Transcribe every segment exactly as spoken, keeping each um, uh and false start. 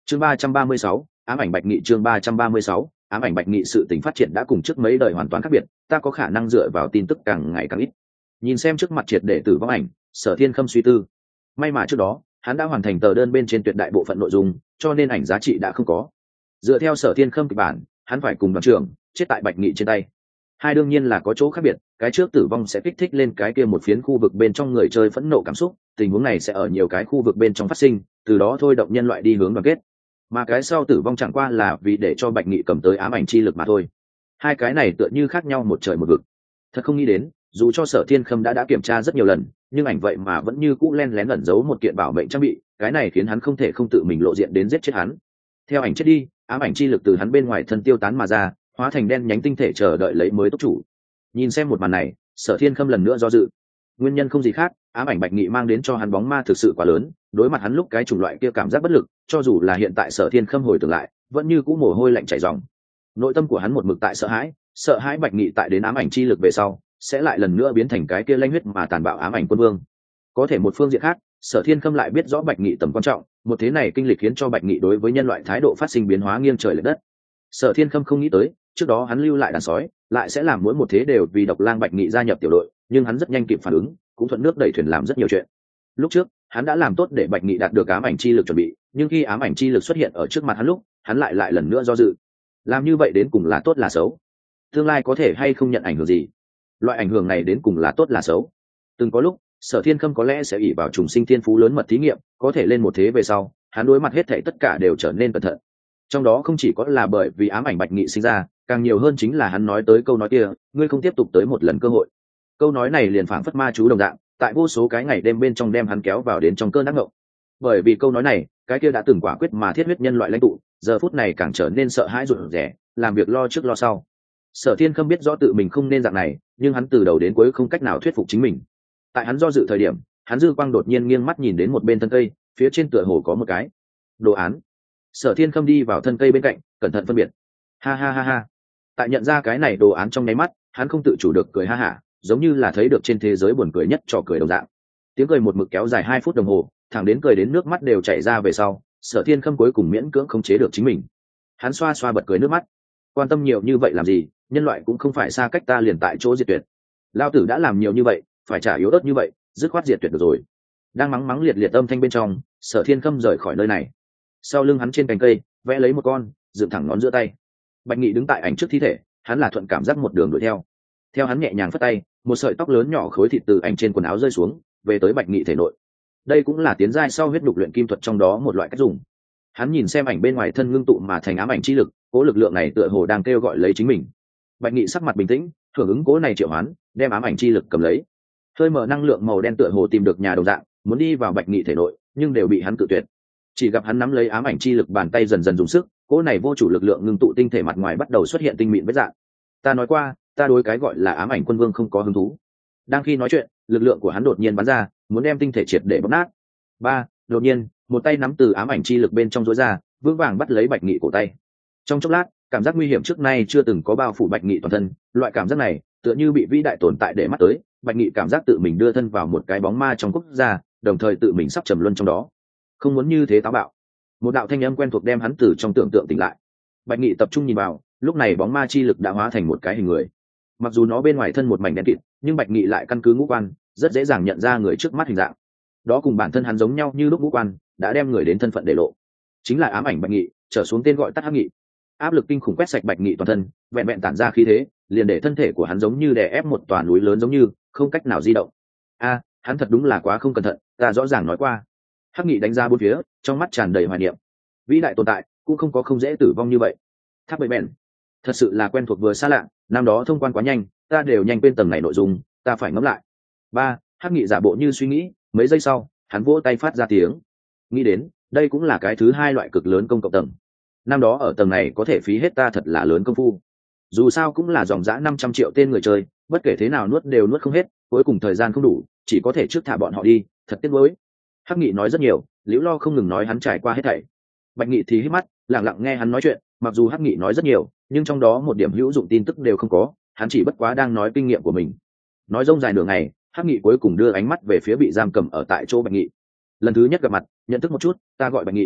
chương ba trăm ba mươi sáu, ám ảnh bạch nghị. chương ba trăm ba mươi sáu, ám ảnh bạch nghị. Sự tình phát triển đã cùng trước mấy đời hoàn toàn khác biệt, ta có khả năng dựa vào tin tức càng ngày càng ít. Nhìn xem trước mặt triệt để tử vong ảnh, Sở Thiên Khâm suy tư. May mà trước đó hắn đã hoàn thành tờ đơn bên trên tuyệt đại bộ phận nội dung, cho nên ảnh giá trị đã không có. Dựa theo Sở Thiên Khâm kịch bản, hắn phải cùng đoàn trưởng chết tại bạch nghị trên tay. Hai đương nhiên là có chỗ khác biệt, cái trước tử vong sẽ kích thích lên cái kia một phiến khu vực bên trong người chơi phẫn nộ cảm xúc, tình huống này sẽ ở nhiều cái khu vực bên trong phát sinh, từ đó thôi động nhân loại đi hướng đoàn kết. Mà cái sau tử vong chẳng qua là vì để cho bạch nghị cầm tới ám ảnh chi lực mà thôi. Hai cái này tựa như khác nhau một trời một vực. Thật không nghĩ đến, dù cho Sở Thiên Khâm đã đã kiểm tra rất nhiều lần, nhưng ảnh vậy mà vẫn như cũ len lén ẩn giấu một kiện bảo mệnh trang bị, cái này khiến hắn không thể không tự mình lộ diện đến giết chết hắn. Theo ảnh chết đi, ám ảnh chi lực từ hắn bên ngoài thân tiêu tán mà ra, hóa thành đen nhánh tinh thể chờ đợi lấy mới tốc chủ. Nhìn xem một màn này, Sở Thiên Khâm lần nữa do dự. Nguyên nhân không gì khác, ám ảnh bạch nghị mang đến cho hắn bóng ma thực sự quá lớn, đối mặt hắn lúc cái chủng loại kia cảm giác bất lực, cho dù là hiện tại Sở Thiên Khâm hồi tưởng lại, vẫn như cũ mồ hôi lạnh chảy ròng. Nội tâm của hắn một mực tại sợ hãi, sợ hãi bạch nghị tại đến ám ảnh chi lực về sau, sẽ lại lần nữa biến thành cái kia lanh huyết mà tàn bạo ám ảnh quân vương. Có thể một phương diện khác, Sở Thiên Khâm lại biết rõ bạch nghị tầm quan trọng, một thế này kinh lịch khiến cho bạch nghị đối với nhân loại thái độ phát sinh biến hóa nghiêng trời lệch đất. Sở Thiên Khâm không nghĩ tới, trước đó hắn lưu lại đàn sói, lại sẽ làm mỗi một thế đều vì độc lang bạch nghị gia nhập tiểu đội, nhưng hắn rất nhanh kịp phản ứng, cũng thuận nước đẩy thuyền làm rất nhiều chuyện. Lúc trước, hắn đã làm tốt để bạch nghị đạt được ám ảnh chi lực chuẩn bị, nhưng khi ám ảnh chi lực xuất hiện ở trước mặt hắn lúc, hắn lại lại lần nữa do dự. Làm như vậy đến cùng là tốt là xấu? Tương lai có thể hay không nhận ảnh hưởng gì? Loại ảnh hưởng này đến cùng là tốt là xấu? Từng có lúc, Sở Thiên Khâm có lẽ sẽ ỷ vào trùng sinh thiên phú lớn mật thí nghiệm, có thể lên một thế về sau, hắn đối mặt hết thảy tất cả đều trở nên cẩn thận. Trong đó không chỉ có là bởi vì ám ảnh bạch nghị sinh ra, càng nhiều hơn chính là hắn nói tới câu nói kia, ngươi không tiếp tục tới một lần cơ hội. Câu nói này liền phảng phất ma chú đồng dạng, tại vô số cái ngày đêm bên trong đem hắn kéo vào đến trong cơn ác ngộng. Bởi vì câu nói này, cái kia đã từng quả quyết mà thiết huyết nhân loại lãnh tụ, giờ phút này càng trở nên sợ hãi rụt rè, làm việc lo trước lo sau. Sở Thiên Khâm biết rõ tự mình không nên dạng này, nhưng hắn từ đầu đến cuối không cách nào thuyết phục chính mình. Tại hắn do dự thời điểm, hắn dư quang đột nhiên nghiêng mắt nhìn đến một bên thân cây, phía trên tựa hồ có một cái đồ án. Sở Thiên Khâm đi vào thân cây bên cạnh, cẩn thận phân biệt. Ha ha ha ha. Tại nhận ra cái này đồ án trong nháy mắt, hắn không tự chủ được cười ha hả, giống như là thấy được trên thế giới buồn cười nhất trò cười đồng dạng. Tiếng cười một mực kéo dài hai phút đồng hồ, thẳng đến cười đến nước mắt đều chảy ra về sau, Sở Thiên Khâm cuối cùng miễn cưỡng không chế được chính mình. Hắn xoa xoa bật cười nước mắt. Quan tâm nhiều như vậy làm gì, nhân loại cũng không phải xa cách ta liền tại chỗ diệt tuyệt. Lao tử đã làm nhiều như vậy, phải trả yếu ớt như vậy, dứt khoát diệt tuyệt được rồi. Đang mắng mắng liệt liệt âm thanh bên trong, Sở Thiên Khâm rời khỏi nơi này. Sau lưng hắn trên cành cây, vẽ lấy một con, dựng thẳng ngón giữa tay. Bạch Nghị đứng tại ảnh trước thi thể, hắn là thuận cảm giác một đường đuổi theo. Theo hắn nhẹ nhàng phất tay, một sợi tóc lớn nhỏ khối thịt từ ảnh trên quần áo rơi xuống, về tới Bạch Nghị thể nội. Đây cũng là tiến giai sau huyết đục luyện kim thuật trong đó một loại cách dùng. Hắn nhìn xem ảnh bên ngoài thân ngưng tụ mà thành ám ảnh chi lực, cố lực lượng này tựa hồ đang kêu gọi lấy chính mình. Bạch Nghị sắc mặt bình tĩnh, hưởng ứng cố này triệu hoán, đem ám ảnh chi lực cầm lấy. Hơi mở năng lượng màu đen tựa hồ tìm được nhà đồng dạng, muốn đi vào Bạch Nghị thể nội, nhưng đều bị hắn cự tuyệt. Chỉ gặp hắn nắm lấy ám ảnh chi lực, bàn tay dần dần dùng sức, cố này vô chủ lực lượng ngưng tụ tinh thể mặt ngoài bắt đầu xuất hiện tinh mịn vết dạng. Ta nói qua, ta đối cái gọi là ám ảnh quân vương không có hứng thú. Đang khi nói chuyện, lực lượng của hắn đột nhiên bắn ra, muốn đem tinh thể triệt để bóp nát. Ba, đột nhiên, một tay nắm từ ám ảnh chi lực bên trong rối ra, vững vàng bắt lấy Bạch Nghị cổ tay. Trong chốc lát, cảm giác nguy hiểm trước nay chưa từng có bao phủ Bạch Nghị toàn thân, loại cảm giác này tựa như bị vĩ đại tồn tại để mắt tới. Bạch Nghị cảm giác tự mình đưa thân vào một cái bóng ma trong quốc gia, đồng thời tự mình sắp trầm luân trong đó. Không muốn như thế táo bạo. Một đạo thanh âm quen thuộc đem hắn từ trong tưởng tượng tỉnh lại. Bạch Nghị tập trung nhìn vào, lúc này bóng ma chi lực đã hóa thành một cái hình người. Mặc dù nó bên ngoài thân một mảnh đen kịt, nhưng Bạch Nghị lại căn cứ ngũ quan, rất dễ dàng nhận ra người trước mắt hình dạng. Đó cùng bản thân hắn giống nhau như lúc ngũ quan, đã đem người đến thân phận để lộ. Chính là ám ảnh Bạch Nghị, trở xuống tên gọi tắt Hắc Nghị. Áp lực kinh khủng quét sạch Bạch Nghị toàn thân, vẹn vẹn tản ra khí thế, liền để thân thể của hắn giống như đè ép một tòa núi lớn giống như không cách nào di động. A, hắn thật đúng là quá không cẩn thận, ta rõ ràng nói qua. Hắc Nghị đánh ra bốn phía, trong mắt tràn đầy hoài niệm. Vĩ đại tồn tại cũng không có không dễ tử vong như vậy. Tháp bậy bèn, thật sự là quen thuộc vừa xa lạ, năm đó thông quan quá nhanh, ta đều nhanh quên tầng này nội dung, ta phải ngẫm lại. Ba, Hắc Nghị giả bộ như suy nghĩ, mấy giây sau, hắn vỗ tay phát ra tiếng. Nghĩ đến, đây cũng là cái thứ hai loại cực lớn công cộng tầng. Năm đó ở tầng này có thể phí hết ta thật là lớn công phu. Dù sao cũng là dòng dã năm trăm triệu tên người chơi, bất kể thế nào nuốt đều nuốt không hết, cuối cùng thời gian không đủ, chỉ có thể trước thả bọn họ đi, thật tiếc nuối. Hắc Nghị nói rất nhiều, liễu lo không ngừng nói hắn trải qua hết thảy. Bạch Nghị thì hít mắt, lặng lặng nghe hắn nói chuyện, mặc dù Hắc Nghị nói rất nhiều, nhưng trong đó một điểm hữu dụng tin tức đều không có, hắn chỉ bất quá đang nói kinh nghiệm của mình. Nói rông dài nửa ngày, Hắc Nghị cuối cùng đưa ánh mắt về phía bị giam cầm ở tại chỗ Bạch Nghị. Lần thứ nhất gặp mặt, nhận thức một chút, ta gọi Bạch Nghị.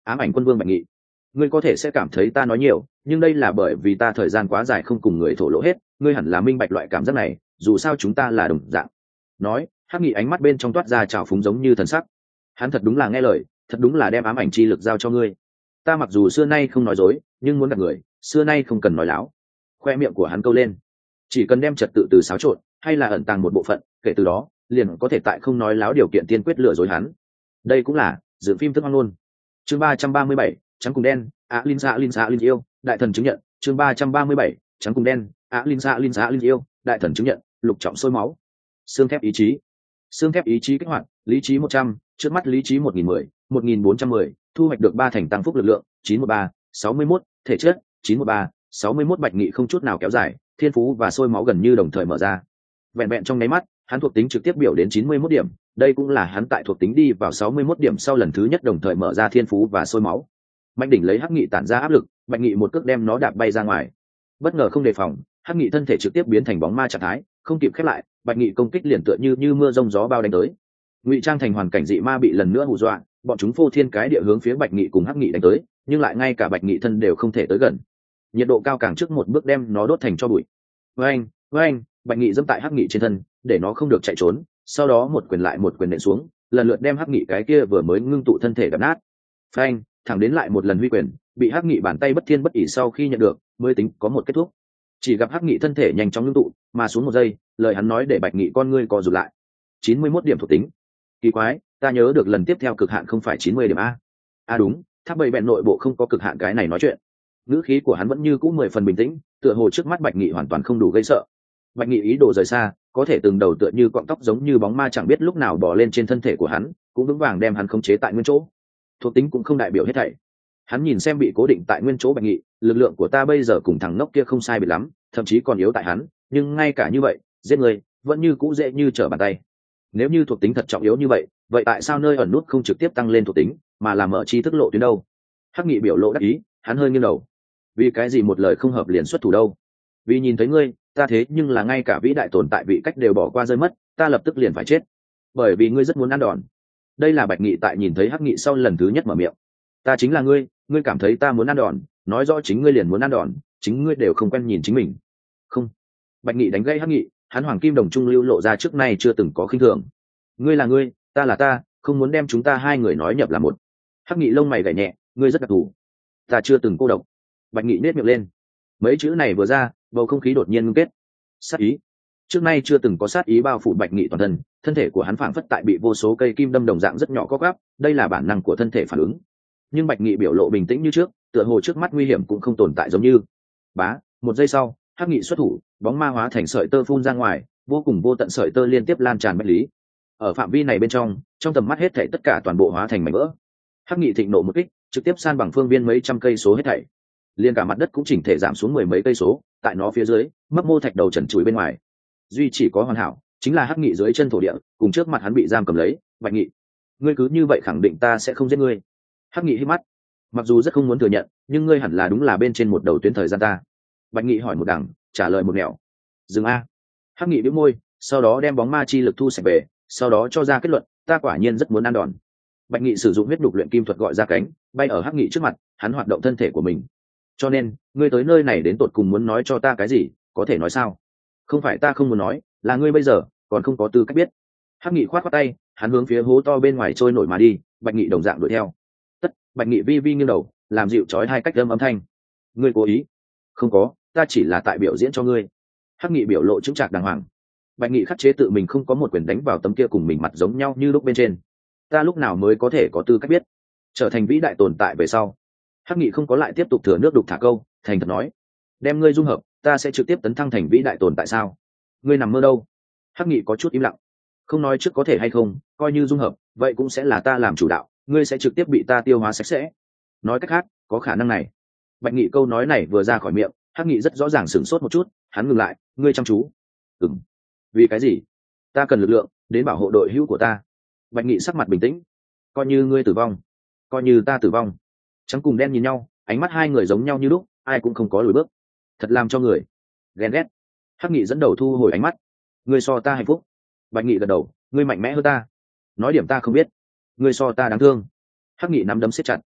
Ám ảnh quân vương bạch nghị, ngươi có thể sẽ cảm thấy ta nói nhiều, nhưng đây là bởi vì ta thời gian quá dài không cùng người thổ lộ hết, ngươi hẳn là minh bạch loại cảm giác này, dù sao chúng ta là đồng dạng. Nói, Hắc Nghị ánh mắt bên trong toát ra trào phúng giống như thần sắc. Hắn thật đúng là nghe lời, thật đúng là đem ám ảnh chi lực giao cho ngươi. Ta mặc dù xưa nay không nói dối, nhưng muốn gặp người, xưa nay không cần nói láo. Khoe miệng của hắn câu lên, chỉ cần đem trật tự từ xáo trộn, hay là ẩn tàng một bộ phận, kể từ đó, liền có thể tại không nói láo điều kiện tiên quyết lừa dối hắn. Đây cũng là dựng phim thức hoang luôn. Chương ba trăm ba mươi bảy, trắng cùng đen, á linh xạ linh xạ linh yêu, đại thần chứng nhận. Chương ba trăm ba mươi bảy, trắng cùng đen, á linh xạ linh xạ linh yêu, đại thần chứng nhận, lục trọng sôi máu. Xương thép ý chí. Xương thép ý chí kích hoạt, lý trí một trăm, trước mắt lý trí một nghìn mười, một nghìn bốn trăm mười, thu hoạch được ba thành tăng phúc lực lượng, chín một ba, sáu mươi mốt, thể chất, chín một ba, sáu mươi mốt bạch nghị không chút nào kéo dài, thiên phú và sôi máu gần như đồng thời mở ra. Vẹn vẹn trong nháy mắt, hắn thuộc tính trực tiếp biểu đến chín mươi mốt điểm, đây cũng là hắn tại thuộc tính đi vào sáu mươi mốt điểm sau lần thứ nhất đồng thời mở ra thiên phú và sôi máu. Mạnh đỉnh lấy Hắc Nghị tản ra áp lực, bạch nghị một cước đem nó đạp bay ra ngoài. Bất ngờ không đề phòng, Hắc Nghị thân thể trực tiếp biến thành bóng ma trạng thái, không kịp khép lại, bạch nghị công kích liền tựa như như mưa rông gió bao đánh tới. Ngụy trang thành hoàn cảnh dị ma bị lần nữa hù dọa, bọn chúng phô thiên cái địa hướng phía bạch nghị cùng Hắc Nghị đánh tới, nhưng lại ngay cả bạch nghị thân đều không thể tới gần. Nhiệt độ cao càng trước một bước đem nó đốt thành cho bụi. Oeng, oeng, bạch nghị dẫm tại Hắc Nghị trên thân, để nó không được chạy trốn, sau đó một quyền lại một quyền nện xuống, lần lượt đem Hắc Nghị cái kia vừa mới ngưng tụ thân thể đập nát. Phanh, thẳng đến lại một lần huy quyền, bị Hắc Nghị bàn tay bất thiên bất ỷ sau khi nhận được, mới tính có một kết thúc. Chỉ gặp Hắc Nghị thân thể nhanh chóng ngưng tụ, mà xuống một giây, lời hắn nói để bạch nghị con ngươi co rụt lại. chín mươi mốt điểm thuộc tính. Kỳ quái, ta nhớ được lần tiếp theo cực hạn không phải chín mươi điểm a. À đúng, tháp bầy bẹn nội bộ không có cực hạn cái này nói chuyện. Ngữ khí của hắn vẫn như cũ mười phần bình tĩnh, tựa hồ trước mắt bạch nghị hoàn toàn không đủ gây sợ. Bạch nghị ý đồ rời xa, có thể từng đầu tựa như cọng tóc giống như bóng ma chẳng biết lúc nào bò lên trên thân thể của hắn, cũng vững vàng đem hắn khống chế tại nguyên chỗ. Thuộc tính cũng không đại biểu hết thảy. Hắn nhìn xem bị cố định tại nguyên chỗ bạch nghị, lực lượng của ta bây giờ cùng thằng ngốc kia không sai biệt lắm, thậm chí còn yếu tại hắn, nhưng ngay cả như vậy, giết người vẫn như cũ dễ như trở bàn tay. Nếu như thuộc tính thật trọng yếu như vậy, vậy tại sao nơi ẩn nút không trực tiếp tăng lên thuộc tính, mà là mở chi thức lộ tuyến đâu? Hắc Nghị biểu lộ đắc ý, hắn hơi nghiêng đầu. Vì cái gì một lời không hợp liền xuất thủ đâu? Vì nhìn thấy ngươi, ta thế nhưng là ngay cả vĩ đại tồn tại vị cách đều bỏ qua rơi mất, ta lập tức liền phải chết. Bởi vì ngươi rất muốn ăn đòn. Đây là Bạch Nghị tại nhìn thấy Hắc Nghị sau lần thứ nhất mở miệng. Ta chính là ngươi, ngươi cảm thấy ta muốn ăn đòn, nói rõ chính ngươi liền muốn ăn đòn, chính ngươi đều không quen nhìn chính mình. Không. Bạch Nghị đánh gãy Hắc Nghị, hắn hoàng kim đồng trung lưu lộ ra trước nay chưa từng có khinh thường. Ngươi là ngươi, ta là ta, không muốn đem chúng ta hai người nói nhập là một. Hắc Nghị lông mày gảy nhẹ, ngươi rất đặc thù. Ta chưa từng cô độc. Bạch Nghị nét miệng lên. Mấy chữ này vừa ra, bầu không khí đột nhiên ngưng kết. Sát ý. Trước nay chưa từng có sát ý bao phủ Bạch Nghị toàn thân, thân thể của hắn phảng phất tại bị vô số cây kim đâm đồng dạng rất nhỏ có gắp, đây là bản năng của thân thể phản ứng. Nhưng Bạch Nghị biểu lộ bình tĩnh như trước, tựa hồ trước mắt nguy hiểm cũng không tồn tại giống như. Bá, một giây sau, Hắc Nghị xuất thủ, bóng ma hóa thành sợi tơ phun ra ngoài, vô cùng vô tận sợi tơ liên tiếp lan tràn mạch lý. Ở phạm vi này bên trong, trong tầm mắt hết thảy tất cả toàn bộ hóa thành mảnh vỡ. Hắc Nghị thịnh nộ một kích, trực tiếp san bằng phương viên mấy trăm cây số hết thảy. Liên cả mặt đất cũng chỉnh thể giảm xuống mười mấy cây số, tại nó phía dưới, mấp mô thạch đầu trần trụi bên ngoài. Duy chỉ có hoàn hảo, chính là Hắc Nghị dưới chân thổ địa, cùng trước mặt hắn bị giam cầm lấy, Bạch Nghị, ngươi cứ như vậy khẳng định ta sẽ không giết ngươi. Hắc Nghị hít mắt, mặc dù rất không muốn thừa nhận, nhưng ngươi hẳn là đúng là bên trên một đầu tuyến thời gian ta. Bạch Nghị hỏi một đằng, trả lời một nẻo. Dừng a. Hắc Nghị bĩu môi, sau đó đem bóng ma chi lực thu sạch về, sau đó cho ra kết luận, ta quả nhiên rất muốn ăn đòn. Bạch Nghị sử dụng huyết đục luyện kim thuật gọi ra cánh, bay ở Hắc Nghị trước mặt, hắn hoạt động thân thể của mình. Cho nên, ngươi tới nơi này đến tột cùng muốn nói cho ta cái gì, có thể nói sao? Không phải ta không muốn nói, là ngươi bây giờ còn không có tư cách biết. Hắc Nghị khoát khoát tay, hắn hướng phía hố to bên ngoài trôi nổi mà đi, Bạch Nghị đồng dạng đuổi theo. Tất, Bạch Nghị vi vi nghiêng đầu, làm dịu chói hai cách âm âm thanh. Ngươi cố ý? Không có, ta chỉ là tại biểu diễn cho ngươi. Hắc Nghị biểu lộ chứng trạc đàng hoàng. Bạch Nghị khắc chế tự mình không có một quyền đánh vào tấm kia cùng mình mặt giống nhau như lúc bên trên. Ta lúc nào mới có thể có tư cách biết? Trở thành vĩ đại tồn tại về sau. Hắc Nghị không có lại tiếp tục thừa nước đục thả câu, thành thật nói, đem ngươi dung hợp, ta sẽ trực tiếp tấn thăng thành vĩ đại tồn tại sao? Ngươi nằm mơ đâu? Hắc Nghị có chút im lặng. Không nói trước có thể hay không, coi như dung hợp, vậy cũng sẽ là ta làm chủ đạo, ngươi sẽ trực tiếp bị ta tiêu hóa sạch sẽ. Nói cách khác, có khả năng này. Bạch Nghị câu nói này vừa ra khỏi miệng, Hắc Nghị rất rõ ràng sửng sốt một chút, hắn ngừng lại, ngươi chăm chú. Ừm. Vì cái gì? Ta cần lực lượng đến bảo hộ đội hữu của ta. Bạch Nghị sắc mặt bình tĩnh. Coi như ngươi tử vong, coi như ta tử vong. Trắng cùng đen nhìn nhau, ánh mắt hai người giống nhau như lúc, ai cũng không có lùi bước. Thật làm cho người ghen ghét. Hắc Nghị dẫn đầu thu hồi ánh mắt. Ngươi so ta hạnh phúc. Bạch Nghị gật đầu, ngươi mạnh mẽ hơn ta. Nói điểm ta không biết. Ngươi so ta đáng thương. Hắc Nghị nắm đấm siết chặt.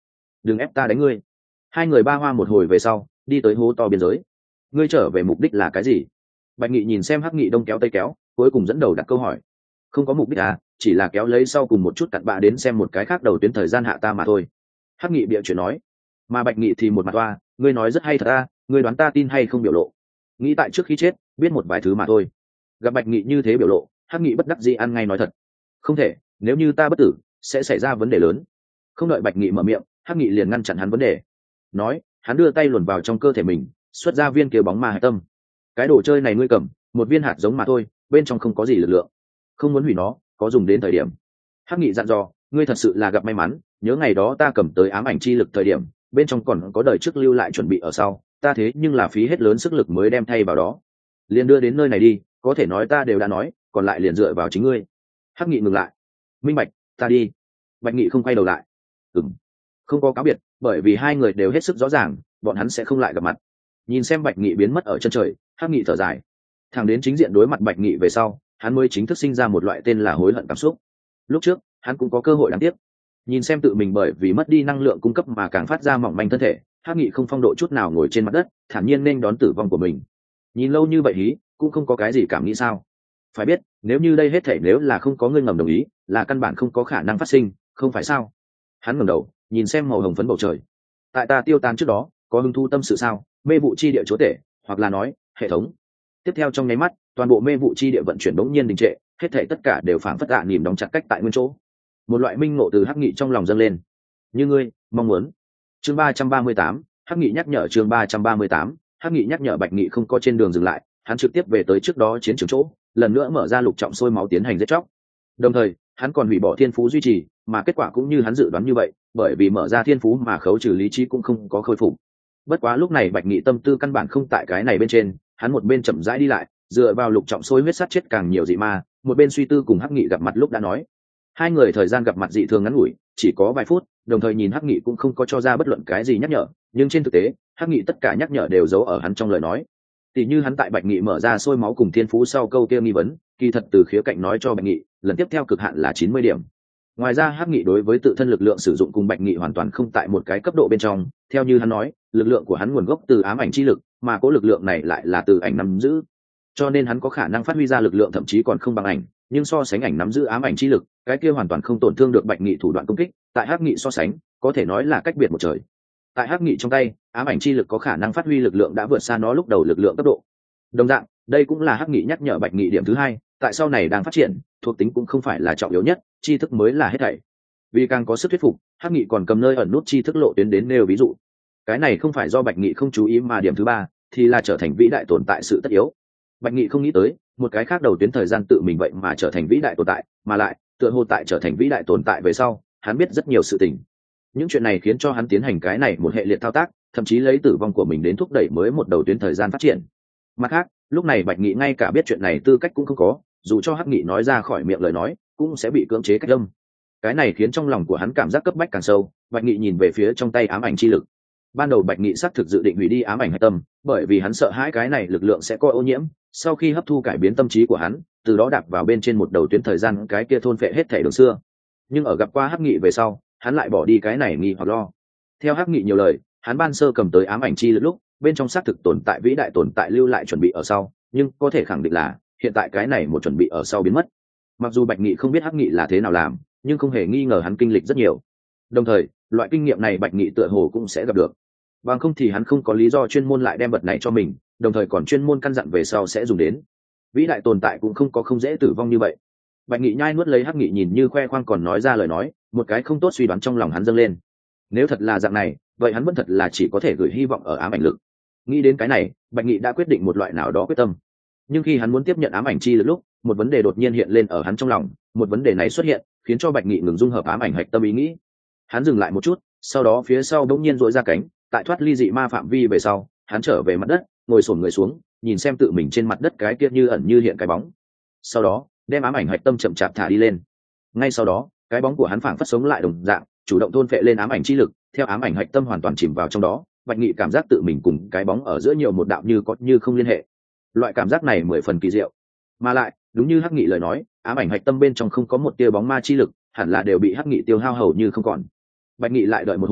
đừng ép ta đánh ngươi. Hai người ba hoa một hồi về sau đi tới hố to biên giới. Ngươi trở về mục đích là cái gì? Bạch Nghị nhìn xem Hắc Nghị đông kéo tây kéo, cuối cùng dẫn đầu đặt câu hỏi. Không có mục đích à, chỉ là kéo lấy sau cùng một chút cặn bạ đến xem một cái khác đầu tuyến thời gian hạ ta mà thôi. Hắc Nghị bịa chuyện nói. Mà Bạch Nghị thì một mặt toa, ngươi nói rất hay thật à, ngươi đoán ta tin hay không biểu lộ. Nghĩ tại trước khi chết biết một vài thứ mà thôi. Gặp Bạch Nghị như thế biểu lộ, Hắc Nghị bất đắc dĩ ăn ngay nói thật. Không thể, nếu như ta bất tử sẽ xảy ra vấn đề lớn. Không đợi Bạch Nghị mở miệng, Hắc Nghị liền ngăn chặn hắn vấn đề. Nói, hắn đưa tay luồn vào trong cơ thể mình, xuất ra viên kia bóng ma hạch tâm. Cái đồ chơi này ngươi cầm, một viên hạt giống mà thôi, bên trong không có gì lực lượng, không muốn hủy nó, có dùng đến thời điểm. Hắc Nghị dặn dò, ngươi thật sự là gặp may mắn, nhớ ngày đó ta cầm tới ám ảnh chi lực thời điểm, bên trong còn có đời trước lưu lại chuẩn bị ở sau, ta thế nhưng là phí hết lớn sức lực mới đem thay vào đó, liền đưa đến nơi này đi, có thể nói ta đều đã nói, còn lại liền dựa vào chính ngươi. Hắc Nghị ngừng lại, minh bạch, ta đi. Bạch Nghị không quay đầu lại. Ừm, không có cáo biệt, bởi vì hai người đều hết sức rõ ràng bọn hắn sẽ không lại gặp mặt. Nhìn xem Bạch Nghị biến mất ở chân trời, Hắc Nghị thở dài. Thẳng đến chính diện đối mặt Bạch Nghị về sau, hắn mới chính thức sinh ra một loại tên là hối hận cảm xúc. Lúc trước hắn cũng có cơ hội đáng tiếc. Nhìn xem tự mình bởi vì mất đi năng lượng cung cấp mà càng phát ra mỏng manh thân thể, Hắc Nghị không phong độ chút nào ngồi trên mặt đất, thản nhiên nên đón tử vong của mình. Nhìn lâu như vậy hí cũng không có cái gì cảm nghĩ sao? Phải biết, nếu như đây hết thảy nếu là không có ngươi ngầm đồng ý, là căn bản không có khả năng phát sinh, không phải sao? Hắn ngẩng đầu, nhìn xem màu hồng phấn bầu trời. Tại ta tiêu tan trước đó, có hứng thu tâm sự sao? Mê vụ chi địa chúa tể, hoặc là nói, hệ thống. Tiếp theo trong nháy mắt, toàn bộ mê vụ chi địa vận chuyển bỗng nhiên đình trệ, hết thảy tất cả đều phảng phất tạ nỉm đóng chặt cách tại nguyên chỗ. Một loại minh ngộ từ Hắc Nghị trong lòng dâng lên. Như ngươi mong muốn. Chương ba trăm ba mươi tám, Hắc Nghị nhắc nhở chương ba trăm ba mươi tám, Hắc Nghị nhắc nhở Bạch Nghị không có trên đường dừng lại, hắn trực tiếp về tới trước đó chiến trường chỗ, lần nữa mở ra lục trọng sôi máu tiến hành giết chóc. Đồng thời, hắn còn hủy bỏ thiên phú duy trì, mà kết quả cũng như hắn dự đoán như vậy, bởi vì mở ra thiên phú mà khấu trừ lý trí cũng không có khôi phục. Bất quá lúc này Bạch Nghị tâm tư căn bản không tại cái này bên trên, hắn một bên chậm rãi đi lại, dựa vào lục trọng sôi huyết sát chết càng nhiều dị ma, một bên suy tư cùng Hắc Nghị gặp mặt lúc đã nói. Hai người thời gian gặp mặt dị thường ngắn ngủi, chỉ có vài phút, đồng thời nhìn Hắc Nghị cũng không có cho ra bất luận cái gì nhắc nhở, nhưng trên thực tế, Hắc Nghị tất cả nhắc nhở đều giấu ở hắn trong lời nói. Tỷ như hắn tại Bạch Nghị mở ra sôi máu cùng thiên phú sau câu kia nghi vấn, kỳ thật từ khía cạnh nói cho Bạch Nghị, lần tiếp theo cực hạn là chín mươi điểm. Ngoài ra Hắc Nghị đối với tự thân lực lượng sử dụng cùng Bạch Nghị hoàn toàn không tại một cái cấp độ bên trong, theo như hắn nói, lực lượng của hắn nguồn gốc từ ám ảnh chi lực, mà cố lực lượng này lại là từ ảnh nắm giữ. Cho nên hắn có khả năng phát huy ra lực lượng thậm chí còn không bằng ảnh, nhưng so sánh ảnh nắm giữ ám ảnh chi lực, cái kia hoàn toàn không tổn thương được Bạch Nghị thủ đoạn công kích, tại Hắc Nghị so sánh, có thể nói là cách biệt một trời. Tại Hắc Nghị trong tay, ám ảnh chi lực có khả năng phát huy lực lượng đã vượt xa nó lúc đầu lực lượng cấp độ. Đồng dạng, đây cũng là Hắc Nghị nhắc nhở Bạch Nghị điểm thứ hai, tại sau này đang phát triển, thuộc tính cũng không phải là trọng yếu nhất, tri thức mới là hết thảy. Vì càng có sức thuyết phục, Hắc Nghị còn cầm nơi ẩn nút tri thức lộ tuyến đến nêu ví dụ. Cái này không phải do Bạch Nghị không chú ý mà điểm thứ ba, thì là trở thành vĩ đại tồn tại sự tất yếu. Bạch Nghị không nghĩ tới, một cái khác đầu tuyến thời gian tự mình vậy mà trở thành vĩ đại tồn tại, mà lại, tựa hồ tại trở thành vĩ đại tồn tại về sau, hắn biết rất nhiều sự tình. Những chuyện này khiến cho hắn tiến hành cái này một hệ liệt thao tác, thậm chí lấy tử vong của mình đến thúc đẩy mới một đầu tuyến thời gian phát triển. Mặt khác, lúc này Bạch Nghị ngay cả biết chuyện này tư cách cũng không có, dù cho Hắc Nghị nói ra khỏi miệng lời nói, cũng sẽ bị cưỡng chế cách âm. Cái này khiến trong lòng của hắn cảm giác cấp bách càng sâu. Bạch Nghị nhìn về phía trong tay ám ảnh chi lực. Ban đầu Bạch Nghị xác thực dự định hủy đi ám ảnh hạch tâm, bởi vì hắn sợ hãi cái này lực lượng sẽ có ô nhiễm, sau khi hấp thu cải biến tâm trí của hắn, từ đó đạp vào bên trên một đầu tuyến thời gian cái kia thôn phệ hết thể đường xưa. Nhưng ở gặp qua Hắc Nghị về sau, hắn lại bỏ đi cái này nghi hoặc lo. Theo Hắc Nghị nhiều lời, hắn ban sơ cầm tới ám ảnh chi lực lúc, bên trong xác thực tồn tại vĩ đại tồn tại lưu lại chuẩn bị ở sau, nhưng có thể khẳng định là hiện tại cái này một chuẩn bị ở sau biến mất. Mặc dù Bạch Nghị không biết Hắc Nghị là thế nào làm, nhưng không hề nghi ngờ hắn kinh lịch rất nhiều. Đồng thời, loại kinh nghiệm này Bạch Nghị tựa hồ cũng sẽ gặp được. Bằng không thì hắn không có lý do chuyên môn lại đem vật này cho mình, đồng thời còn chuyên môn căn dặn về sau sẽ dùng đến. Vĩ đại tồn tại cũng không có không dễ tử vong như vậy. Bạch Nghị nhai nuốt lấy Hắc Nghị nhìn như khoe khoang còn nói ra lời nói, một cái không tốt suy đoán trong lòng hắn dâng lên. Nếu thật là dạng này, vậy hắn vẫn thật là chỉ có thể gửi hy vọng ở ám ảnh lực. Nghĩ đến cái này, Bạch Nghị đã quyết định một loại nào đó quyết tâm. Nhưng khi hắn muốn tiếp nhận ám ảnh chi lực lúc, một vấn đề đột nhiên hiện lên ở hắn trong lòng, một vấn đề này xuất hiện, khiến cho Bạch Nghị ngừng dung hợp ám ảnh hạch tâm ý nghĩ. Hắn dừng lại một chút, sau đó phía sau bỗng nhiên duỗi ra cánh, tại thoát ly dị ma phạm vi về sau, hắn trở về mặt đất, ngồi xổm người xuống, nhìn xem tự mình trên mặt đất cái kia như ẩn như hiện cái bóng. Sau đó, đem ám ảnh hạch tâm chậm chạp thả đi lên. Ngay sau đó, cái bóng của hắn phảng phất sống lại đồng dạng, chủ động thôn phệ lên ám ảnh chi lực, theo ám ảnh hạch tâm hoàn toàn chìm vào trong đó, Bạch Nghị cảm giác tự mình cùng cái bóng ở giữa nhiều một đạo như có như không liên hệ. Loại cảm giác này mười phần kỳ diệu. Mà lại, đúng như Hắc Nghị lời nói, ám ảnh hạch tâm bên trong không có một tia bóng ma chi lực, hẳn là đều bị Hắc Nghị tiêu hao hầu như không còn. Bạch Nghị lại đợi một hồi,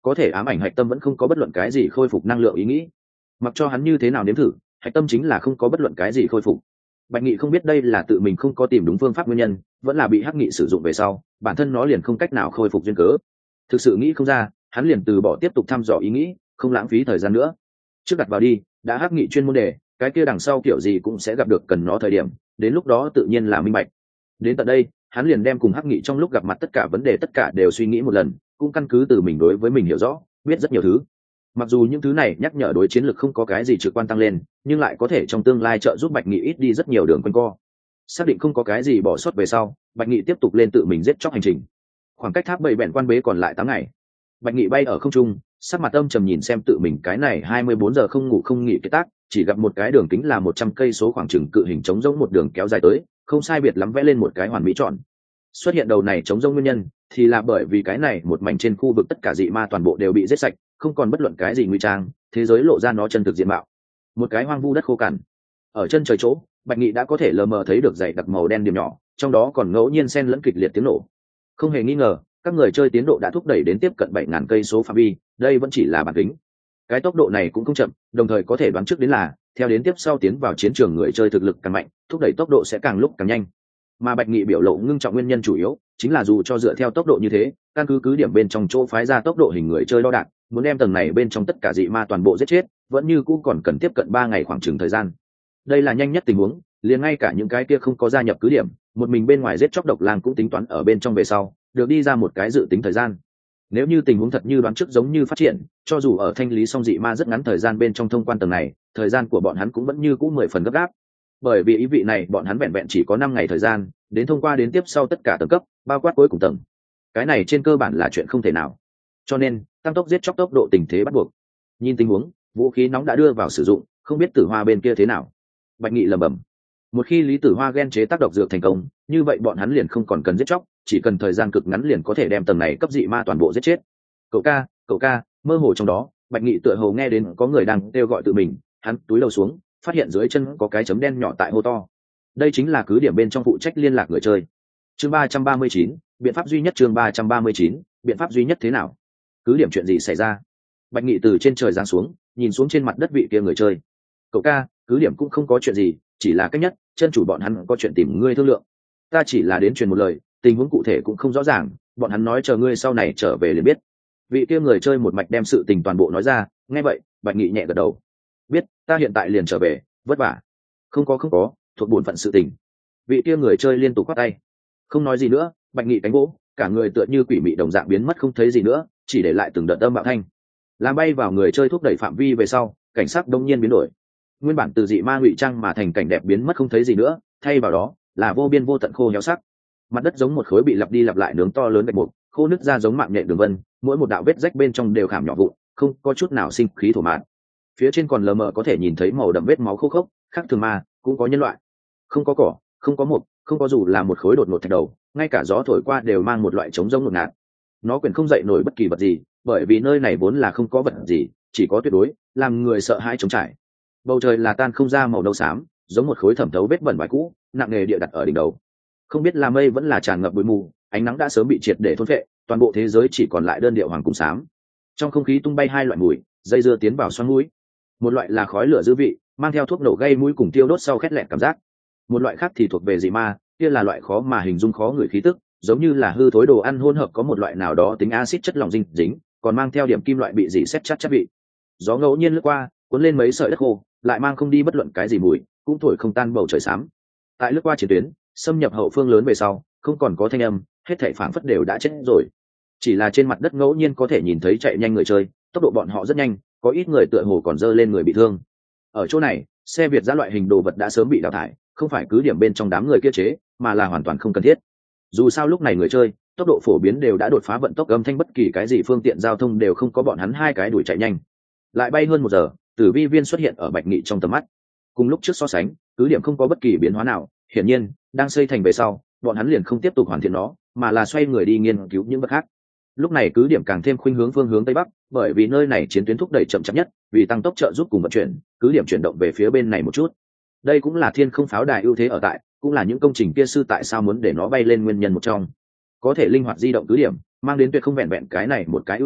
có thể ám ảnh hạch tâm vẫn không có bất luận cái gì khôi phục năng lượng ý nghĩ. Mặc cho hắn như thế nào nếm thử, hạch tâm chính là không có bất luận cái gì khôi phục. Bạch Nghị không biết đây là tự mình không có tìm đúng phương pháp nguyên nhân, vẫn là bị Hắc Nghị sử dụng về sau bản thân nó liền không cách nào khôi phục duyên cớ. Thực sự nghĩ không ra, hắn liền từ bỏ tiếp tục thăm dò ý nghĩ, không lãng phí thời gian nữa. Trước đặt vào đi, đã Hắc Nghị chuyên môn đề, cái kia đằng sau kiểu gì cũng sẽ gặp được cần nó thời điểm, đến lúc đó tự nhiên là minh bạch. Đến tận đây, hắn liền đem cùng Hắc Nghị trong lúc gặp mặt tất cả vấn đề tất cả đều suy nghĩ một lần, cũng căn cứ từ mình đối với mình hiểu rõ, biết rất nhiều thứ. Mặc dù những thứ này nhắc nhở đối chiến lược không có cái gì trực quan tăng lên, nhưng lại có thể trong tương lai trợ giúp Bạch Nghị ít đi rất nhiều đường quanh co. Xác định không có cái gì bỏ sót về sau, Bạch Nghị tiếp tục lên tự mình giết chóc hành trình. Khoảng cách tháp bảy bèn quan bế còn lại tám ngày. Bạch Nghị bay ở không trung, sắc mặt âm trầm nhìn xem tự mình cái này hai mươi bốn giờ không ngủ không nghỉ cái tác, chỉ gặp một cái đường kính là một trăm cây số khoảng chừng cự hình trống rỗng một đường kéo dài tới, không sai biệt lắm vẽ lên một cái hoàn mỹ tròn. Xuất hiện đầu này trống rỗng nguyên nhân thì là bởi vì cái này một mảnh trên khu vực tất cả dị ma toàn bộ đều bị giết sạch, không còn bất luận cái gì nguy trang, thế giới lộ ra nó chân thực diện mạo. Một cái hoang vu đất khô cằn. Ở chân trời chỗ, Bạch Nghị đã có thể lờ mờ thấy được dày đặc màu đen điểm nhỏ, trong đó còn ngẫu nhiên xen lẫn kịch liệt tiếng nổ. Không hề nghi ngờ, các người chơi tiến độ đã thúc đẩy đến tiếp cận bảy ngàn cây số phạm vi, đây vẫn chỉ là bản tính. Cái tốc độ này cũng không chậm, đồng thời có thể đoán trước đến là, theo đến tiếp sau tiến vào chiến trường người chơi thực lực càng mạnh, thúc đẩy tốc độ sẽ càng lúc càng nhanh. Mà Bạch Nghị biểu lộ ngưng trọng nguyên nhân chủ yếu chính là dù cho dựa theo tốc độ như thế, căn cứ cứ điểm bên trong chỗ phái ra tốc độ hình người chơi đo đạc, muốn đem tầng này bên trong tất cả dị ma toàn bộ giết chết, vẫn như cũ còn cần tiếp cận ba ngày khoảng chừng thời gian. Đây là nhanh nhất tình huống, liền ngay cả những cái kia không có gia nhập cứ điểm, một mình bên ngoài giết chóc độc lang cũng tính toán ở bên trong về sau, được đi ra một cái dự tính thời gian. Nếu như tình huống thật như đoán trước giống như phát triển, cho dù ở thanh lý xong dị ma rất ngắn thời gian bên trong thông quan tầng này, thời gian của bọn hắn cũng vẫn như cũ mười phần gấp gáp. Bởi vì ý vị này bọn hắn vẹn vẹn chỉ có năm ngày thời gian, đến thông qua đến tiếp sau tất cả tầng cấp, bao quát cuối cùng tầng. Cái này trên cơ bản là chuyện không thể nào. Cho nên, tăng tốc giết chóc tốc độ tình thế bắt buộc. Nhìn tình huống, vũ khí nóng đã đưa vào sử dụng, không biết Tử Hoa bên kia thế nào. Bạch Nghị lẩm bẩm. Một khi Lý Tử Hoa ghen chế tác độc dược thành công, như vậy bọn hắn liền không còn cần giết chóc, chỉ cần thời gian cực ngắn liền có thể đem tầng này cấp dị ma toàn bộ giết chết. Cậu ca, cậu ca, mơ hồ trong đó, Bạch Nghị tựa hồ nghe đến có người đang kêu gọi tự mình, hắn túi đầu xuống, phát hiện dưới chân có cái chấm đen nhỏ tại hô to. Đây chính là cứ điểm bên trong phụ trách liên lạc người chơi. Chương ba trăm ba mươi chín, biện pháp duy nhất chương ba trăm ba mươi chín, biện pháp duy nhất thế nào? Cứ điểm chuyện gì xảy ra? Bạch Nghị từ trên trời giáng xuống, nhìn xuống trên mặt đất vị kia người chơi. Cậu ca, cứ điểm cũng không có chuyện gì, chỉ là cách nhất, chân chủ bọn hắn có chuyện tìm ngươi thương lượng. Ta chỉ là đến truyền một lời, tình huống cụ thể cũng không rõ ràng, bọn hắn nói chờ ngươi sau này trở về liền biết. Vị kia người chơi một mạch đem sự tình toàn bộ nói ra, nghe vậy, Bạch Nghị nhẹ gật đầu. Biết, ta hiện tại liền trở về, vất vả. Không có không có, thuộc bổn phận sự tình. Vị kia người chơi liên tục quát tay. Không nói gì nữa, Bạch Nghị cánh vỗ, cả người tựa như quỷ mị đồng dạng biến mất không thấy gì nữa, chỉ để lại từng đợt âm bạo thanh. Làm bay vào người chơi thúc đẩy phạm vi về sau, cảnh sắc đông nhiên biến đổi. Nguyên bản từ dị ma ngụy trang mà thành cảnh đẹp biến mất không thấy gì nữa, thay vào đó là vô biên vô tận khô héo sắc. Mặt đất giống một khối bị lặp đi lặp lại nướng to lớn gạch mục, khô nứt ra giống mạng nhện đường vân, mỗi một đạo vết rách bên trong đều khảm nhỏ vụn, không có chút nào sinh khí thổ mạn. Phía trên còn lờ mờ có thể nhìn thấy màu đậm vết máu khô khốc, khác thường ma, cũng có nhân loại. Không có cỏ, không có mục, không có dù là một khối đột ngột thạch đầu, ngay cả gió thổi qua đều mang một loại trống rỗng ngột ngạt. Nó quyền không dậy nổi bất kỳ vật gì, bởi vì nơi này vốn là không có vật gì, chỉ có tuyệt đối, làm người sợ hãi trống trải. Bầu trời là tan không ra màu nâu xám, giống một khối thẩm thấu vết bẩn vải cũ, nặng nề địa đặt ở đỉnh đầu. Không biết là mây vẫn là tràn ngập bụi mù, ánh nắng đã sớm bị triệt để thôn phệ, toàn bộ thế giới chỉ còn lại đơn điệu hoàng cùng xám. Trong không khí tung bay hai loại mùi, dây dưa tiến vào xoắn mũi. Một loại là khói lửa dư vị, mang theo thuốc nổ gây mũi cùng tiêu đốt sau khét lẹt cảm giác. Một loại khác thì thuộc về dị ma, kia là loại khó mà hình dung khó người khí tức, giống như là hư thối đồ ăn hỗn hợp có một loại nào đó tính axit chất lỏng dinh dính, còn mang theo điểm kim loại bị dị xét chắc chắc vị. Gió ngẫu nhiên lướt qua, cuốn lên mấy sợi đất khô, lại mang không đi bất luận cái gì mùi, cũng thổi không tan bầu trời xám. Tại lướt qua chiến tuyến, xâm nhập hậu phương lớn về sau, không còn có thanh âm, hết thảy phảng phất đều đã chết rồi. Chỉ là trên mặt đất ngẫu nhiên có thể nhìn thấy chạy nhanh người chơi, tốc độ bọn họ rất nhanh, có ít người tựa hồ còn dơ lên người bị thương. Ở chỗ này, xe Việt giã loại hình đồ vật đã sớm bị đào thải, không phải cứ điểm bên trong đám người kia chế, mà là hoàn toàn không cần thiết. Dù sao lúc này người chơi, tốc độ phổ biến đều đã đột phá vận tốc âm thanh, bất kỳ cái gì phương tiện giao thông đều không có bọn hắn hai cái đuổi chạy nhanh. Lại bay hơn một giờ, tử vi viên xuất hiện ở Bạch Nghị trong tầm mắt. Cùng lúc trước so sánh, cứ điểm không có bất kỳ biến hóa nào, hiển nhiên, đang xây thành về sau, bọn hắn liền không tiếp tục hoàn thiện nó, mà là xoay người đi nghiên cứu những vật khác. Lúc này cứ điểm càng thêm khuynh hướng phương hướng tây bắc, bởi vì nơi này chiến tuyến thúc đẩy chậm chạp nhất, vì tăng tốc trợ giúp cùng vận chuyển, cứ điểm chuyển động về phía bên này một chút. Đây cũng là thiên không pháo đài ưu thế ở tại, cũng là những công trình kia sư tại sao muốn để nó bay lên nguyên nhân một trong. Có thể linh hoạt di động cứ điểm, mang đến tuyệt không vẹn vẹn cái này một cái ưu điểm,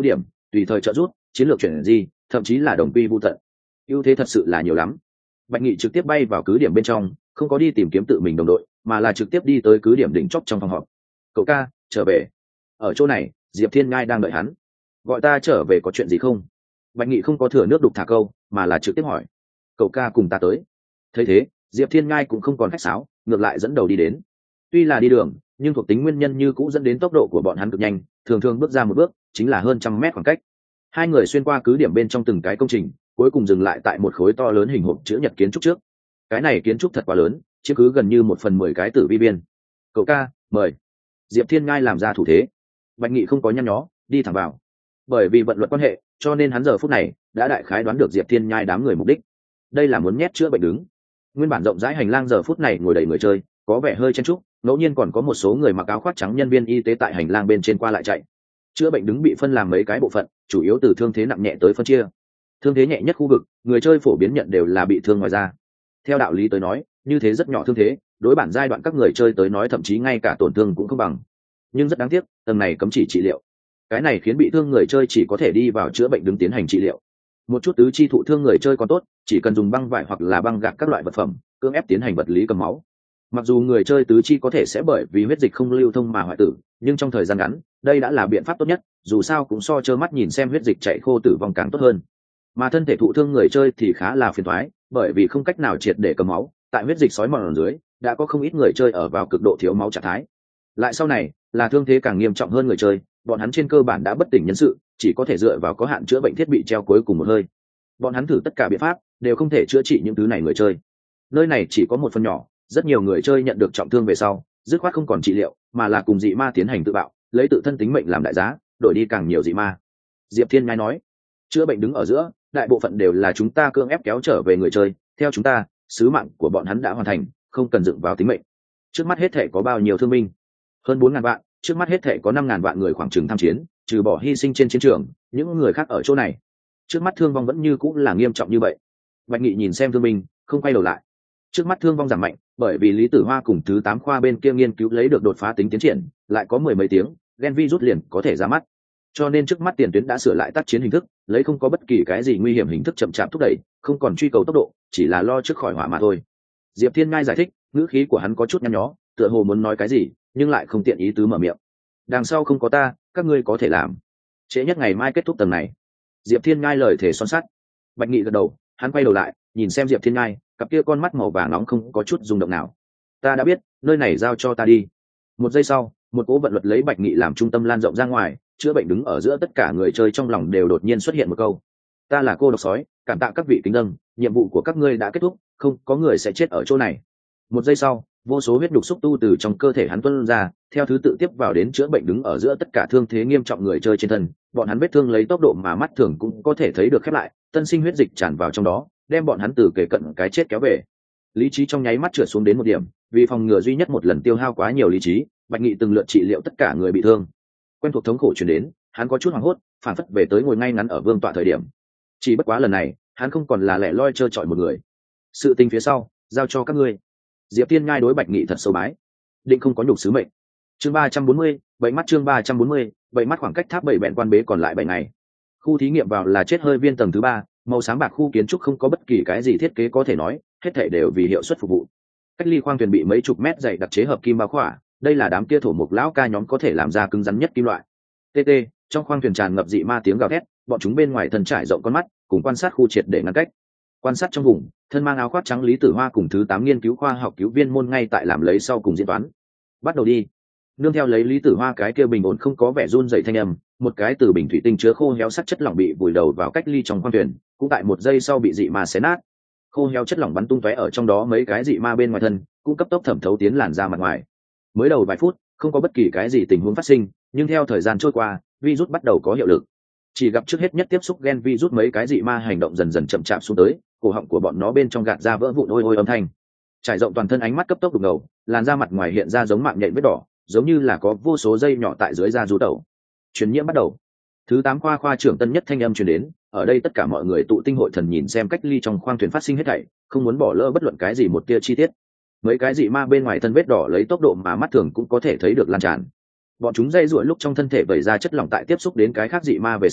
tùy thời trợ giúp, chiến lược chuyển di, thậm chí là đồng quy vu tận. Ưu thế thật sự là nhiều lắm. Bạch Nghị trực tiếp bay vào cứ điểm bên trong, không có đi tìm kiếm tự mình đồng đội, mà là trực tiếp đi tới cứ điểm đỉnh chóp trong phòng họp. Cậu ca, trở về. Ở chỗ này, Diệp Thiên Ngai đang đợi hắn. Gọi ta trở về có chuyện gì không? Bạch Nghị không có thừa nước đục thả câu, mà là trực tiếp hỏi. Cậu ca cùng ta tới. Thấy thế, Diệp Thiên Ngai cũng không còn khách sáo, ngược lại dẫn đầu đi đến. Tuy là đi đường, nhưng thuộc tính nguyên nhân như cũ dẫn đến tốc độ của bọn hắn cực nhanh, thường thường bước ra một bước chính là hơn trăm mét khoảng cách. Hai người xuyên qua cứ điểm bên trong từng cái công trình, cuối cùng dừng lại tại một khối to lớn hình hộp chữ nhật kiến trúc trước. Cái này kiến trúc thật quá lớn, chiếm cứ gần như một phần mười cái tử vi biên. Cậu ca, mời. Diệp Thiên Ngai làm ra thủ thế. Bạch Nghị không có nhăn nhó, đi thẳng vào. Bởi vì vận luật quan hệ, cho nên hắn giờ phút này đã đại khái đoán được Diệp Thiên Nhai đám người mục đích. Đây là muốn nhét chữa bệnh đứng. Nguyên bản rộng rãi hành lang giờ phút này ngồi đầy người chơi, có vẻ hơi chen chúc, ngẫu nhiên còn có một số người mặc áo khoác trắng nhân viên y tế tại hành lang bên trên qua lại chạy. Chữa bệnh đứng bị phân làm mấy cái bộ phận, chủ yếu từ thương thế nặng nhẹ tới phân chia. Thương thế nhẹ nhất khu vực, người chơi phổ biến nhận đều là bị thương ngoài da. Theo đạo lý tới nói, như thế rất nhỏ thương thế, đối bản giai đoạn các người chơi tới nói thậm chí ngay cả tổn thương cũng không bằng. Nhưng rất đáng tiếc, tầng này cấm chỉ trị liệu. Cái này khiến bị thương người chơi chỉ có thể đi vào chữa bệnh đứng tiến hành trị liệu. Một chút tứ chi thụ thương người chơi còn tốt, chỉ cần dùng băng vải hoặc là băng gạc các loại vật phẩm cưỡng ép tiến hành vật lý cầm máu. Mặc dù người chơi tứ chi có thể sẽ bởi vì huyết dịch không lưu thông mà hoại tử, nhưng trong thời gian ngắn đây đã là biện pháp tốt nhất, dù sao cũng so trơ mắt nhìn xem huyết dịch chạy khô tử vong càng tốt hơn. Mà thân thể thụ thương người chơi thì khá là phiền toái, bởi vì không cách nào triệt để cầm máu, tại huyết dịch sói mòn ở dưới đã có không ít người chơi ở vào cực độ thiếu máu trạng thái. Lại sau này là thương thế càng nghiêm trọng hơn người chơi, bọn hắn trên cơ bản đã bất tỉnh nhân sự, chỉ có thể dựa vào có hạn chữa bệnh thiết bị treo cuối cùng một hơi. Bọn hắn thử tất cả biện pháp đều không thể chữa trị những thứ này người chơi. Nơi này chỉ có một phần nhỏ, rất nhiều người chơi nhận được trọng thương về sau dứt khoát không còn trị liệu, mà là cùng dị ma tiến hành tự bạo, lấy tự thân tính mệnh làm đại giá, đổi đi càng nhiều dị ma. Diệp Thiên Nhai nói, chữa bệnh đứng ở giữa, đại bộ phận đều là chúng ta cưỡng ép kéo trở về người chơi, theo chúng ta, sứ mạng của bọn hắn đã hoàn thành, không cần dựng vào tính mệnh. Trước mắt hết thể có bao nhiêu thương binh? Hơn bốn ngàn vạn, trước mắt hết thể có năm ngàn vạn người khoảng chừng tham chiến, trừ bỏ hy sinh trên chiến trường, những người khác ở chỗ này. Trước mắt thương vong vẫn như cũng là nghiêm trọng như vậy. Bạch Nghị nhìn xem thương binh, không quay đầu lại. Trước mắt thương vong giảm mạnh, bởi vì Lý Tử Hoa cùng thứ tám khoa bên kia nghiên cứu lấy được đột phá tính tiến triển, lại có mười mấy tiếng, gen virus liền có thể ra mắt. Cho nên trước mắt tiền tuyến đã sửa lại tác chiến hình thức, lấy không có bất kỳ cái gì nguy hiểm hình thức chậm chạp thúc đẩy, không còn truy cầu tốc độ, chỉ là lo trước khỏi hỏa mà thôi. Diệp Thiên Ngai giải thích, ngữ khí của hắn có chút nhăn nhó, tựa hồ muốn nói cái gì, nhưng lại không tiện ý tứ mở miệng. Đằng sau không có ta, các ngươi có thể làm. Trễ nhất ngày mai kết thúc tầng này. Diệp Thiên Ngai lời thể son sắt. Bạch Nghị gật đầu, hắn quay đầu lại, nhìn xem Diệp Thiên Ngai, cặp kia con mắt màu vàng nóng không có chút rung động nào. Ta đã biết, nơi này giao cho ta đi. Một giây sau, một cỗ vận luật lấy Bạch Nghị làm trung tâm lan rộng ra ngoài, chữa bệnh đứng ở giữa tất cả người chơi trong lòng đều đột nhiên xuất hiện một câu: ta là cô độc sói, cảm tạ các vị kính dâng, nhiệm vụ của các ngươi đã kết thúc, không có người sẽ chết ở chỗ này. Một giây sau, vô số huyết nhục xúc tu từ trong cơ thể hắn tuôn ra, theo thứ tự tiếp vào đến chữa bệnh đứng ở giữa tất cả thương thế nghiêm trọng người chơi trên thân. Bọn hắn vết thương lấy tốc độ mà mắt thường cũng có thể thấy được khép lại, tân sinh huyết dịch tràn vào trong đó, đem bọn hắn từ kề cận cái chết kéo về. Lý trí trong nháy mắt trượt xuống đến một điểm, vì phòng ngừa duy nhất một lần tiêu hao quá nhiều lý trí, Bạch Nghị từng lượt trị liệu tất cả người bị thương. Quen thuộc thống khổ truyền đến, hắn có chút hoảng hốt, phản phất về tới ngồi ngay ngắn ở vương tọa thời điểm. Chỉ bất quá lần này, hắn không còn là lẻ loi trơ trọi một người. Sự tình phía sau, giao cho các ngươi. Diệp Thiên Ngai đối Bạch Nghị thật sâu bái, định không có nhục sứ mệnh. Chương ba trăm bốn mươi, bảy mắt chương ba trăm bốn mươi, bảy mắt khoảng cách tháp bảy bẹn quan bế còn lại bảy ngày. Khu thí nghiệm vào là chết hơi viên tầng thứ ba, màu sáng bạc khu kiến trúc không có bất kỳ cái gì thiết kế có thể nói, hết thảy đều vì hiệu suất phục vụ. Cách ly khoang thuyền bị mấy chục mét dày đặc chế hợp kim bao khỏa, đây là đám kia thổ mục lão ca nhóm có thể làm ra cứng rắn nhất kim loại. tê tê, trong khoang thuyền tràn ngập dị ma tiếng gào thét, bọn chúng bên ngoài thân trải rộng con mắt, cùng quan sát khu triệt để ngăn cách. Quan sát trong vùng, thân mang áo khoác trắng Lý Tử Hoa cùng thứ tám nghiên cứu khoa học cứu viên môn ngay tại làm lấy sau cùng diễn toán. Bắt đầu đi. Nương theo lấy Lý Tử Hoa cái kia bình ổn không có vẻ run rẩy thanh âm, một cái từ bình thủy tinh chứa khô héo sắt chất lỏng bị vùi đầu vào cách ly trong khoang thuyền, cũng tại một giây sau bị dị ma xé nát. Khô héo chất lỏng bắn tung tóe ở trong đó, mấy cái dị ma bên ngoài thân cũng cấp tốc thẩm thấu tiến làn ra mặt ngoài. Mới đầu vài phút không có bất kỳ cái gì tình huống phát sinh, nhưng theo thời gian trôi qua, virus bắt đầu có hiệu lực. Chỉ gặp trước hết nhất tiếp xúc gen virus, mấy cái dị ma hành động dần dần chậm chạp xuống tới, cổ họng của bọn nó bên trong gạt ra vỡ vụn ôi ôi âm thanh. Trải rộng toàn thân, ánh mắt cấp tốc đục ngầu, làn da mặt ngoài hiện ra giống mạng nhện vết đỏ, giống như là có vô số dây nhỏ tại dưới da rú tẩu. Truyền nhiễm bắt đầu. Thứ tám khoa khoa trưởng tân nhất thanh âm truyền đến, ở đây tất cả mọi người tụ tinh hội thần nhìn xem cách ly trong khoang thuyền phát sinh hết thảy, không muốn bỏ lỡ bất luận cái gì một tia chi tiết. Mấy cái dị ma bên ngoài thân vết đỏ lấy tốc độ mà mắt thường cũng có thể thấy được lan tràn. Bọn chúng dây ruổi lúc trong thân thể vẩy ra chất lỏng, tại tiếp xúc đến cái khác dị ma về sau,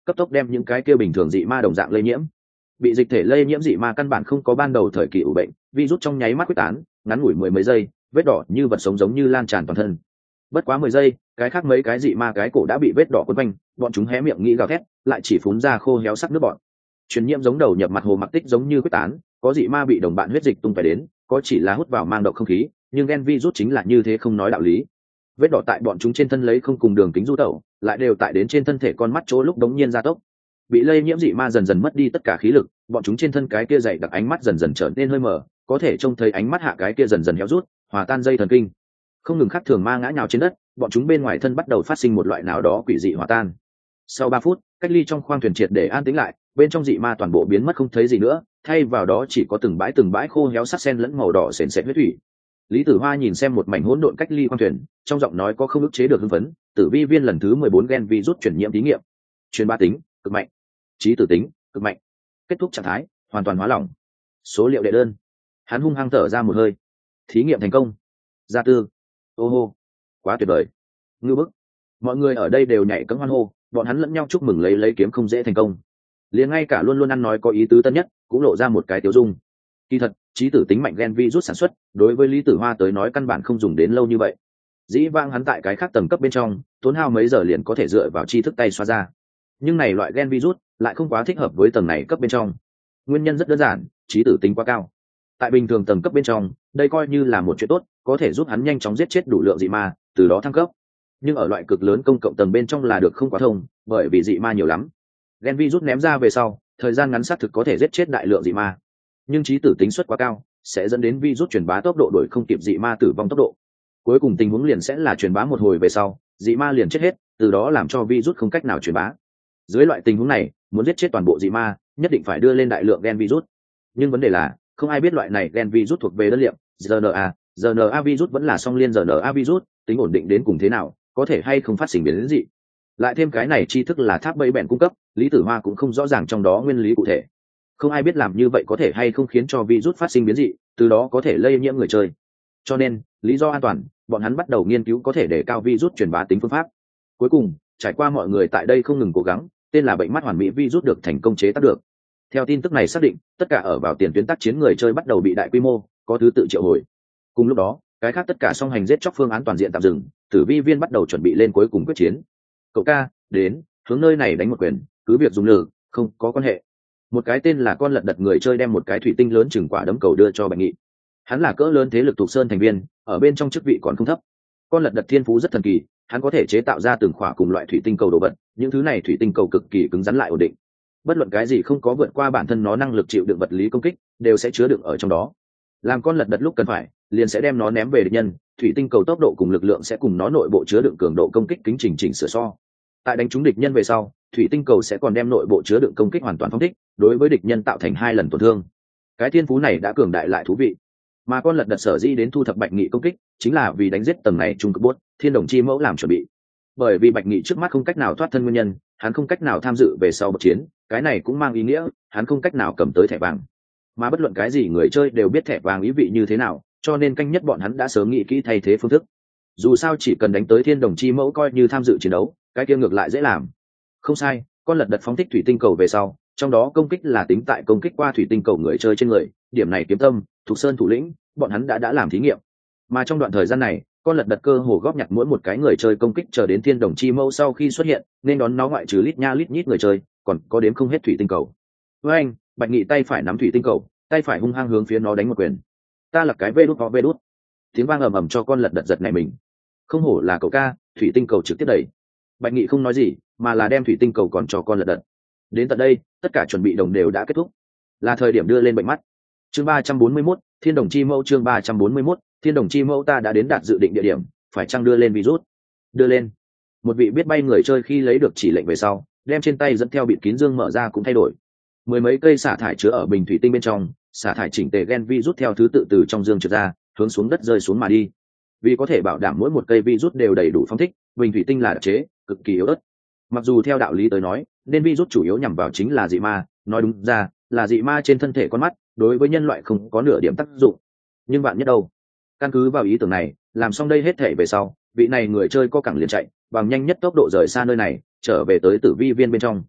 cấp tốc đem những cái kia bình thường dị ma đồng dạng lây nhiễm. Bị dịch thể lây nhiễm dị ma căn bản không có ban đầu thời kỳ ủ bệnh, virus trong nháy mắt quyết tán, ngắn ngủi mười mấy giây, vết đỏ như vật sống giống như lan tràn toàn thân. Bất quá mười giây, cái khác mấy cái dị ma cái cổ đã bị vết đỏ quấn quanh, bọn chúng hé miệng nghĩ gào thét, lại chỉ phun ra khô héo sắc nước bọt. Truyền nhiễm giống đầu nhập mặt hồ mặc tích giống như quyết tán, có dị ma bị đồng bạn huyết dịch tung tóe đến, có chỉ là hút vào mang độc không khí, nhưng gen virus chính là như thế không nói đạo lý. Vết đỏ tại bọn chúng trên thân lấy không cùng đường kính du tẩu, lại đều tại đến trên thân thể con mắt chỗ lúc đống nhiên gia tốc. Bị lây nhiễm dị ma dần dần mất đi tất cả khí lực, bọn chúng trên thân cái kia dày đặc ánh mắt dần dần trở nên hơi mờ, có thể trông thấy ánh mắt hạ cái kia dần dần héo rút, hòa tan dây thần kinh. Không ngừng khắc thường ma ngã nhào trên đất, bọn chúng bên ngoài thân bắt đầu phát sinh một loại nào đó quỷ dị hòa tan. Sau ba phút, cách ly trong khoang thuyền triệt để an tĩnh lại, bên trong dị ma toàn bộ biến mất không thấy gì nữa, thay vào đó chỉ có từng bãi từng bãi khô héo sắc sen lẫn màu đỏ sền sệt huyết thủy. Lý Tử Hoa nhìn xem một mảnh hỗn độn cách ly khoang thuyền, trong giọng nói có không ức chế được hưng phấn. Tử vi viên lần thứ mười bốn gen virus chuyển nhiễm thí nghiệm, truyền bá tính cực mạnh, trí tử tính cực mạnh, kết thúc trạng thái hoàn toàn hóa lỏng. Số liệu đệ đơn. Hắn hung hăng thở ra một hơi. Thí nghiệm thành công. Gia tư. Ô hô, quá tuyệt vời, ngư bức. Mọi người ở đây đều nhảy cẫng hoan hô, bọn hắn lẫn nhau chúc mừng lấy lấy kiếm không dễ thành công. Liền ngay cả luôn luôn ăn nói có ý tứ tân nhất cũng lộ ra một cái tiêu dung. Kỳ thật, trí tử tính mạnh gen virus sản xuất đối với Lý Tử Hoa tới nói căn bản không dùng đến lâu như vậy. Dĩ vãng hắn tại cái khác tầng cấp bên trong tốn hao mấy giờ liền có thể dựa vào tri thức tay xoa ra, nhưng này loại gen virus lại không quá thích hợp với tầng này cấp bên trong. Nguyên nhân rất đơn giản, trí tử tính quá cao. Tại bình thường tầng cấp bên trong, đây coi như là một chuyện tốt, có thể giúp hắn nhanh chóng giết chết đủ lượng dị ma, từ đó thăng cấp. Nhưng ở loại cực lớn công cộng tầng bên trong là được không quá thông, bởi vì dị ma nhiều lắm. Gen virus ném ra về sau, thời gian ngắn xác thực có thể giết chết đại lượng dị ma, nhưng trí tử tính suất quá cao, sẽ dẫn đến virus truyền bá tốc độ đổi không kịp dị ma tử vong tốc độ. Cuối cùng tình huống liền sẽ là truyền bá một hồi về sau, dị ma liền chết hết, từ đó làm cho virus không cách nào truyền bá. Dưới loại tình huống này, muốn giết chết toàn bộ dị ma, nhất định phải đưa lên đại lượng gen virus. Nhưng vấn đề là, không ai biết loại này gen virus thuộc về đơn liệm, rờ en a, rờ en a virus vẫn là song liên rờ en a virus, tính ổn định đến cùng thế nào, có thể hay không phát sinh biến dị. Lại thêm cái này tri thức là tháp bẫy bèn cung cấp, Lý Tử Hoa cũng không rõ ràng trong đó nguyên lý cụ thể. Không ai biết làm như vậy có thể hay không khiến cho virus phát sinh biến dị, từ đó có thể lây nhiễm người chơi. Cho nên, lý do an toàn, bọn hắn bắt đầu nghiên cứu có thể để cao virus truyền bá tính phương pháp. Cuối cùng, trải qua mọi người tại đây không ngừng cố gắng, tên là bệnh mắt hoàn mỹ virus được thành công chế tác được. Theo tin tức này xác định, tất cả ở vào tiền tuyến tác chiến người chơi bắt đầu bị đại quy mô, có thứ tự triệu hồi. Cùng lúc đó, cái khác tất cả song hành giết chóc phương án toàn diện tạm dừng, Tử Vi viên bắt đầu chuẩn bị lên cuối cùng quyết chiến. Cậu ca, đến, hướng nơi này đánh một quyền, cứ việc dùng lực, không có quan hệ. Một cái tên là con lật đật người chơi đem một cái thủy tinh lớn chừng quả đấm cầu đưa cho Bạch Nghị. Hắn là cỡ lớn thế lực thuộc sơn thành viên, ở bên trong chức vị còn không thấp. Con lật đật thiên phú rất thần kỳ, hắn có thể chế tạo ra từng khỏa cùng loại thủy tinh cầu đồ vật, những thứ này thủy tinh cầu cực kỳ cứng rắn lại ổn định. Bất luận cái gì không có vượt qua bản thân nó năng lực chịu đựng vật lý công kích, đều sẽ chứa đựng ở trong đó. Làm con lật đật lúc cần phải, liền sẽ đem nó ném về địch nhân, thủy tinh cầu tốc độ cùng lực lượng sẽ cùng nó nội bộ chứa đựng cường độ công kích kính chỉnh chỉnh sửa so. Tại đánh trúng địch nhân về sau, thủy tinh cầu sẽ còn đem nội bộ chứa đựng công kích hoàn toàn phóng thích, đối với địch nhân tạo thành hai lần tổn thương. Cái thiên phú này đã cường đại lại thú vị. Mà con lật đật sở dĩ đến thu thập Bạch Nghị công kích, chính là vì đánh giết tầng này trung cực bốt, thiên đồng chi mẫu làm chuẩn bị. Bởi vì Bạch Nghị trước mắt không cách nào thoát thân nguyên nhân, hắn không cách nào tham dự về sau một chiến, cái này cũng mang ý nghĩa hắn không cách nào cầm tới thẻ vàng. Mà bất luận cái gì người chơi đều biết thẻ vàng ý vị như thế nào, cho nên canh nhất bọn hắn đã sớm nghĩ kỹ thay thế phương thức. Dù sao chỉ cần đánh tới thiên đồng chi mẫu coi như tham dự chiến đấu, cái kia ngược lại dễ làm. Không sai, con lật đật phóng thích thủy tinh cầu về sau, trong đó công kích là tính tại công kích qua thủy tinh cầu người chơi trên người, điểm này Kiếm Tâm, Thục Sơn thủ lĩnh, bọn hắn đã đã làm thí nghiệm. Mà trong đoạn thời gian này, con lật đật cơ hồ góp nhặt mỗi một cái người chơi công kích chờ đến thiên đồng chi mẫu sau khi xuất hiện, nên đón nó ngoại trừ lít nha lít nhít người chơi, còn có đếm không hết thủy tinh cầu. Với anh, Bạch Nghị tay phải nắm thủy tinh cầu, tay phải hung hăng hướng phía nó đánh một quyền. Ta là cái vê đút có vê đút. Tiếng vang ầm ầm cho con lật đật giật này mình. Không hổ là cậu ca, thủy tinh cầu trực tiếp đẩy. Bạch Nghị không nói gì, mà là đem thủy tinh cầu còn cho con lật đật. Đến tận đây, tất cả chuẩn bị đồng đều đã kết thúc, là thời điểm đưa lên bệnh mắt. Chương ba trăm bốn mươi mốt, Thiên Đồng Chi Mẫu. Chương ba trăm bốn mươi mốt, Thiên Đồng Chi Mẫu. Ta đã đến đạt dự định địa điểm, phải chăng đưa lên virus? Đưa lên. Một vị biết bay người chơi khi lấy được chỉ lệnh về sau, đem trên tay dẫn theo bịt kín dương mở ra cũng thay đổi. Mười mấy cây xả thải chứa ở bình thủy tinh bên trong, xả thải chỉnh tề gen virus theo thứ tự từ trong dương trượt ra, hướng xuống đất rơi xuống mà đi. Vì có thể bảo đảm mỗi một cây virus đều đầy đủ phóng thích, bình thủy tinh là đặc chế, cực kỳ yếu ớt. Mặc dù theo đạo lý tới nói, nên virus chủ yếu nhằm vào chính là dị ma, nói đúng ra là dị ma trên thân thể con mắt, đối với nhân loại không có nửa điểm tác dụng. Nhưng bạn nhất đâu? Căn cứ vào ý tưởng này, làm xong đây hết thể về sau, vị này người chơi co cẳng liền chạy, bằng nhanh nhất tốc độ rời xa nơi này, trở về tới Tử Vi viên bên trong.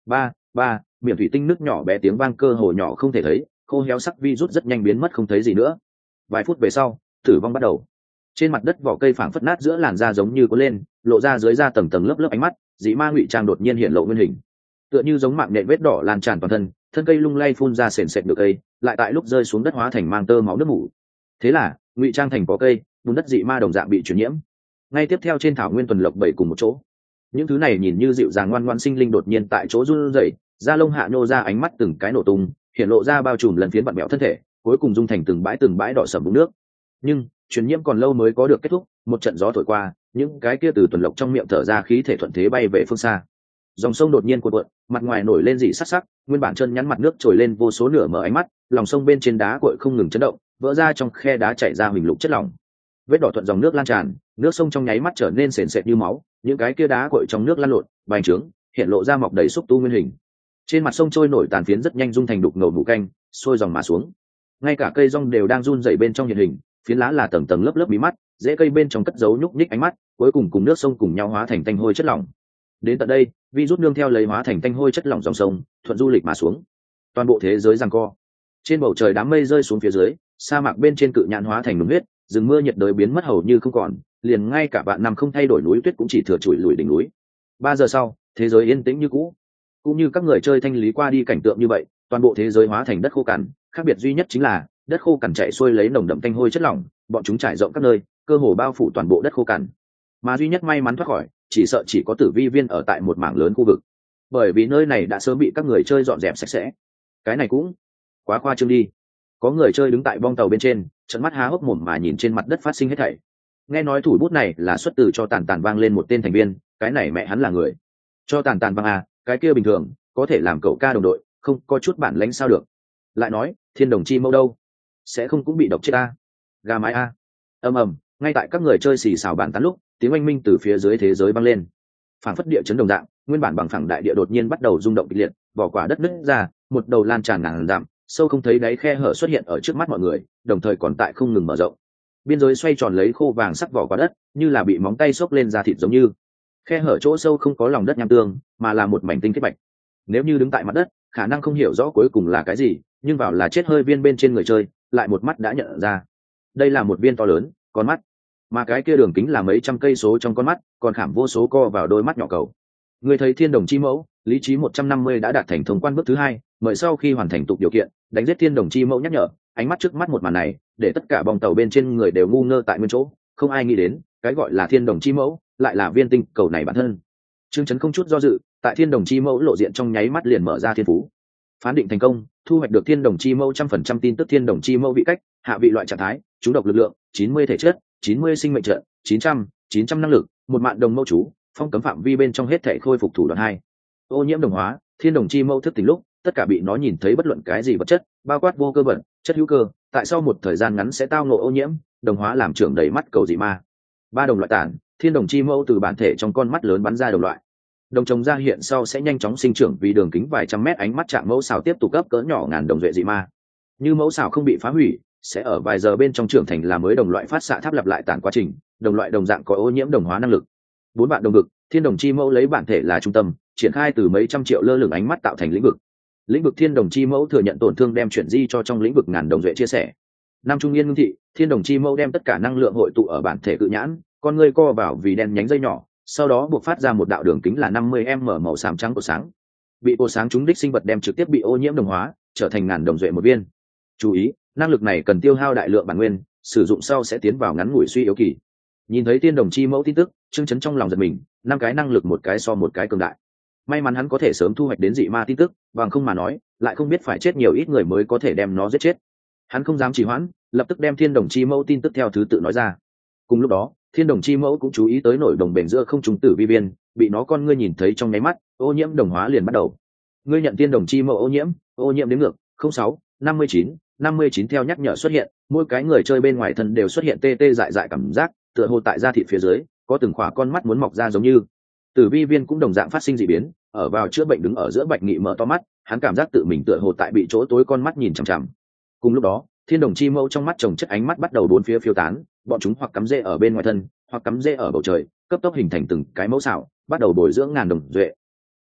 ba ba miệng thủy tinh nước nhỏ bé tiếng vang cơ hồ nhỏ không thể thấy, khô héo sắc vi rút rất nhanh biến mất không thấy gì nữa. Vài phút về sau tử vong bắt đầu. Trên mặt đất vỏ cây phảng phất nát giữa làn da giống như có lên, lộ ra dưới da tầng tầng lớp lớp ánh mắt, dị ma ngụy trang đột nhiên hiện lộ nguyên hình, tựa như giống mạng nhện vết đỏ lan tràn toàn thân, thân cây lung lay phun ra sền sệt được cây, lại tại lúc rơi xuống đất hóa thành mang tơ máu nước mủ. Thế là ngụy trang thành có cây bùn đất dị ma đồng dạng bị truyền nhiễm. Ngay tiếp theo trên thảo nguyên tuần lộc bảy cùng một chỗ, những thứ này nhìn như dịu dàng ngoan ngoãn sinh linh đột nhiên tại chỗ run rẩy, da lông hạ nhô ra, ánh mắt từng cái nổ tung, hiện lộ ra bao trùm lần phiến vặn mẹo thân thể, cuối cùng dung thành từng bãi từng bãi đỏ sẫm bụng nước. Nhưng truyền nhiễm còn lâu mới có được kết thúc, một trận gió thổi qua, những cái kia từ tuần lộc trong miệng thở ra khí thể thuận thế bay về phương xa. Dòng sông đột nhiên cuộn cuộn, mặt ngoài nổi lên dị sắc sắc, nguyên bản chân nhắn mặt nước trồi lên vô số nửa mở ánh mắt, lòng sông bên trên đá cội không ngừng chấn động, vỡ ra trong khe đá chảy ra huỳnh lục chất lỏng. Vết đỏ thuận dòng nước lan tràn, nước sông trong nháy mắt trở nên sền sệt như máu, những cái kia đá cội trong nước lăn lộn, bành trướng, hiện lộ ra mọc đầy xúc tu nguyên hình. Trên mặt sông trôi nổi tàn phiến rất nhanh dung thành đục ngầu mù canh, sôi dòng mà xuống. Ngay cả cây rong đều đang run rẩy bên trong hiện hình, phiến lá là tầng tầng lớp lớp bí mắt, rễ cây bên trong cất giấu nhúc nhích ánh mắt, cuối cùng cùng nước sông cùng nhau hóa thành tanh hôi chất lỏng. Đến tận đây, virus nương theo lấy hóa thành tanh hôi chất lỏng dòng sông, thuận du lịch mà xuống. Toàn bộ thế giới giằng co. Trên bầu trời đám mây rơi xuống phía dưới, sa mạc bên trên cự nhãn hóa thành núi huyết, rừng mưa nhiệt đới biến mất hầu như không còn, liền ngay cả vạn năm không thay đổi núi tuyết cũng chỉ thừa trụi lùi đỉnh núi. Ba giờ sau, thế giới yên tĩnh như cũ. Cũng như các người chơi thanh lý qua đi cảnh tượng như vậy, toàn bộ thế giới hóa thành đất khô cằn, khác biệt duy nhất chính là đất khô cằn chạy xuôi lấy nồng đậm tanh hôi chất lỏng, bọn chúng trải rộng các nơi, cơ hồ bao phủ toàn bộ đất khô cằn. Mà duy nhất may mắn thoát khỏi, chỉ sợ chỉ có Tử Vi Viên ở tại một mảng lớn khu vực, bởi vì nơi này đã sớm bị các người chơi dọn dẹp sạch sẽ. Cái này cũng quá khoa trương đi. Có người chơi đứng tại bong tàu bên trên, trợn mắt há hốc mồm mà nhìn trên mặt đất phát sinh hết thảy. Nghe nói thủ bút này là xuất từ cho tàn tàn vang lên một tên thành viên, cái này mẹ hắn là người. Cho tàn tàn vang à, cái kia bình thường, có thể làm cậu ca đồng đội, không có chút bản lãnh sao được. Lại nói, thiên đồng chi mâu đâu? Sẽ không cũng bị độc chết a? Gà mái a. Ầm ầm, ngay tại các người chơi xì xào bàn tán lúc, tiếng oanh minh từ phía dưới thế giới vang lên. Phảng phất địa chấn đồng dạng, nguyên bản bằng phẳng đại địa đột nhiên bắt đầu rung động kịch liệt, vỏ quả đất nứt ra, một đầu lan tràn ngàn dặm, sâu không thấy đáy khe hở xuất hiện ở trước mắt mọi người, đồng thời còn tại không ngừng mở rộng. Biên giới xoay tròn lấy khô vàng sắc vỏ quả đất, như là bị móng tay xốc lên ra thịt giống như. Khe hở chỗ sâu không có lòng đất nham tương, mà là một mảnh tinh kết bạch. Nếu như đứng tại mặt đất, khả năng không hiểu rõ cuối cùng là cái gì, nhưng vào là chết hơi viên bên trên người chơi, lại một mắt đã nhận ra. Đây là một viên to lớn, con mắt. Mà cái kia đường kính là mấy trăm cây số trong con mắt, còn khảm vô số co vào đôi mắt nhỏ cầu. Người thấy thiên đồng chi mẫu, lý trí một trăm năm mươi đã đạt thành thông quan bước thứ hai, mời sau khi hoàn thành tục điều kiện, đánh giết thiên đồng chi mẫu nhắc nhở, ánh mắt trước mắt một màn này, để tất cả bong tàu bên trên người đều ngu ngơ tại nguyên chỗ, không ai nghĩ đến, cái gọi là thiên đồng chi mẫu, lại là viên tinh cầu này bản thân. Trương Chấn không chút do dự, tại thiên đồng chi mẫu lộ diện trong nháy mắt liền mở ra thiên phú. Phán định thành công, thu hoạch được thiên đồng chi mẫu trăm phần trăm tin tức thiên đồng chi mẫu vị cách, hạ vị loại trạng thái, chú độc lực lượng, chín mươi thể chất, chín mươi sinh mệnh trận, chín trăm, chín trăm năng lực, một mạng đồng mẫu chú, phong cấm phạm vi bên trong hết thể khôi phục thủ đoạn hai. Ô nhiễm đồng hóa, thiên đồng chi mẫu thức tỉnh lúc, tất cả bị nó nhìn thấy bất luận cái gì vật chất, bao quát vô cơ vật, chất hữu cơ, tại sau một thời gian ngắn sẽ tao ngộ ô nhiễm, đồng hóa làm trưởng đầy mắt cầu dị ma. Ba đồng loại tản, thiên đồng chi mẫu từ bản thể trong con mắt lớn bắn ra đồng loại. Đồng trồng ra hiện sau sẽ nhanh chóng sinh trưởng vì đường kính vài trăm mét ánh mắt chạm mẫu xào tiếp tục cấp cỡ nhỏ ngàn đồng duệ dị ma. Như mẫu xào không bị phá hủy, sẽ ở vài giờ bên trong trưởng thành là mới đồng loại phát xạ tháp lặp lại tản quá trình, đồng loại đồng dạng có ô nhiễm đồng hóa năng lực. Bốn bạn đồng vực, thiên đồng chi mẫu lấy bản thể là trung tâm, triển khai từ mấy trăm triệu lơ lửng ánh mắt tạo thành lĩnh vực. Lĩnh vực thiên đồng chi mẫu thừa nhận tổn thương đem chuyển di cho trong lĩnh vực ngàn đồng duệ chia sẻ. Năm trung niên ngưng thị, thiên đồng chi mẫu đem tất cả năng lượng hội tụ ở bản thể cự nhãn, con người co vào vì đen nhánh dây nhỏ, sau đó buộc phát ra một đạo đường kính là năm mươi m màu xám trắng của sáng. Bị cổ sáng trúng đích sinh vật đem trực tiếp bị ô nhiễm đồng hóa, trở thành ngàn đồng duệ một viên. Chú ý, năng lực này cần tiêu hao đại lượng bản nguyên, sử dụng sau sẽ tiến vào ngắn ngủi suy yếu kỳ. Nhìn thấy thiên đồng chi mẫu tin tức, Trương Chấn trong lòng giật mình, năm cái năng lực một cái so một cái cường đại. May mắn hắn có thể sớm thu hoạch đến dị ma tin tức, bằng không mà nói, lại không biết phải chết nhiều ít người mới có thể đem nó giết chết. Hắn không dám trì hoãn, lập tức đem thiên đồng chi mẫu tin tức theo thứ tự nói ra. Cùng lúc đó, thiên đồng chi mẫu cũng chú ý tới nổi đồng bền giữa không trùng tử vi viên, bị nó con ngươi nhìn thấy trong nháy mắt, ô nhiễm đồng hóa liền bắt đầu. Ngươi nhận thiên đồng chi mẫu ô nhiễm, ô nhiễm đến ngược, không sáu, năm mươi chín, năm mươi chín theo nhắc nhở xuất hiện, mỗi cái người chơi bên ngoài thân đều xuất hiện tê tê dại dại cảm giác, tựa hồ tại da thịt phía dưới, có từng khỏa con mắt muốn mọc ra giống như. Tử vi viên cũng đồng dạng phát sinh dị biến, ở vào chữa bệnh đứng ở giữa Bạch Nghị mở to mắt, hắn cảm giác tự mình tựa hồ tại bị chỗ tối con mắt nhìn chằm chằm. Cùng lúc đó, thiên đồng chi mẫu trong mắt chồng chất ánh mắt bắt đầu bốn phía phiêu tán, bọn chúng hoặc cắm rễ ở bên ngoài thân, hoặc cắm rễ ở bầu trời, cấp tốc hình thành từng cái mẫu xảo, bắt đầu bồi dưỡng ngàn đồng duệ.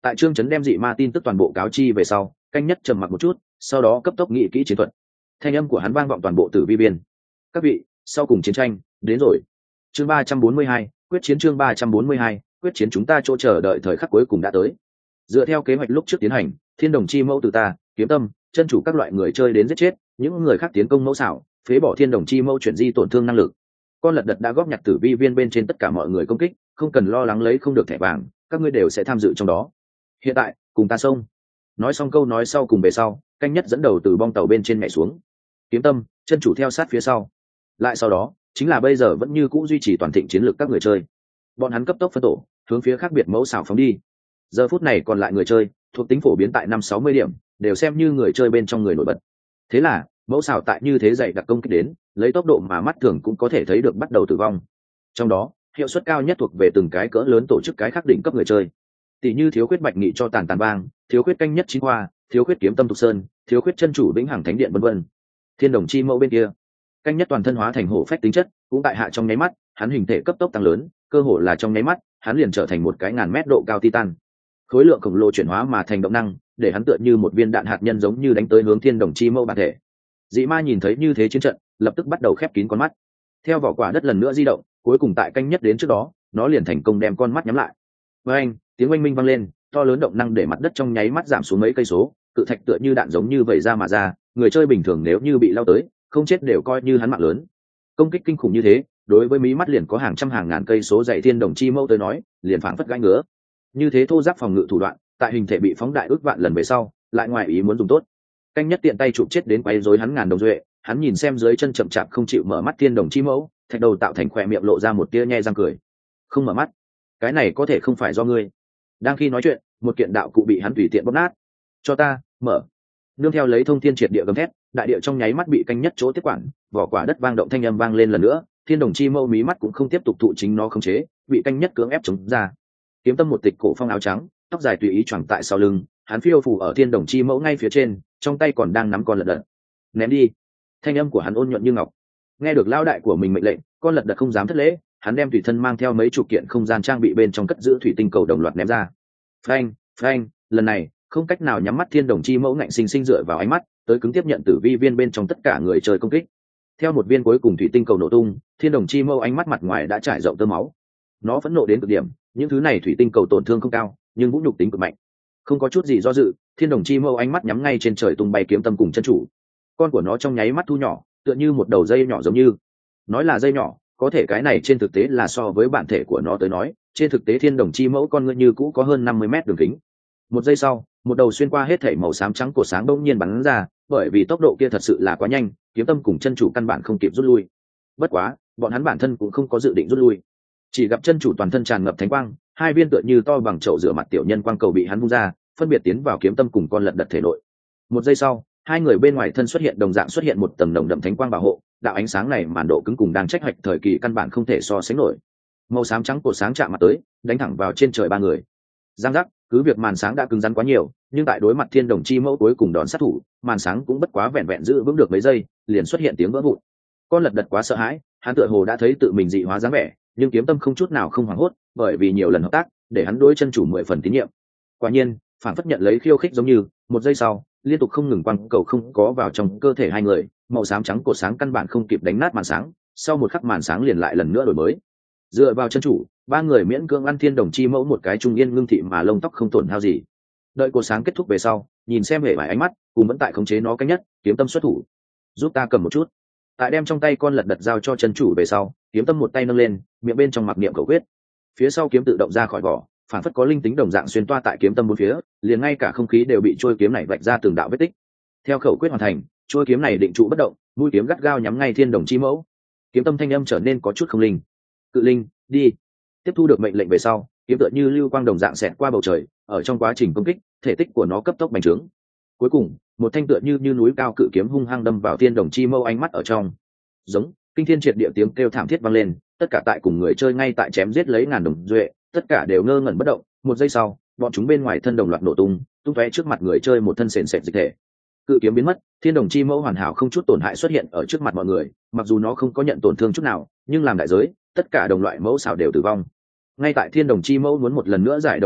Tại trương chấn đem dị ma tin tức toàn bộ cáo chi về sau, canh nhất trầm mặc một chút, sau đó cấp tốc nghĩ kỹ chiến thuật. Thanh âm của hắn vang vọng toàn bộ tử vi biên. Các vị, sau cùng chiến tranh đến rồi. Chương ba trăm bốn mươi hai, quyết chiến. Chương ba trăm bốn mươi hai, quyết chiến. Chúng ta chỗ chờ đợi thời khắc cuối cùng đã tới. Dựa theo kế hoạch lúc trước tiến hành, thiên đồng chi mẫu từ ta, kiếm tâm, chân chủ các loại người chơi đến giết chết, những người khác tiến công mẫu xảo, phế bỏ thiên đồng chi mẫu chuyển di tổn thương năng lực. Con lật đật đã góp nhặt tử vi viên bên trên tất cả mọi người công kích, không cần lo lắng lấy không được thẻ vàng, các ngươi đều sẽ tham dự trong đó. Hiện tại, cùng ta xông. Nói xong câu nói sau cùng về sau, canh nhất dẫn đầu từ bong tàu bên trên nhảy xuống. Kiếm tâm, chân chủ theo sát phía sau. Lại sau đó, chính là bây giờ vẫn như cũ duy trì toàn thịnh chiến lược các người chơi. Bọn hắn cấp tốc phân tổ, hướng phía khác biệt mẫu xảo phóng đi. Giờ phút này còn lại người chơi, thuộc tính phổ biến tại năm sáu mươi điểm, đều xem như người chơi bên trong người nổi bật. Thế là, mẫu xảo tại như thế dày đặc công kích đến, lấy tốc độ mà mắt thường cũng có thể thấy được bắt đầu tử vong. Trong đó, hiệu suất cao nhất thuộc về từng cái cỡ lớn tổ chức cái khác đỉnh cấp người chơi. Tỷ như thiếu khuyết bạch nghị cho tàn tàn bang, thiếu khuyết canh nhất chín hoa, thiếu khuyết kiếm tâm tục sơn, thiếu khuyết chân chủ vĩnh hằng thánh điện vân vân. Thiên đồng chi mẫu bên kia, canh nhất toàn thân hóa thành hổ phách tính chất, cũng tại hạ trong nháy mắt, hắn hình thể cấp tốc tăng lớn, cơ hồ là trong nháy mắt, hắn liền trở thành một cái ngàn mét độ cao titan. Khối lượng khổng lồ chuyển hóa mà thành động năng, để hắn tựa như một viên đạn hạt nhân giống như đánh tới hướng thiên đồng chi mẫu bản thể. Dị ma nhìn thấy như thế chiến trận, lập tức bắt đầu khép kín con mắt. Theo vỏ quả đất lần nữa di động, cuối cùng tại canh nhất đến trước đó, nó liền thành công đem con mắt nhắm lại. Với anh, tiếng oanh minh vang lên, to lớn động năng để mặt đất trong nháy mắt giảm xuống mấy cây số, cự thạch tựa như đạn giống như vẩy ra mà ra, người chơi bình thường nếu như bị lao tới, không chết đều coi như hắn mạng lớn. Công kích kinh khủng như thế, đối với mí mắt liền có hàng trăm hàng ngàn cây số dày thiên đồng chi mẫu tới nói, liền phảng phất gãi ngứa. Như thế thô giáp phòng ngự thủ đoạn, tại hình thể bị phóng đại ước vạn lần về sau, lại ngoài ý muốn dùng tốt. Canh nhất tiện tay chụp chết đến quấy rối hắn ngàn đồng duệ, hắn nhìn xem dưới chân chậm chạp không chịu mở mắt thiên đồng chi mẫu, thạch đầu tạo thành khỏe miệng lộ ra một tia nhe răng cười. Không mở mắt, cái này có thể không phải do ngươi. Đang khi nói chuyện, một kiện đạo cụ bị hắn tùy tiện bóp nát. Cho ta mở. Nương theo lấy thông thiên triệt địa gầm thét, đại địa trong nháy mắt bị canh nhất chỗ tiếp quản, vỏ quả đất vang động thanh âm vang lên lần nữa, thiên đồng chi mâu mí mắt cũng không tiếp tục thụ chính nó khống chế, bị canh nhất cưỡng ép chống ra. Kiếm tâm một tịch cổ phong áo trắng, tóc dài tùy ý choàng tại sau lưng, hắn phiêu phù ở thiên đồng chi mẫu ngay phía trên, trong tay còn đang nắm con lật đật. Ném đi. Thanh âm của hắn ôn nhuận như ngọc. Nghe được lao đại của mình mệnh lệnh, con lật đật không dám thất lễ, hắn đem tùy thân mang theo mấy chục kiện không gian trang bị bên trong cất giữ thủy tinh cầu đồng loạt ném ra. Phanh, phanh, lần này không cách nào nhắm mắt thiên đồng chi mẫu ngạnh sinh sinh dựa vào ánh mắt, tới cứng tiếp nhận tử vi viên bên trong tất cả người chơi công kích. Theo một viên cuối cùng thủy tinh cầu nổ tung, thiên đồng chi mẫu ánh mắt mặt ngoài đã trải rộng tơ máu. Nó phẫn nộ đến cực điểm, những thứ này thủy tinh cầu tổn thương không cao, nhưng vũ nhục tính cực mạnh. Không có chút gì do dự, thiên đồng chi mẫu ánh mắt nhắm ngay trên trời tung bay kiếm tâm cùng chân chủ. Con của nó trong nháy mắt thu nhỏ, tựa như một đầu dây nhỏ giống như. Nói là dây nhỏ, có thể cái này trên thực tế là so với bản thể của nó tới nói, trên thực tế thiên đồng chi mẫu con ngươi như cũ có hơn năm mươi mét đường kính. Một giây sau, một đầu xuyên qua hết thảy màu xám trắng của sáng bỗng nhiên bắn ra, bởi vì tốc độ kia thật sự là quá nhanh, kiếm tâm cùng chân chủ căn bản không kịp rút lui. Bất quá, bọn hắn bản thân cũng không có dự định rút lui. Chỉ gặp chân chủ toàn thân tràn ngập thánh quang, hai viên tựa như to bằng chậu rửa mặt tiểu nhân quang cầu bị hắn vung ra, phân biệt tiến vào kiếm tâm cùng con lật đật thể nội. Một giây sau, hai người bên ngoài thân xuất hiện đồng dạng xuất hiện một tầng nồng đậm thánh quang bảo hộ, đạo ánh sáng này màn độ cứng cùng đang trách hoạch thời kỳ căn bản không thể so sánh nổi. Màu xám trắng của sáng chạm mặt tới, đánh thẳng vào trên trời ba người. Giang giác, cứ việc màn sáng đã cứng rắn quá nhiều, nhưng tại đối mặt thiên đồng chi mẫu cuối cùng đòn sát thủ, màn sáng cũng bất quá vẹn vẹn giữ vững được mấy giây, liền xuất hiện tiếng vỡ vụn. Con lật đật quá sợ hãi, hắn tựa hồ đã thấy tự mình dị hóa dáng vẻ, nhưng kiếm tâm không chút nào không hoảng hốt, bởi vì nhiều lần hợp tác, để hắn đối chân chủ mười phần tín nhiệm. Quả nhiên, phản phất nhận lấy khiêu khích giống như, một giây sau, liên tục không ngừng quang cầu không có vào trong cơ thể hai người, màu xám trắng cột sáng căn bản không kịp đánh nát màn sáng, sau một khắc màn sáng liền lại lần nữa đổi mới. Dựa vào chân chủ, ba người miễn cưỡng ăn thiên đồng chi mẫu một cái trung yên ngưng thị mà lông tóc không tổn hao gì. Đợi cột sáng kết thúc về sau, nhìn xem hệ vải ánh mắt, cùng vẫn tại khống chế nó cách nhất, kiếm tâm xuất thủ, giúp ta cầm một chút. Tại đem trong tay con lật đật giao cho chân chủ về sau, kiếm tâm một tay nâng lên, miệng bên trong mặc niệm cầu quyết, phía sau kiếm tự động ra khỏi vỏ, phản phất có linh tính đồng dạng xuyên toa tại kiếm tâm bốn phía, liền ngay cả không khí đều bị trôi kiếm này vạch ra từng đạo vết tích. Theo khẩu quyết hoàn thành, trôi kiếm này định trụ bất động, mũi kiếm gắt gao nhắm ngay thiên đồng chi mẫu. Kiếm tâm thanh âm trở nên có chút không linh. Cự linh, đi. Tiếp thu được mệnh lệnh về sau, kiếm tựa như lưu quang đồng dạng xẹt qua bầu trời, ở trong quá trình công kích, thể tích của nó cấp tốc bành trướng. Cuối cùng, một thanh tựa như như núi cao cự kiếm hung hăng đâm vào thiên đồng chi mẫu ánh mắt ở trong. Giống, kinh thiên triệt địa tiếng kêu thảm thiết vang lên, tất cả tại cùng người chơi ngay tại chém giết lấy ngàn đồng duệ, tất cả đều ngơ ngẩn bất động. Một giây sau, bọn chúng bên ngoài thân đồng loạt nổ tung, tung tóe trước mặt người chơi một thân sền sệt dịch thể. Cự kiếm biến mất, thiên đồng chi mẫu hoàn hảo không chút tổn hại xuất hiện ở trước mặt mọi người, mặc dù nó không có nhận tổn thương chút nào, nhưng làm đại giới, tất cả đồng loại mẫu xảo đều tử vong. Ngay tại thiên đồng chi mẫu muốn một lần nữa giải đồng loại lúc,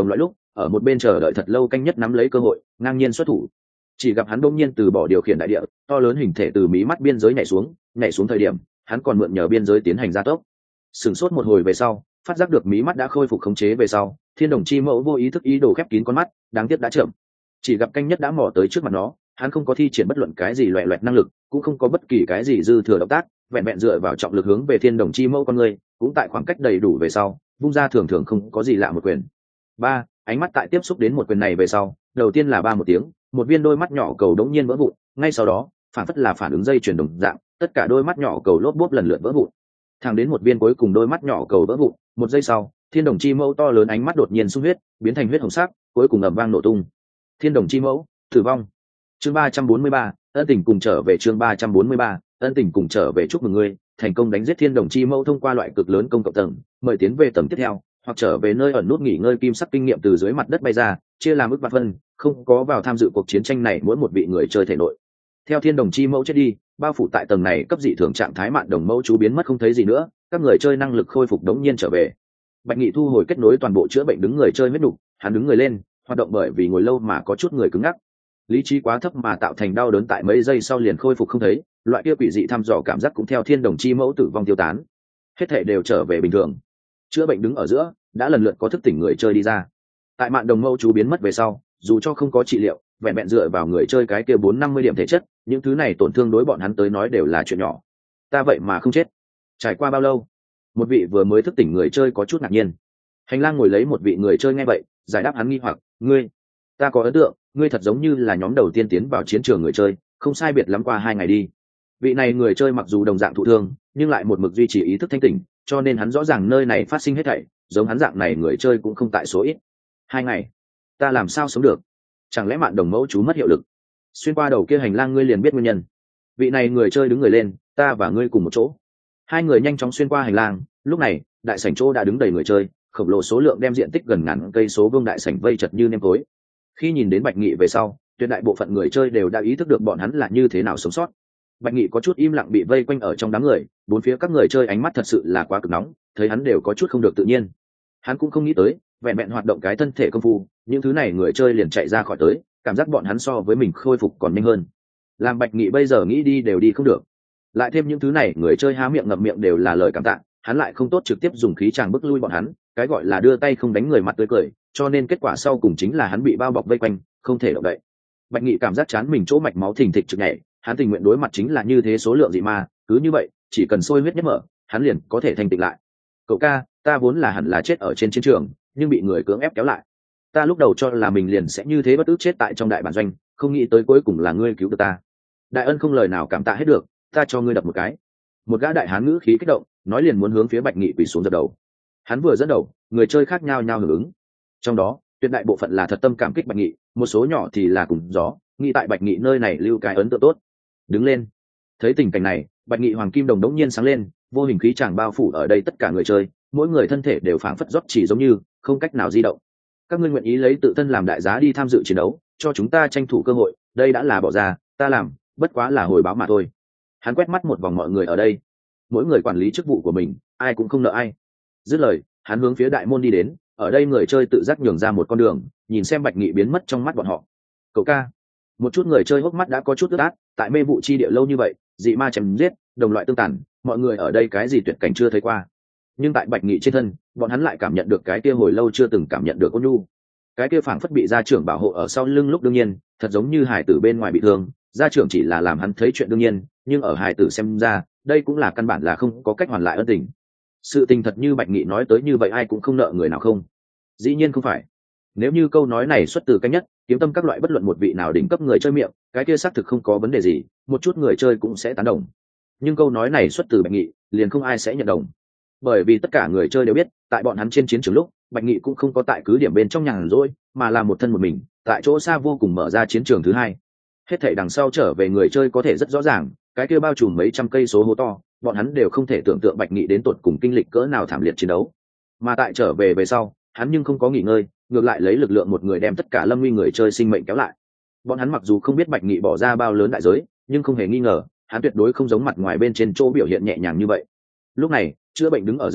ở một bên chờ đợi thật lâu canh nhất nắm lấy cơ hội ngang nhiên xuất thủ. Chỉ gặp hắn đông nhiên từ bỏ điều khiển đại địa, to lớn hình thể từ mí mắt biên giới nhảy xuống, nhảy xuống thời điểm hắn còn mượn nhờ biên giới tiến hành gia tốc. Sửng sốt một hồi về sau, phát giác được mí mắt đã khôi phục khống chế về sau, Thiên Đồng Chi Mẫu vô ý thức ý đồ khép kín con mắt, đáng tiếc đã chậm. Chỉ gặp canh nhất đã mò tới trước mặt nó, hắn không có thi triển bất luận cái gì loẹt loẹt năng lực, cũng không có bất kỳ cái gì dư thừa động tác, vẹn vẹn dựa vào trọng lực hướng về Thiên Đồng Chi Mẫu con người, cũng tại khoảng cách đầy đủ về sau, vung ra thường thường không có gì lạ một quyền. Ba, ánh mắt tại tiếp xúc đến một quyền này về sau, đầu tiên là ba một tiếng, một viên đôi mắt nhỏ cầu đống nhiên vỡ vụn, ngay sau đó, phản phất là phản ứng dây chuyển đồng dạng, tất cả đôi mắt nhỏ cầu lốp bốp lần lượt vỡ vụn. Thẳng đến một viên cuối cùng đôi mắt nhỏ cầu vỡ vụn, một giây sau, Thiên Đồng Chi Mẫu to lớn ánh mắt đột nhiên sung huyết, biến thành huyết hồng sắc, cuối cùng ầm vang nổ tung. Thiên Đồng Chi Mẫu tử vong. Chương ba trăm bốn mươi ba, ân tình cùng trở về. Chương ba trăm bốn mươi ba, ân tình cùng trở về. Chúc mừng ngươi thành công đánh giết Thiên Đồng Chi Mẫu thông qua loại cực lớn công cộng tầng, mời tiến về tầng tiếp theo, hoặc trở về nơi ẩn nút nghỉ ngơi. Kim sắc kinh nghiệm từ dưới mặt đất bay ra, chia làm ức vạn phân, không có vào tham dự cuộc chiến tranh này mỗi một vị người chơi thể nội. Theo Thiên Đồng Chi Mẫu chết đi, bao phủ tại tầng này cấp dị thường trạng thái mạn đồng mẫu chú biến mất không thấy gì nữa, các người chơi năng lực khôi phục đống nhiên trở về. Bạch Nghị thu hồi kết nối toàn bộ chữa bệnh đứng người chơi huyết nục, hắn đứng người lên, hoạt động bởi vì ngồi lâu mà có chút người cứng ngắc. Lý trí quá thấp mà tạo thành đau đớn tại mấy giây sau liền khôi phục không thấy, loại kia quỷ dị thăm dò cảm giác cũng theo Thiên Đồng Chi Mẫu tử vong tiêu tán. Hết thảy đều trở về bình thường. Chữa bệnh đứng ở giữa, đã lần lượt có thức tỉnh người chơi đi ra. Tại mạn đồng mẫu chú biến mất về sau, dù cho không có trị liệu, vẹn vẹn dựa vào người chơi cái kia bốn năm mươi điểm thể chất, những thứ này tổn thương đối bọn hắn tới nói đều là chuyện nhỏ. Ta vậy mà không chết. Trải qua bao lâu? Một vị vừa mới thức tỉnh người chơi có chút ngạc nhiên. Hành lang ngồi lấy một vị người chơi nghe vậy, giải đáp hắn nghi hoặc, ngươi, ta có ấn tượng, ngươi thật giống như là nhóm đầu tiên tiến vào chiến trường người chơi, không sai biệt lắm qua hai ngày đi. Vị này người chơi mặc dù đồng dạng thụ thương, nhưng lại một mực duy trì ý thức thanh tỉnh, cho nên hắn rõ ràng nơi này phát sinh hết thảy, giống hắn dạng này người chơi cũng không tại số ít. Hai ngày, ta làm sao sống được? Chẳng lẽ mạn đồng mẫu chú mất hiệu lực? Xuyên qua đầu kia hành lang ngươi liền biết nguyên nhân. Vị này người chơi đứng người lên, ta và ngươi cùng một chỗ. Hai người nhanh chóng xuyên qua hành lang, lúc này đại sảnh chỗ đã đứng đầy người chơi, khổng lồ số lượng đem diện tích gần ngàn cây số vuông đại sảnh vây chật như nêm tối. Khi nhìn đến Bạch Nghị về sau, tuyệt đại bộ phận người chơi đều đã ý thức được bọn hắn là như thế nào sống sót. Bạch Nghị có chút im lặng bị vây quanh ở trong đám người, bốn phía các người chơi ánh mắt thật sự là quá cực nóng, thấy hắn đều có chút không được tự nhiên. Hắn cũng không nghĩ tới, vẹn vẹn hoạt động cái thân thể công phu, những thứ này người chơi liền chạy ra khỏi tới, cảm giác bọn hắn so với mình khôi phục còn nhanh hơn. Làm Bạch Nghị bây giờ nghĩ đi đều đi không được. Lại thêm những thứ này người chơi há miệng ngậm miệng đều là lời cảm tạ, hắn lại không tốt trực tiếp dùng khí tràng bức lui bọn hắn, cái gọi là đưa tay không đánh người mặt tươi cười, cho nên kết quả sau cùng chính là hắn bị bao bọc vây quanh, không thể động đậy. Bạch Nghị cảm giác chán mình chỗ mạch máu thình thịch trực nhảy, hắn tình nguyện đối mặt chính là như thế số lượng dị ma, cứ như vậy, chỉ cần sôi huyết nhất mở, hắn liền có thể thanh tịnh lại. Cậu ca, ta vốn là hẳn là chết ở trên chiến trường, nhưng bị người cưỡng ép kéo lại. Ta lúc đầu cho là mình liền sẽ như thế bất ức chết tại trong đại bản doanh, không nghĩ tới cuối cùng là ngươi cứu được ta. Đại ân không lời nào cảm tạ hết được, ta cho ngươi đập một cái. Một gã đại hán ngữ khí kích động, nói liền muốn hướng phía Bạch Nghị quỳ xuống dập đầu. Hắn vừa dẫn đầu, người chơi khác nhau nhau hưởng ứng. Trong đó, tuyệt đại bộ phận là thật tâm cảm kích Bạch Nghị, một số nhỏ thì là cùng gió, nghĩ tại Bạch Nghị nơi này lưu cái ấn tượng tốt. Đứng lên. Thấy tình cảnh này, Bạch Nghị hoàng kim đồng đống nhiên sáng lên, vô hình khí tràng bao phủ ở đây tất cả người chơi, mỗi người thân thể đều phảng phất rót chỉ giống như không cách nào di động. Các ngươi nguyện ý lấy tự thân làm đại giá đi tham dự chiến đấu, cho chúng ta tranh thủ cơ hội, đây đã là bỏ ra, ta làm, bất quá là hồi báo mà thôi. Hắn quét mắt một vòng mọi người ở đây, mỗi người quản lý chức vụ của mình, ai cũng không nợ ai. Dứt lời, hắn hướng phía đại môn đi đến, ở đây người chơi tự giác nhường ra một con đường, nhìn xem Bạch Nghị biến mất trong mắt bọn họ. Cậu ca, một chút người chơi hốc mắt đã có chút ướt át, tại mê vụ chi địa lâu như vậy, dị ma chém giết, đồng loại tương tàn, mọi người ở đây cái gì tuyệt cảnh chưa thấy qua. Nhưng tại Bạch Nghị trên thân, bọn hắn lại cảm nhận được cái kia hồi lâu chưa từng cảm nhận được ôn nhu. Cái kia phảng phất bị gia trưởng bảo hộ ở sau lưng lúc đương nhiên, thật giống như hải tử bên ngoài bị thương, gia trưởng chỉ là làm hắn thấy chuyện đương nhiên, nhưng ở hải tử xem ra, đây cũng là căn bản là không có cách hoàn lại ân tình. Sự tình thật như Bạch Nghị nói tới như vậy ai cũng không nợ người nào không? Dĩ nhiên không phải. Nếu như câu nói này xuất từ canh nhất, kiếm tâm các loại bất luận một vị nào đỉnh cấp người chơi miệng, cái kia xác thực không có vấn đề gì, một chút người chơi cũng sẽ tán đồng. Nhưng câu nói này xuất từ Bạch Nghị, liền không ai sẽ nhận đồng. Bởi vì tất cả người chơi đều biết, tại bọn hắn trên chiến trường lúc, Bạch Nghị cũng không có tại cứ điểm bên trong nhàn rỗi, mà là một thân một mình, tại chỗ xa vô cùng mở ra chiến trường thứ hai. Hết thảy đằng sau trở về người chơi có thể rất rõ ràng, cái kia bao trùm mấy trăm cây số hố to, bọn hắn đều không thể tưởng tượng Bạch Nghị đến tột cùng kinh lịch cỡ nào thảm liệt chiến đấu. Mà tại trở về về sau, hắn nhưng không có nghỉ ngơi, ngược lại lấy lực lượng một người đem tất cả lâm nguy người chơi sinh mệnh kéo lại. Bọn hắn mặc dù không biết Bạch Nghị bỏ ra bao lớn đại giới, nhưng không hề nghi ngờ, hắn tuyệt đối không giống mặt ngoài bên trên chỗ biểu hiện nhẹ nhàng như vậy. Lúc này, chữa bệnh đứng ở giữa,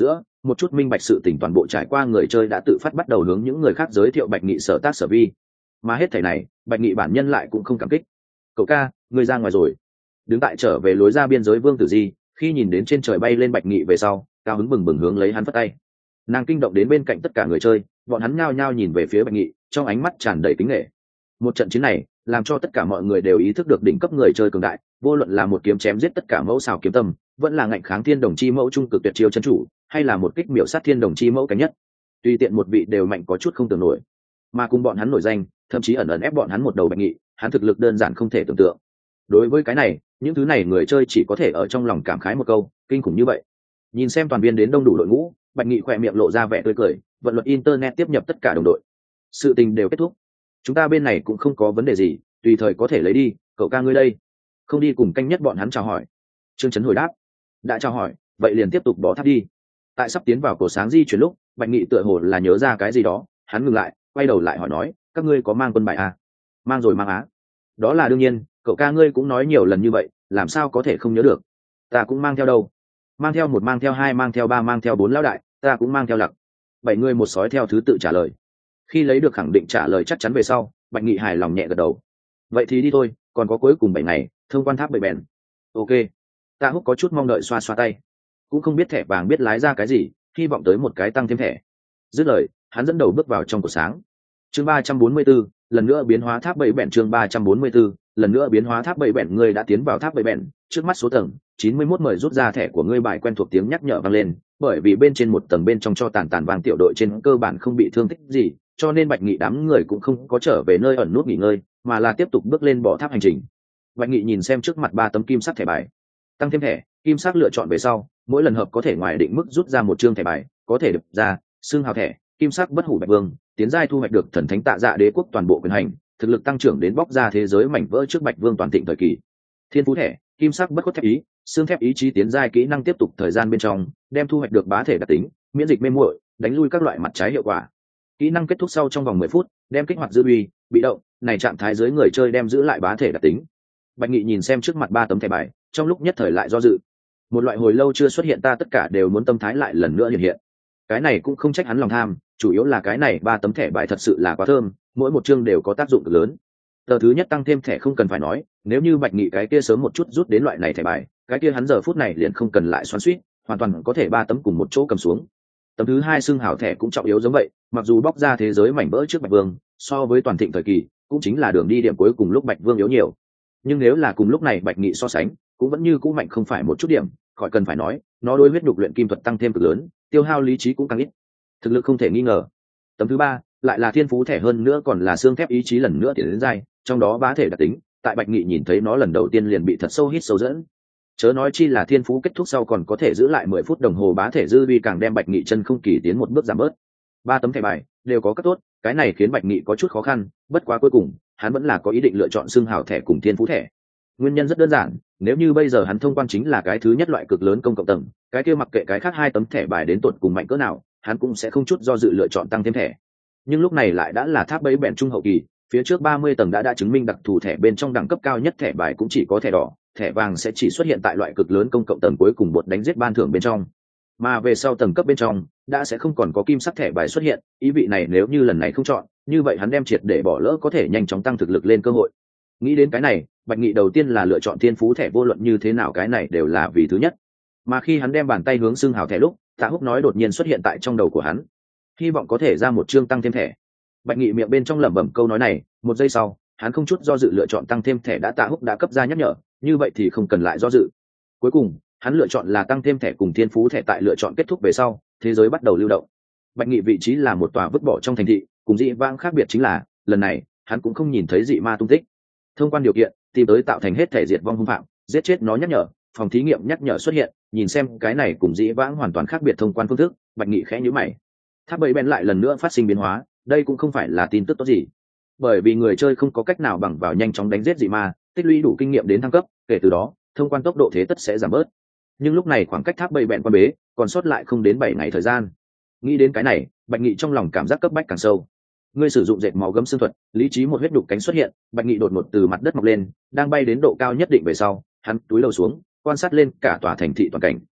một chút minh bạch sự tỉnh toàn bộ trải qua người chơi đã tự phát bắt đầu hướng những người khác giới thiệu Bạch Nghị sở tác sở vi, mà hết thảy này Bạch Nghị bản nhân lại cũng không cảm kích. Cậu ca, người ra ngoài rồi. Đứng tại trở về lối ra biên giới Vương Tử Di khi nhìn đến trên trời bay lên Bạch Nghị về sau, cao hứng bừng bừng hướng lấy hắn phất tay. Nàng kinh động đến bên cạnh tất cả người chơi, bọn hắn nhao nhao nhìn về phía Bạch Nghị, trong ánh mắt tràn đầy kính nể. Một trận chiến này làm cho tất cả mọi người đều ý thức được đỉnh cấp người chơi cường đại, vô luận là một kiếm chém giết tất cả mẫu xào kiếm tâm, vẫn là ngạnh kháng thiên đồng chi mẫu trung cực tuyệt chiêu chân chủ, hay là một kích miểu sát thiên đồng chi mẫu cánh nhất, tùy tiện một vị đều mạnh có chút không tưởng nổi. Mà cùng bọn hắn nổi danh, thậm chí ẩn ẩn ép bọn hắn một đầu Bạch Nghị, hắn thực lực đơn giản không thể tưởng tượng. Đối với cái này, những thứ này người chơi chỉ có thể ở trong lòng cảm khái một câu, kinh khủng như vậy. Nhìn xem toàn viên đến đông đủ đội ngũ, Bạch Nghị khỏe miệng lộ ra vẻ tươi cười, vận luật internet tiếp nhập tất cả đồng đội. Sự tình đều kết thúc, chúng ta bên này cũng không có vấn đề gì, tùy thời có thể lấy đi. Cậu ca ngươi đây, không đi cùng canh nhất bọn hắn chào hỏi? Trương Chấn hồi đáp, đã chào hỏi, vậy liền tiếp tục bỏ tháp đi. Tại sắp tiến vào cổ sáng di chuyển lúc, Bạch Nghị tựa hồ là nhớ ra cái gì đó, hắn ngừng lại, quay đầu lại hỏi nói, các ngươi có mang quân bài à? Mang rồi mang á. Đó là đương nhiên, cậu ca ngươi cũng nói nhiều lần như vậy, làm sao có thể không nhớ được? Ta cũng mang theo đâu. Mang theo một, mang theo hai, mang theo ba, mang theo bốn lão đại, ta cũng mang theo lặc. Bảy người một sói theo thứ tự trả lời. Khi lấy được khẳng định trả lời chắc chắn về sau, Bạch Nghị hài lòng nhẹ gật đầu. Vậy thì đi thôi, còn có cuối cùng bảy ngày, thông quan tháp bảy bèn. Ok. Tạ Húc có chút mong đợi xoa xoa tay, cũng không biết thẻ vàng biết lái ra cái gì, hy vọng tới một cái tăng thêm thẻ. Dứt lời, hắn dẫn đầu bước vào trong cổ sáng. Chương ba trăm bốn mươi 4, lần nữa biến hóa tháp bảy bèn. Chương ba trăm bốn mươi 4, lần nữa biến hóa tháp bảy bèn. Ngươi đã tiến vào tháp bảy bèn, trước mắt số tầng chín mươi mốt, mời rút ra thẻ của ngươi. Bài quen thuộc tiếng nhắc nhở vang lên, bởi vì bên trên một tầng bên trong cho tàn tàn vàng tiểu đội trên cơ bản không bị thương tích gì, cho nên Bạch Nghị đám người cũng không có trở về nơi ẩn nút nghỉ ngơi, mà là tiếp tục bước lên bỏ tháp hành trình. Bạch Nghị nhìn xem trước mặt ba tấm kim sắc thẻ bài, tăng thêm thẻ kim sắc lựa chọn về sau, mỗi lần hợp có thể ngoài định mức rút ra một chương thẻ bài, có thể được ra xương hào thẻ kim sắc bất hủ Bạch Vương, tiến giai thu hoạch được thần thánh Tạ Dạ đế quốc toàn bộ quyền hành, thực lực tăng trưởng đến bóc ra thế giới mảnh vỡ trước Bạch Vương toàn thịnh thời kỳ. Thiên phú thẻ kim sắc bất khuất thép ý, xương thép ý chí tiến giai kỹ năng tiếp tục thời gian bên trong, đem thu hoạch được bá thể đặc tính, miễn dịch mê muội, đánh lui các loại mặt trái hiệu quả. Kỹ năng kết thúc sau trong vòng mười phút, đem kích hoạt dư uy, bị động, này trạng thái dưới người chơi đem giữ lại bá thể đặc tính. Bạch Nghị nhìn xem trước mặt ba tấm thẻ bài, trong lúc nhất thời lại do dự. Một loại hồi lâu chưa xuất hiện ta tất cả đều muốn tâm thái lại lần nữa hiện hiện. Cái này cũng không trách hắn lòng tham, chủ yếu là cái này ba tấm thẻ bài thật sự là quá thơm, mỗi một chương đều có tác dụng cực lớn. Tờ thứ nhất tăng thêm thẻ không cần phải nói, nếu như Bạch Nghị cái kia sớm một chút rút đến loại này thẻ bài, cái kia hắn giờ phút này liền không cần lại xoắn xuýt, hoàn toàn có thể ba tấm cùng một chỗ cầm xuống. Tấm thứ hai xương hảo thẻ cũng trọng yếu giống vậy, mặc dù bóc ra thế giới mảnh vỡ trước Bạch Vương, so với toàn thịnh thời kỳ, cũng chính là đường đi điểm cuối cùng lúc Bạch Vương yếu nhiều. Nhưng nếu là cùng lúc này Bạch Nghị so sánh, cũng vẫn như cũ mạnh không phải một chút điểm, khỏi cần phải nói, nó đối huyết nhục luyện kim thuật tăng thêm cực lớn, tiêu hao lý trí cũng càng ít. Thực lực không thể nghi ngờ. Tấm thứ ba lại là thiên phú thẻ, hơn nữa còn là xương thép ý chí lần nữa tiến đến giai, trong đó bá thể đặc tính, tại Bạch Nghị nhìn thấy nó lần đầu tiên liền bị thật sâu hít sâu dẫn. Chớ nói chi là thiên phú kết thúc sau còn có thể giữ lại mười phút đồng hồ bá thể dư vi, càng đem Bạch Nghị chân không kỳ tiến một bước giảm bớt. Ba tấm thẻ bài đều có các tốt, cái này khiến Bạch Nghị có chút khó khăn, bất quá cuối cùng hắn vẫn là có ý định lựa chọn xương hào thẻ cùng thiên phú thẻ. Nguyên nhân rất đơn giản, nếu như bây giờ hắn thông quan chính là cái thứ nhất loại cực lớn công cộng tầng, cái kia mặc kệ cái khác hai tấm thẻ bài đến tột cùng mạnh cỡ nào, hắn cũng sẽ không chút do dự lựa chọn tăng thêm thẻ. Nhưng lúc này lại đã là tháp bẫy bèn trung hậu kỳ, phía trước ba mươi tầng đã đã chứng minh đặc thù thẻ bên trong đẳng cấp cao nhất thẻ bài cũng chỉ có thẻ đỏ, thẻ vàng sẽ chỉ xuất hiện tại loại cực lớn công cộng tầng cuối cùng bột đánh giết ban thưởng bên trong. Mà về sau tầng cấp bên trong đã sẽ không còn có kim sắc thẻ bài xuất hiện, ý vị này nếu như lần này không chọn, như vậy hắn đem triệt để bỏ lỡ có thể nhanh chóng tăng thực lực lên cơ hội. Nghĩ đến cái này, Bạch Nghị đầu tiên là lựa chọn thiên phú thẻ, vô luận như thế nào cái này đều là vì thứ nhất. Mà khi hắn đem bàn tay hướng xương hào thẻ lúc, Tạ Húc nói đột nhiên xuất hiện tại trong đầu của hắn, hy vọng có thể ra một chương tăng thêm thẻ. Bạch Nghị miệng bên trong lẩm bẩm câu nói này, một giây sau hắn không chút do dự lựa chọn tăng thêm thẻ, đã Tạ Húc đã cấp ra nhắc nhở, như vậy thì không cần lại do dự. Cuối cùng hắn lựa chọn là tăng thêm thẻ cùng thiên phú thẻ. Tại lựa chọn kết thúc về sau, thế giới bắt đầu lưu động. Bạch Nghị vị trí là một tòa vứt bỏ trong thành thị, cùng dị vãng khác biệt chính là lần này hắn cũng không nhìn thấy dị ma tung tích. Thông quan điều kiện, tìm tới tạo thành hết thể diệt vong hung phạm, giết chết nó nhắc nhở, phòng thí nghiệm nhắc nhở xuất hiện. Nhìn xem cái này cùng dĩ vãng hoàn toàn khác biệt thông quan phương thức, Bạch Nghị khẽ nhíu mày. Tháp bảy bèn lại lần nữa phát sinh biến hóa, đây cũng không phải là tin tức tốt gì, bởi vì người chơi không có cách nào bằng vào nhanh chóng đánh giết dị ma, tích lũy đủ kinh nghiệm đến thăng cấp, kể từ đó thông quan tốc độ thế tất sẽ giảm bớt. Nhưng lúc này khoảng cách tháp bảy bèn quan bế còn sót lại không đến bảy ngày thời gian. Nghĩ đến cái này, Bạch Nghị trong lòng cảm giác cấp bách càng sâu. Ngươi sử dụng dệt máu gấm xương thuật, lý trí một huyết đục cánh xuất hiện. Bạch Nghị đột ngột từ mặt đất mọc lên, đang bay đến độ cao nhất định về sau, hắn túi đầu xuống, quan sát lên cả tòa thành thị toàn cảnh.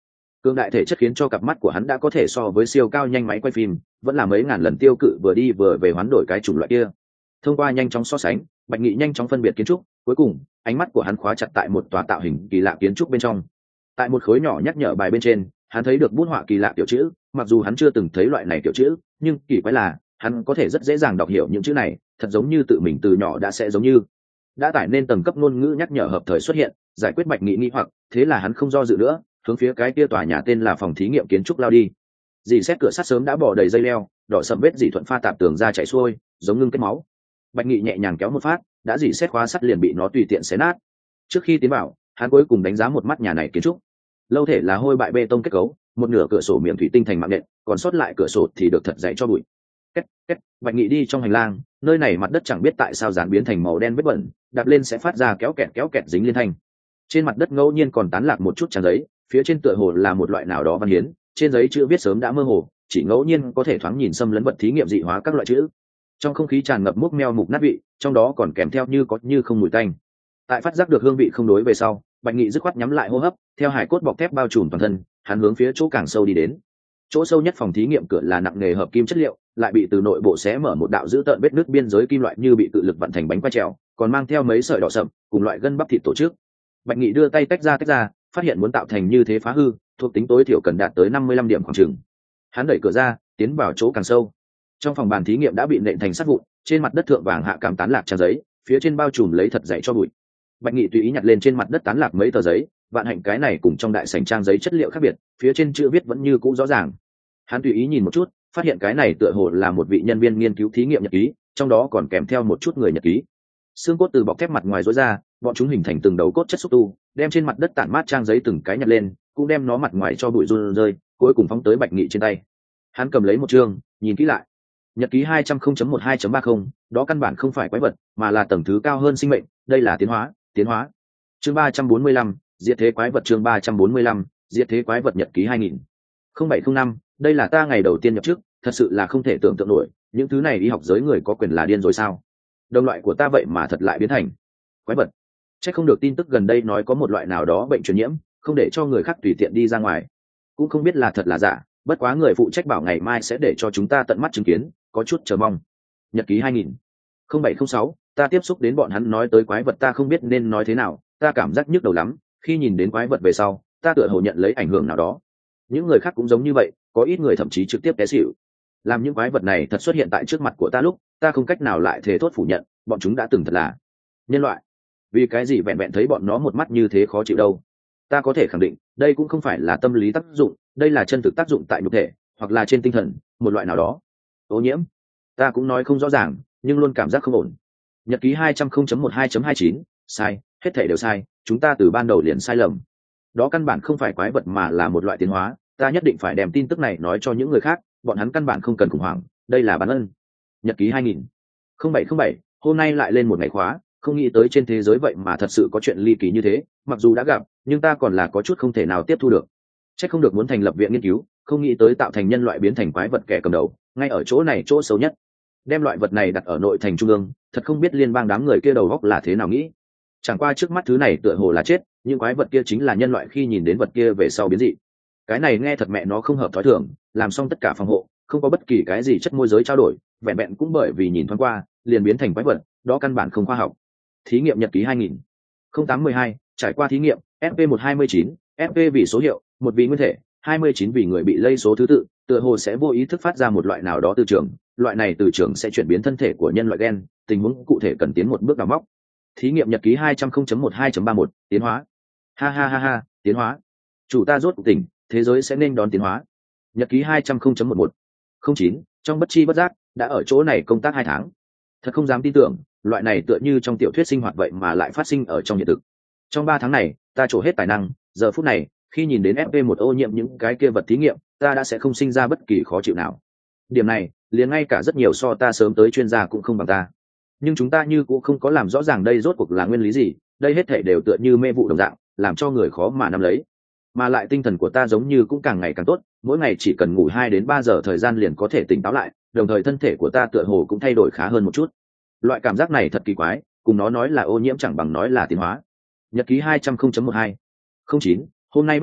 Cường đại thể chất khiến cho cặp mắt của hắn đã có thể so với siêu cao nhanh máy quay phim, vẫn là mấy ngàn lần tiêu cự vừa đi vừa về hoán đổi cái chủng loại kia. Thông qua nhanh chóng so sánh, Bạch Nghị nhanh chóng phân biệt kiến trúc, cuối cùng, ánh mắt của hắn khóa chặt tại một tòa tạo hình kỳ lạ kiến trúc bên trong. Tại một khối nhỏ nhắc nhở bài bên trên, hắn thấy được bút họa kỳ lạ kiểu chữ, mặc dù hắn chưa từng thấy loại này kiểu chữ, nhưng kỳ quái là, hắn có thể rất dễ dàng đọc hiểu những chữ này, thật giống như tự mình từ nhỏ đã sẽ giống như đã tải nên tầng cấp ngôn ngữ nhắc nhở hợp thời xuất hiện, giải quyết Bạch Nghị nghi hoặc, thế là hắn không do dự nữa, hướng phía cái kia tòa nhà tên là phòng thí nghiệm kiến trúc lao đi. Dì xét cửa sắt sớm đã bỏ đầy dây leo, đỏ sầm vết dì thuận pha tạp tường ra chảy xuôi, giống ngưng kết máu. Bạch Nghị nhẹ nhàng kéo một phát, đã dì xét khóa sắt liền bị nó tùy tiện xé nát. Trước khi tiến vào, hắn cuối cùng đánh giá một mắt nhà này kiến trúc. Lâu thể là hôi bại bê tông kết cấu, một nửa cửa sổ miệng thủy tinh thành mạng nện, còn sót lại cửa sổ thì được thật dày cho bụi. Két, két, Bạch Nghị đi trong hành lang, nơi này mặt đất chẳng biết tại sao dán biến thành màu đen vết bẩn, đạp lên sẽ phát ra kéo kẹt kéo kẹt dính liên thanh. Trên mặt đất ngẫu nhiên còn tán lạc một chút trang giấy, phía trên tựa hồ là một loại nào đó văn hiến, trên giấy chữ viết sớm đã mơ hồ, chỉ ngẫu nhiên có thể thoáng nhìn xâm lấn vật thí nghiệm dị hóa các loại chữ. Trong không khí tràn ngập múc meo mục nát vị, trong đó còn kèm theo như có như không mùi tanh. Tại phát giác được hương vị không đối về sau, Bạch Nghị dứt khoát nhắm lại hô hấp, theo hải cốt bọc thép bao trùm toàn thân, hắn hướng phía chỗ càng sâu đi đến. Chỗ sâu nhất phòng thí nghiệm cửa là nặng nghề hợp kim chất liệu, lại bị từ nội bộ xé mở một đạo dữ tợn vết nứt biên giới kim loại như bị cự lực vặn thành bánh quay trèo, còn mang theo mấy sợi đỏ sậm, cùng loại gân bắp thịt tổ chức. Bạch Nghị đưa tay tách ra tách ra, phát hiện muốn tạo thành như thế phá hư, thuộc tính tối thiểu cần đạt tới năm mươi lăm điểm khoảng chừng. Hắn đẩy cửa ra, tiến vào chỗ càng sâu. Trong phòng bàn thí nghiệm đã bị nện thành sắt vụn, trên mặt đất thượng vàng hạ cám tán lạc trang giấy, phía trên bao trùm lấy thật dày cho bụi. Bạch Nghị tùy ý nhặt lên trên mặt đất tán lạc mấy tờ giấy, vạn hạnh cái này cùng trong đại sảnh trang giấy chất liệu khác biệt, phía trên chữ viết vẫn như cũ rõ ràng. Hắn tùy ý nhìn một chút, phát hiện cái này tựa hồ là một vị nhân viên nghiên cứu thí nghiệm nhật ký, trong đó còn kèm theo một chút người nhật ký. Xương cốt từ bọc thép mặt ngoài rối ra, bọn chúng hình thành từng đầu cốt chất xúc tu, đem trên mặt đất tản mát trang giấy từng cái nhặt lên, cũng đem nó mặt ngoài cho bụi run rơi, cuối cùng phóng tới Bạch Nghị trên tay. Hắn cầm lấy một chương, nhìn kỹ lại. Nhật ký hai trăm không chấm một hai chấm ba không, đó căn bản không phải quái vật, mà là tầng thứ cao hơn sinh mệnh, đây là tiến hóa, tiến hóa. Chương ba trăm bốn mươi lăm, diệt thế quái vật chương ba trăm bốn mươi lăm, diệt thế quái vật nhật ký hai nghìn không bảy không năm, đây là ta ngày đầu tiên nhập chức, thật sự là không thể tưởng tượng nổi, những thứ này y học giới người có quyền là điên rồi sao? Đồng loại của ta vậy mà thật lại biến thành quái vật. Chắc không được tin tức gần đây nói có một loại nào đó bệnh truyền nhiễm, không để cho người khác tùy tiện đi ra ngoài. Cũng không biết là thật là giả, bất quá người phụ trách bảo ngày mai sẽ để cho chúng ta tận mắt chứng kiến, có chút chờ mong. Nhật ký hai nghìn không bảy không sáu, ta tiếp xúc đến bọn hắn nói tới quái vật ta không biết nên nói thế nào, ta cảm giác nhức đầu lắm, khi nhìn đến quái vật về sau, ta tựa hồ nhận lấy ảnh hưởng nào đó. Những người khác cũng giống như vậy, có ít người thậm chí trực tiếp té xỉu. Làm những quái vật này thật xuất hiện tại trước mặt của ta lúc, ta không cách nào lại thề thốt phủ nhận, bọn chúng đã từng thật là nhân loại. Vì cái gì vẹn vẹn thấy bọn nó một mắt như thế khó chịu đâu? Ta có thể khẳng định, đây cũng không phải là tâm lý tác dụng, đây là chân thực tác dụng tại nhục thể, hoặc là trên tinh thần, một loại nào đó. Ô nhiễm, ta cũng nói không rõ ràng, nhưng luôn cảm giác không ổn. Nhật ký hai trăm không chấm một hai chấm hai chín, sai, hết thảy đều sai, chúng ta từ ban đầu liền sai lầm. Đó căn bản không phải quái vật mà là một loại tiến hóa, ta nhất định phải đem tin tức này nói cho những người khác, bọn hắn căn bản không cần khủng hoảng, đây là ban ân. Nhật ký hai nghìn không bảy không bảy, hôm nay lại lên một ngày khóa, không nghĩ tới trên thế giới vậy mà thật sự có chuyện ly kỳ như thế, mặc dù đã gặp, nhưng ta còn là có chút không thể nào tiếp thu được. Chắc không được muốn thành lập viện nghiên cứu, không nghĩ tới tạo thành nhân loại biến thành quái vật kẻ cầm đầu, ngay ở chỗ này chỗ xấu nhất. Đem loại vật này đặt ở nội thành trung ương, thật không biết liên bang đám người kia đầu góc là thế nào nghĩ. Chẳng qua trước mắt thứ này tựa hồ là chết, nhưng quái vật kia chính là nhân loại khi nhìn đến vật kia về sau biến dị. Cái này nghe thật mẹ nó không hợp thói thường, làm xong tất cả phòng hộ, không có bất kỳ cái gì chất môi giới trao đổi, vẹn vẹn cũng bởi vì nhìn thoáng qua, liền biến thành quái vật, đó căn bản không khoa học. Thí nghiệm nhật ký hai nghìn không tám mười hai, trải qua thí nghiệm, ép pê một hai chín, ép pê vì số hiệu, một vì nguyên thể, hai mươi chín vì người bị lây số thứ tự, tựa hồ sẽ vô ý thức phát ra một loại nào đó từ trường, loại này từ trường sẽ chuyển biến thân thể của nhân loại gen, tình huống cụ thể cần tiến một bước đào móc. Thí nghiệm nhật ký hai trăm không chấm một hai chấm ba một, tiến hóa. Ha ha ha ha, tiến hóa. Chủ ta rốt cuộc tỉnh, thế giới sẽ nên đón tiến hóa. Nhật ký hai trăm không chấm một một, không chín, trong bất chi bất giác, đã ở chỗ này công tác hai tháng. Thật không dám tin tưởng, loại này tựa như trong tiểu thuyết sinh hoạt vậy mà lại phát sinh ở trong hiện thực. Trong ba tháng này, ta trổ hết tài năng, giờ phút này, khi nhìn đến ép pê một ô nhiễm những cái kia vật thí nghiệm, ta đã sẽ không sinh ra bất kỳ khó chịu nào. Điểm này, liền ngay cả rất nhiều so ta sớm tới chuyên gia cũng không bằng ta. Nhưng chúng ta như cũng không có làm rõ ràng đây rốt cuộc là nguyên lý gì, đây hết thể đều tựa như mê vụ đồng dạng, làm cho người khó mà nắm lấy. Mà lại tinh thần của ta giống như cũng càng ngày càng tốt, mỗi ngày chỉ cần ngủ hai đến ba giờ thời gian liền có thể tỉnh táo lại, đồng thời thân thể của ta tựa hồ cũng thay đổi khá hơn một chút. Loại cảm giác này thật kỳ quái, cùng nó nói là ô nhiễm chẳng bằng nói là tiến hóa. Nhật ký hai trăm không chấm một hai, không chín, hôm nay bắt đầu,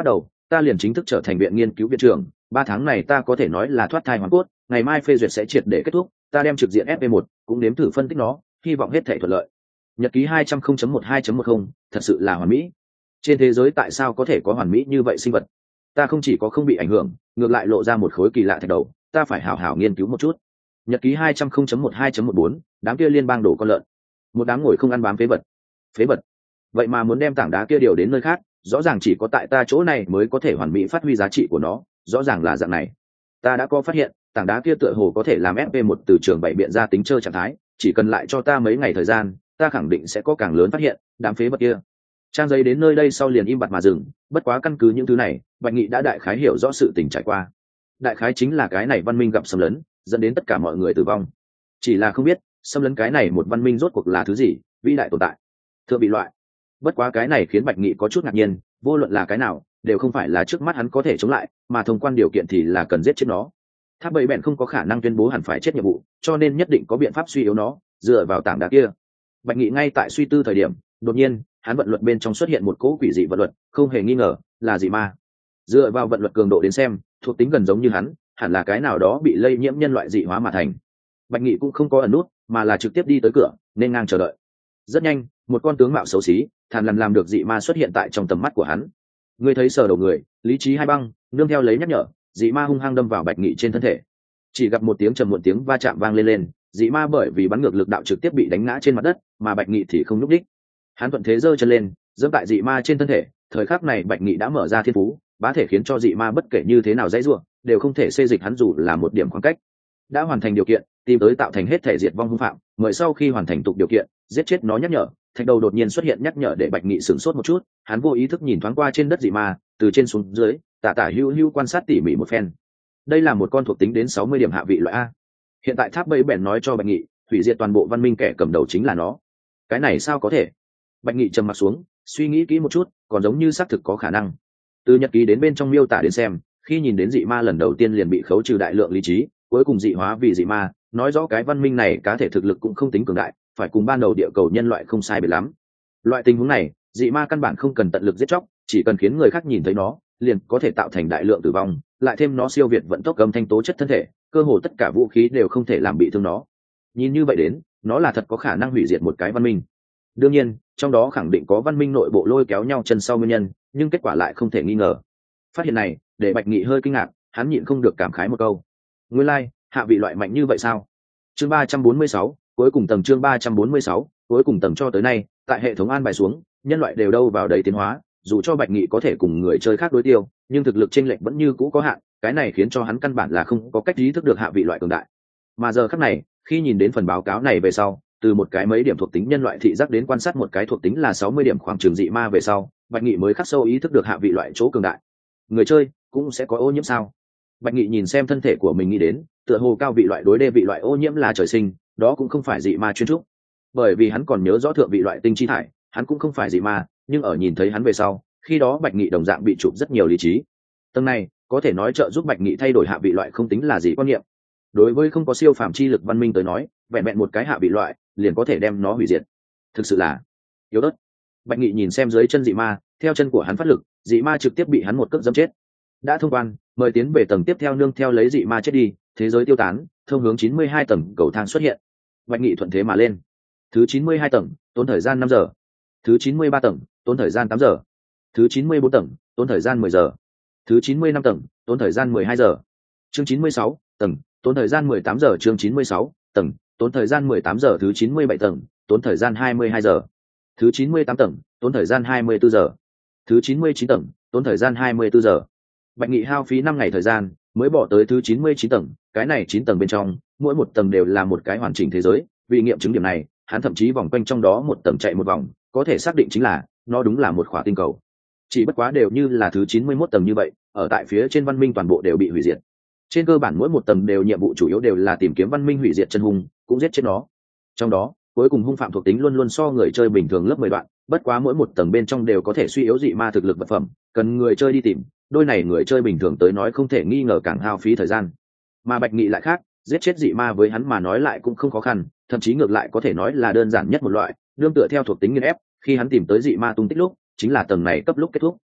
ta liền chính thức trở thành viện nghiên cứu viện trưởng. Ba tháng này ta có thể nói là thoát thai hoàn cốt, ngày mai phê duyệt sẽ triệt để kết thúc, ta đem trực diện ép pê một cũng nếm thử phân tích nó, hy vọng hết thể thuận lợi. Nhật ký hai trăm không một hai một không, thật sự là hoàn mỹ. Trên thế giới tại sao có thể có hoàn mỹ như vậy sinh vật? Ta không chỉ có không bị ảnh hưởng, ngược lại lộ ra một khối kỳ lạ thạch đầu, ta phải hảo hảo nghiên cứu một chút. Nhật ký hai trăm không một hai một bốn, đám kia liên bang đổ con lợn, một đám ngồi không ăn bám phế vật. Phế vật. Vậy mà muốn đem tảng đá kia điều đến nơi khác, rõ ràng chỉ có tại ta chỗ này mới có thể hoàn mỹ phát huy giá trị của nó, rõ ràng là dạng này. Ta đã có phát hiện, tảng đá kia tựa hồ có thể làm ép pê một từ trường bảy biện ra tính chơi trạng thái, chỉ cần lại cho ta mấy ngày thời gian, ta khẳng định sẽ có càng lớn phát hiện. Đám phế vật kia. Trang giấy đến nơi đây sau liền im bặt mà dừng, bất quá căn cứ những thứ này, Bạch Nghị đã đại khái hiểu rõ sự tình trải qua. Đại khái chính là cái này văn minh gặp xâm lấn, dẫn đến tất cả mọi người tử vong. Chỉ là không biết, xâm lấn cái này một văn minh rốt cuộc là thứ gì, vĩ đại tồn tại. Thượng bị loại. Bất quá cái này khiến Bạch Nghị có chút ngạc nhiên, vô luận là cái nào, đều không phải là trước mắt hắn có thể chống lại, mà thông quan điều kiện thì là cần giết chết nó. Tháp Bậy Bẹn không có khả năng tuyên bố hẳn phải chết nhiệm vụ, cho nên nhất định có biện pháp suy yếu nó, dựa vào tảng đá kia. Bạch Nghị ngay tại suy tư thời điểm, đột nhiên, hắn vận luật bên trong xuất hiện một cỗ quỷ dị vận luật, không hề nghi ngờ, là dị ma. Dựa vào vận luật cường độ đến xem, thuộc tính gần giống như hắn, hẳn là cái nào đó bị lây nhiễm nhân loại dị hóa mà thành. Bạch Nghị cũng không có ẩn nút, mà là trực tiếp đi tới cửa, nên ngang chờ đợi. Rất nhanh, một con tướng mạo xấu xí, thàn lằn làm được dị ma xuất hiện tại trong tầm mắt của hắn. Ngươi thấy sờ đầu người, lý trí hai băng, nương theo lấy nhắc nhở, dị ma hung hăng đâm vào Bạch Nghị trên thân thể. Chỉ gặp một tiếng trầm muộn tiếng va chạm vang lên lên, dị ma bởi vì bắn ngược lực đạo trực tiếp bị đánh ngã trên mặt đất, mà Bạch Nghị thì không lúc đích. Hắn thuận thế giơ chân lên, giẫm tại dị ma trên thân thể, thời khắc này Bạch Nghị đã mở ra thiên phú, bá thể khiến cho dị ma bất kể như thế nào dãy rủa, đều không thể xê dịch hắn dù là một điểm khoảng cách. Đã hoàn thành điều kiện, tìm tới tạo thành hết thể diệt vong hung phạm, mời sau khi hoàn thành tục điều kiện, giết chết nó nhắc nhở. Thạch đầu đột nhiên xuất hiện nhắc nhở để Bạch Nghị sửng sốt một chút, hắn vô ý thức nhìn thoáng qua trên đất dị ma, từ trên xuống dưới, tả tả hữu hữu quan sát tỉ mỉ một phen. Đây là một con thuộc tính đến sáu mươi điểm hạ vị loại A. Hiện tại Tháp Bậy Bẹn nói cho Bạch Nghị, hủy diệt toàn bộ văn minh kẻ cầm đầu chính là nó. Cái này sao có thể? Bạch Nghị trầm mặt xuống, suy nghĩ kỹ một chút, còn giống như xác thực có khả năng. Từ nhật ký đến bên trong miêu tả đến xem, khi nhìn đến dị ma lần đầu tiên liền bị khấu trừ đại lượng lý trí, cuối cùng dị hóa vì dị ma, nói rõ cái văn minh này cá thể thực lực cũng không tính cường đại, phải cùng ban đầu địa cầu nhân loại không sai biệt lắm. Loại tình huống này, dị ma căn bản không cần tận lực giết chóc, chỉ cần khiến người khác nhìn thấy nó, liền có thể tạo thành đại lượng tử vong, lại thêm nó siêu việt vận tốc âm thanh tố chất thân thể, cơ hồ tất cả vũ khí đều không thể làm bị thương nó. Nhìn như vậy đến, nó là thật có khả năng hủy diệt một cái văn minh. Đương nhiên, trong đó khẳng định có văn minh nội bộ lôi kéo nhau chân sau nguyên nhân, nhưng kết quả lại không thể nghi ngờ. Phát hiện này, để Bạch Nghị hơi kinh ngạc, hắn nhịn không được cảm khái một câu. Nguyên lai, like, hạ vị loại mạnh như vậy sao? Chương ba trăm bốn mươi sáu, cuối cùng tầng chương ba trăm bốn mươi sáu, cuối cùng tầng cho tới nay, tại hệ thống an bài xuống, nhân loại đều đâu vào đấy tiến hóa, dù cho Bạch Nghị có thể cùng người chơi khác đối tiêu, nhưng thực lực chênh lệch vẫn như cũ có hạn, cái này khiến cho hắn căn bản là không có cách ý thức được hạ vị loại cường đại. Mà giờ khắc này, khi nhìn đến phần báo cáo này về sau, từ một cái mấy điểm thuộc tính nhân loại thị giác đến quan sát một cái thuộc tính là sáu mươi điểm khoảng trường dị ma về sau, Bạch Nghị mới khắc sâu ý thức được hạ vị loại chỗ cường đại. Người chơi cũng sẽ có ô nhiễm sao? Bạch Nghị nhìn xem thân thể của mình nghĩ đến, tựa hồ cao vị loại đối đê vị loại ô nhiễm là trời sinh, đó cũng không phải dị ma chuyên trúc. Bởi vì hắn còn nhớ rõ thượng vị loại tinh chi thải, hắn cũng không phải dị ma, nhưng ở nhìn thấy hắn về sau, khi đó Bạch Nghị đồng dạng bị chụp rất nhiều lý trí. Tầng này có thể nói trợ giúp Bạch Nghị thay đổi hạ vị loại không tính là gì quan niệm. Đối với không có siêu phàm chi lực văn minh tới nói, vẹn vẹn một cái hạ vị loại liền có thể đem nó hủy diệt. Thực sự là yếu ớt. Bạch Nghị nhìn xem dưới chân dị ma, theo chân của hắn phát lực, dị ma trực tiếp bị hắn một cước dẫm chết. Đã thông quan, mời tiến về tầng tiếp theo nương theo lấy dị ma chết đi, thế giới tiêu tán, thông hướng chín mươi hai tầng cầu thang xuất hiện. Bạch Nghị thuận thế mà lên. Thứ chín mươi hai tầng, tốn thời gian năm giờ. Thứ chín mươi ba tầng, tốn thời gian tám giờ. Thứ chín mươi bốn tầng, tốn thời gian mười giờ. Thứ chín mươi lăm tầng, tốn thời gian mười hai giờ. Chương chín mươi sáu tầng, tốn thời gian mười tám giờ. Chương chín mươi sáu tầng, tốn thời gian mười tám giờ. Thứ chín mươi bảy tầng, tốn thời gian hai mươi hai giờ. Thứ chín mươi tám tầng, tốn thời gian hai mươi bốn giờ. Thứ chín mươi chín tầng, tốn thời gian hai mươi bốn giờ. Bạch Nghị hao phí năm ngày thời gian mới bỏ tới thứ chín mươi chín tầng, cái này chín tầng bên trong, mỗi một tầng đều là một cái hoàn chỉnh thế giới, vì nghiệm chứng điểm này, hắn thậm chí vòng quanh trong đó một tầng chạy một vòng, có thể xác định chính là nó đúng là một khỏa tinh cầu. Chỉ bất quá đều như là thứ chín mươi mốt tầng như vậy, ở tại phía trên văn minh toàn bộ đều bị hủy diệt. Trên cơ bản mỗi một tầng đều nhiệm vụ chủ yếu đều là tìm kiếm văn minh hủy diệt chân hung, cũng giết chết nó. Trong đó, cuối cùng hung phạm thuộc tính luôn luôn so người chơi bình thường lớp mười đoạn, bất quá mỗi một tầng bên trong đều có thể suy yếu dị ma thực lực vật phẩm, cần người chơi đi tìm, đôi này người chơi bình thường tới nói không thể nghi ngờ càng hao phí thời gian. Mà Bạch Nghị lại khác, giết chết dị ma với hắn mà nói lại cũng không khó khăn, thậm chí ngược lại có thể nói là đơn giản nhất một loại, nương tựa theo thuộc tính nghiên ép, khi hắn tìm tới dị ma tung tích lúc, chính là tầng này cấp lúc kết thúc.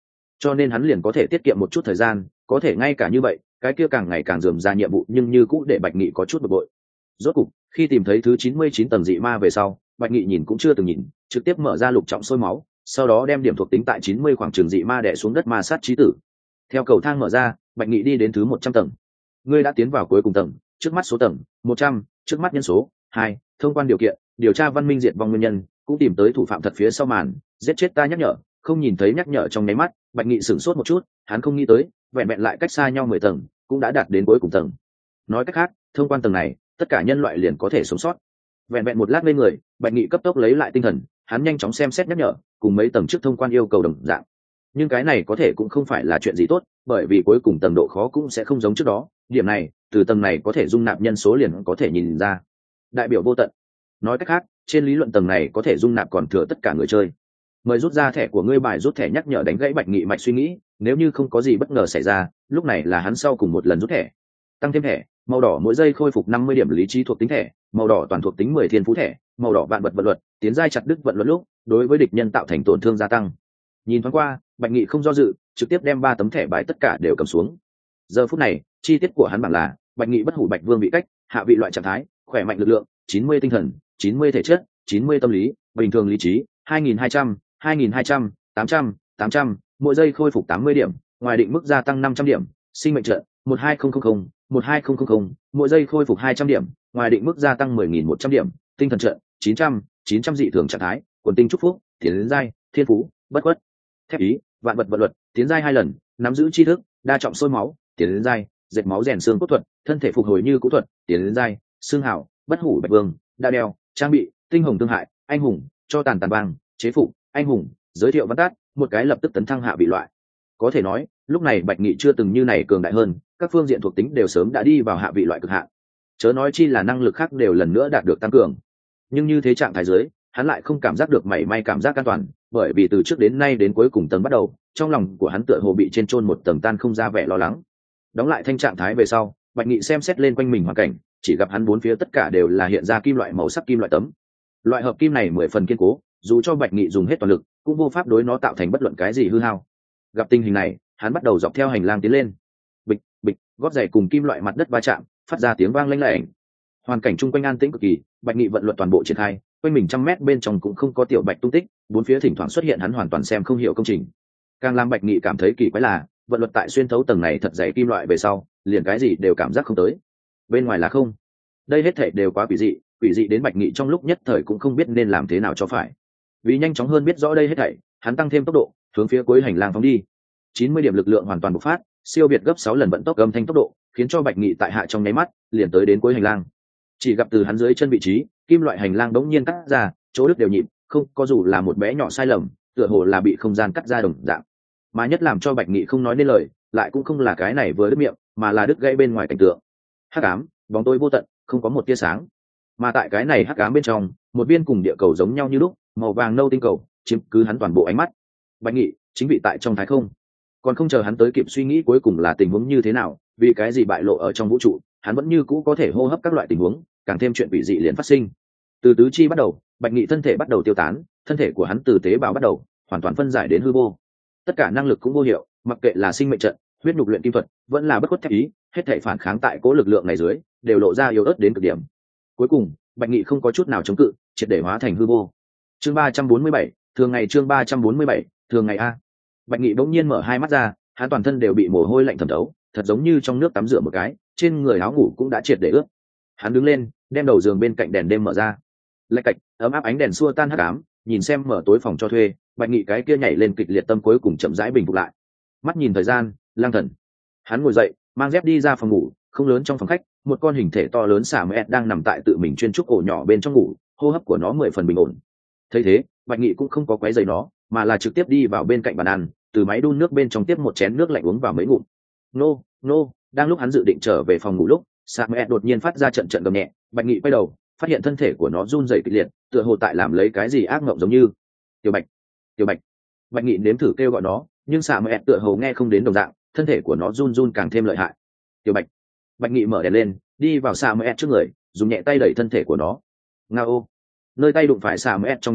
cho nên hắn liền có thể tiết kiệm một chút thời gian. Có thể ngay cả như vậy, cái kia càng ngày càng dườm ra nhiệm vụ, nhưng như cũ để Bạch Nghị có chút bực bội. Rốt cục, khi tìm thấy thứ chín mươi chín tầng dị ma về sau, Bạch Nghị nhìn cũng chưa từng nhìn, trực tiếp mở ra lục trọng sôi máu, sau đó đem điểm thuộc tính tại chín mươi khoảng trường dị ma đè xuống đất ma sát chí tử. Theo cầu thang mở ra, Bạch Nghị đi đến thứ một trăm tầng. Ngươi đã tiến vào cuối cùng tầng, trước mắt số tầng một trăm, trước mắt nhân số hai, thông quan điều kiện, điều tra văn minh diệt vong nguyên nhân, cũng tìm tới thủ phạm thật phía sau màn, giết chết ta nhắc nhở. Không nhìn thấy nhắc nhở trong nháy mắt, Bạch Nghị sửng sốt một chút, hắn không nghĩ tới, vẹn vẹn lại cách xa nhau mười tầng, cũng đã đạt đến cuối cùng tầng. Nói cách khác, thông quan tầng này, tất cả nhân loại liền có thể sống sót. Vẹn vẹn một lát lên người, Bạch Nghị cấp tốc lấy lại tinh thần, hắn nhanh chóng xem xét nhắc nhở, cùng mấy tầng trước thông quan yêu cầu đồng dạng. Nhưng cái này có thể cũng không phải là chuyện gì tốt, bởi vì cuối cùng tầng độ khó cũng sẽ không giống trước đó. Điểm này, từ tầng này có thể dung nạp nhân số liền có thể nhìn ra. Đại biểu vô tận. Nói cách khác, trên lý luận tầng này có thể dung nạp còn thừa tất cả người chơi. Mời rút ra thẻ của ngươi, bài rút thẻ nhắc nhở đánh gãy Bạch Nghị mạch suy nghĩ, nếu như không có gì bất ngờ xảy ra, lúc này là hắn sau cùng một lần rút thẻ. Tăng thêm thẻ, màu đỏ mỗi giây khôi phục năm mươi điểm lý trí thuộc tính thẻ, màu đỏ toàn thuộc tính mười thiên phú thẻ, màu đỏ vạn vật vận luật, tiến giai chặt đứt vận luật lúc, đối với địch nhân tạo thành tổn thương gia tăng. Nhìn thoáng qua, Bạch Nghị không do dự, trực tiếp đem ba tấm thẻ bài tất cả đều cầm xuống. Giờ phút này, chi tiết của hắn bảng là Bạch Nghị bất hủ Bạch Vương bị cách, hạ vị loại trạng thái, khỏe mạnh lực lượng, chín mươi tinh thần, chín mươi thể chất, chín mươi tâm lý, bình thường lý trí, hai nghìn hai trăm, hai nghìn hai trăm, tám trăm, tám trăm, mỗi giây khôi phục tám mươi điểm, ngoài định mức gia tăng năm trăm điểm, sinh mệnh trận, một hai không không không, một hai không không không, mỗi giây khôi phục hai trăm điểm, ngoài định mức gia tăng mười nghìn một trăm điểm, tinh thần trận, chín trăm, chín trăm dị thường trạng thái, quần tinh chúc phúc, tiến đến giai, thiên phú, bất khuất. Thép ý, vạn vật vận luật, tiến giai hai lần, nắm giữ tri thức, đa trọng sôi máu, tiến đến giai, dệt máu rèn xương cốt thuật, thân thể phục hồi như cũ thuật, tiến đến giai, xương hảo, bất hủ Bạch Vương, đa đeo, trang bị, tinh hồng thương hại, anh hùng, cho tàn tàn vang, chế phục, anh hùng, giới thiệu văn tát, một cái lập tức tấn thăng hạ vị loại. Có thể nói, lúc này Bạch Nghị chưa từng như này cường đại hơn, các phương diện thuộc tính đều sớm đã đi vào hạ vị loại cực hạn. Chớ nói chi là năng lực khác đều lần nữa đạt được tăng cường. Nhưng như thế trạng thái dưới, hắn lại không cảm giác được mảy may cảm giác an toàn, bởi vì từ trước đến nay đến cuối cùng tầng bắt đầu, trong lòng của hắn tựa hồ bị trên chôn một tầng tan không ra vẻ lo lắng. Đóng lại thanh trạng thái về sau, Bạch Nghị xem xét lên quanh mình hoàn cảnh, chỉ gặp hắn bốn phía tất cả đều là hiện ra kim loại màu sắc kim loại tấm. Loại hợp kim này mười phần kiên cố, dù cho Bạch Nghị dùng hết toàn lực, cũng vô pháp đối nó tạo thành bất luận cái gì hư hao. Gặp tình hình này, hắn bắt đầu dọc theo hành lang tiến lên. Bịch, bịch, gót giày cùng kim loại mặt đất va chạm, phát ra tiếng vang lanh lảnh. Hoàn cảnh chung quanh an tĩnh cực kỳ, Bạch Nghị vận luật toàn bộ triển khai, quanh mình trăm mét bên trong cũng không có tiểu bạch tung tích, bốn phía thỉnh thoảng xuất hiện hắn hoàn toàn xem không hiểu công trình. Càng làm Bạch Nghị cảm thấy kỳ quái là, vận luật tại xuyên thấu tầng này thật dày kim loại về sau, liền cái gì đều cảm giác không tới. Bên ngoài là không. Đây hết thảy đều quá quỷ dị, quỷ dị đến Bạch Nghị trong lúc nhất thời cũng không biết nên làm thế nào cho phải. Vì nhanh chóng hơn biết rõ đây hết thảy, hắn tăng thêm tốc độ, hướng phía cuối hành lang phóng đi. chín mươi điểm lực lượng hoàn toàn bộc phát, siêu việt gấp sáu lần vận tốc âm thanh tốc độ, khiến cho Bạch Nghị tại hạ trong nháy mắt, liền tới đến cuối hành lang. Chỉ gặp từ hắn dưới chân vị trí, kim loại hành lang đống nhiên cắt ra, chỗ đứt đều nhịp, không có dù là một bé nhỏ sai lầm, tựa hồ là bị không gian cắt ra đồng dạng. Mà nhất làm cho Bạch Nghị không nói nên lời, lại cũng không là cái này vừa đứt miệng, mà là đứt gãy bên ngoài cảnh tượng. Hắc ám, bóng tối vô tận, không có một tia sáng. Mà tại cái này hắc ám bên trong, một viên cùng địa cầu giống nhau như lúc, màu vàng nâu tinh cầu, chiếm cứ hắn toàn bộ ánh mắt. Bạch Nghị chính vị tại trong thái không, còn không chờ hắn tới kịp suy nghĩ cuối cùng là tình huống như thế nào, vì cái gì bại lộ ở trong vũ trụ, hắn vẫn như cũ có thể hô hấp các loại tình huống, càng thêm chuyện quỷ dị liền phát sinh. Từ tứ chi bắt đầu, Bạch Nghị thân thể bắt đầu tiêu tán, thân thể của hắn từ tế bào bắt đầu hoàn toàn phân giải đến hư vô, tất cả năng lực cũng vô hiệu, mặc kệ là sinh mệnh trận, huyết nhục luyện kim thuật, vẫn là bất khuất thép ý, hết thảy phản kháng tại cố lực lượng này dưới, đều lộ ra yếu ớt đến cực điểm. Cuối cùng, Bạch Nghị không có chút nào chống cự, triệt để hóa thành hư vô. Chương ba trăm bốn mươi bảy, thường ngày chương ba trăm bốn mươi bảy, thường ngày a. Bạch Nghị bỗng nhiên mở hai mắt ra, hắn toàn thân đều bị mồ hôi lạnh thấm thấu, thật giống như trong nước tắm rửa một cái, trên người áo ngủ cũng đã triệt để ướt. Hắn đứng lên, đem đầu giường bên cạnh đèn đêm mở ra. Lạch cạch, ấm áp ánh đèn xua tan hắc ám, nhìn xem mở tối phòng cho thuê, Bạch Nghị cái kia nhảy lên kịch liệt tâm cuối cùng chậm rãi bình phục lại. Mắt nhìn thời gian, lang thần. Hắn ngồi dậy, mang dép đi ra phòng ngủ, không lớn trong phòng khách, một con hình thể to lớn xà mẹ đang nằm tại tự mình chuyên trúc ổ nhỏ bên trong ngủ, hô hấp của nó mười phần bình ổn. Thấy thế, Bạch Nghị cũng không có quấy rầy nó, mà là trực tiếp đi vào bên cạnh bàn ăn, từ máy đun nước bên trong tiếp một chén nước lạnh uống vào mấy ngụm. Nô, nô, đang lúc hắn dự định trở về phòng ngủ lúc, xà mẹ đột nhiên phát ra trận trận gầm nhẹ, Bạch Nghị quay đầu, phát hiện thân thể của nó run rẩy kịch liệt, tựa hồ tại làm lấy cái gì ác mộng giống như. Tiểu Bạch, Tiểu Bạch. Bạch Nghị nếm thử kêu gọi nó, nhưng xà mẹ tựa hồ nghe không đến đồng dạng, thân thể của nó run run càng thêm lợi hại. Tiểu Bạch. Bạch Nghị mở đèn lên, đi vào xà mẹ trước người, dùng nhẹ tay đẩy thân thể của nó. Ngao. Nơi tay đụng phải xà mẹ trong nháy mắt,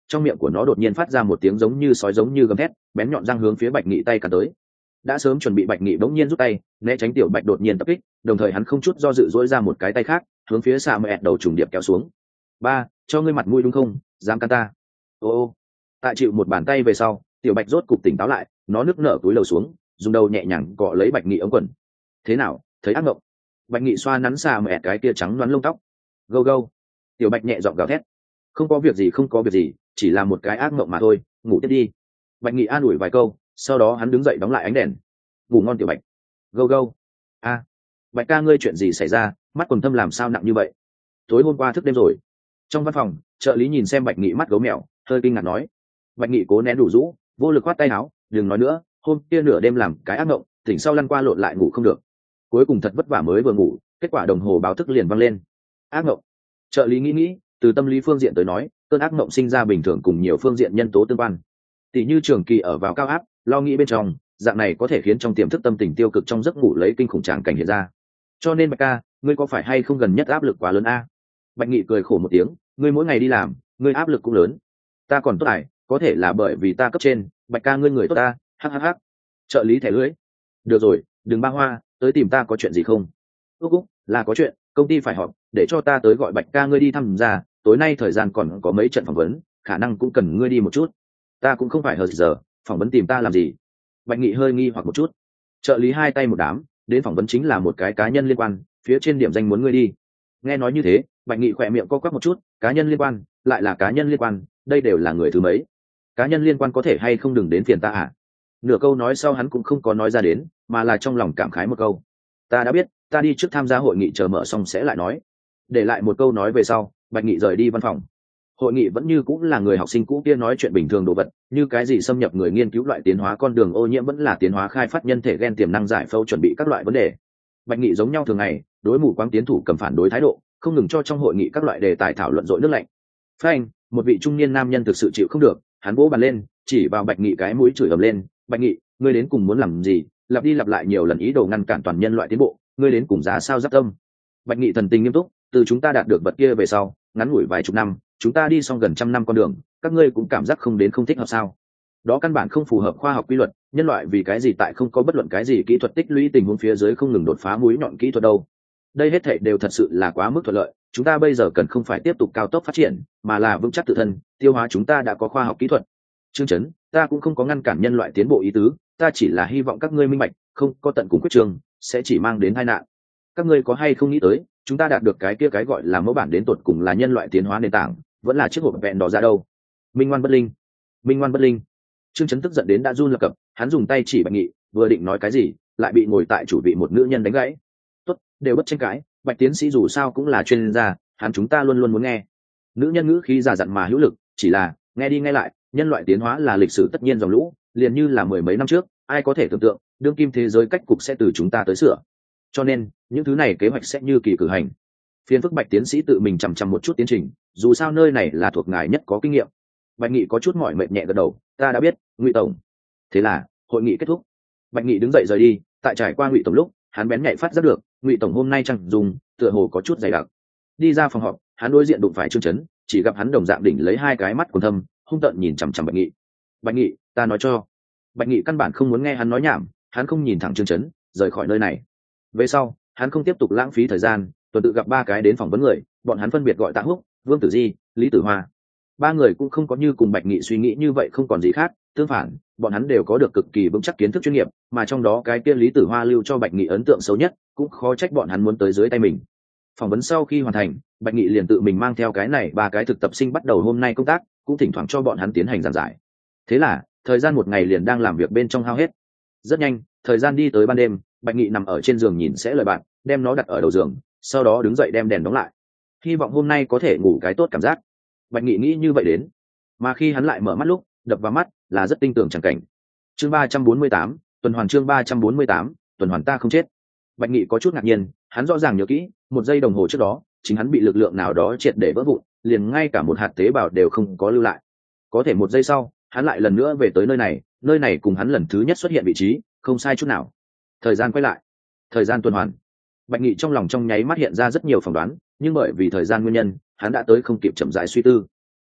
trong miệng của nó đột nhiên phát ra một tiếng giống như sói giống như gầm thét, bén nhọn răng hướng phía Bạch Nghị tay cắn tới. Đã sớm chuẩn bị Bạch Nghị bỗng nhiên rút tay né tránh tiểu bạch đột nhiên tập kích, đồng thời hắn không chút do dự dỗi ra một cái tay khác hướng phía xạ mẹ đầu trùng điệp kéo xuống. Ba, cho ngươi mặt mũi đúng không, dám cắn ta? Ô ô. Tại chịu một bàn tay về sau, tiểu bạch rốt cục tỉnh táo lại, nó nức nở túi lầu xuống, dùng đầu nhẹ nhàng cọ lấy Bạch Nghị ống quần. Thế nào, thấy ác mộng? Bạch Nghị xoa nắn xạ mẹ cái kia trắng đoán lông tóc. Gâu gâu. Tiểu bạch nhẹ giọng gào thét. Không có việc gì, không có việc gì, chỉ là một cái ác mộng mà thôi, ngủ tiếp đi. Bạch Nghị an ủi vài câu, sau đó hắn đứng dậy đóng lại ánh đèn. Ngủ ngon tiểu bạch. Gâu gâu. A, Bạch ca ngươi chuyện gì xảy ra, mắt quần thâm làm sao nặng như vậy? Tối hôm qua thức đêm rồi. Trong văn phòng, trợ lý nhìn xem Bạch Nghị mắt gấu mèo, hơi kinh ngạc nói. Bạch Nghị cố nén đủ rũ, vô lực khoát tay áo, đừng nói nữa, hôm kia nửa đêm làm cái ác mộng, tỉnh sau lăn qua lộn lại ngủ không được. Cuối cùng thật vất vả mới vừa ngủ, kết quả đồng hồ báo thức liền văng lên. Ác mộng. Trợ lý nghĩ nghĩ, từ tâm lý phương diện tới nói, cơn ác mộng sinh ra bình thường cùng nhiều phương diện nhân tố tương quan. Tỷ như trường kỳ ở vào cao áp, lo nghĩ bên trong, dạng này có thể khiến trong tiềm thức tâm tình tiêu cực trong giấc ngủ lấy kinh khủng tràng cảnh hiện ra. Cho nên Bạch ca, ngươi có phải hay không gần nhất áp lực quá lớn a? Bạch Nghị cười khổ một tiếng, ngươi mỗi ngày đi làm, ngươi áp lực cũng lớn. Ta còn tốt ải, có thể là bởi vì ta cấp trên, Bạch ca ngươi người tốt ta, hắc hắc hắc. Trợ lý thẻ lưỡi. Được rồi, đừng ba hoa, tới tìm ta có chuyện gì không? Úc úc, là có chuyện, công ty phải họp, để cho ta tới gọi Bạch ca ngươi đi thăm ra, tối nay thời gian còn có mấy trận phỏng vấn, khả năng cũng cần ngươi đi một chút. Ta cũng không phải hờ giờ, phỏng vấn tìm ta làm gì? Bạch Nghị hơi nghi hoặc một chút. Trợ lý hai tay một đám, đến phỏng vấn chính là một cái cá nhân liên quan, phía trên điểm danh muốn ngươi đi. Nghe nói như thế, Bạch Nghị khỏe miệng co quắp một chút, cá nhân liên quan, lại là cá nhân liên quan, đây đều là người thứ mấy? Cá nhân liên quan có thể hay không đừng đến phiền ta à? Nửa câu nói sau hắn cũng không có nói ra đến, mà là trong lòng cảm khái một câu. Ta đã biết, ta đi trước tham gia hội nghị chờ mở xong sẽ lại nói. Để lại một câu nói về sau, Bạch Nghị rời đi văn phòng. Hội nghị vẫn như cũng là người học sinh cũ kia nói chuyện bình thường đồ vật, như cái gì xâm nhập người nghiên cứu loại tiến hóa con đường ô nhiễm vẫn là tiến hóa khai phát nhân thể gen tiềm năng giải phẫu chuẩn bị các loại vấn đề. Bạch Nghị giống nhau thường ngày, đối mù quáng tiến thủ cầm phản đối thái độ, không ngừng cho trong hội nghị các loại đề tài thảo luận dội nước lạnh. Phanh, một vị trung niên nam nhân thực sự chịu không được, hắn vỗ bàn lên, chỉ vào Bạch Nghị cái mũi chửi ầm lên, "Bạch Nghị, ngươi đến cùng muốn làm gì? Lặp đi lặp lại nhiều lần ý đồ ngăn cản toàn nhân loại tiến bộ, ngươi đến cùng giá sao giáp tâm?" Bạch Nghị thần tình nghiêm túc, "Từ chúng ta đạt được vật kia về sau, ngắn ngủi vài chục năm, chúng ta đi xong gần trăm năm con đường, các ngươi cũng cảm giác không đến không thích hợp sao? Đó căn bản không phù hợp khoa học quy luật, nhân loại vì cái gì tại không có bất luận cái gì kỹ thuật tích lũy tình huống phía dưới không ngừng đột phá mũi nhọn kỹ thuật đâu? Đây hết thảy đều thật sự là quá mức thuận lợi, chúng ta bây giờ cần không phải tiếp tục cao tốc phát triển, mà là vững chắc tự thân, tiêu hóa chúng ta đã có khoa học kỹ thuật." Trương Chấn, ta cũng không có ngăn cản nhân loại tiến bộ ý tứ, ta chỉ là hy vọng các ngươi minh bạch, không có tận cùng quyết trường, sẽ chỉ mang đến tai nạn. Các ngươi có hay không nghĩ tới, chúng ta đạt được cái kia cái gọi là mẫu bản đến tột cùng là nhân loại tiến hóa nền tảng, vẫn là chiếc hộp vẹn đỏ ra đâu? Minh ngoan bất linh, minh ngoan bất linh. Trương Chấn tức giận đến đã run lập cập, hắn dùng tay chỉ Bạch Nghị, vừa định nói cái gì, lại bị ngồi tại chủ vị một nữ nhân đánh gãy. Tốt, đều bất tranh cãi, Bạch tiến sĩ dù sao cũng là chuyên gia, hắn chúng ta luôn luôn muốn nghe. Nữ nhân ngữ khí già dặn mà hữu lực, chỉ là nghe đi nghe lại, nhân loại tiến hóa là lịch sử tất nhiên dòng lũ, liền như là mười mấy năm trước, ai có thể tưởng tượng, đương kim thế giới cách cục sẽ từ chúng ta tới sửa. Cho nên, những thứ này kế hoạch sẽ như kỳ cử hành. Phiên phức Bạch tiến sĩ tự mình chằm chằm một chút tiến trình, dù sao nơi này là thuộc ngài nhất có kinh nghiệm. Bạch Nghị có chút mỏi mệt nhẹ gật đầu, ta đã biết, Ngụy tổng. Thế là, hội nghị kết thúc. Bạch Nghị đứng dậy rời đi, tại trải qua Ngụy tổng lúc, hắn bén nhạy phát giác được, Ngụy tổng hôm nay chẳng dùng, tựa hồ có chút dày đặc. Đi ra phòng họp, hắn đối diện đụng phải Trương Chấn, chỉ gặp hắn đồng dạng đỉnh lấy hai cái mắt quần thâm, hung tợn nhìn chằm chằm Bạch Nghị. Bạch Nghị, ta nói cho. Bạch Nghị căn bản không muốn nghe hắn nói nhảm, hắn không nhìn thẳng Trương Chấn, rời khỏi nơi này. Về sau, hắn không tiếp tục lãng phí thời gian, tuần tự gặp ba cái đến phỏng vấn người, bọn hắn phân biệt gọi Tạ Húc, Vương Tử Di, Lý Tử Hoa. Ba người cũng không có như cùng Bạch Nghị suy nghĩ như vậy không còn gì khác, tương phản, bọn hắn đều có được cực kỳ vững chắc kiến thức chuyên nghiệp, mà trong đó cái kia Lý Tử Hoa lưu cho Bạch Nghị ấn tượng xấu nhất, cũng khó trách bọn hắn muốn tới dưới tay mình. Phỏng vấn sau khi hoàn thành, Bạch Nghị liền tự mình mang theo cái này ba cái thực tập sinh bắt đầu hôm nay công tác, cũng thỉnh thoảng cho bọn hắn tiến hành giảng giải. Thế là, thời gian một ngày liền đang làm việc bên trong hao hết. Rất nhanh, thời gian đi tới ban đêm, Bạch Nghị nằm ở trên giường nhìn sẽ lời bạn, đem nó đặt ở đầu giường, sau đó đứng dậy đem đèn đóng lại. Hy vọng hôm nay có thể ngủ cái tốt cảm giác. Bạch Nghị nghĩ như vậy đến, mà khi hắn lại mở mắt lúc, đập vào mắt là rất tinh tường chẳng cảnh. Chương ba trăm bốn mươi tám, tuần hoàn chương ba trăm bốn mươi tám, tuần hoàn ta không chết. Bạch Nghị có chút ngạc nhiên, hắn rõ ràng nhớ kỹ, một giây đồng hồ trước đó, chính hắn bị lực lượng nào đó triệt để vỡ vụn, liền ngay cả một hạt tế bào đều không có lưu lại. Có thể một giây sau, hắn lại lần nữa về tới nơi này, nơi này cùng hắn lần thứ nhất xuất hiện vị trí, không sai chút nào. Thời gian quay lại, thời gian tuần hoàn. Bạch Nghị trong lòng trong nháy mắt hiện ra rất nhiều phỏng đoán, nhưng bởi vì thời gian nguyên nhân, hắn đã tới không kịp chậm rãi suy tư.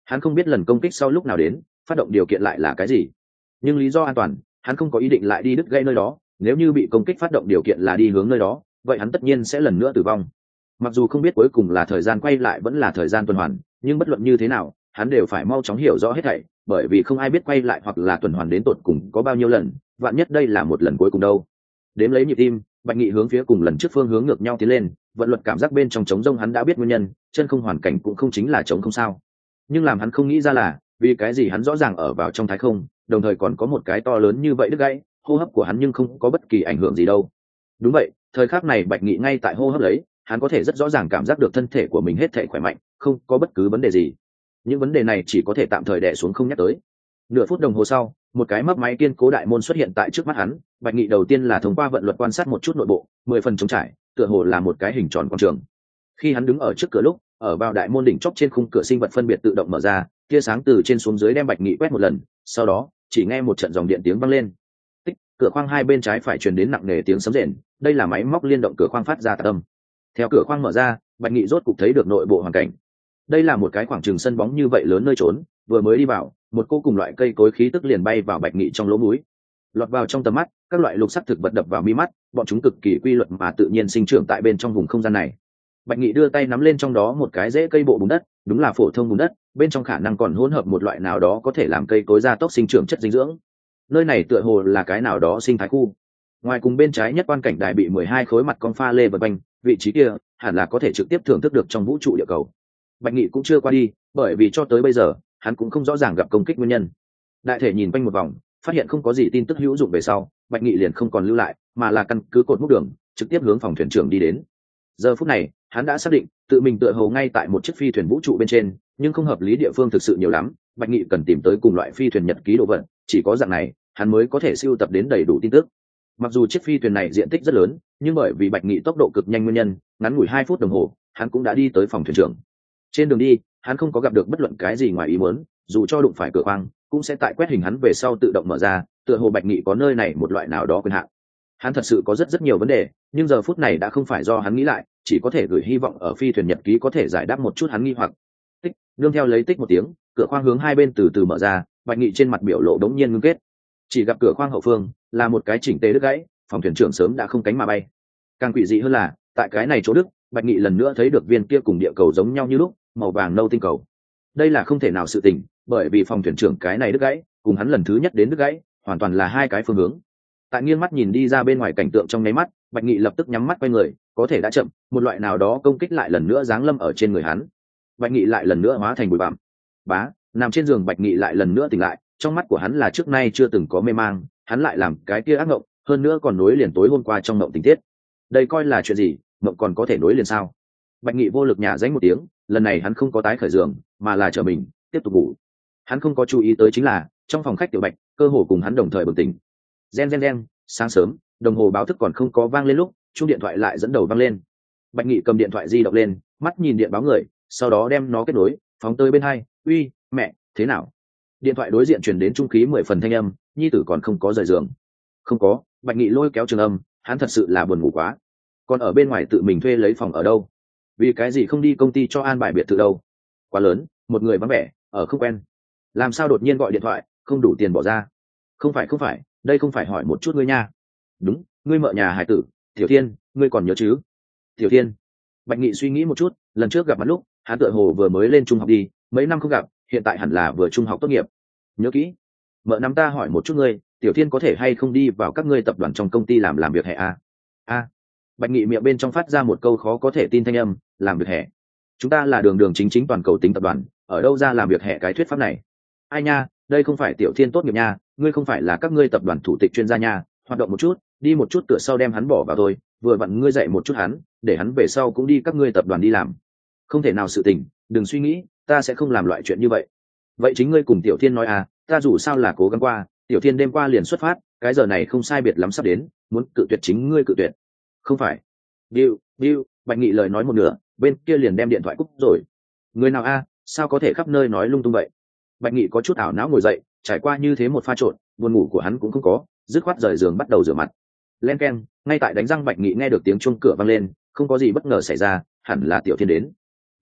Hắn không biết lần công kích sau lúc nào đến, phát động điều kiện lại là cái gì, nhưng lý do an toàn hắn không có ý định lại đi đứt gãy nơi đó. Nếu như bị công kích phát động điều kiện là đi hướng nơi đó, vậy hắn tất nhiên sẽ lần nữa tử vong. Mặc dù không biết cuối cùng là thời gian quay lại vẫn là thời gian tuần hoàn, nhưng bất luận như thế nào hắn đều phải mau chóng hiểu rõ hết thảy, bởi vì không ai biết quay lại hoặc là tuần hoàn đến tột cùng có bao nhiêu lần, vạn nhất đây là một lần cuối cùng đâu. Đếm lấy nhịp tim, Bạch Nghị hướng phía cùng lần trước phương hướng ngược nhau tiến lên, vận luật cảm giác bên trong trống rông hắn đã biết nguyên nhân, chân không hoàn cảnh cũng không chính là trống không sao. Nhưng làm hắn không nghĩ ra là, vì cái gì hắn rõ ràng ở vào trong thái không, đồng thời còn có một cái to lớn như vậy đứt gãy, hô hấp của hắn nhưng không có bất kỳ ảnh hưởng gì đâu. Đúng vậy, thời khắc này Bạch Nghị ngay tại hô hấp lấy, hắn có thể rất rõ ràng cảm giác được thân thể của mình hết thảy khỏe mạnh, không có bất cứ vấn đề gì. Những vấn đề này chỉ có thể tạm thời đè xuống không nhắc tới. Nửa phút đồng hồ sau, một cái mấp máy kiên cố đại môn xuất hiện tại trước mắt hắn. Bạch Nghị đầu tiên là thông qua vận luật quan sát một chút nội bộ, mười phần trống trải, tựa hồ là một cái hình tròn quảng trường. Khi hắn đứng ở trước cửa lúc, ở vào đại môn đỉnh chóp trên khung cửa sinh vật phân biệt tự động mở ra, tia sáng từ trên xuống dưới đem Bạch Nghị quét một lần, sau đó chỉ nghe một trận dòng điện tiếng vang lên. Tích, cửa khoang hai bên trái phải truyền đến nặng nề tiếng sấm rền, đây là máy móc liên động cửa khoang phát ra tạc âm. Theo cửa khoang mở ra, Bạch Nghị rốt cục thấy được nội bộ hoàn cảnh. Đây là một cái quảng trường sân bóng như vậy lớn nơi trốn, vừa mới đi vào, một cô cùng loại cây cối khí tức liền bay vào Bạch Nghị trong lỗ mũi. Lọt vào trong tầm mắt, các loại lục sắc thực vật đập vào mi mắt, bọn chúng cực kỳ quy luật mà tự nhiên sinh trưởng tại bên trong vùng không gian này. Bạch Nghị đưa tay nắm lên trong đó một cái rễ cây bộ bùn đất, đúng là phổ thông bùn đất, bên trong khả năng còn hỗn hợp một loại nào đó có thể làm cây cối gia tốc sinh trưởng chất dinh dưỡng. Nơi này tựa hồ là cái nào đó sinh thái khu. Ngoài cùng bên trái nhất quan cảnh đài bị mười hai khối mặt con pha lê vần quanh, vị trí kia hẳn là có thể trực tiếp thưởng thức được trong vũ trụ địa cầu. Bạch Nghị cũng chưa qua đi, bởi vì cho tới bây giờ hắn cũng không rõ ràng gặp công kích nguyên nhân. Đại thể nhìn quanh một vòng, phát hiện không có gì tin tức hữu dụng về sau, Bạch Nghị liền không còn lưu lại, mà là căn cứ cột mốc đường trực tiếp hướng phòng thuyền trưởng đi đến. Giờ phút này hắn đã xác định tự mình tựa hồ ngay tại một chiếc phi thuyền vũ trụ bên trên, nhưng không hợp lý địa phương thực sự nhiều lắm. Bạch Nghị cần tìm tới cùng loại phi thuyền nhật ký đồ vật, chỉ có dạng này hắn mới có thể sưu tập đến đầy đủ tin tức. Mặc dù chiếc phi thuyền này diện tích rất lớn, nhưng bởi vì Bạch Nghị tốc độ cực nhanh nguyên nhân, ngắn ngủi hai phút đồng hồ hắn cũng đã đi tới phòng thuyền trưởng. Trên đường đi hắn không có gặp được bất luận cái gì ngoài ý muốn, dù cho đụng phải cửa khoang cũng sẽ tại quét hình hắn về sau tự động mở ra, tựa hồ Bạch Nghị có nơi này một loại nào đó quyền hạn. Hắn thật sự có rất rất nhiều vấn đề, nhưng giờ phút này đã không phải do hắn nghĩ lại, chỉ có thể gửi hy vọng ở phi thuyền nhật ký có thể giải đáp một chút hắn nghi hoặc. Tích, nương theo lấy tích một tiếng, cửa khoang hướng hai bên từ từ mở ra, Bạch Nghị trên mặt biểu lộ đống nhiên ngưng kết. Chỉ gặp cửa khoang hậu phương là một cái chỉnh tề đứt gãy, phòng thuyền trưởng sớm đã không cánh mà bay. Càng quỷ dị hơn là, tại cái này chỗ đứt, Bạch Nghị lần nữa thấy được viên kia cùng địa cầu giống nhau như lúc, màu vàng nâu tinh cầu. Đây là không thể nào sự tình, bởi vì phòng thuyền trưởng cái này đứt gãy cùng hắn lần thứ nhất đến đứt gãy hoàn toàn là hai cái phương hướng. Tại nghiêng mắt nhìn đi ra bên ngoài cảnh tượng trong nháy mắt, Bạch Nghị lập tức nhắm mắt quay người, có thể đã chậm, một loại nào đó công kích lại lần nữa giáng lâm ở trên người hắn. Bạch Nghị lại lần nữa hóa thành bụi bặm. Bá, nằm trên giường Bạch Nghị lại lần nữa tỉnh lại, trong mắt của hắn là trước nay chưa từng có mê mang, hắn lại làm cái kia ác mộng, hơn nữa còn nối liền tối hôm qua trong mộng tình tiết. Đây coi là chuyện gì, mộng còn có thể nối liền sao? Bạch Nghị vô lực nhả danh một tiếng, lần này hắn không có tái khởi giường, mà là trở mình tiếp tục ngủ. Hắn không có chú ý tới chính là trong phòng khách Tiểu Bạch cơ hồ cùng hắn đồng thời bừng tỉnh. Gen gen gen, sáng sớm, đồng hồ báo thức còn không có vang lên lúc, chuông điện thoại lại dẫn đầu vang lên. Bạch Nghị cầm điện thoại di động lên, mắt nhìn điện báo người, sau đó đem nó kết nối, phóng tới bên hai. Uy, mẹ, thế nào? Điện thoại đối diện truyền đến trung khí mười phần thanh âm, nhi tử còn không có rời giường. Không có. Bạch Nghị lôi kéo Trường Âm, hắn thật sự là buồn ngủ quá. Còn ở bên ngoài tự mình thuê lấy phòng ở đâu? Vì cái gì không đi công ty cho an bài biệt thự đâu? Quá lớn, một người vắng vẻ, ở không quen. Làm sao đột nhiên gọi điện thoại, không đủ tiền bỏ ra? Không phải không phải, đây không phải hỏi một chút ngươi nha. Đúng, ngươi mợ nhà hải tử, Tiểu Thiên, ngươi còn nhớ chứ? Tiểu Thiên. Bạch Nghị suy nghĩ một chút, lần trước gặp mặt lúc hắn tựa hồ vừa mới lên trung học đi, mấy năm không gặp, hiện tại hẳn là vừa trung học tốt nghiệp. Nhớ kỹ. Mợ năm ta hỏi một chút ngươi, Tiểu Thiên có thể hay không đi vào các ngươi tập đoàn trong công ty làm làm việc hè a? A. Bạch Nghị miệng bên trong phát ra một câu khó có thể tin thanh âm, làm việc hè? Chúng ta là đường đường chính chính toàn cầu tính tập đoàn, ở đâu ra làm việc hè cái thuyết pháp này? Ai nha, đây không phải Tiểu Thiên tốt nghiệp nha, ngươi không phải là các ngươi tập đoàn thủ tịch chuyên gia nha, hoạt động một chút, đi một chút cửa sau đem hắn bỏ vào thôi, vừa vặn ngươi dạy một chút hắn, để hắn về sau cũng đi các ngươi tập đoàn đi làm. Không thể nào sự tình, đừng suy nghĩ, ta sẽ không làm loại chuyện như vậy. Vậy chính ngươi cùng Tiểu Thiên nói à, ta dù sao là cố gắng qua, Tiểu Thiên đêm qua liền xuất phát, cái giờ này không sai biệt lắm sắp đến, muốn cự tuyệt chính ngươi cự tuyệt. Không phải. Bill, Bill, Bạch Nghị lời nói một nửa, bên kia liền đem điện thoại cúp rồi. Người nào a, sao có thể khắp nơi nói lung tung vậy? Bạch Nghị có chút ảo não ngồi dậy, trải qua như thế một pha trộn, buồn ngủ của hắn cũng không có, dứt khoát rời giường bắt đầu rửa mặt. Len keng, ngay tại đánh răng Bạch Nghị nghe được tiếng chuông cửa vang lên, không có gì bất ngờ xảy ra, hẳn là Tiểu Thiên đến.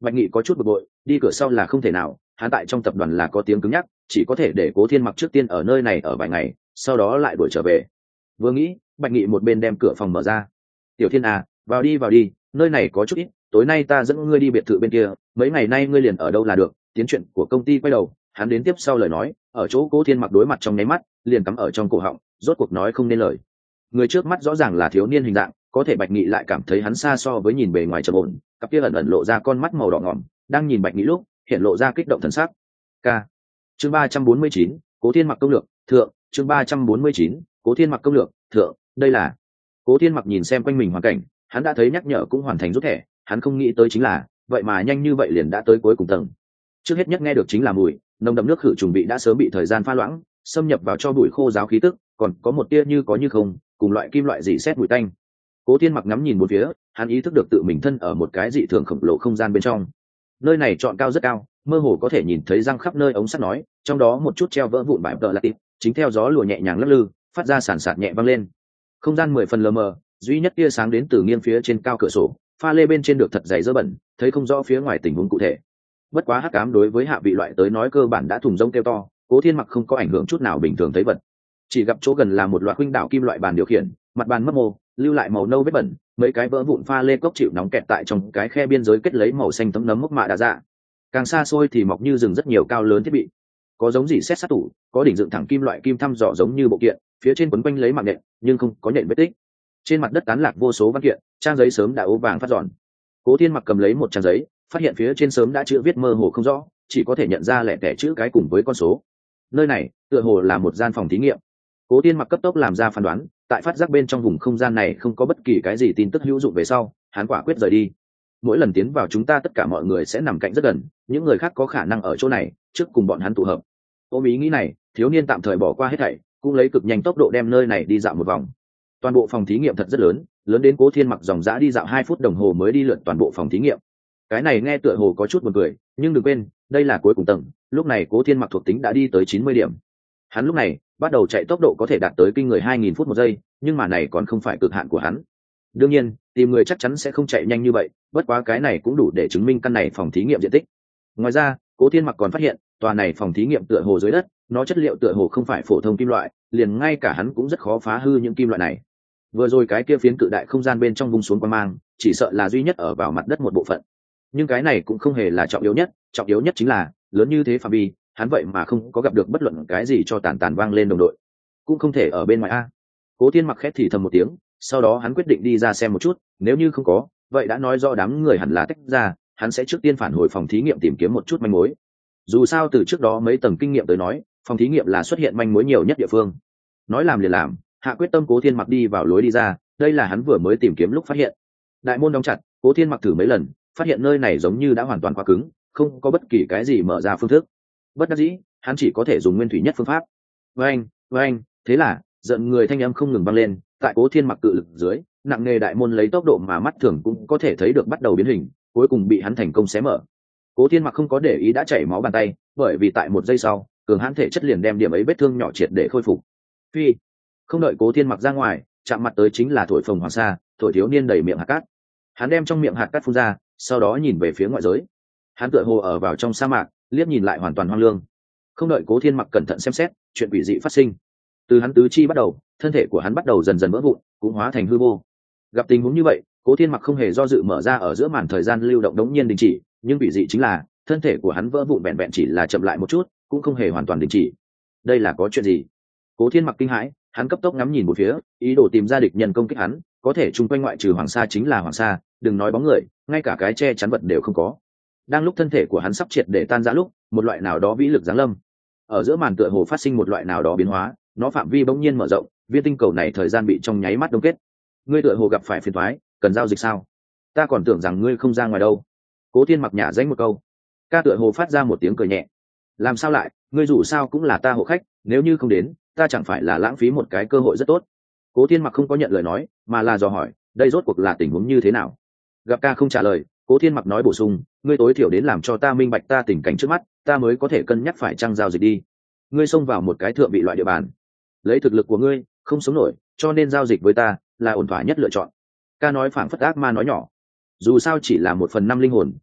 Bạch Nghị có chút bực bội, đi cửa sau là không thể nào, hắn tại trong tập đoàn là có tiếng cứng nhắc, chỉ có thể để Cố Thiên Mặc trước tiên ở nơi này ở vài ngày, sau đó lại đuổi trở về. Vừa nghĩ, Bạch Nghị một bên đem cửa phòng mở ra. Tiểu Thiên à, vào đi vào đi, nơi này có chút ít, tối nay ta dẫn ngươi đi biệt thự bên kia, mấy ngày nay ngươi liền ở đâu là được. Tiến chuyện của công ty quay đầu, hắn đến tiếp sau lời nói, ở chỗ Cố Thiên Mặc đối mặt trong nháy mắt, liền cắm ở trong cổ họng, rốt cuộc nói không nên lời. Người trước mắt rõ ràng là thiếu niên hình dạng, có thể Bạch Nghị lại cảm thấy hắn xa so với nhìn bề ngoài trầm ổn, cặp kia ẩn ẩn lộ ra con mắt màu đỏ ngỏm, đang nhìn Bạch Nghị lúc, hiện lộ ra kích động thần sắc. K. Chương ba trăm bốn mươi chín, Cố Thiên Mặc công lược, thượng, chương ba trăm bốn mươi chín, Cố Thiên Mặc công lược, thượng, đây là. Cố Thiên Mặc nhìn xem quanh mình hoàn cảnh, hắn đã thấy nhắc nhở cũng hoàn thành rút thẻ, hắn không nghĩ tới chính là, vậy mà nhanh như vậy liền đã tới cuối cùng tầng. Trước hết nhất nghe được chính là mùi, nồng đậm nước khử trùng bị đã sớm bị thời gian pha loãng, xâm nhập vào cho bụi khô ráo khí tức, còn có một tia như có như không, cùng loại kim loại dị xét mùi tanh. Cố Thiên Mặc ngắm nhìn bốn phía, hắn ý thức được tự mình thân ở một cái dị thường khổng lồ không gian bên trong. Nơi này chọn cao rất cao, mơ hồ có thể nhìn thấy răng khắp nơi ống sắt nói, trong đó một chút treo vỡ vụn vải tợ là tịp, chính theo gió lùa nhẹ nhàng lắc lư, phát ra sàn sạt nhẹ vang lên. Không gian mười phần lờ mờ, duy nhất tia sáng đến từ nghiêng phía trên cao cửa sổ, pha lê bên trên được thật dày dơ bẩn, thấy không rõ phía ngoài tình huống cụ thể. Bất quá hắc ám đối với hạ vị loại tới nói cơ bản đã thùng rông kêu to, Cố Thiên Mặc không có ảnh hưởng chút nào bình thường thấy vật. Chỉ gặp chỗ gần là một loạt huynh đảo kim loại bàn điều khiển, mặt bàn mất mô, lưu lại màu nâu vết bẩn, mấy cái vỡ vụn pha lê cốc chịu nóng kẹt tại trong cái khe biên giới kết lấy màu xanh tấm nấm mốc mạ đa dạ. Càng xa xôi thì mọc như rừng rất nhiều cao lớn thiết bị, có giống gì xét sát tủ, có đỉnh dựng thẳng kim loại kim thăm dò giống như bộ kiện, phía trên quấn quanh lấy mạng nện, nhưng không có nện vết tích. Trên mặt đất tán lạc vô số văn kiện, trang giấy sớm đã ố vàng phát giòn. Cố Thiên Mặc cầm lấy một trang giấy, phát hiện phía trên sớm đã chữ viết mơ hồ không rõ, chỉ có thể nhận ra lẻ tẻ chữ cái cùng với con số. Nơi này tựa hồ là một gian phòng thí nghiệm. Cố Thiên Mặc cấp tốc làm ra phán đoán, tại phát giác bên trong vùng không gian này không có bất kỳ cái gì tin tức hữu dụng về sau, hắn quả quyết rời đi. Mỗi lần tiến vào chúng ta tất cả mọi người sẽ nằm cạnh rất gần, những người khác có khả năng ở chỗ này, trước cùng bọn hắn tụ hợp. Ôm ý nghĩ này, thiếu niên tạm thời bỏ qua hết thảy, cũng lấy cực nhanh tốc độ đem nơi này đi dạo một vòng. Toàn bộ phòng thí nghiệm thật rất lớn, lớn đến Cố Thiên Mặc dòng dã đi dạo hai phút đồng hồ mới đi lượn toàn bộ phòng thí nghiệm. Cái này nghe tựa hồ có chút buồn cười, nhưng đừng quên, đây là cuối cùng tầng, lúc này Cố Thiên Mặc thuộc tính đã đi tới chín mươi điểm. Hắn lúc này bắt đầu chạy tốc độ có thể đạt tới kinh người hai nghìn phút một giây, nhưng mà này còn không phải cực hạn của hắn. Đương nhiên, tìm người chắc chắn sẽ không chạy nhanh như vậy, bất quá cái này cũng đủ để chứng minh căn này phòng thí nghiệm diện tích. Ngoài ra, Cố Thiên Mặc còn phát hiện, tòa này phòng thí nghiệm tựa hồ dưới đất, nó chất liệu tựa hồ không phải phổ thông kim loại, liền ngay cả hắn cũng rất khó phá hư những kim loại này. Vừa rồi cái kia phiến cự đại không gian bên trong vung xuống quang mang, chỉ sợ là duy nhất ở vào mặt đất một bộ phận. Nhưng cái này cũng không hề là trọng yếu nhất, trọng yếu nhất chính là, lớn như thế phạm vi, hắn vậy mà không có gặp được bất luận cái gì cho tàn tàn vang lên đồng đội, cũng không thể ở bên ngoài a. Cố Thiên Mặc khét thì thầm một tiếng, sau đó hắn quyết định đi ra xem một chút, nếu như không có, vậy đã nói rõ đám người hẳn là tách ra, hắn sẽ trước tiên phản hồi phòng thí nghiệm tìm kiếm một chút manh mối. Dù sao từ trước đó mấy tầng kinh nghiệm tới nói, phòng thí nghiệm là xuất hiện manh mối nhiều nhất địa phương. Nói làm liền làm, hạ quyết tâm Cố Thiên Mặc đi vào lối đi ra, đây là hắn vừa mới tìm kiếm lúc phát hiện. Đại môn đóng chặt, Cố Thiên Mặc thử mấy lần, phát hiện nơi này giống như đã hoàn toàn quá cứng, không có bất kỳ cái gì mở ra phương thức. Bất đắc dĩ, hắn chỉ có thể dùng nguyên thủy nhất phương pháp. Vâng, vâng, thế là giận người thanh âm không ngừng vang lên, tại Cố Thiên Mặc cự lực dưới, nặng nề đại môn lấy tốc độ mà mắt thường cũng có thể thấy được bắt đầu biến hình, cuối cùng bị hắn thành công xé mở. Cố Thiên Mặc không có để ý đã chảy máu bàn tay, bởi vì tại một giây sau, cường hãn thể chất liền đem điểm ấy vết thương nhỏ triệt để khôi phục. Phi, không đợi Cố Thiên Mặc ra ngoài, chạm mặt tới chính là thổi phồng hoàng sa, thổi thiếu niên đầy miệng hạt cát. Hắn đem trong miệng hạt cát phun ra, sau đó nhìn về phía ngoại giới. Hắn tựa hồ ở vào trong sa mạc, liếc nhìn lại hoàn toàn hoang lương. Không đợi Cố Thiên Mặc cẩn thận xem xét, chuyện quỷ dị phát sinh. Từ hắn tứ chi bắt đầu, thân thể của hắn bắt đầu dần dần vỡ vụn, cũng hóa thành hư vô. Gặp tình huống như vậy, Cố Thiên Mặc không hề do dự mở ra ở giữa màn thời gian lưu động đống nhiên đình chỉ, nhưng quỷ dị chính là, thân thể của hắn vỡ vụn vẹn vẹn chỉ là chậm lại một chút, cũng không hề hoàn toàn đình chỉ. Đây là có chuyện gì? Cố Thiên Mặc kinh hãi, hắn cấp tốc ngắm nhìn một phía, ý đồ tìm ra địch nhân công kích hắn, có thể chung quanh ngoại trừ Hoàng Sa chính là Hoàng Sa, đừng nói bóng người, ngay cả cái che chắn vật đều không có. Đang lúc thân thể của hắn sắp triệt để tan rã lúc, một loại nào đó vĩ lực giáng lâm. Ở giữa màn tựa hồ phát sinh một loại nào đó biến hóa, nó phạm vi bỗng nhiên mở rộng, viên tinh cầu này thời gian bị trong nháy mắt đông kết. Ngươi tựa hồ gặp phải phiền toái, cần giao dịch sao? Ta còn tưởng rằng ngươi không ra ngoài đâu. Cố Thiên Mặc nhả danh một câu. Ca tựa hồ phát ra một tiếng cười nhẹ. Làm sao lại, ngươi dù sao cũng là ta hộ khách, nếu như không đến, ta chẳng phải là lãng phí một cái cơ hội rất tốt. Cố Thiên Mặc không có nhận lời nói, mà là dò hỏi, đây rốt cuộc là tình huống như thế nào? Gặp ca không trả lời, Cố Thiên Mặc nói bổ sung, ngươi tối thiểu đến làm cho ta minh bạch ta tình cảnh trước mắt, ta mới có thể cân nhắc phải chăng giao dịch đi. Ngươi xông vào một cái thượng vị loại địa bàn, lấy thực lực của ngươi không sống nổi, cho nên giao dịch với ta là ổn thỏa nhất lựa chọn. Ca nói phảng phất ác ma nói nhỏ, dù sao chỉ là một phần năm linh hồn,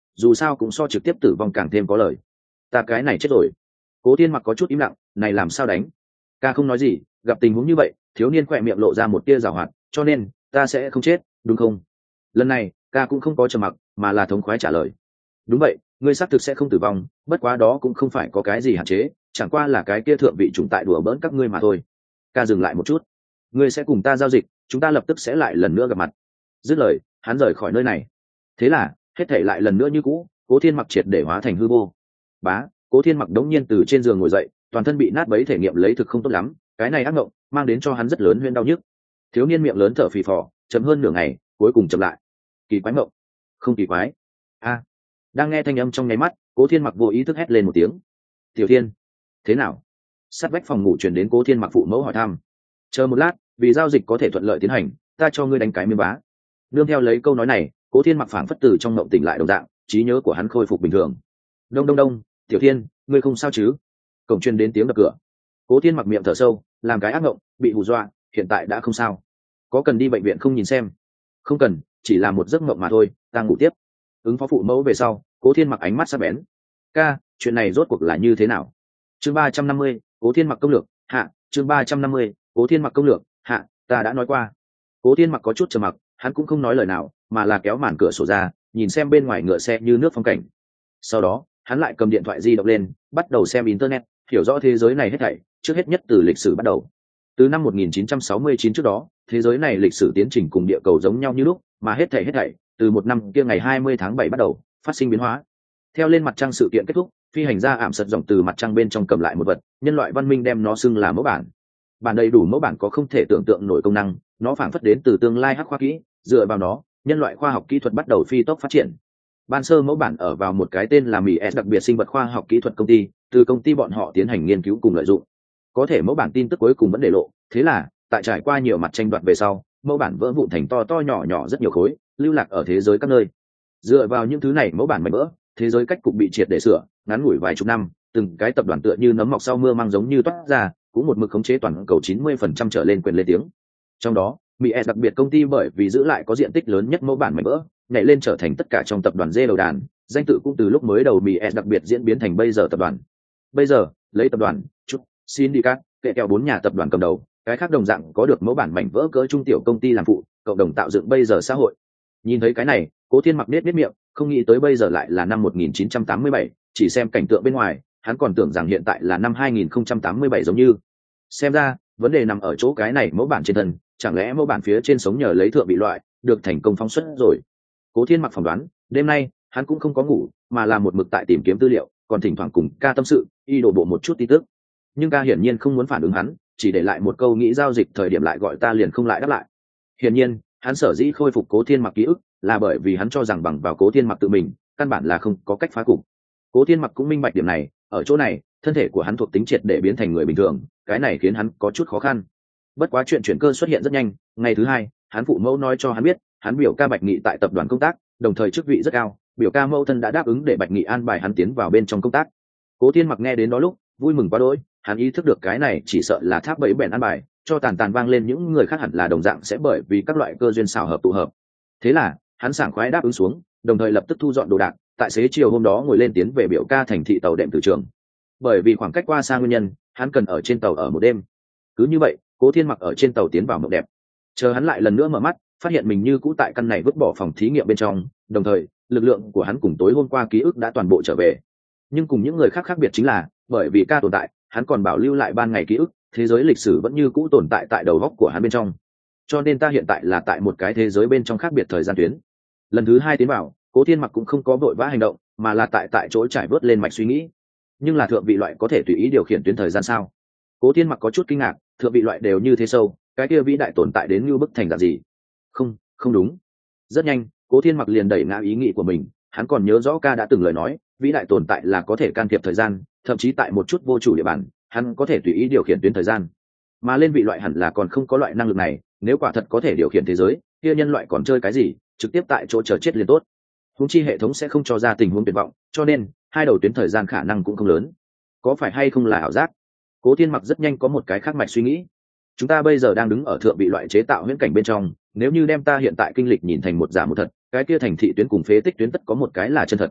dù sao cũng so trực tiếp tử vong càng thêm có lời. Ta cái này chết rồi. Cố Thiên Mặc có chút im lặng, này làm sao đánh? Ca không nói gì, gặp tình huống như vậy, thiếu niên khỏe miệng lộ ra một tia giảo hoạt, cho nên ta sẽ không chết, đúng không? Lần này, Ca cũng không có trầm mặc, mà là thống khoái trả lời. Đúng vậy, ngươi xác thực sẽ không tử vong, bất quá đó cũng không phải có cái gì hạn chế, chẳng qua là cái kia thượng vị chủng tại đùa bỡn các ngươi mà thôi. Ca dừng lại một chút. Ngươi sẽ cùng ta giao dịch, chúng ta lập tức sẽ lại lần nữa gặp mặt. Dứt lời, hắn rời khỏi nơi này. Thế là, hết thảy lại lần nữa như cũ, Cố Thiên Mặc triệt để hóa thành hư vô. Bá, Cố Thiên Mặc đống nhiên từ trên giường ngồi dậy, toàn thân bị nát bấy thể nghiệm lấy thực không tốt lắm, cái này ác mộng mang đến cho hắn rất lớn huyễn đau nhức. Thiếu niên miệng lớn thở phì phò, chậm hơn nửa ngày, cuối cùng chậm lại. Kỳ quái mộng? Không kỳ quái. A. Đang nghe thanh âm trong nháy mắt, Cố Thiên Mặc vô ý thức hét lên một tiếng. Tiểu Thiên, thế nào? Sát vách phòng ngủ truyền đến Cố Thiên Mặc phụ mẫu hỏi thăm. Chờ một lát, vì giao dịch có thể thuận lợi tiến hành, ta cho ngươi đánh cái miếng bá. Nương theo lấy câu nói này, Cố Thiên Mặc phảng phất từ trong mộng tỉnh lại đồng dạng, trí nhớ của hắn khôi phục bình thường. Đông đông đông, Tiểu Thiên, ngươi không sao chứ? Cổng truyền đến tiếng đập cửa. Cố Thiên Mặc miệng thở sâu, làm cái ác mộng, bị hù dọa, hiện tại đã không sao. Có cần đi bệnh viện không nhìn xem? Không cần, chỉ là một giấc mộng mà thôi, ta ngủ tiếp. Ứng phó phụ mẫu về sau, Cố Thiên Mặc ánh mắt sắc bén. Ca, chuyện này rốt cuộc là như thế nào? Chương ba trăm năm mươi, Cố Thiên Mặc công lược, hạ, chương ba trăm năm mươi, Cố Thiên Mặc công lược, hạ, ta đã nói qua. Cố Thiên Mặc có chút trầm mặc, hắn cũng không nói lời nào, mà là kéo màn cửa sổ ra, nhìn xem bên ngoài ngựa xe như nước phong cảnh. Sau đó, hắn lại cầm điện thoại di động lên, bắt đầu xem internet, hiểu rõ thế giới này hết thảy, trước hết nhất từ lịch sử bắt đầu. Từ năm một nghìn chín trăm sáu mươi chín trước đó, thế giới này lịch sử tiến trình cùng địa cầu giống nhau như lúc, mà hết thảy hết thảy, từ một năm kia ngày hai mươi tháng bảy bắt đầu, phát sinh biến hóa. Theo lên mặt trăng sự kiện kết thúc, phi hành gia ảm sật dòng từ mặt trăng bên trong cầm lại một vật, nhân loại văn minh đem nó xưng là mẫu bản. Bản đầy đủ mẫu bản có không thể tưởng tượng nổi công năng, nó phảng phất đến từ tương lai hắc khoa kỹ, dựa vào nó, nhân loại khoa học kỹ thuật bắt đầu phi tốc phát triển. Ban sơ mẫu bản ở vào một cái tên là Mỹ S đặc biệt sinh vật khoa học kỹ thuật công ty, từ công ty bọn họ tiến hành nghiên cứu cùng lợi dụng. Có thể mẫu bản tin tức cuối cùng vẫn để lộ, thế là, tại trải qua nhiều mặt tranh đoạt về sau, mẫu bản vỡ vụn thành to to nhỏ nhỏ rất nhiều khối, lưu lạc ở thế giới các nơi. Dựa vào những thứ này mẫu bản mảnh vỡ, thế giới cách cục bị triệt để sửa, ngắn ngủi vài chục năm, từng cái tập đoàn tựa như nấm mọc sau mưa mang giống như toát ra, cũng một mực khống chế toàn cầu chín mươi phần trăm trở lên quyền lên tiếng. Trong đó, Mỹ S đặc biệt công ty bởi vì giữ lại có diện tích lớn nhất mẫu bản mảnh vỡ, nhảy lên trở thành tất cả trong tập đoàn dê đầu đàn, danh tự cũng từ lúc mới đầu Mỹ S đặc biệt diễn biến thành bây giờ tập đoàn. Bây giờ, lấy tập đoàn, chút, Syndicate, kệ kèo bốn nhà tập đoàn cầm đầu, cái khác đồng dạng có được mẫu bản mảnh vỡ cỡ trung tiểu công ty làm phụ, cộng đồng tạo dựng bây giờ xã hội. Nhìn thấy cái này, Cố Thiên Mặc nết nết miệng, không nghĩ tới bây giờ lại là năm một nghìn chín trăm tám mươi bảy, chỉ xem cảnh tượng bên ngoài, hắn còn tưởng rằng hiện tại là năm hai nghìn không trăm tám mươi bảy giống như. Xem ra, vấn đề nằm ở chỗ cái này mẫu bản trên thân, chẳng lẽ mẫu bản phía trên sống nhờ lấy thượng bị loại, được thành công phóng xuất rồi. Cố Thiên Mặc phỏng đoán, đêm nay, hắn cũng không có ngủ, mà là một mực tại tìm kiếm tư liệu, còn thỉnh thoảng cùng Ca tâm sự, y đổ bộ một chút tin tức. Nhưng Ca hiển nhiên không muốn phản ứng hắn, chỉ để lại một câu nghĩ giao dịch thời điểm lại gọi ta liền không lại đáp lại. Hiển nhiên, hắn sở dĩ khôi phục Cố Thiên Mặc ký ức, là bởi vì hắn cho rằng bằng vào Cố Thiên Mặc tự mình, căn bản là không có cách phá cục. Cố Thiên Mặc cũng minh bạch điểm này, ở chỗ này, thân thể của hắn thuộc tính triệt để biến thành người bình thường, cái này khiến hắn có chút khó khăn. Bất quá chuyện chuyển cơ xuất hiện rất nhanh, ngày thứ hai, hắn phụ mẫu nói cho hắn biết, hắn biểu ca Bạch Nghị tại tập đoàn công tác, đồng thời chức vị rất cao, biểu ca mẫu thân đã đáp ứng để Bạch Nghị an bài hắn tiến vào bên trong công tác. Cố Thiên Mặc nghe đến đó lúc, vui mừng quá đỗi, hắn ý thức được cái này chỉ sợ là tháp bẫy bèn an bài, cho tàn tàn vang lên những người khác hẳn là đồng dạng sẽ bởi vì các loại cơ duyên xảo hợp tụ hợp. Thế là, hắn sảng khoái đáp ứng xuống, đồng thời lập tức thu dọn đồ đạc, tại xế chiều hôm đó ngồi lên tiến về biểu ca thành thị tàu đệm từ trường. Bởi vì khoảng cách qua xa nguyên nhân, hắn cần ở trên tàu ở một đêm. Cứ như vậy, Cố Thiên Mặc ở trên tàu tiến vào mộng đẹp. Chờ hắn lại lần nữa mở mắt, phát hiện mình như cũ tại căn này vứt bỏ phòng thí nghiệm bên trong, đồng thời, lực lượng của hắn cùng tối hôm qua ký ức đã toàn bộ trở về. Nhưng cùng những người khác khác biệt chính là, bởi vì ca tồn tại, hắn còn bảo lưu lại ban ngày ký ức, thế giới lịch sử vẫn như cũ tồn tại tại đầu óc của hắn bên trong. Cho nên ta hiện tại là tại một cái thế giới bên trong khác biệt thời gian tuyến. Lần thứ hai tiến vào, Cố Thiên Mặc cũng không có vội vã hành động, mà là tại tại chỗ trải vớt lên mạch suy nghĩ. Nhưng là thượng vị loại có thể tùy ý điều khiển tuyến thời gian sao? Cố Thiên Mặc có chút kinh ngạc, thượng vị loại đều như thế sâu, cái kia vĩ đại tồn tại đến như bức thành dạng gì? Không, không đúng. Rất nhanh, Cố Thiên Mặc liền đẩy ngã ý nghĩ của mình, hắn còn nhớ rõ ca đã từng lời nói, vĩ đại tồn tại là có thể can thiệp thời gian, thậm chí tại một chút vô chủ địa bàn, hắn có thể tùy ý điều khiển tuyến thời gian. Mà lên vị loại hẳn là còn không có loại năng lực này, nếu quả thật có thể điều khiển thế giới, kia nhân loại còn chơi cái gì, trực tiếp tại chỗ chờ chết liền tốt. Huống chi hệ thống sẽ không cho ra tình huống tuyệt vọng, cho nên hai đầu tuyến thời gian khả năng cũng không lớn. Có phải hay không là ảo giác? Cố Thiên Mặc rất nhanh có một cái khác mạch suy nghĩ. Chúng ta bây giờ đang đứng ở thượng vị loại chế tạo huyễn cảnh bên trong, nếu như đem ta hiện tại kinh lịch nhìn thành một giả một thật, cái kia thành thị tuyến cùng phế tích tuyến tất có một cái là chân thật.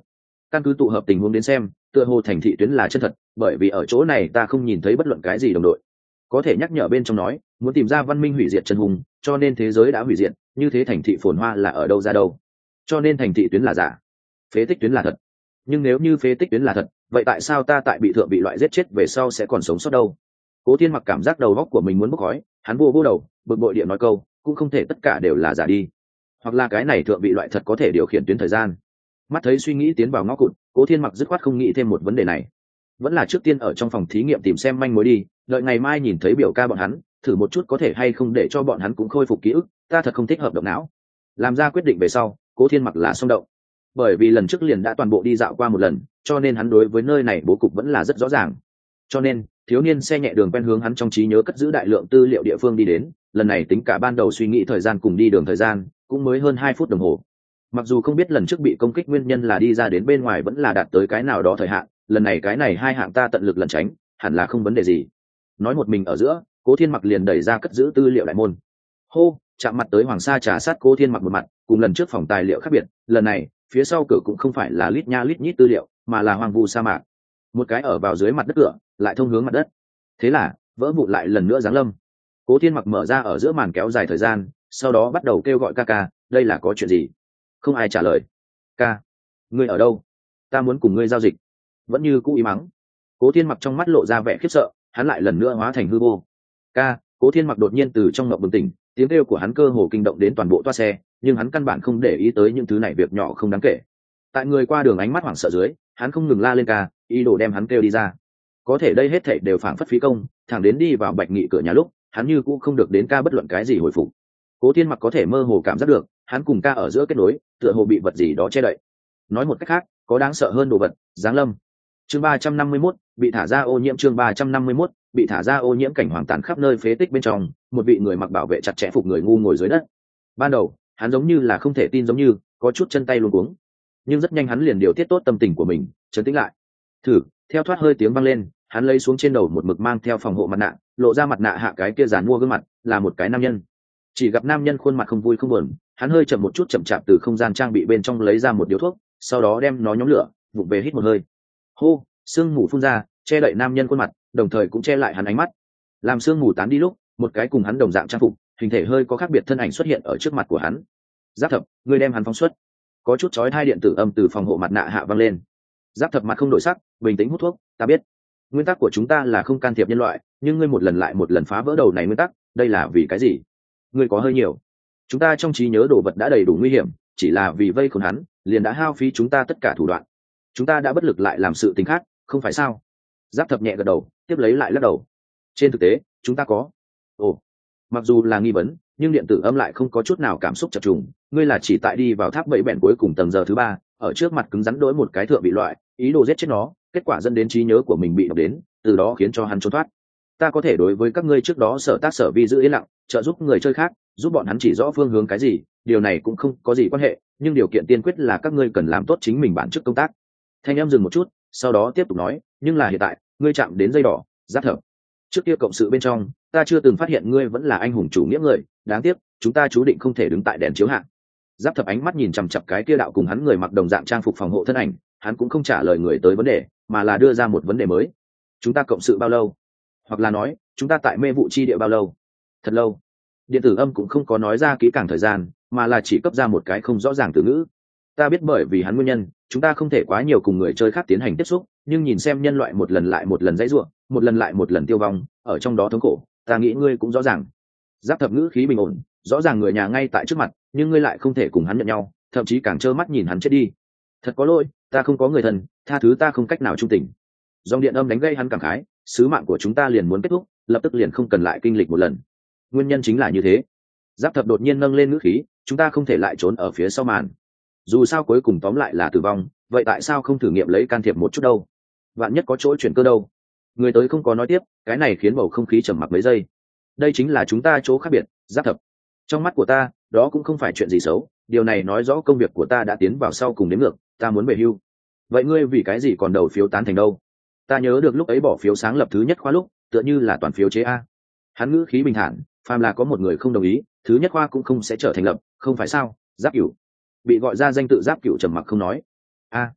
căn cứ tụ hợp tình huống đến xem, tựa hồ thành thị tuyến là chân thật, bởi vì ở chỗ này ta không nhìn thấy bất luận cái gì đồng đội. Có thể nhắc nhở bên trong nói muốn tìm ra văn minh hủy diệt chân hùng, cho nên thế giới đã hủy diệt, như thế thành thị phồn hoa là ở đâu ra đâu? Cho nên thành thị tuyến là giả, phế tích tuyến là thật. Nhưng nếu như phế tích tuyến là thật, vậy tại sao ta tại bị thượng bị loại giết chết về sau sẽ còn sống sót đâu? Cố Thiên Mặc cảm giác đầu óc của mình muốn bốc khói, hắn vô vô đầu, bực bội điện nói câu, cũng không thể tất cả đều là giả đi, hoặc là cái này thượng bị loại thật có thể điều khiển tuyến thời gian. Mắt thấy suy nghĩ tiến vào ngõ cụt, Cố Thiên Mặc dứt khoát không nghĩ thêm một vấn đề này, vẫn là trước tiên ở trong phòng thí nghiệm tìm xem manh mối đi, đợi ngày mai nhìn thấy biểu ca bọn hắn, thử một chút có thể hay không để cho bọn hắn cũng khôi phục ký ức. Ta thật không thích hợp động não. Làm ra quyết định về sau, Cố Thiên Mặc là xung động, bởi vì lần trước liền đã toàn bộ đi dạo qua một lần, cho nên hắn đối với nơi này bố cục vẫn là rất rõ ràng. Cho nên thiếu niên xe nhẹ đường quen hướng hắn trong trí nhớ cất giữ đại lượng tư liệu địa phương đi đến, lần này tính cả ban đầu suy nghĩ thời gian cùng đi đường thời gian cũng mới hơn hai phút đồng hồ. Mặc dù không biết lần trước bị công kích nguyên nhân là đi ra đến bên ngoài vẫn là đạt tới cái nào đó thời hạn, lần này cái này hai hạng ta tận lực lẩn tránh, hẳn là không vấn đề gì. Nói một mình ở giữa, Cố Thiên Mặc liền đẩy ra cất giữ tư liệu đại môn. Hô, chạm mặt tới Hoàng Sa trà sát Cố Thiên Mặc một mặt, cùng lần trước phòng tài liệu khác biệt, lần này phía sau cửa cũng không phải là lít nha lít nhít tư liệu, mà là hoang vu sa mạc. Một cái ở vào dưới mặt đất cửa, lại thông hướng mặt đất. Thế là vỡ vụn lại lần nữa giáng lâm. Cố Thiên Mặc mở ra ở giữa màn kéo dài thời gian, sau đó bắt đầu kêu gọi ca ca, đây là có chuyện gì? Không ai trả lời. Ca, ngươi ở đâu? Ta muốn cùng ngươi giao dịch. Vẫn như cũ im mắng. Cố Thiên Mặc trong mắt lộ ra vẻ khiếp sợ, hắn lại lần nữa hóa thành hư vô. Ca, Cố Thiên Mặc đột nhiên từ trong ngộng bừng tỉnh, tiếng kêu của hắn cơ hồ kinh động đến toàn bộ toa xe, nhưng hắn căn bản không để ý tới những thứ này, việc nhỏ không đáng kể. Tại người qua đường ánh mắt hoảng sợ dưới, hắn không ngừng la lên ca, ý đồ đem hắn kêu đi ra. Có thể đây hết thảy đều phảng phất phí công, thẳng đến đi vào Bạch Nghị cửa nhà lúc, hắn như cũng không được đến ca bất luận cái gì hồi phục. Cố Thiên Mặc có thể mơ hồ cảm giác được, hắn cùng ca ở giữa kết nối, tựa hồ bị vật gì đó che đậy. Nói một cách khác, có đáng sợ hơn đồ vật giáng lâm. Chương ba trăm năm mươi mốt, bị thả ra ô nhiễm. Chương ba trăm năm mươi mốt, bị thả ra ô nhiễm. Cảnh hoàng tàn khắp nơi phế tích bên trong, một vị người mặc bảo vệ chặt chẽ phục người ngu ngồi dưới đất. Ban đầu, hắn giống như là không thể tin giống như, có chút chân tay luống cuống. Nhưng rất nhanh hắn liền điều tiết tốt tâm tình của mình, trấn tĩnh lại. Thử, theo thoát hơi tiếng vang lên, hắn lấy xuống trên đầu một mực mang theo phòng hộ mặt nạ, lộ ra mặt nạ hạ cái kia dàn mua gương mặt, là một cái nam nhân. Chỉ gặp nam nhân khuôn mặt không vui không buồn, hắn hơi chậm một chút chậm chạp từ không gian trang bị bên trong lấy ra một điếu thuốc, sau đó đem nó nhóm lửa, vụng về hít một hơi. Hô, sương mù phun ra, che đậy nam nhân khuôn mặt, đồng thời cũng che lại hắn ánh mắt. Làm sương mù tán đi lúc, một cái cùng hắn đồng dạng trang phục, hình thể hơi có khác biệt thân ảnh xuất hiện ở trước mặt của hắn. Giáp Thập, ngươi đem hắn phóng xuất. Có chút chói hai điện tử âm từ phòng hộ mặt nạ hạ vang lên. Giáp Thập mặt không đổi sắc, bình tĩnh hút thuốc. Ta biết, nguyên tắc của chúng ta là không can thiệp nhân loại, nhưng ngươi một lần lại một lần phá vỡ đầu này nguyên tắc, đây là vì cái gì? Ngươi có hơi nhiều. Chúng ta trong trí nhớ đồ vật đã đầy đủ nguy hiểm, chỉ là vì vây khốn hắn, liền đã hao phí chúng ta tất cả thủ đoạn. Chúng ta đã bất lực lại làm sự tình khác, không phải sao? Giáp Thập nhẹ gật đầu, tiếp lấy lại lắc đầu. Trên thực tế, chúng ta có. Ồ, mặc dù là nghi vấn, nhưng điện tử âm lại không có chút nào cảm xúc chập trùng. Ngươi là chỉ tại đi vào tháp bẫy bèn cuối cùng tầng giờ thứ ba, ở trước mặt cứng rắn đối một cái thượng bị loại, ý đồ giết chết nó, kết quả dẫn đến trí nhớ của mình bị đọc đến, từ đó khiến cho hắn trốn thoát. Ta có thể đối với các ngươi trước đó sở tác sở vi giữ yên lặng, trợ giúp người chơi khác, giúp bọn hắn chỉ rõ phương hướng cái gì, điều này cũng không có gì quan hệ, nhưng điều kiện tiên quyết là các ngươi cần làm tốt chính mình bản chức công tác. Thanh em dừng một chút, sau đó tiếp tục nói, nhưng là hiện tại, ngươi chạm đến dây đỏ, Giáp Thập. Trước kia cộng sự bên trong, ta chưa từng phát hiện ngươi vẫn là anh hùng chủ nghĩa người, đáng tiếc, chúng ta chú định không thể đứng tại đèn chiếu hạng. Giáp Thập ánh mắt nhìn chằm chằm cái kia đạo cùng hắn người mặc đồng dạng trang phục phòng hộ thân ảnh, hắn cũng không trả lời người tới vấn đề, mà là đưa ra một vấn đề mới. Chúng ta cộng sự bao lâu? Hoặc là nói, chúng ta tại mê vụ chi địa bao lâu? Thật lâu. Điện tử âm cũng không có nói ra kỹ càng thời gian, mà là chỉ cấp ra một cái không rõ ràng từ ngữ. Ta biết bởi vì hắn nguyên nhân, chúng ta không thể quá nhiều cùng người chơi khác tiến hành tiếp xúc, nhưng nhìn xem nhân loại một lần lại một lần dãy rủa, một lần lại một lần tiêu vong, ở trong đó thống khổ, ta nghĩ ngươi cũng rõ ràng. Giáp Thập ngữ khí bình ổn, rõ ràng người nhà ngay tại trước mặt, nhưng ngươi lại không thể cùng hắn nhận nhau, thậm chí càng trơ mắt nhìn hắn chết đi. Thật có lỗi, ta không có người thân, tha thứ ta không cách nào trung tình. Dòng điện âm đánh gây hắn cảm khái, sứ mạng của chúng ta liền muốn kết thúc, lập tức liền không cần lại kinh lịch một lần. Nguyên nhân chính là như thế. Giáp Thập đột nhiên nâng lên ngữ khí, chúng ta không thể lại trốn ở phía sau màn. Dù sao cuối cùng tóm lại là tử vong, vậy tại sao không thử nghiệm lấy can thiệp một chút đâu? Vạn nhất có chỗ chuyển cơ đâu? Người tới không có nói tiếp, cái này khiến bầu không khí trầm mặc mấy giây. Đây chính là chúng ta chỗ khác biệt, Giáp Thập. Trong mắt của ta, đó cũng không phải chuyện gì xấu, điều này nói rõ công việc của ta đã tiến vào sau cùng đến ngược, ta muốn về hưu. Vậy ngươi vì cái gì còn đầu phiếu tán thành đâu? Ta nhớ được lúc ấy bỏ phiếu sáng lập thứ nhất khoa lúc, tựa như là toàn phiếu chế a. Hắn ngữ khí bình thản, phàm là có một người không đồng ý, thứ nhất khoa cũng không sẽ trở thành lập, không phải sao? Giáp Cửu bị gọi ra danh tự Giáp Cửu trầm mặc không nói. A,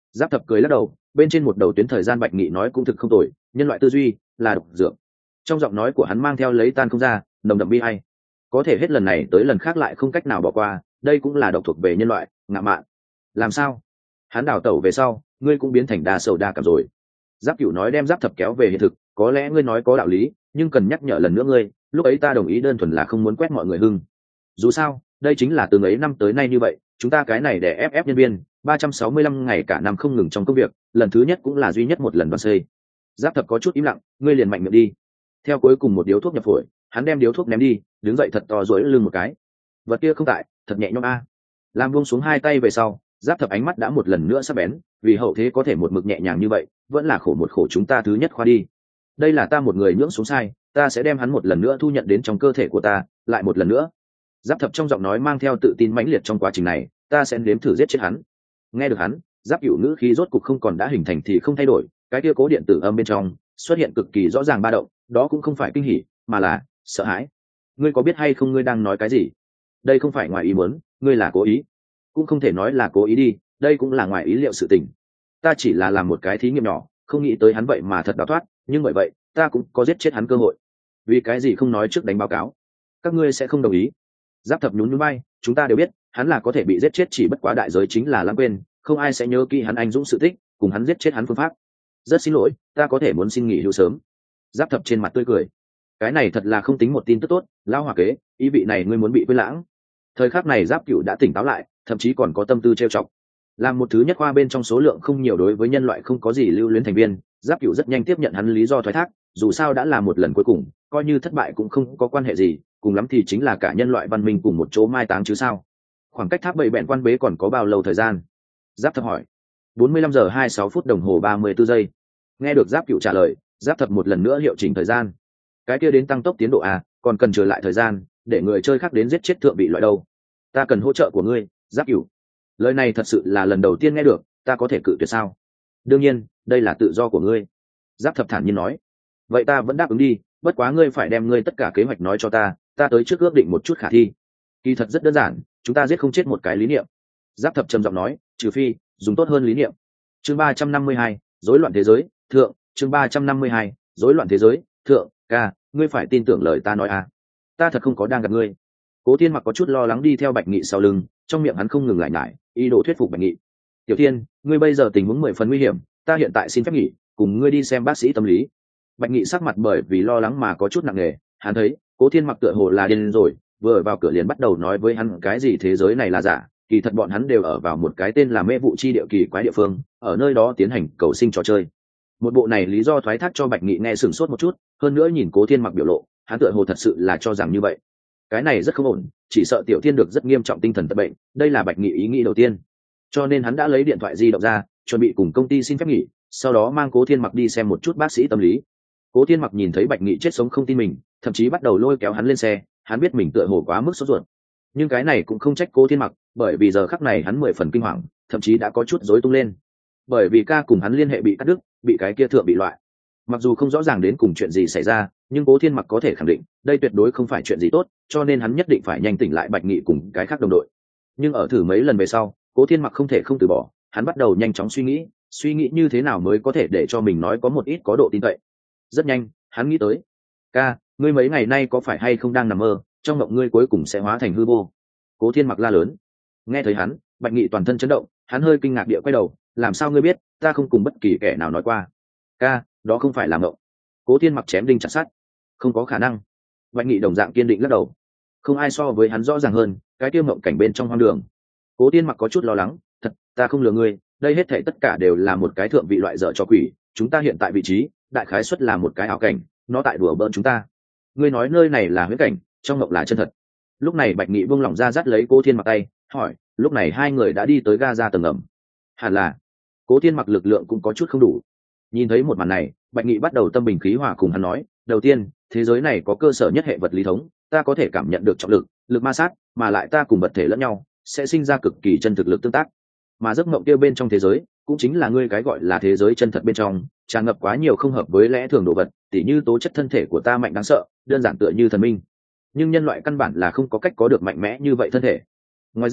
Giáp thập cười lắc đầu, bên trên một đầu tuyến thời gian Bạch Nghị nói cũng thực không tồi, nhân loại tư duy là độc dược. Trong giọng nói của hắn mang theo lấy tan không ra nồng đậm bi hay, có thể hết lần này tới lần khác lại không cách nào bỏ qua, đây cũng là độc thuộc về nhân loại, ngạ mạn. Làm sao? Hắn đào tẩu về sau, ngươi cũng biến thành đa sầu đa cảm rồi. Giáp Cửu nói đem Giáp thập kéo về hiện thực, có lẽ ngươi nói có đạo lý, nhưng cần nhắc nhở lần nữa ngươi, lúc ấy ta đồng ý đơn thuần là không muốn quét mọi người hưng. Dù sao, đây chính là từ ấy năm tới nay như vậy, chúng ta cái này để ép ép nhân viên ba trăm sáu mươi lăm ngày cả năm không ngừng trong công việc, lần thứ nhất cũng là duy nhất một lần đoàn xây. Giáp thập có chút im lặng, ngươi liền mạnh miệng đi. Theo cuối cùng một điếu thuốc nhập phổi, hắn đem điếu thuốc ném đi, đứng dậy thật to duỗi lưng một cái. Vật kia không tại, thật nhẹ nhõm a. Lam buông xuống hai tay về sau, Giáp thập ánh mắt đã một lần nữa sắc bén, vì hậu thế có thể một mực nhẹ nhàng như vậy, vẫn là khổ một khổ chúng ta thứ nhất khoa đi. Đây là ta một người nhưỡng xuống sai, ta sẽ đem hắn một lần nữa thu nhận đến trong cơ thể của ta, lại một lần nữa. Giáp thập trong giọng nói mang theo tự tin mãnh liệt, trong quá trình này, ta sẽ nếm thử giết chết hắn. Nghe được hắn, Giáp Cửu ngữ khí rốt cục không còn đã hình thành thì không thay đổi, cái kia cố điện tử âm bên trong xuất hiện cực kỳ rõ ràng ba động, đó cũng không phải kinh hỉ, mà là sợ hãi. Ngươi có biết hay không ngươi đang nói cái gì? Đây không phải ngoài ý muốn, ngươi là cố ý. Cũng không thể nói là cố ý đi, đây cũng là ngoài ý liệu sự tình. Ta chỉ là làm một cái thí nghiệm nhỏ, không nghĩ tới hắn vậy mà thật đào thoát, nhưng bởi vậy, ta cũng có giết chết hắn cơ hội. Vì cái gì không nói trước đánh báo cáo? Các ngươi sẽ không đồng ý. Giáp thập nhún nhún vai, chúng ta đều biết, hắn là có thể bị giết chết, chỉ bất quá đại giới chính là lãng quên, không ai sẽ nhớ kỹ hắn anh dũng sự tích, cùng hắn giết chết hắn phương pháp. Rất xin lỗi, ta có thể muốn xin nghỉ hưu sớm. Giáp thập trên mặt tươi cười, cái này thật là không tính một tin tức tốt, lao hòa kế, ý vị này ngươi muốn bị quên lãng. Thời khắc này Giáp Cửu đã tỉnh táo lại, thậm chí còn có tâm tư trêu chọc. Làm một thứ nhất khoa bên trong số lượng không nhiều đối với nhân loại không có gì lưu luyến thành viên, Giáp Cửu rất nhanh tiếp nhận hắn lý do thoái thác, dù sao đã là một lần cuối cùng, coi như thất bại cũng không có quan hệ gì, cùng lắm thì chính là cả nhân loại văn minh cùng một chỗ mai táng chứ sao. Khoảng cách tháp bảy bẹn quan bế còn có bao lâu thời gian? Giáp thập hỏi. bốn mươi lăm giờ hai mươi sáu phút đồng hồ ba mươi tư giây. Nghe được Giáp Cửu trả lời, Giáp thập một lần nữa hiệu chỉnh thời gian. Cái kia đến tăng tốc tiến độ à, còn cần trở lại thời gian để người chơi khác đến giết chết thượng vị loại đâu. Ta cần hỗ trợ của ngươi, Giáp Cửu. Lời này thật sự là lần đầu tiên nghe được, ta có thể cự tuyệt sao? Đương nhiên, đây là tự do của ngươi. Giáp thập thản nhiên nói. Vậy ta vẫn đáp ứng đi, bất quá ngươi phải đem ngươi tất cả kế hoạch nói cho ta, ta tới trước ước định một chút khả thi. Kỳ thật rất đơn giản, chúng ta giết không chết một cái lý niệm. Giáp thập trầm giọng nói, trừ phi dùng tốt hơn lý niệm. Chương ba trăm năm mươi hai, rối loạn thế giới thượng. Chương ba trăm năm mươi hai, rối loạn thế giới thượng. Ca, ngươi phải tin tưởng lời ta nói à? Ta thật không có đang gặp ngươi. Cố Thiên Mặc có chút lo lắng đi theo Bạch Nghị sau lưng, trong miệng hắn không ngừng lại nhải, ý đồ thuyết phục Bạch Nghị. Tiểu Thiên, ngươi bây giờ tình huống mười phần nguy hiểm, ta hiện tại xin phép nghỉ, cùng ngươi đi xem bác sĩ tâm lý. Bạch Nghị sắc mặt bởi vì lo lắng mà có chút nặng nề, hắn thấy Cố Thiên Mặc tựa hồ là điên rồi, vừa vào cửa liền bắt đầu nói với hắn cái gì thế giới này là giả, kỳ thật bọn hắn đều ở vào một cái tên là Mê Vụ Chi địa kỳ quái địa phương, ở nơi đó tiến hành cầu sinh trò chơi. Một bộ này lý do thoái thác cho Bạch Nghị nghe sửng sốt một chút, hơn nữa nhìn Cố Thiên Mặc biểu lộ, hắn tựa hồ thật sự là cho rằng như vậy. Cái này rất không ổn, chỉ sợ Tiểu Thiên được rất nghiêm trọng tinh thần tật bệnh, đây là Bạch Nghị ý nghĩ đầu tiên. Cho nên hắn đã lấy điện thoại di động ra, chuẩn bị cùng công ty xin phép nghỉ, sau đó mang Cố Thiên Mặc đi xem một chút bác sĩ tâm lý. Cố Thiên Mặc nhìn thấy Bạch Nghị chết sống không tin mình, thậm chí bắt đầu lôi kéo hắn lên xe, hắn biết mình tựa hồ quá mức sốt ruột. Nhưng cái này cũng không trách Cố Thiên Mặc, bởi vì giờ khắc này hắn mười phần kinh hoàng, thậm chí đã có chút rối tung lên. Bởi vì ca cùng hắn liên hệ bị cắt đứt, bị cái kia thượng bị loại. Mặc dù không rõ ràng đến cùng chuyện gì xảy ra, nhưng Cố Thiên Mặc có thể khẳng định, đây tuyệt đối không phải chuyện gì tốt, cho nên hắn nhất định phải nhanh tỉnh lại Bạch Nghị cùng cái khác đồng đội. Nhưng ở thử mấy lần về sau, Cố Thiên Mặc không thể không từ bỏ, hắn bắt đầu nhanh chóng suy nghĩ, suy nghĩ như thế nào mới có thể để cho mình nói có một ít có độ tin cậy. Rất nhanh, hắn nghĩ tới, ca, ngươi mấy ngày nay có phải hay không đang nằm mơ, trong mộng ngươi cuối cùng sẽ hóa thành hư vô. Cố Thiên Mặc la lớn. Nghe thấy hắn, Bạch Nghị toàn thân chấn động, hắn hơi kinh ngạc địa quay đầu, làm sao ngươi biết, ta không cùng bất kỳ kẻ nào nói qua. Ca, đó không phải là mộng. Cố Thiên Mặc chém đinh chặt sắt. Không có khả năng. Bạch Nghị đồng dạng kiên định lắc đầu. Không ai so với hắn rõ ràng hơn, cái tiêu mộng cảnh bên trong hoang đường. Cố Thiên Mặc có chút lo lắng, thật, ta không lừa ngươi, đây hết thảy tất cả đều là một cái thượng vị loại dở cho quỷ, chúng ta hiện tại vị trí, đại khái suất là một cái ảo cảnh, nó tại đùa bỡn chúng ta. Ngươi nói nơi này là huyễn cảnh, trong mộng là chân thật. Lúc này Bạch Nghị buông lỏng ra dắt lấy Cố Thiên Mặc tay, hỏi, lúc này hai người đã đi tới ga ra tầng ngầm. Hẳn là. Cố Thiên Mặc lực lượng cũng có chút không đủ. Nhìn thấy một màn này, Bạch Nghị bắt đầu tâm bình khí hòa cùng hắn nói, đầu tiên, thế giới này có cơ sở nhất hệ vật lý thống, ta có thể cảm nhận được trọng lực, lực ma sát, mà lại ta cùng vật thể lẫn nhau, sẽ sinh ra cực kỳ chân thực lực tương tác. Mà giấc mộng kia bên trong thế giới, cũng chính là ngươi cái gọi là thế giới chân thật bên trong, tràn ngập quá nhiều không hợp với lẽ thường đồ vật, tỉ như tố chất thân thể của ta mạnh đáng sợ, đơn giản tựa như thần minh. Nhưng nhân loại căn bản là không có cách có được mạnh mẽ như vậy thân thể. Ngoài ra,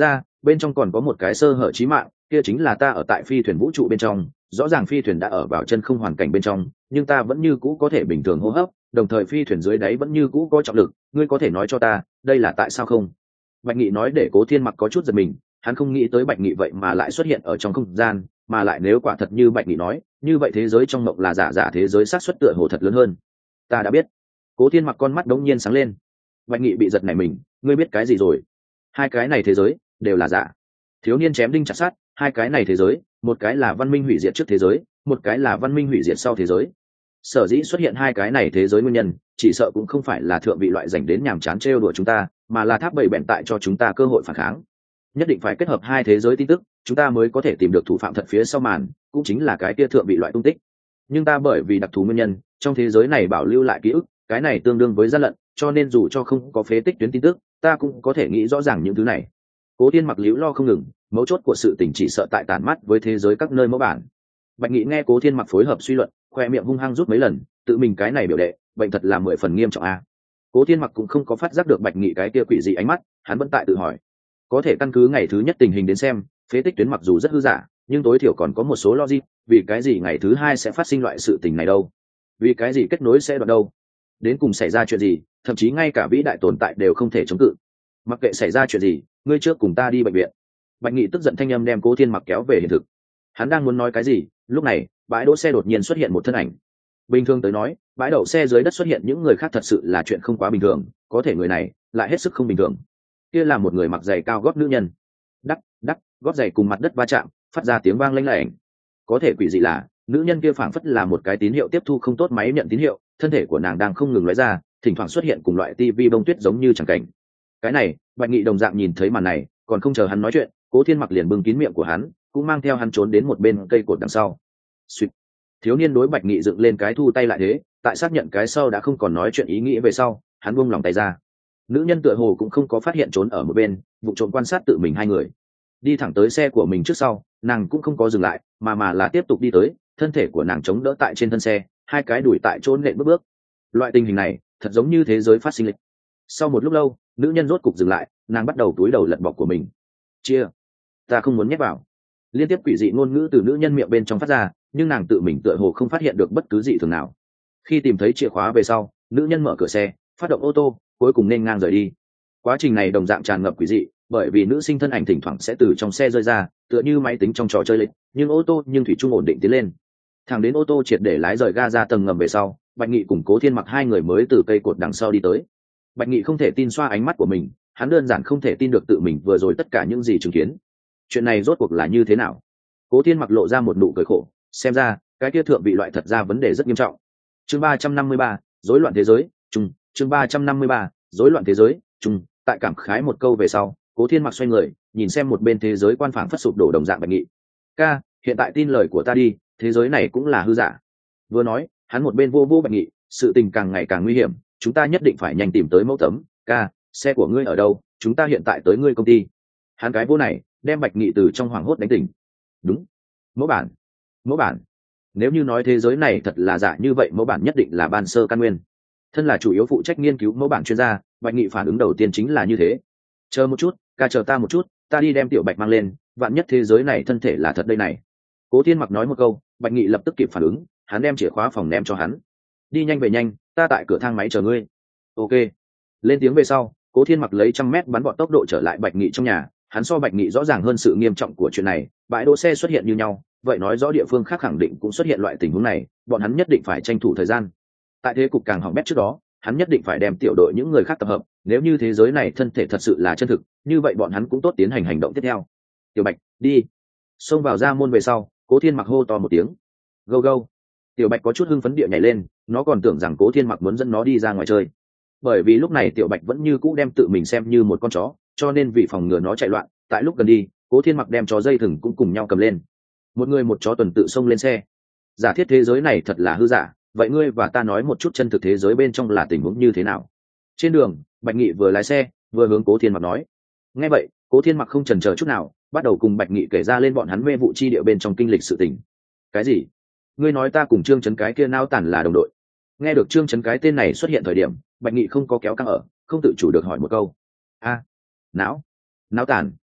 bên trong còn có một cái sơ hở chí mạng, kia chính là ta ở tại phi thuyền vũ trụ bên trong, rõ ràng phi thuyền đã ở vào chân không hoàn cảnh bên trong, nhưng ta vẫn như cũ có thể bình thường hô hấp, đồng thời phi thuyền dưới đáy vẫn như cũ có trọng lực, ngươi có thể nói cho ta đây là tại sao không? Bạch Nghị nói để Cố Thiên Mặc có chút giật mình, hắn không nghĩ tới Bạch Nghị vậy mà lại xuất hiện ở trong không gian, mà lại nếu quả thật như Bạch Nghị nói, như vậy thế giới trong mộng là giả giả thế giới xác suất tựa hồ thật lớn hơn. Ta đã biết. Cố Thiên Mặc con mắt đống nhiên sáng lên. Bạch Nghị bị giật nảy mình, ngươi biết cái gì rồi? Hai cái này thế giới đều là giả. Thiếu niên chém đinh chặt sắt, hai cái này thế giới, một cái là văn minh hủy diệt trước thế giới, một cái là văn minh hủy diệt sau thế giới. Sở dĩ xuất hiện hai cái này thế giới nguyên nhân, chỉ sợ cũng không phải là thượng vị loại dành đến nhàm chán trêu đùa chúng ta, mà là tháp bầy bẹn tại cho chúng ta cơ hội phản kháng. Nhất định phải kết hợp hai thế giới tin tức, chúng ta mới có thể tìm được thủ phạm thật phía sau màn, cũng chính là cái kia thượng vị loại tung tích. Nhưng ta bởi vì đặc thù nguyên nhân, trong thế giới này bảo lưu lại ký ức, cái này tương đương với gian lận, cho nên dù cho không có phế tích tuyến tin tức, ta cũng có thể nghĩ rõ ràng những thứ này. Cố Thiên Mặc liễu lo không ngừng, mấu chốt của sự tình chỉ sợ tại tản mắt với thế giới các nơi mẫu bản. Bạch Nghị nghe Cố Thiên Mặc phối hợp suy luận, khoe miệng hung hăng rút mấy lần, tự mình cái này biểu đệ, bệnh thật là mười phần nghiêm trọng a. Cố Thiên Mặc cũng không có phát giác được Bạch Nghị cái kia quỷ dị ánh mắt, hắn vẫn tại tự hỏi, có thể căn cứ ngày thứ nhất tình hình đến xem, phế tích tuyến mặc dù rất hư giả, nhưng tối thiểu còn có một số logic, vì cái gì ngày thứ hai sẽ phát sinh loại sự tình này đâu? Vì cái gì kết nối sẽ đoạn đâu? Đến cùng xảy ra chuyện gì, thậm chí ngay cả vĩ đại tồn tại đều không thể chống cự. Mặc kệ xảy ra chuyện gì, ngươi trước cùng ta đi bệnh viện. Bạch Nghị tức giận thanh âm đem Cố Thiên Mặc kéo về hiện thực. Hắn đang muốn nói cái gì, lúc này, bãi đỗ xe đột nhiên xuất hiện một thân ảnh. Bình thường tới nói, bãi đậu xe dưới đất xuất hiện những người khác thật sự là chuyện không quá bình thường, có thể người này lại hết sức không bình thường. Kia là một người mặc giày cao gót nữ nhân. Đắc, đắc, gót giày cùng mặt đất va chạm, phát ra tiếng vang lanh lảnh. Có thể quỷ dị là, nữ nhân kia phảng phất là một cái tín hiệu tiếp thu không tốt máy nhận tín hiệu, thân thể của nàng đang không ngừng lóe ra, thỉnh thoảng xuất hiện cùng loại tivi bông tuyết giống như chẳng cảnh. Cái này, Bạch Nghị đồng dạng nhìn thấy màn này, còn không chờ hắn nói chuyện, Cố Thiên Mặc liền bưng kín miệng của hắn, cũng mang theo hắn trốn đến một bên cây cột đằng sau. Xuyệt. Thiếu niên đối Bạch Nghị dựng lên cái thu tay lại thế, tại xác nhận cái sau đã không còn nói chuyện ý nghĩ về sau, hắn buông lòng tay ra. Nữ nhân tựa hồ cũng không có phát hiện trốn ở một bên, vụ trộm quan sát tự mình hai người, đi thẳng tới xe của mình trước sau, nàng cũng không có dừng lại, mà mà là tiếp tục đi tới, thân thể của nàng chống đỡ tại trên thân xe, hai cái đùi tại chỗ nện bước bước. Loại tình hình này, thật giống như thế giới phát sinh lịch. Sau một lúc lâu, nữ nhân rốt cục dừng lại, nàng bắt đầu túi đầu lật bọc của mình. Chia, ta không muốn nhét vào. Liên tiếp quỷ dị ngôn ngữ từ nữ nhân miệng bên trong phát ra, nhưng nàng tự mình tựa hồ không phát hiện được bất cứ gì thường nào. Khi tìm thấy chìa khóa về sau, nữ nhân mở cửa xe, phát động ô tô, cuối cùng nên ngang rời đi. Quá trình này đồng dạng tràn ngập quỷ dị, bởi vì nữ sinh thân ảnh thỉnh thoảng sẽ từ trong xe rơi ra, tựa như máy tính trong trò chơi lịch, nhưng ô tô nhưng thủy chung ổn định tiến lên. Thẳng đến ô tô triệt để lái rời ga ra tầng ngầm về sau, Bạch Nghị cùng Cố Thiên Mặc hai người mới từ cây cột đằng sau đi tới. Bạch Nghị không thể tin xoa ánh mắt của mình, hắn đơn giản không thể tin được tự mình vừa rồi tất cả những gì chứng kiến. Chuyện này rốt cuộc là như thế nào? Cố Thiên Mặc lộ ra một nụ cười khổ, xem ra cái kia thượng vị loại thật ra vấn đề rất nghiêm trọng. Chương ba trăm năm mươi ba, rối loạn thế giới, chung, chương ba trăm năm mươi ba, rối loạn thế giới, chung, tại cảm khái một câu về sau, Cố Thiên Mặc xoay người, nhìn xem một bên thế giới quan phảng phất sụp đổ đồng dạng Bạch Nghị. Ca, hiện tại tin lời của ta đi, thế giới này cũng là hư giả. Vừa nói, hắn một bên vô vô Bạch Nghị, sự tình càng ngày càng nguy hiểm, chúng ta nhất định phải nhanh tìm tới mẫu tấm. Ca, xe của ngươi ở đâu? Chúng ta hiện tại tới ngươi công ty. Hắn cái vô này, đem Bạch Nghị từ trong hoảng hốt đánh tỉnh. Đúng, mẫu bản, mẫu bản. Nếu như nói thế giới này thật là giả như vậy, mẫu bản nhất định là ban sơ căn nguyên. Thân là chủ yếu phụ trách nghiên cứu mẫu bản chuyên gia, Bạch Nghị phản ứng đầu tiên chính là như thế. Chờ một chút, ca chờ ta một chút, ta đi đem Tiểu Bạch mang lên, vạn nhất thế giới này thân thể là thật đây này. Cố Thiên Mặc nói một câu, Bạch Nghị lập tức kịp phản ứng, hắn đem chìa khóa phòng ném cho hắn. Đi nhanh về nhanh, ta tại cửa thang máy chờ ngươi. Ok. Lên tiếng về sau, Cố Thiên Mặc lấy trăm mét bắn vọt tốc độ trở lại Bạch Nghị trong nhà, hắn so Bạch Nghị rõ ràng hơn sự nghiêm trọng của chuyện này, bãi đỗ xe xuất hiện như nhau, vậy nói rõ địa phương khác khẳng định cũng xuất hiện loại tình huống này, bọn hắn nhất định phải tranh thủ thời gian. Tại thế cục càng hỏng bét trước đó, hắn nhất định phải đem tiểu đội những người khác tập hợp, nếu như thế giới này thân thể thật sự là chân thực, như vậy bọn hắn cũng tốt tiến hành hành động tiếp theo. Tiểu Bạch, đi. Xông vào ra môn về sau, Cố Thiên Mặc hô to một tiếng. Go go. Tiểu Bạch có chút hưng phấn địa nhảy lên, nó còn tưởng rằng Cố Thiên Mặc muốn dẫn nó đi ra ngoài chơi. Bởi vì lúc này Tiểu Bạch vẫn như cũ đem tự mình xem như một con chó, cho nên vì phòng ngừa nó chạy loạn, tại lúc gần đi, Cố Thiên Mặc đem chó dây thừng cũng cùng nhau cầm lên. Một người một chó tuần tự xông lên xe. Giả thiết thế giới này thật là hư giả, vậy ngươi và ta nói một chút chân thực thế giới bên trong là tình huống như thế nào? Trên đường, Bạch Nghị vừa lái xe, vừa hướng Cố Thiên Mặc nói. Nghe vậy, Cố Thiên Mặc không chần chờ chút nào, bắt đầu cùng Bạch Nghị kể ra lên bọn hắn mê vụ chi địa bên trong kinh lịch sự tình. Cái gì? Ngươi nói ta cùng Trương Chấn cái kia nao tản là đồng đội? Nghe được Trương Chấn cái tên này xuất hiện thời điểm, Bạch Nghị không có kéo căng ở, không tự chủ được hỏi một câu. A, não, não tản.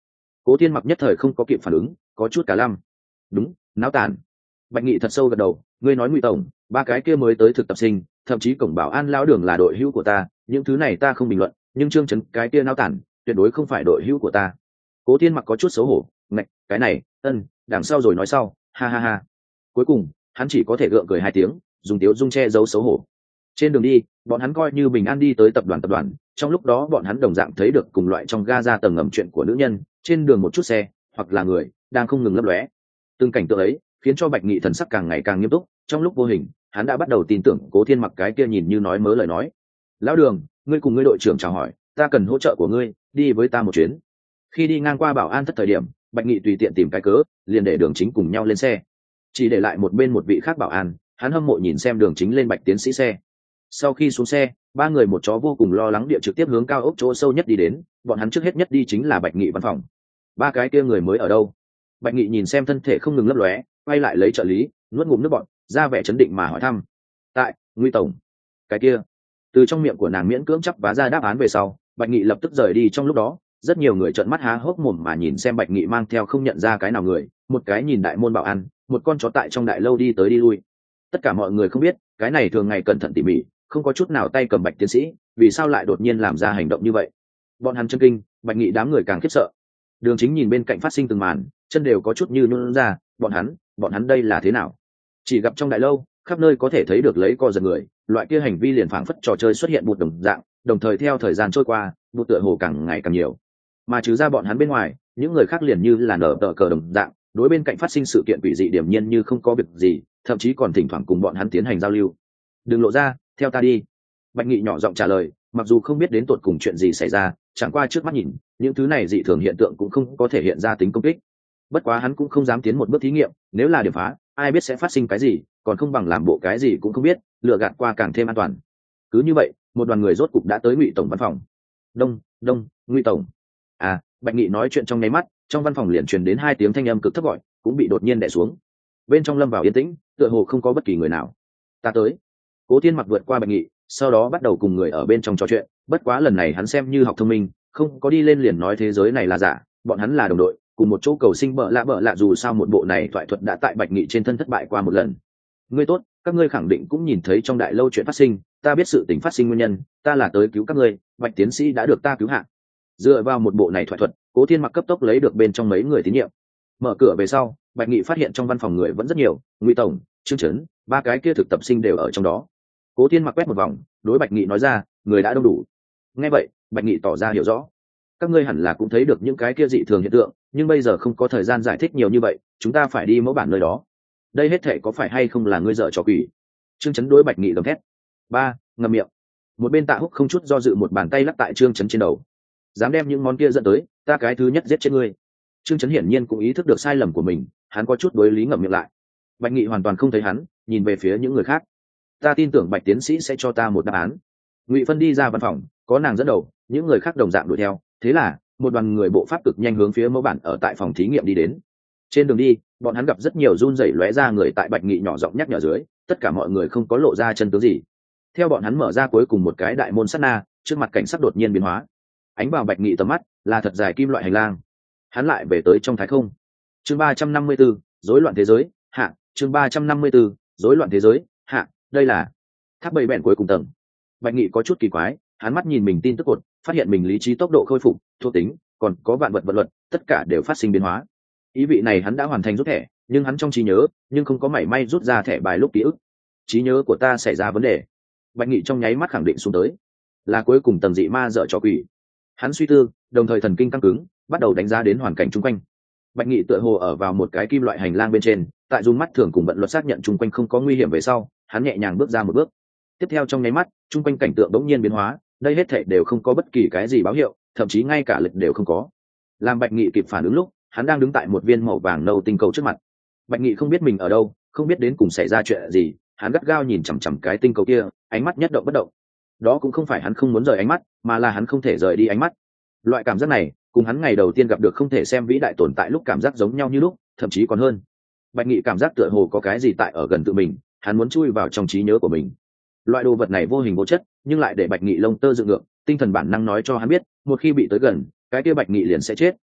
Cố Thiên Mặc nhất thời không có kịp phản ứng, có chút cả lăm. Đúng, náo tàn. Bạch Nghị thật sâu gật đầu, ngươi nói Ngụy tổng, ba cái kia mới tới thực tập sinh, thậm chí cổng bảo an lão đường là đội hữu của ta, những thứ này ta không bình luận, nhưng Trương Chấn cái kia náo tàn, tuyệt đối không phải đội hữu của ta. Cố Thiên Mặc có chút xấu hổ, ngạch, cái này, ân, đằng sau rồi nói sau, ha ha ha. Cuối cùng, hắn chỉ có thể gượng cười hai tiếng, dùng tiếu dung che giấu xấu hổ. Trên đường đi, bọn hắn coi như bình an đi tới tập đoàn tập đoàn, trong lúc đó bọn hắn đồng dạng thấy được cùng loại trong ga ra tầng ngầm chuyện của nữ nhân, trên đường một chút xe, hoặc là người, đang không ngừng lấp lóe. Từng cảnh tượng ấy, khiến cho Bạch Nghị thần sắc càng ngày càng nghiêm túc, trong lúc vô hình, hắn đã bắt đầu tin tưởng Cố Thiên Mặc cái kia nhìn như nói mớ lời nói. Lão Đường, ngươi cùng ngươi đội trưởng chào hỏi, ta cần hỗ trợ của ngươi, đi với ta một chuyến. Khi đi ngang qua bảo an thất thời điểm, Bạch Nghị tùy tiện tìm cái cớ, liền để Đường Chính cùng nhau lên xe, chỉ để lại một bên một vị khác bảo an. Hắn hâm mộ nhìn xem Đường Chính lên Bạch tiến sĩ xe. Sau khi xuống xe, ba người một chó vô cùng lo lắng địa trực tiếp hướng cao ốc chỗ sâu nhất đi đến, bọn hắn trước hết nhất đi chính là Bạch Nghị văn phòng. Ba cái kia người mới ở đâu? Bạch Nghị nhìn xem thân thể không ngừng lấp lóe, quay lại lấy trợ lý, nuốt ngụm nước bọt, ra vẻ chấn định mà hỏi thăm. Tại, Ngụy tổng. Cái kia. Từ trong miệng của nàng miễn cưỡng chấp vá ra đáp án về sau, Bạch Nghị lập tức rời đi. Trong lúc đó, rất nhiều người trợn mắt há hốc mồm mà nhìn xem Bạch Nghị mang theo không nhận ra cái nào người, một cái nhìn đại môn bảo an, một con chó tại trong đại lâu đi tới đi lui. Tất cả mọi người không biết, cái này thường ngày cẩn thận tỉ mỉ, không có chút nào tay cầm Bạch tiến sĩ, vì sao lại đột nhiên làm ra hành động như vậy. Bọn hắn chân kinh, Bạch Nghị đám người càng khiếp sợ. Đường Chính nhìn bên cạnh phát sinh từng màn, chân đều có chút như nhún ra, bọn hắn, bọn hắn đây là thế nào? Chỉ gặp trong đại lâu, khắp nơi có thể thấy được lấy co giật người, loại kia hành vi liền phảng phất trò chơi xuất hiện một đồng dạng, đồng thời theo thời gian trôi qua, một tựa hồ càng ngày càng nhiều. Mà trừ ra bọn hắn bên ngoài, những người khác liền như là nở tờ cờ đồng dạng, đối bên cạnh phát sinh sự kiện quỷ dị điểm nhiên như không có việc gì, thậm chí còn thỉnh thoảng cùng bọn hắn tiến hành giao lưu. Đừng lộ ra, theo ta đi. Bạch Nghị nhỏ giọng trả lời, mặc dù không biết đến tột cùng chuyện gì xảy ra, chẳng qua trước mắt nhìn, những thứ này dị thường hiện tượng cũng không có thể hiện ra tính công kích. Bất quá hắn cũng không dám tiến một bước thí nghiệm, nếu là điểm phá, ai biết sẽ phát sinh cái gì, còn không bằng làm bộ cái gì cũng không biết, lừa gạt qua càng thêm an toàn. Cứ như vậy, một đoàn người rốt cục đã tới Ngụy tổng văn phòng. Đông, đông, Ngụy tổng. À, Bạch Nghị nói chuyện trong nháy mắt, trong văn phòng liền truyền đến hai tiếng thanh âm cực thấp gọi, cũng bị đột nhiên đè xuống. Bên trong lâm vào yên tĩnh, tựa hồ không có bất kỳ người nào. Ta tới. Cố Thiên Mặc vượt qua Bạch Nghị, sau đó bắt đầu cùng người ở bên trong trò chuyện. Bất quá lần này hắn xem như học thông minh, không có đi lên liền nói thế giới này là giả, bọn hắn là đồng đội, cùng một chỗ cầu sinh bợ lạ bợ lạ, dù sao một bộ này thoại thuật đã tại Bạch Nghị trên thân thất bại qua một lần. Ngươi tốt, các ngươi khẳng định cũng nhìn thấy trong đại lâu chuyện phát sinh, ta biết sự tình phát sinh nguyên nhân, ta là tới cứu các ngươi, Bạch tiến sĩ đã được ta cứu hạ. Dựa vào một bộ này thoại thuật, Cố Thiên Mặc cấp tốc lấy được bên trong mấy người tín nhiệm. Mở cửa về sau, Bạch Nghị phát hiện trong văn phòng người vẫn rất nhiều, Ngụy tổng, Trương Chấn, ba cái kia thực tập sinh đều ở trong đó. Cố Thiên Mặc quét một vòng, đối Bạch Nghị nói ra, người đã đông đủ. Nghe vậy, Bạch Nghị tỏ ra hiểu rõ. Các ngươi hẳn là cũng thấy được những cái kia dị thường hiện tượng, nhưng bây giờ không có thời gian giải thích nhiều như vậy, chúng ta phải đi mẫu bản nơi đó. Đây hết thể có phải hay không là ngươi dở trò quỷ? Trương Chấn đối Bạch Nghị gầm thét. Ba, ngậm miệng. Một bên Tạ Húc không chút do dự một bàn tay lắc tại Trương Chấn trên đầu. Dám đem những món kia dẫn tới, ta cái thứ nhất giết chết ngươi. Trương Chấn hiển nhiên cũng ý thức được sai lầm của mình, hắn có chút đối lý ngậm miệng lại. Bạch Nghị hoàn toàn không thấy hắn, nhìn về phía những người khác. Ta tin tưởng Bạch tiến sĩ sẽ cho ta một đáp án. Ngụy Phân đi ra văn phòng, có nàng dẫn đầu, những người khác đồng dạng đuổi theo. Thế là một đoàn người bộ pháp cực nhanh hướng phía mẫu bản ở tại phòng thí nghiệm đi đến. Trên đường đi, bọn hắn gặp rất nhiều run rẩy lóe ra người tại Bạch Nghị nhỏ giọng nhắc nhở dưới, tất cả mọi người không có lộ ra chân tướng gì. Theo bọn hắn mở ra cuối cùng một cái đại môn sát na, trước mặt cảnh sắc đột nhiên biến hóa. Ánh vào Bạch Nghị tầm mắt là thật dài kim loại hành lang. Hắn lại về tới trong thái không. Chương ba trăm năm mươi tư, rối loạn thế giới, hạ, chương ba trăm năm mươi tư, rối loạn thế giới, hạ, đây là tháp bầy bẹn cuối cùng tầng. Bạch Nghị có chút kỳ quái, hắn mắt nhìn mình tin tức cột, phát hiện mình lý trí tốc độ khôi phục, thuộc tính, còn có vạn vật vật luật, tất cả đều phát sinh biến hóa. Ý vị này hắn đã hoàn thành rút thẻ, nhưng hắn trong trí nhớ, nhưng không có mảy may rút ra thẻ bài lúc ký ức. Trí nhớ của ta xảy ra vấn đề. Bạch Nghị trong nháy mắt khẳng định xuống tới, là cuối cùng tầng dị ma dở trò quỷ. Hắn suy tư, đồng thời thần kinh căng cứng, bắt đầu đánh giá đến hoàn cảnh chung quanh. Bạch Nghị tựa hồ ở vào một cái kim loại hành lang bên trên, tại dùng mắt thường cùng vận luật xác nhận chung quanh không có nguy hiểm về sau, hắn nhẹ nhàng bước ra một bước. Tiếp theo trong nháy mắt, chung quanh cảnh tượng đống nhiên biến hóa, đây hết thảy đều không có bất kỳ cái gì báo hiệu, thậm chí ngay cả lịch đều không có. Làm Bạch Nghị kịp phản ứng lúc, hắn đang đứng tại một viên màu vàng nâu tinh cầu trước mặt. Bạch Nghị không biết mình ở đâu, không biết đến cùng xảy ra chuyện gì, hắn gắt gao nhìn chằm chằm cái tinh cầu kia, ánh mắt nhất động bất động. Đó cũng không phải hắn không muốn rời ánh mắt, mà là hắn không thể rời đi ánh mắt. Loại cảm giác này, cùng hắn ngày đầu tiên gặp được không thể xem vĩ đại tồn tại lúc cảm giác giống nhau như lúc, thậm chí còn hơn. Bạch Nghị cảm giác tựa hồ có cái gì tại ở gần tự mình, hắn muốn chui vào trong trí nhớ của mình. Loại đồ vật này vô hình vô chất, nhưng lại để Bạch Nghị lông tơ dựng ngược, tinh thần bản năng nói cho hắn biết, một khi bị tới gần, cái kia Bạch Nghị liền sẽ chết,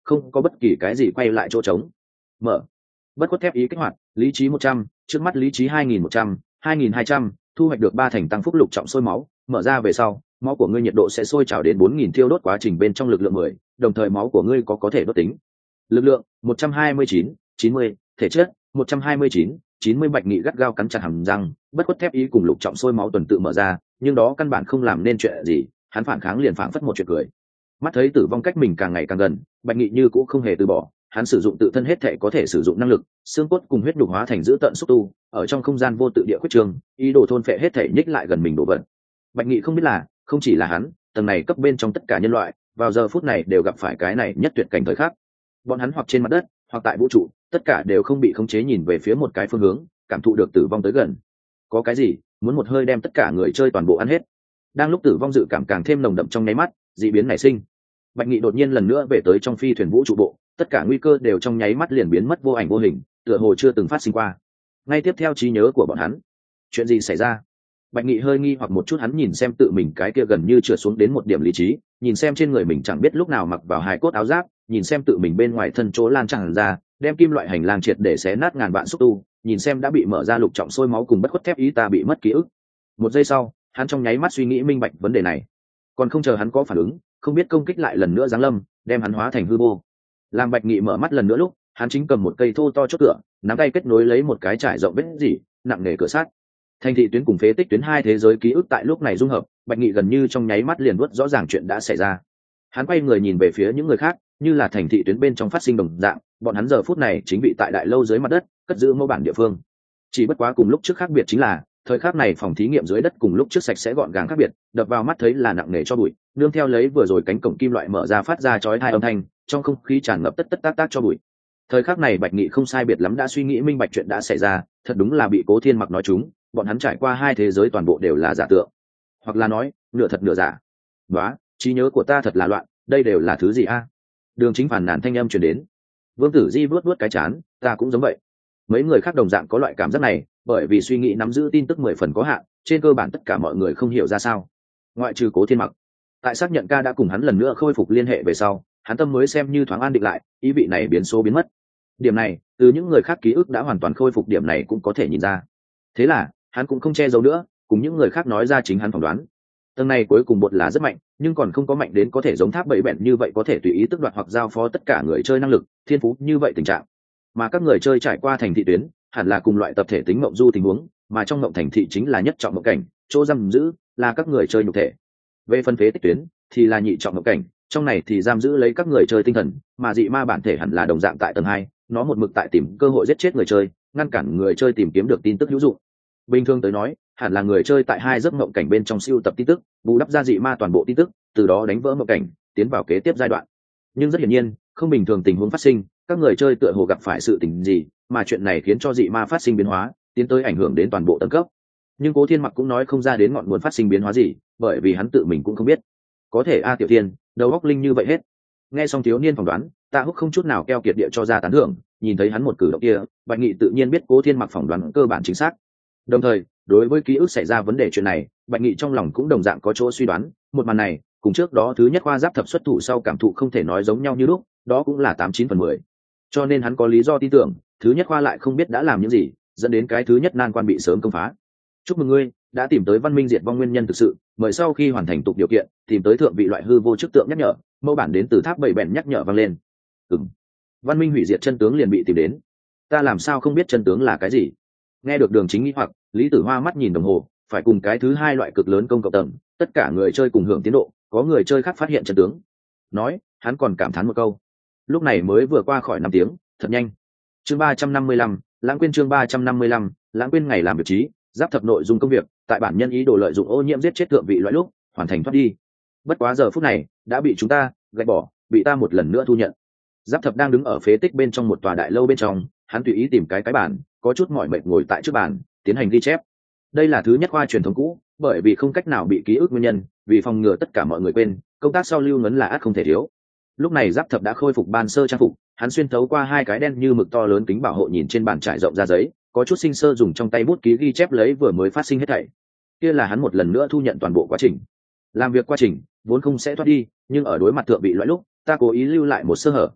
không có bất kỳ cái gì quay lại chỗ trống. Mở. Bất khuất thép ý kích hoạt, lý trí một trăm, trước mắt lý trí hai nghìn một trăm, hai nghìn hai trăm, thu hoạch được ba thành tăng phúc lục trọng sôi máu, mở ra về sau, máu của ngươi nhiệt độ sẽ sôi trào đến bốn nghìn thiêu đốt, quá trình bên trong lực lượng mười, đồng thời máu của ngươi có có thể đốt tính. Lực lượng một trăm hai mươi chín, chín mươi, thể chất một trăm hai mươi chín, chín mươi. Bạch Nghị gắt gao cắn chặt hàm răng, bất khuất thép ý cùng lục trọng sôi máu tuần tự mở ra, nhưng đó căn bản không làm nên chuyện gì, hắn phản kháng liền phảng phất một chuyện cười. Mắt thấy tử vong cách mình càng ngày càng gần, Bạch Nghị như cũng không hề từ bỏ, hắn sử dụng tự thân hết thể có thể sử dụng năng lực, xương cốt cùng huyết nhục hóa thành giữ tận xúc tu, ở trong không gian vô tự địa khuyết trường, ý đồ thôn phệ hết thể nhích lại gần mình đổ vật. Bạch Nghị không biết là, không chỉ là hắn, tầng này cấp bên trong tất cả nhân loại, vào giờ phút này đều gặp phải cái này nhất tuyệt cảnh thời khắc. Bọn hắn hoặc trên mặt đất, hoặc tại vũ trụ, tất cả đều không bị khống chế nhìn về phía một cái phương hướng, cảm thụ được tử vong tới gần. Có cái gì muốn một hơi đem tất cả người chơi toàn bộ ăn hết? Đang lúc tử vong dự cảm càng thêm nồng đậm trong nháy mắt, dị biến nảy sinh. Bạch Nghị đột nhiên lần nữa về tới trong phi thuyền vũ trụ bộ, tất cả nguy cơ đều trong nháy mắt liền biến mất vô ảnh vô hình, tựa hồ chưa từng phát sinh qua. Ngay tiếp theo trí nhớ của bọn hắn, chuyện gì xảy ra? Bạch Nghị hơi nghi hoặc một chút, hắn nhìn xem tự mình cái kia gần như trượt xuống đến một điểm lý trí, nhìn xem trên người mình chẳng biết lúc nào mặc vào hài cốt áo giáp, nhìn xem tự mình bên ngoài thân chỗ lan tràn ra, đem kim loại hành lang triệt để xé nát ngàn vạn xúc tu, nhìn xem đã bị mở ra lục trọng sôi máu cùng bất khuất thép ý ta bị mất ký ức. Một giây sau, hắn trong nháy mắt suy nghĩ minh bạch vấn đề này. Còn không chờ hắn có phản ứng, không biết công kích lại lần nữa giáng lâm, đem hắn hóa thành hư vô. Làm Bạch Nghị mở mắt lần nữa lúc, hắn chính cầm một cây thô to chốt cửa, nắm tay kết nối lấy một cái trải rộng vết dỉ, nặng nề cửa sắt. Thành thị tuyến cùng phế tích tuyến hai thế giới ký ức tại lúc này dung hợp, Bạch Nghị gần như trong nháy mắt liền nuốt rõ ràng chuyện đã xảy ra. Hắn quay người nhìn về phía những người khác, như là thành thị tuyến bên trong phát sinh đồng dạng, bọn hắn giờ phút này chính bị tại đại lâu dưới mặt đất, cất giữ mẫu bản địa phương. Chỉ bất quá cùng lúc trước khác biệt chính là, thời khắc này phòng thí nghiệm dưới đất cùng lúc trước sạch sẽ gọn gàng khác biệt, đập vào mắt thấy là nặng nề cho bụi, nương theo lấy vừa rồi cánh cổng kim loại mở ra phát ra chói tai âm thanh, trong không khí tràn ngập tất tất tác tác cho bụi. Thời khắc này Bạch Nghị không sai biệt lắm đã suy nghĩ minh bạch chuyện đã xảy ra, thật đúng là bị Cố Thiên Mặc nói chúng, bọn hắn trải qua hai thế giới toàn bộ đều là giả tượng, hoặc là nói nửa thật nửa giả. Đó, trí nhớ của ta thật là loạn, đây đều là thứ gì a? Đường Chính phản nàn thanh âm truyền đến. Vương Tử Di vuốt vuốt cái chán, ta cũng giống vậy. Mấy người khác đồng dạng có loại cảm giác này, bởi vì suy nghĩ nắm giữ tin tức mười phần có hạn, trên cơ bản tất cả mọi người không hiểu ra sao. Ngoại trừ Cố Thiên Mặc, tại xác nhận ca đã cùng hắn lần nữa khôi phục liên hệ về sau, hắn tâm mới xem như thoáng an định lại, ý vị này biến số biến mất. Điểm này, từ những người khác ký ức đã hoàn toàn khôi phục điểm này cũng có thể nhìn ra. Thế là, hắn cũng không che giấu nữa, cùng những người khác nói ra chính hắn phỏng đoán. Tầng này cuối cùng bột là rất mạnh, nhưng còn không có mạnh đến có thể giống tháp bậy bẹn như vậy có thể tùy ý tước đoạt hoặc giao phó tất cả người chơi năng lực, thiên phú như vậy tình trạng. Mà các người chơi trải qua thành thị tuyến, hẳn là cùng loại tập thể tính mộng du tình huống, mà trong mộng thành thị chính là nhất trọng mộng cảnh, chỗ giam giữ là các người chơi nhục thể. Về phân phế tích tuyến thì là nhị trọng mộng cảnh, trong này thì giam giữ lấy các người chơi tinh thần, mà dị ma bản thể hẳn là đồng dạng tại tầng hai, nó một mực tại tìm cơ hội giết chết người chơi, ngăn cản người chơi tìm kiếm được tin tức hữu dụng. Bình thường tới nói, hẳn là người chơi tại hai giấc mộng cảnh bên trong siêu tập tin tức, bù đắp ra dị ma toàn bộ tin tức, từ đó đánh vỡ mộng cảnh, tiến vào kế tiếp giai đoạn. Nhưng rất hiển nhiên, không bình thường tình huống phát sinh, các người chơi tựa hồ gặp phải sự tình gì, mà chuyện này khiến cho dị ma phát sinh biến hóa, tiến tới ảnh hưởng đến toàn bộ tầng cấp. Nhưng Cố Thiên Mặc cũng nói không ra đến ngọn nguồn phát sinh biến hóa gì, bởi vì hắn tự mình cũng không biết. Có thể a Tiểu Thiên, đầu óc linh như vậy hết. Nghe xong thiếu niên phỏng đoán, Tạ Húc không chút nào keo kiệt địa cho ra tán thưởng, nhìn thấy hắn một cử động kia, Bạch Nghị tự nhiên biết Cố Thiên Mặc phỏng đoán cơ bản chính xác. Đồng thời, đối với ký ức xảy ra vấn đề chuyện này, Bạch Nghị trong lòng cũng đồng dạng có chỗ suy đoán, một màn này, cùng trước đó thứ nhất khoa giáp thập xuất thủ sau cảm thụ không thể nói giống nhau như lúc, đó cũng là tám chín phần mười. Cho nên hắn có lý do tin tưởng, thứ nhất khoa lại không biết đã làm những gì, dẫn đến cái thứ nhất nan quan bị sớm công phá. Chúc mừng ngươi, đã tìm tới văn minh diệt vong nguyên nhân thực sự, mời sau khi hoàn thành tục điều kiện, tìm tới thượng vị loại hư vô chức tượng nhắc nhở, mẫu bản đến từ tháp bảy bèn nhắc nhở vang lên. Ừm. Văn minh hủy diệt chân tướng liền bị tìm đến. Ta làm sao không biết chân tướng là cái gì? Nghe được Đường Chính nghĩ hoặc, Lý Tử Hoa mắt nhìn đồng hồ, phải cùng cái thứ hai loại cực lớn công cộng tầng, tất cả người chơi cùng hưởng tiến độ, có người chơi khác phát hiện chân tướng. Nói, hắn còn cảm thán một câu. Lúc này mới vừa qua khỏi năm tiếng, thật nhanh. Chương ba trăm năm mươi lăm, Lãng quên chương ba trăm năm mươi lăm, Lãng quên ngày làm việc trí, giáp thập nội dung công việc, tại bản nhân ý đồ lợi dụng ô nhiễm giết chết thượng vị loại lúc, hoàn thành thoát đi. Bất quá giờ phút này, đã bị chúng ta gạch bỏ, bị ta một lần nữa thu nhận. Giáp thập đang đứng ở phế tích bên trong một tòa đại lâu bên trong, hắn tùy ý tìm cái cái bàn, có chút mỏi mệt ngồi tại trước bàn, tiến hành ghi chép. Đây là thứ nhất khoa truyền thống cũ, bởi vì không cách nào bị ký ức nguyên nhân, vì phòng ngừa tất cả mọi người quên, công tác sau lưu ngấn là ắt không thể thiếu. Lúc này Giáp thập đã khôi phục ban sơ trang phục, hắn xuyên thấu qua hai cái đen như mực to lớn kính bảo hộ nhìn trên bàn trải rộng ra giấy, có chút sinh sơ dùng trong tay bút ký ghi chép lấy vừa mới phát sinh hết thảy. Kia là hắn một lần nữa thu nhận toàn bộ quá trình. Làm việc quá trình vốn không sẽ thoát đi, nhưng ở đối mặt thượng vị loại lúc, ta cố ý lưu lại một sơ hở.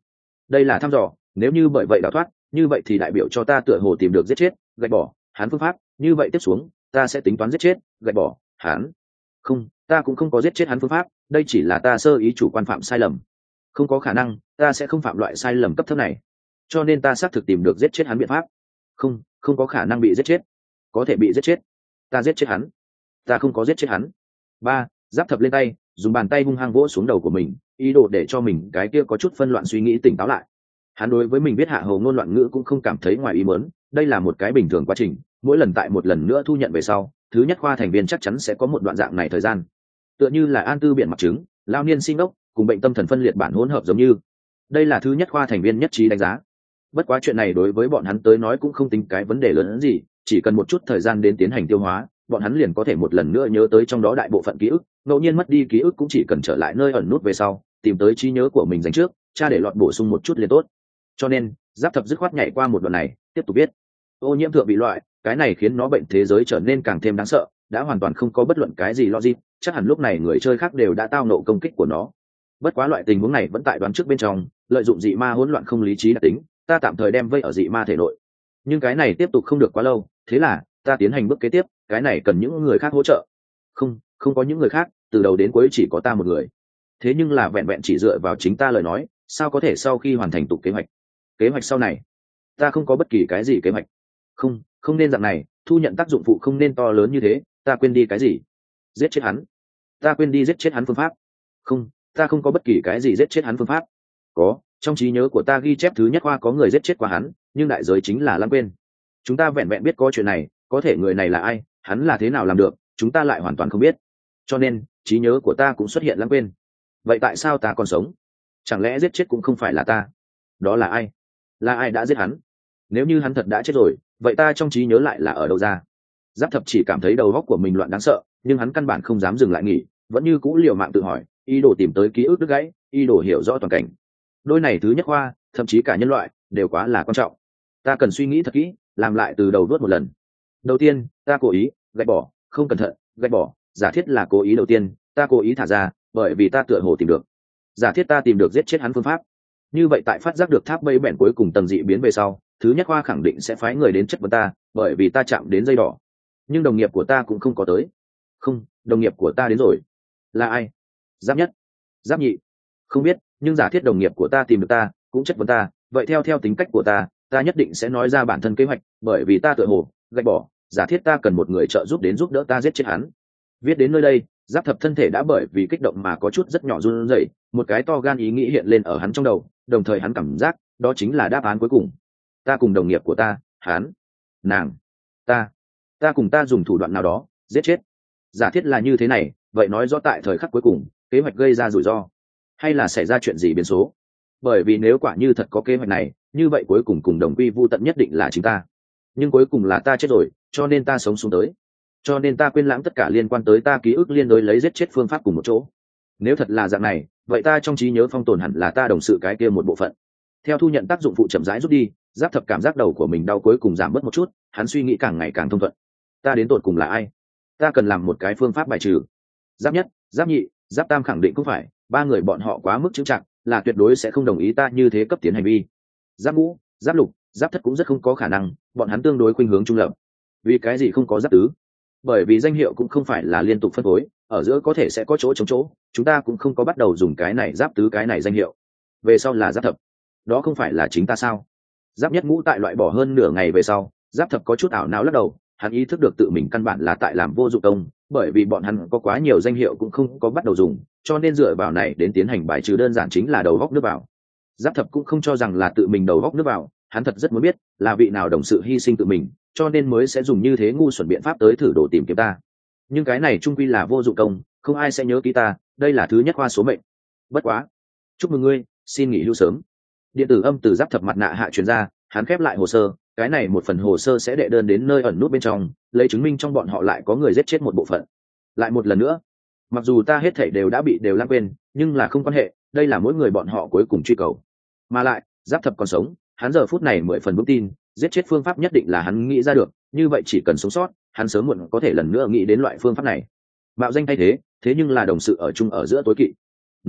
đây là thăm dò, nếu như bởi vậy đào thoát, như vậy thì đại biểu cho ta tựa hồ tìm được giết chết gạch bỏ hắn phương pháp, như vậy tiếp xuống ta sẽ tính toán giết chết gạch bỏ hắn. Không, ta cũng không có giết chết hắn phương pháp, đây chỉ là ta sơ ý chủ quan phạm sai lầm. Không có khả năng, ta sẽ không phạm loại sai lầm cấp thấp này, cho nên ta xác thực tìm được giết chết hắn biện pháp. Không, không có khả năng bị giết chết, có thể bị giết chết, ta giết chết hắn, ta không có giết chết hắn. Ba, Giáp Thập lên tay, dùng bàn tay hung hăng vỗ xuống đầu của mình, ý đồ để cho mình cái kia có chút phân loạn suy nghĩ tỉnh táo lại. Hắn đối với mình biết hạ hầu ngôn loạn ngữ cũng không cảm thấy ngoài ý muốn, đây là một cái bình thường quá trình, mỗi lần tại một lần nữa thu nhận về sau, thứ nhất khoa thành viên chắc chắn sẽ có một đoạn dạng này thời gian. Tựa như là An Tư Biện mặc trứng, lao niên sinh ốc, cùng bệnh tâm thần phân liệt bản hỗn hợp giống như. Đây là thứ nhất khoa thành viên nhất trí đánh giá. Bất quá chuyện này đối với bọn hắn tới nói cũng không tính cái vấn đề lớn hơn gì, chỉ cần một chút thời gian đến tiến hành tiêu hóa, bọn hắn liền có thể một lần nữa nhớ tới trong đó đại bộ phận ký ức, ngẫu nhiên mất đi ký ức cũng chỉ cần trở lại nơi ẩn nút về sau, tìm tới trí nhớ của mình dành trước, tra để lọt bổ sung một chút liền tốt. Cho nên, Giáp Thập dứt khoát nhảy qua một đoạn này, tiếp tục biết. Ô nhiễm thượng bị loại, cái này khiến nó bệnh thế giới trở nên càng thêm đáng sợ, đã hoàn toàn không có bất luận cái gì logic, chắc hẳn lúc này người chơi khác đều đã tao nộ công kích của nó. Bất quá loại tình huống này vẫn tại đoán trước bên trong, lợi dụng dị ma hỗn loạn không lý trí đặc tính, ta tạm thời đem vây ở dị ma thể nội. Nhưng cái này tiếp tục không được quá lâu, thế là ta tiến hành bước kế tiếp, cái này cần những người khác hỗ trợ. Không, không có những người khác, từ đầu đến cuối chỉ có ta một người. Thế nhưng là vẹn vẹn chỉ dựa vào chính ta lời nói, sao có thể sau khi hoàn thành tục kế hoạch? Kế hoạch sau này, ta không có bất kỳ cái gì kế hoạch. Không, không nên dạng này, thu nhận tác dụng phụ không nên to lớn như thế, ta quên đi cái gì? Giết chết hắn. Ta quên đi giết chết hắn phương pháp. Không, ta không có bất kỳ cái gì giết chết hắn phương pháp. Có, trong trí nhớ của ta ghi chép thứ nhất khoa có người giết chết qua hắn, nhưng đại giới chính là lãng quên. Chúng ta vẹn vẹn biết có chuyện này, có thể người này là ai, hắn là thế nào làm được, chúng ta lại hoàn toàn không biết. Cho nên, trí nhớ của ta cũng xuất hiện lãng quên. Vậy tại sao ta còn sống? Chẳng lẽ giết chết cũng không phải là ta? Đó là ai? Là ai đã giết hắn? Nếu như hắn thật đã chết rồi, vậy ta trong trí nhớ lại là ở đâu ra? Giáp Thập chỉ cảm thấy đầu óc của mình loạn đáng sợ, nhưng hắn căn bản không dám dừng lại nghỉ, vẫn như cũ liều mạng tự hỏi, ý đồ tìm tới ký ức đứt gãy, ý đồ hiểu rõ toàn cảnh. Đôi này thứ nhất khoa, thậm chí cả nhân loại, đều quá là quan trọng. Ta cần suy nghĩ thật kỹ, làm lại từ đầu đuốt một lần. Đầu tiên, ta cố ý gạch bỏ, không cẩn thận gạch bỏ, giả thiết là cố ý đầu tiên, ta cố ý thả ra, bởi vì ta tựa hồ tìm được. Giả thiết ta tìm được giết chết hắn phương pháp. Như vậy tại phát giác được tháp mây bèn cuối cùng tầng dị biến về sau, thứ nhất khoa khẳng định sẽ phái người đến chất vấn ta, bởi vì ta chạm đến dây đỏ. Nhưng đồng nghiệp của ta cũng không có tới. Không, đồng nghiệp của ta đến rồi. Là ai? Giáp Nhất, Giáp Nhị, không biết, nhưng giả thiết đồng nghiệp của ta tìm được ta, cũng chất vấn ta, vậy theo theo tính cách của ta, ta nhất định sẽ nói ra bản thân kế hoạch, bởi vì ta tựa hồ gạch bỏ, giả thiết ta cần một người trợ giúp đến giúp đỡ ta giết chết hắn. Viết đến nơi đây, Giáp Thập thân thể đã bởi vì kích động mà có chút rất nhỏ run rẩy, một cái to gan ý nghĩ hiện lên ở hắn trong đầu, đồng thời hắn cảm giác, đó chính là đáp án cuối cùng. Ta cùng đồng nghiệp của ta, hắn, nàng, ta, ta cùng ta dùng thủ đoạn nào đó, giết chết. Giả thiết là như thế này, vậy nói rõ tại thời khắc cuối cùng, kế hoạch gây ra rủi ro, hay là xảy ra chuyện gì biến số? Bởi vì nếu quả như thật có kế hoạch này, như vậy cuối cùng cùng đồng quy vu tận nhất định là chính ta. Nhưng cuối cùng là ta chết rồi, cho nên ta sống xuống tới. Cho nên ta quên lãng tất cả liên quan tới ta ký ức liên đối lấy giết chết phương pháp cùng một chỗ. Nếu thật là dạng này, vậy ta trong trí nhớ phong tồn hẳn là ta đồng sự cái kia một bộ phận. Theo thu nhận tác dụng phụ chậm rãi rút đi, Giáp Thập cảm giác đầu của mình đau cuối cùng giảm bớt một chút, hắn suy nghĩ càng ngày càng thông thuận. Ta đến tột cùng là ai? Ta cần làm một cái phương pháp bài trừ. Giáp Nhất, Giáp Nhị, Giáp Tam khẳng định cũng phải, ba người bọn họ quá mức chững chạc, là tuyệt đối sẽ không đồng ý ta như thế cấp tiến hành vi. Giáp Ngũ, Giáp Lục, Giáp Thất cũng rất không có khả năng, bọn hắn tương đối khuynh hướng trung lập. Vì cái gì không có Giáp Tứ? Bởi vì danh hiệu cũng không phải là liên tục phân phối, ở giữa có thể sẽ có chỗ chống chỗ, chúng ta cũng không có bắt đầu dùng cái này Giáp Tứ cái này danh hiệu. Về sau là Giáp Thập, đó không phải là chính ta sao? Giáp Nhất Ngũ tại loại bỏ hơn nửa ngày về sau, Giáp Thập có chút ảo não lắc đầu, hắn ý thức được tự mình căn bản là tại làm vô dụng công, bởi vì bọn hắn có quá nhiều danh hiệu cũng không có bắt đầu dùng, cho nên dựa vào này đến tiến hành bài trừ đơn giản chính là đầu góc nước vào. Giáp Thập cũng không cho rằng là tự mình đầu góc nước vào, hắn thật rất muốn biết là vị nào đồng sự hy sinh tự mình, cho nên mới sẽ dùng như thế ngu xuẩn biện pháp tới thử đồ tìm kiếm ta. Nhưng cái này trung quy là vô dụng công, không ai sẽ nhớ ký ta, đây là thứ nhất khoa số mệnh. Bất quá, chúc mừng ngươi, xin nghỉ hưu sớm. Điện tử âm từ Giáp Thập mặt nạ hạ truyền ra, hắn khép lại hồ sơ, cái này một phần hồ sơ sẽ đệ đơn đến nơi ẩn nút bên trong, lấy chứng minh trong bọn họ lại có người giết chết một bộ phận. Lại một lần nữa, mặc dù ta hết thảy đều đã bị đều lãng quên, nhưng là không quan hệ, đây là mỗi người bọn họ cuối cùng truy cầu. Mà lại, Giáp Thập còn sống, hắn giờ phút này mười phần vững tin, giết chết phương pháp nhất định là hắn nghĩ ra được, như vậy chỉ cần sống sót, hắn sớm muộn có thể lần nữa nghĩ đến loại phương pháp này. Mạo danh thay thế, thế nhưng là đồng sự ở chung ở giữa tối kỵ. Nói,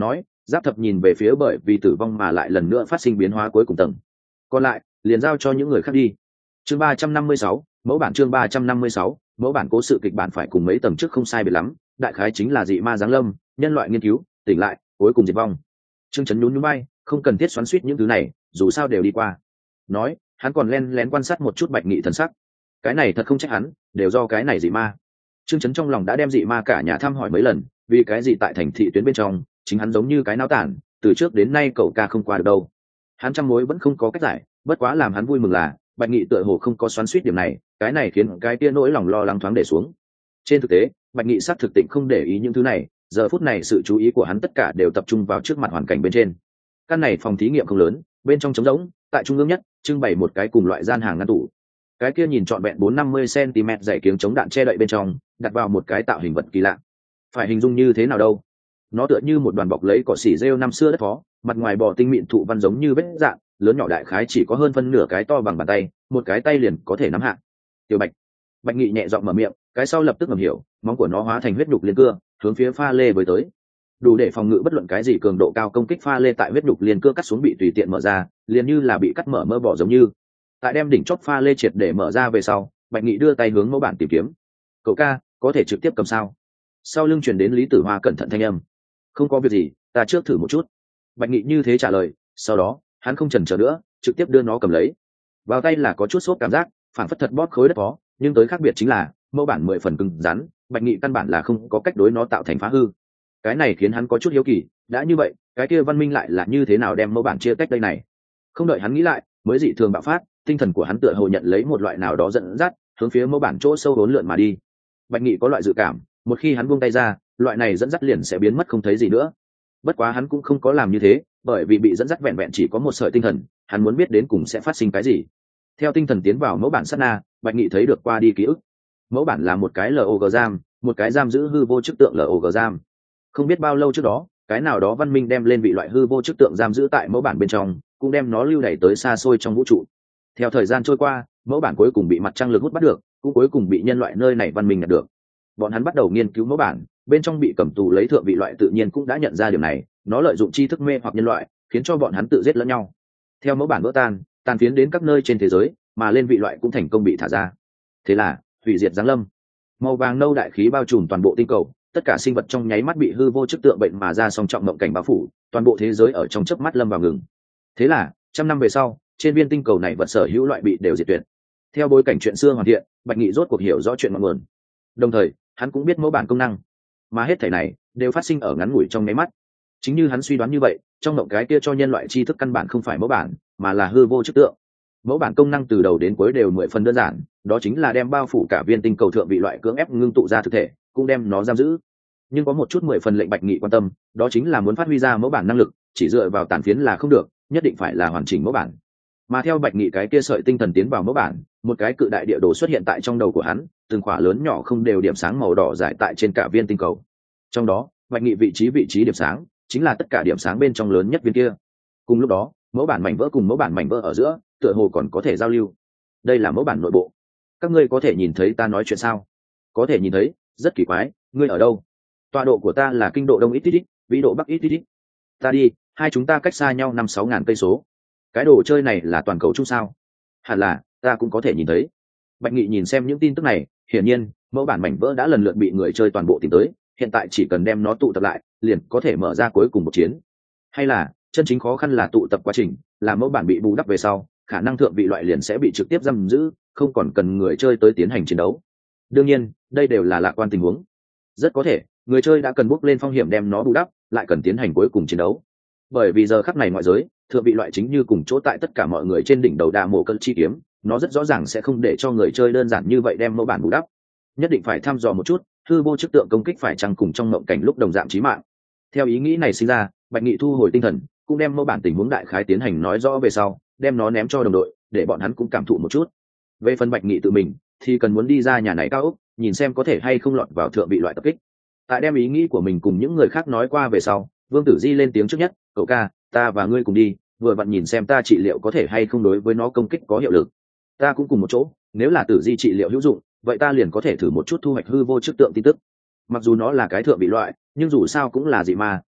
Giáp thập nhìn về phía bởi vì tử vong mà lại lần nữa phát sinh biến hóa cuối cùng tầng, còn lại liền giao cho những người khác đi. Chương ba trăm năm mươi sáu, mẫu bản chương ba trăm năm mươi sáu, mẫu bản cố sự kịch bản phải cùng mấy tầng trước không sai biệt lắm, đại khái chính là dị ma giáng lâm, nhân loại nghiên cứu, tỉnh lại, cuối cùng diệt vong. Trương Chấn nhún nhún bay, không cần thiết xoắn xuýt những thứ này, dù sao đều đi qua. Nói, hắn còn lén lén quan sát một chút Bạch Nghị thần sắc. Cái này thật không trách hắn, đều do cái này dị ma. Trương Chấn trong lòng đã đem dị ma cả nhà thăm hỏi mấy lần, vì cái gì tại thành thị tuyến bên trong, chính hắn giống như cái náo tản, từ trước đến nay cậu ca không qua được đâu. Hắn trăm mối vẫn không có cách giải, bất quá làm hắn vui mừng là Bạch Nghị tựa hồ không có xoắn xuýt điểm này, cái này khiến cái tia nỗi lòng lo lắng thoáng để xuống. Trên thực tế, Bạch Nghị xác thực tịnh không để ý những thứ này, giờ phút này sự chú ý của hắn tất cả đều tập trung vào trước mặt hoàn cảnh bên trên. Căn này phòng thí nghiệm không lớn, bên trong trống rỗng, tại trung ương nhất trưng bày một cái cùng loại gian hàng ngăn tủ. Cái kia nhìn trọn vẹn bốn năm mươi centimet dày kiếng chống đạn che đậy bên trong, đặt vào một cái tạo hình vật kỳ lạ. Phải hình dung như thế nào đâu? Nó tựa như một đoàn bọc lấy cỏ xỉ rêu năm xưa đất phó, mặt ngoài bò tinh mịn thụ văn giống như vết dạng, lớn nhỏ đại khái chỉ có hơn phân nửa cái to bằng bàn tay, một cái tay liền có thể nắm hạ. Tiểu Bạch, Bạch Nghị nhẹ giọng mở miệng, cái sau lập tức ngầm hiểu, móng của nó hóa thành huyết nhục liên cưa, hướng phía pha lê với tới. Đủ để phòng ngự bất luận cái gì cường độ cao công kích pha lê tại huyết nhục liên cưa cắt xuống bị tùy tiện mở ra, liền như là bị cắt mở mơ bỏ giống như. Tại đem đỉnh chóp pha lê triệt để mở ra về sau, Bạch Nghị đưa tay hướng mẫu bản tìm kiếm. Cậu ca, có thể trực tiếp cầm sao? Sau lưng truyền đến Lý Tử Hoa cẩn thận thanh âm. Không có việc gì, ta trước thử một chút. Bạch Nghị như thế trả lời, sau đó hắn không chần chờ nữa, trực tiếp đưa nó cầm lấy. Vào tay là có chút xốp cảm giác, phản phất thật bóp khối đất phó, nhưng tới khác biệt chính là mẫu bản mười phần cứng rắn, Bạch Nghị căn bản là không có cách đối nó tạo thành phá hư. Cái này khiến hắn có chút hiếu kỳ, đã như vậy, cái kia văn minh lại là như thế nào đem mẫu bản chia tách đây này? Không đợi hắn nghĩ lại, mới dị thường bạo phát, tinh thần của hắn tựa hồ nhận lấy một loại nào đó dẫn dắt, hướng phía mẫu bản chỗ sâu hỗn lượn mà đi. Bạch Nghị có loại dự cảm, một khi hắn buông tay ra, loại này dẫn dắt liền sẽ biến mất không thấy gì nữa. Bất quá hắn cũng không có làm như thế, bởi vì bị dẫn dắt vẹn vẹn chỉ có một sợi tinh thần, hắn muốn biết đến cùng sẽ phát sinh cái gì. Theo tinh thần tiến vào mẫu bản sát na, Bạch Nghị thấy được qua đi ký ức. Mẫu bản là một cái logogram, một cái giam giữ hư vô chức tượng logogram. Không biết bao lâu trước đó, cái nào đó văn minh đem lên vị loại hư vô chức tượng giam giữ tại mẫu bản bên trong, cũng đem nó lưu đày tới xa xôi trong vũ trụ. Theo thời gian trôi qua, mẫu bản cuối cùng bị mặt trăng lực hút bắt được, cũng cuối cùng bị nhân loại nơi này văn minh nhận được. Bọn hắn bắt đầu nghiên cứu mẫu bản, bên trong bị cầm tù lấy thượng vị loại tự nhiên cũng đã nhận ra điều này, nó lợi dụng tri thức mê hoặc nhân loại, khiến cho bọn hắn tự giết lẫn nhau. Theo mẫu bản vỡ tan, tàn phiến đến các nơi trên thế giới, mà lên vị loại cũng thành công bị thả ra. Thế là hủy diệt giáng lâm. Màu vàng nâu đại khí bao trùm toàn bộ tinh cầu, tất cả sinh vật trong nháy mắt bị hư vô chức tượng bệnh mà ra song trọng mộng cảnh bao phủ, toàn bộ thế giới ở trong chớp mắt lâm vào ngừng. Thế là trăm năm về sau, trên viên tinh cầu này vật sở hữu loại bị đều diệt tuyệt. Theo bối cảnh chuyện xưa hoàn thiện, Bạch Nghị rốt cuộc hiểu rõ chuyện ngọn nguồn. Đồng thời, hắn cũng biết mẫu bản công năng, mà hết thảy này đều phát sinh ở ngắn ngủi trong nháy mắt. Chính như hắn suy đoán như vậy, trong mộng cái kia cho nhân loại tri thức căn bản không phải mẫu bản, mà là hư vô chức tượng. Mẫu bản công năng từ đầu đến cuối đều mười phần đơn giản, đó chính là đem bao phủ cả viên tinh cầu thượng vị loại cưỡng ép ngưng tụ ra thực thể, cũng đem nó giam giữ. Nhưng có một chút mười phần lệnh Bạch Nghị quan tâm, đó chính là muốn phát huy ra mẫu bản năng lực, chỉ dựa vào tàn phiến là không được, nhất định phải là hoàn chỉnh mẫu bản. Mà theo Bạch Nghị cái kia sợi tinh thần tiến vào mẫu bản, một cái cự đại địa đồ xuất hiện tại trong đầu của hắn, từng khỏa lớn nhỏ không đều điểm sáng màu đỏ rải tại trên cả viên tinh cầu. Trong đó, Bạch Nghị vị trí vị trí điểm sáng chính là tất cả điểm sáng bên trong lớn nhất viên kia. Cùng lúc đó, mẫu bản mảnh vỡ cùng mẫu bản mảnh vỡ ở giữa, tựa hồ còn có thể giao lưu. Đây là mẫu bản nội bộ. Các ngươi có thể nhìn thấy ta nói chuyện sao? Có thể nhìn thấy, rất kỳ quái, ngươi ở đâu? Tọa độ của ta là kinh độ đông ít ít ít, vĩ độ bắc ít ít ít. Ta đi, hai chúng ta cách xa nhau năm sáu ngàn cây số. Cái đồ chơi này là toàn cầu chung sao? Hẳn là, ta cũng có thể nhìn thấy. Bạch Nghị nhìn xem những tin tức này, hiển nhiên, mẫu bản mảnh vỡ đã lần lượt bị người chơi toàn bộ tìm tới, hiện tại chỉ cần đem nó tụ tập lại, liền có thể mở ra cuối cùng một chiến. Hay là, chân chính khó khăn là tụ tập quá trình, là mẫu bản bị bù đắp về sau, khả năng thượng vị loại liền sẽ bị trực tiếp giam giữ, không còn cần người chơi tới tiến hành chiến đấu. Đương nhiên, đây đều là lạc quan tình huống. Rất có thể, người chơi đã cần bước lên phong hiểm đem nó bù đắp, lại cần tiến hành cuối cùng chiến đấu. Bởi vì giờ khắc này ngoại giới, thượng vị loại chính như cùng chỗ tại tất cả mọi người trên đỉnh đầu đa mộ cân chi kiếm, nó rất rõ ràng sẽ không để cho người chơi đơn giản như vậy đem mẫu bản bù đắp. Nhất định phải thăm dò một chút, hư vô chức tượng công kích phải chăng cùng trong mộng cảnh lúc đồng dạng chí mạng. Theo ý nghĩ này sinh ra, Bạch Nghị thu hồi tinh thần, cũng đem mẫu bản tình huống đại khái tiến hành nói rõ về sau, đem nó ném cho đồng đội, để bọn hắn cũng cảm thụ một chút. Về phần Bạch Nghị tự mình, thì cần muốn đi ra nhà này cao ốc, nhìn xem có thể hay không lọt vào thượng vị loại tập kích. Tại đem ý nghĩ của mình cùng những người khác nói qua về sau, Vương Tử Di lên tiếng trước nhất, "Cậu ca, ta và ngươi cùng đi, vừa vặn nhìn xem ta trị liệu có thể hay không đối với nó công kích có hiệu lực. Ta cũng cùng một chỗ, nếu là Tử Di trị liệu hữu dụng, vậy ta liền có thể thử một chút thu hoạch hư vô chức tượng tin tức. Mặc dù nó là cái thượng vị loại, nhưng dù sao cũng là dị ma,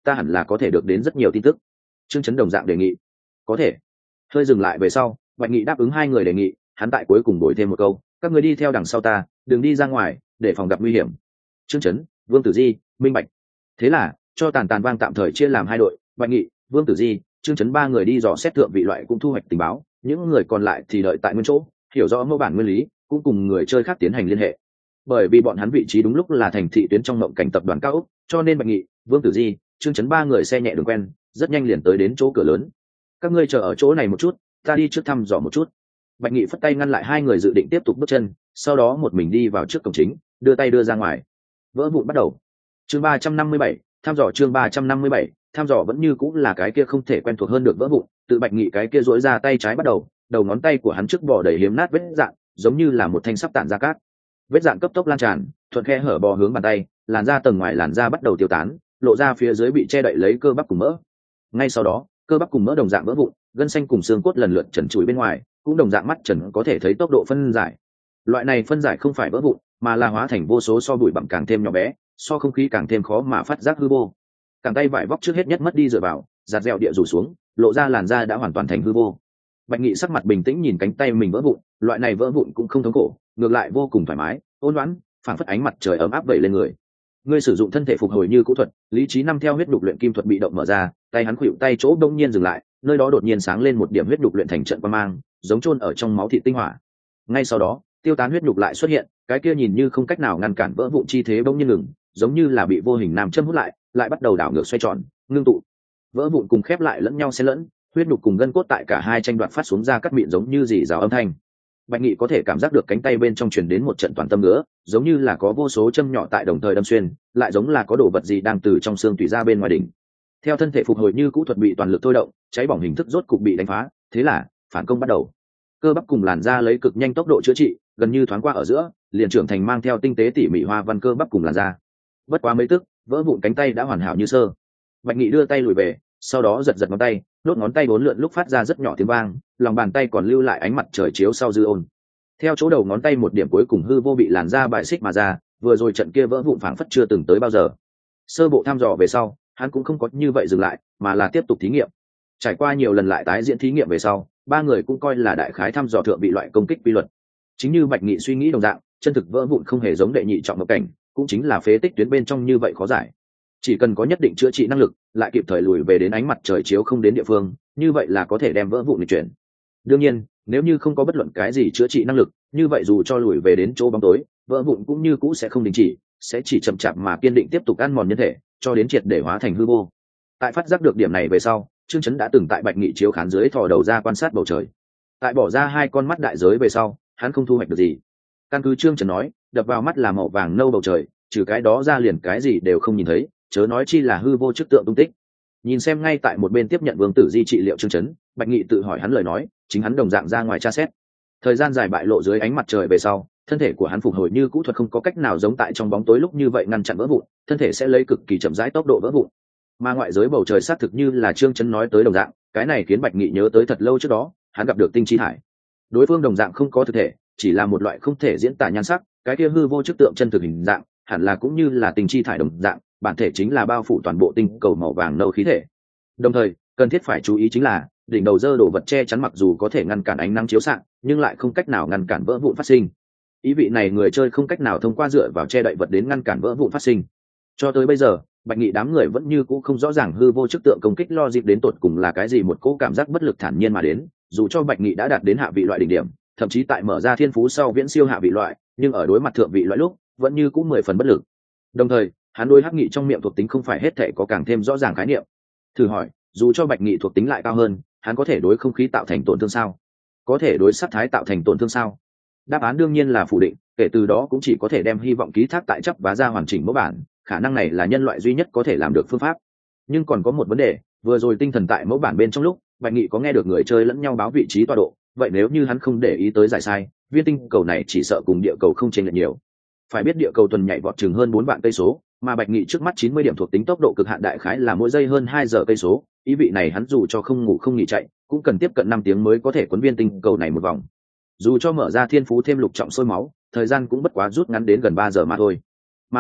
ta hẳn là có thể được đến rất nhiều tin tức. Trương Chấn đồng dạng đề nghị. Có thể. Hơi dừng lại về sau, Bạch Nghị đáp ứng hai người đề nghị, hắn tại cuối cùng bổ thêm một câu, các người đi theo đằng sau ta, đừng đi ra ngoài, để phòng gặp nguy hiểm. Trương Chấn, Vương Tử Di, minh bạch. Thế là cho tàn tàn vang tạm thời chia làm hai đội, Bạch Nghị, Vương Tử Di, Trương Chấn ba người đi dò xét thượng vị loại cũng thu hoạch tình báo, những người còn lại thì đợi tại nguyên chỗ, hiểu rõ mẫu bản nguyên lý, cũng cùng người chơi khác tiến hành liên hệ. Bởi vì bọn hắn vị trí đúng lúc là thành thị tuyến trong mộng cảnh tập đoàn cao ốc, cho nên Bạch Nghị, Vương Tử Di, Trương Chấn ba người xe nhẹ đường quen, rất nhanh liền tới đến chỗ cửa lớn. Các ngươi chờ ở chỗ này một chút, ta đi trước thăm dò một chút. Bạch Nghị phất tay ngăn lại hai người dự định tiếp tục bước chân, sau đó một mình đi vào trước cổng chính, đưa tay đưa ra ngoài. Vỡ vụn bắt đầu. Chương ba trăm năm mươi bảy, thăm dò chương ba trăm năm mươi bảy, thăm dò vẫn như cũng là cái kia không thể quen thuộc hơn được vỡ vụn, tự Bạch Nghị cái kia duỗi ra tay trái bắt đầu, đầu ngón tay của hắn trước bỏ đầy hiếm nát vết dạn, giống như là một thanh sắp tản ra cát. Vết dạn cấp tốc lan tràn, thuận khe hở bò hướng bàn tay, làn da tầng ngoài làn da bắt đầu tiêu tán, lộ ra phía dưới bị che đậy lấy cơ bắp cùng mỡ. Ngay sau đó, cơ bắp cùng mỡ đồng dạng vỡ vụn, gân xanh cùng xương cốt lần lượt trần trụi bên ngoài, cũng đồng dạng mắt trần có thể thấy tốc độ phân giải. Loại này phân giải không phải vỡ vụn, mà là hóa thành vô số so bụi bặm càng thêm nhỏ bé, so không khí càng thêm khó mà phát giác hư vô. Càng tay vải vóc trước hết nhất mất đi dựa vào, giạt dẻo địa rủ xuống, lộ ra làn da đã hoàn toàn thành hư vô. Bạch Nghị sắc mặt bình tĩnh nhìn cánh tay mình vỡ vụn, loại này vỡ vụn cũng không thống khổ, ngược lại vô cùng thoải mái, ôn loãng, phảng phất ánh mặt trời ấm áp vẩy lên người. Ngươi sử dụng thân thể phục hồi như cũ thuật, lý trí năm theo huyết đục luyện kim thuật bị động mở ra, tay hắn khuỵu tay chỗ đông nhiên dừng lại, nơi đó đột nhiên sáng lên một điểm huyết đục luyện thành trận quang mang, giống chôn ở trong máu thịt tinh hỏa. Ngay sau đó, tiêu tán huyết đục lại xuất hiện, cái kia nhìn như không cách nào ngăn cản vỡ vụn chi thế bỗng nhiên ngừng, giống như là bị vô hình nam châm hút lại, lại bắt đầu đảo ngược xoay tròn, ngưng tụ. Vỡ vụn cùng khép lại lẫn nhau xen lẫn, huyết đục cùng gân cốt tại cả hai tranh đoạt phát xuống ra cắt mịn giống như rỉ rào âm thanh. Bạch Nghị có thể cảm giác được cánh tay bên trong truyền đến một trận toàn tâm ngứa, giống như là có vô số châm nhỏ tại đồng thời đâm xuyên, lại giống là có đồ vật gì đang từ trong xương tủy ra bên ngoài đỉnh. Theo thân thể phục hồi như cũ thuật bị toàn lực thôi động, cháy bỏng hình thức rốt cục bị đánh phá, thế là phản công bắt đầu. Cơ bắp cùng làn da lấy cực nhanh tốc độ chữa trị, gần như thoáng qua ở giữa, liền trưởng thành mang theo tinh tế tỉ mỉ hoa văn cơ bắp cùng làn da. Bất quá mấy tức, vỡ vụn cánh tay đã hoàn hảo như sơ. Bạch Nghị đưa tay lùi về, sau đó giật giật ngón tay, đốt ngón tay bốn lượn lúc phát ra rất nhỏ tiếng vang, lòng bàn tay còn lưu lại ánh mặt trời chiếu sau dư ôn. Theo chỗ đầu ngón tay một điểm cuối cùng hư vô bị làn da bại xích mà ra, vừa rồi trận kia vỡ vụn phảng phất chưa từng tới bao giờ. Sơ bộ thăm dò về sau, hắn cũng không có như vậy dừng lại, mà là tiếp tục thí nghiệm. Trải qua nhiều lần lại tái diễn thí nghiệm về sau, ba người cũng coi là đại khái thăm dò thượng bị loại công kích quy luật. Chính như Bạch Nghị suy nghĩ đồng dạng, chân thực vỡ vụn không hề giống đệ nhị trọng mộng cảnh, cũng chính là phế tích tuyến bên trong như vậy khó giải. Chỉ cần có nhất định chữa trị năng lực, lại kịp thời lùi về đến ánh mặt trời chiếu không đến địa phương, như vậy là có thể đem vỡ vụn lịch chuyển. Đương nhiên, nếu như không có bất luận cái gì chữa trị năng lực, như vậy dù cho lùi về đến chỗ bóng tối, vỡ vụn cũng như cũ sẽ không đình chỉ, sẽ chỉ chậm chạp mà kiên định tiếp tục ăn mòn nhân thể, cho đến triệt để hóa thành hư vô. Tại phát giác được điểm này về sau, Trương Chấn đã từng tại Bạch Nghị chiếu khán dưới thò đầu ra quan sát bầu trời. Tại bỏ ra hai con mắt đại giới về sau, hắn không thu hoạch được gì. Căn cứ Trương Chấn nói, đập vào mắt là màu vàng nâu bầu trời, trừ cái đó ra liền cái gì đều không nhìn thấy, chớ nói chi là hư vô trước tượng tung tích. Nhìn xem ngay tại một bên tiếp nhận Vương Tử Di trị liệu Trương Chấn, Bạch Nghị tự hỏi hắn lời nói, chính hắn đồng dạng ra ngoài tra xét. Thời gian dài bại lộ dưới ánh mặt trời về sau, thân thể của hắn phục hồi như cũ thuật không có cách nào giống tại trong bóng tối lúc như vậy ngăn chặn vỡ vụn, thân thể sẽ lấy cực kỳ chậm rãi tốc độ vỡ vụn. Mà ngoại giới bầu trời xác thực như là Trương Chấn nói tới đồng dạng, cái này khiến Bạch Nghị nhớ tới thật lâu trước đó, hắn gặp được tinh chi thải. Đối phương đồng dạng không có thực thể, chỉ là một loại không thể diễn tả nhan sắc, cái kia hư vô chức tượng chân thực hình dạng, hẳn là cũng như là tinh chi thải đồng dạng, bản thể chính là bao phủ toàn bộ tinh cầu màu vàng nâu khí thể. Đồng thời, cần thiết phải chú ý chính là, đỉnh đầu dơ đổ vật che chắn mặc dù có thể ngăn cản ánh nắng chiếu xạ, nhưng lại không cách nào ngăn cản vỡ vụn phát sinh. Ý vị này người chơi không cách nào thông qua dựa vào che đậy vật đến ngăn cản vỡ vụn phát sinh. Cho tới bây giờ, Bạch Nghị đám người vẫn như cũ không rõ ràng hư vô chức tượng công kích lo dịp đến tột cùng là cái gì, một cỗ cảm giác bất lực thản nhiên mà đến, dù cho Bạch Nghị đã đạt đến hạ vị loại đỉnh điểm, thậm chí tại mở ra thiên phú sau viễn siêu hạ vị loại, nhưng ở đối mặt thượng vị loại lúc, vẫn như cũ mười phần bất lực. Đồng thời, hắn đối Hắc Nghị trong miệng thuộc tính không phải hết thảy có càng thêm rõ ràng khái niệm. Thử hỏi, dù cho Bạch Nghị thuộc tính lại cao hơn, hắn có thể đối không khí tạo thành tổn thương sao? Có thể đối sát thái tạo thành tổn thương sao? Đáp án đương nhiên là phủ định, kể từ đó cũng chỉ có thể đem hy vọng ký thác tại chấp vá ra hoàn chỉnh mẫu bản, khả năng này là nhân loại duy nhất có thể làm được phương pháp. Nhưng còn có một vấn đề, vừa rồi tinh thần tại mẫu bản bên trong lúc, Bạch Nghị có nghe được người chơi lẫn nhau báo vị trí tọa độ, vậy nếu như hắn không để ý tới giải sai, viên tinh cầu này chỉ sợ cùng địa cầu không chênh lệch nhiều. Phải biết địa cầu tuần nhảy vọt chừng hơn bốn vạn cây số, mà Bạch Nghị trước mắt chín mươi điểm thuộc tính tốc độ cực hạn đại khái là mỗi giây hơn hai giờ cây số, ý vị này hắn dù cho không ngủ không nghỉ chạy, cũng cần tiếp cận năm tiếng mới có thể quấn viên tinh cầu này một vòng. Dù cho mở ra thiên phú thêm lục trọng sôi máu, thời gian cũng bất quá rút ngắn đến gần ba giờ mà thôi. Mà lại,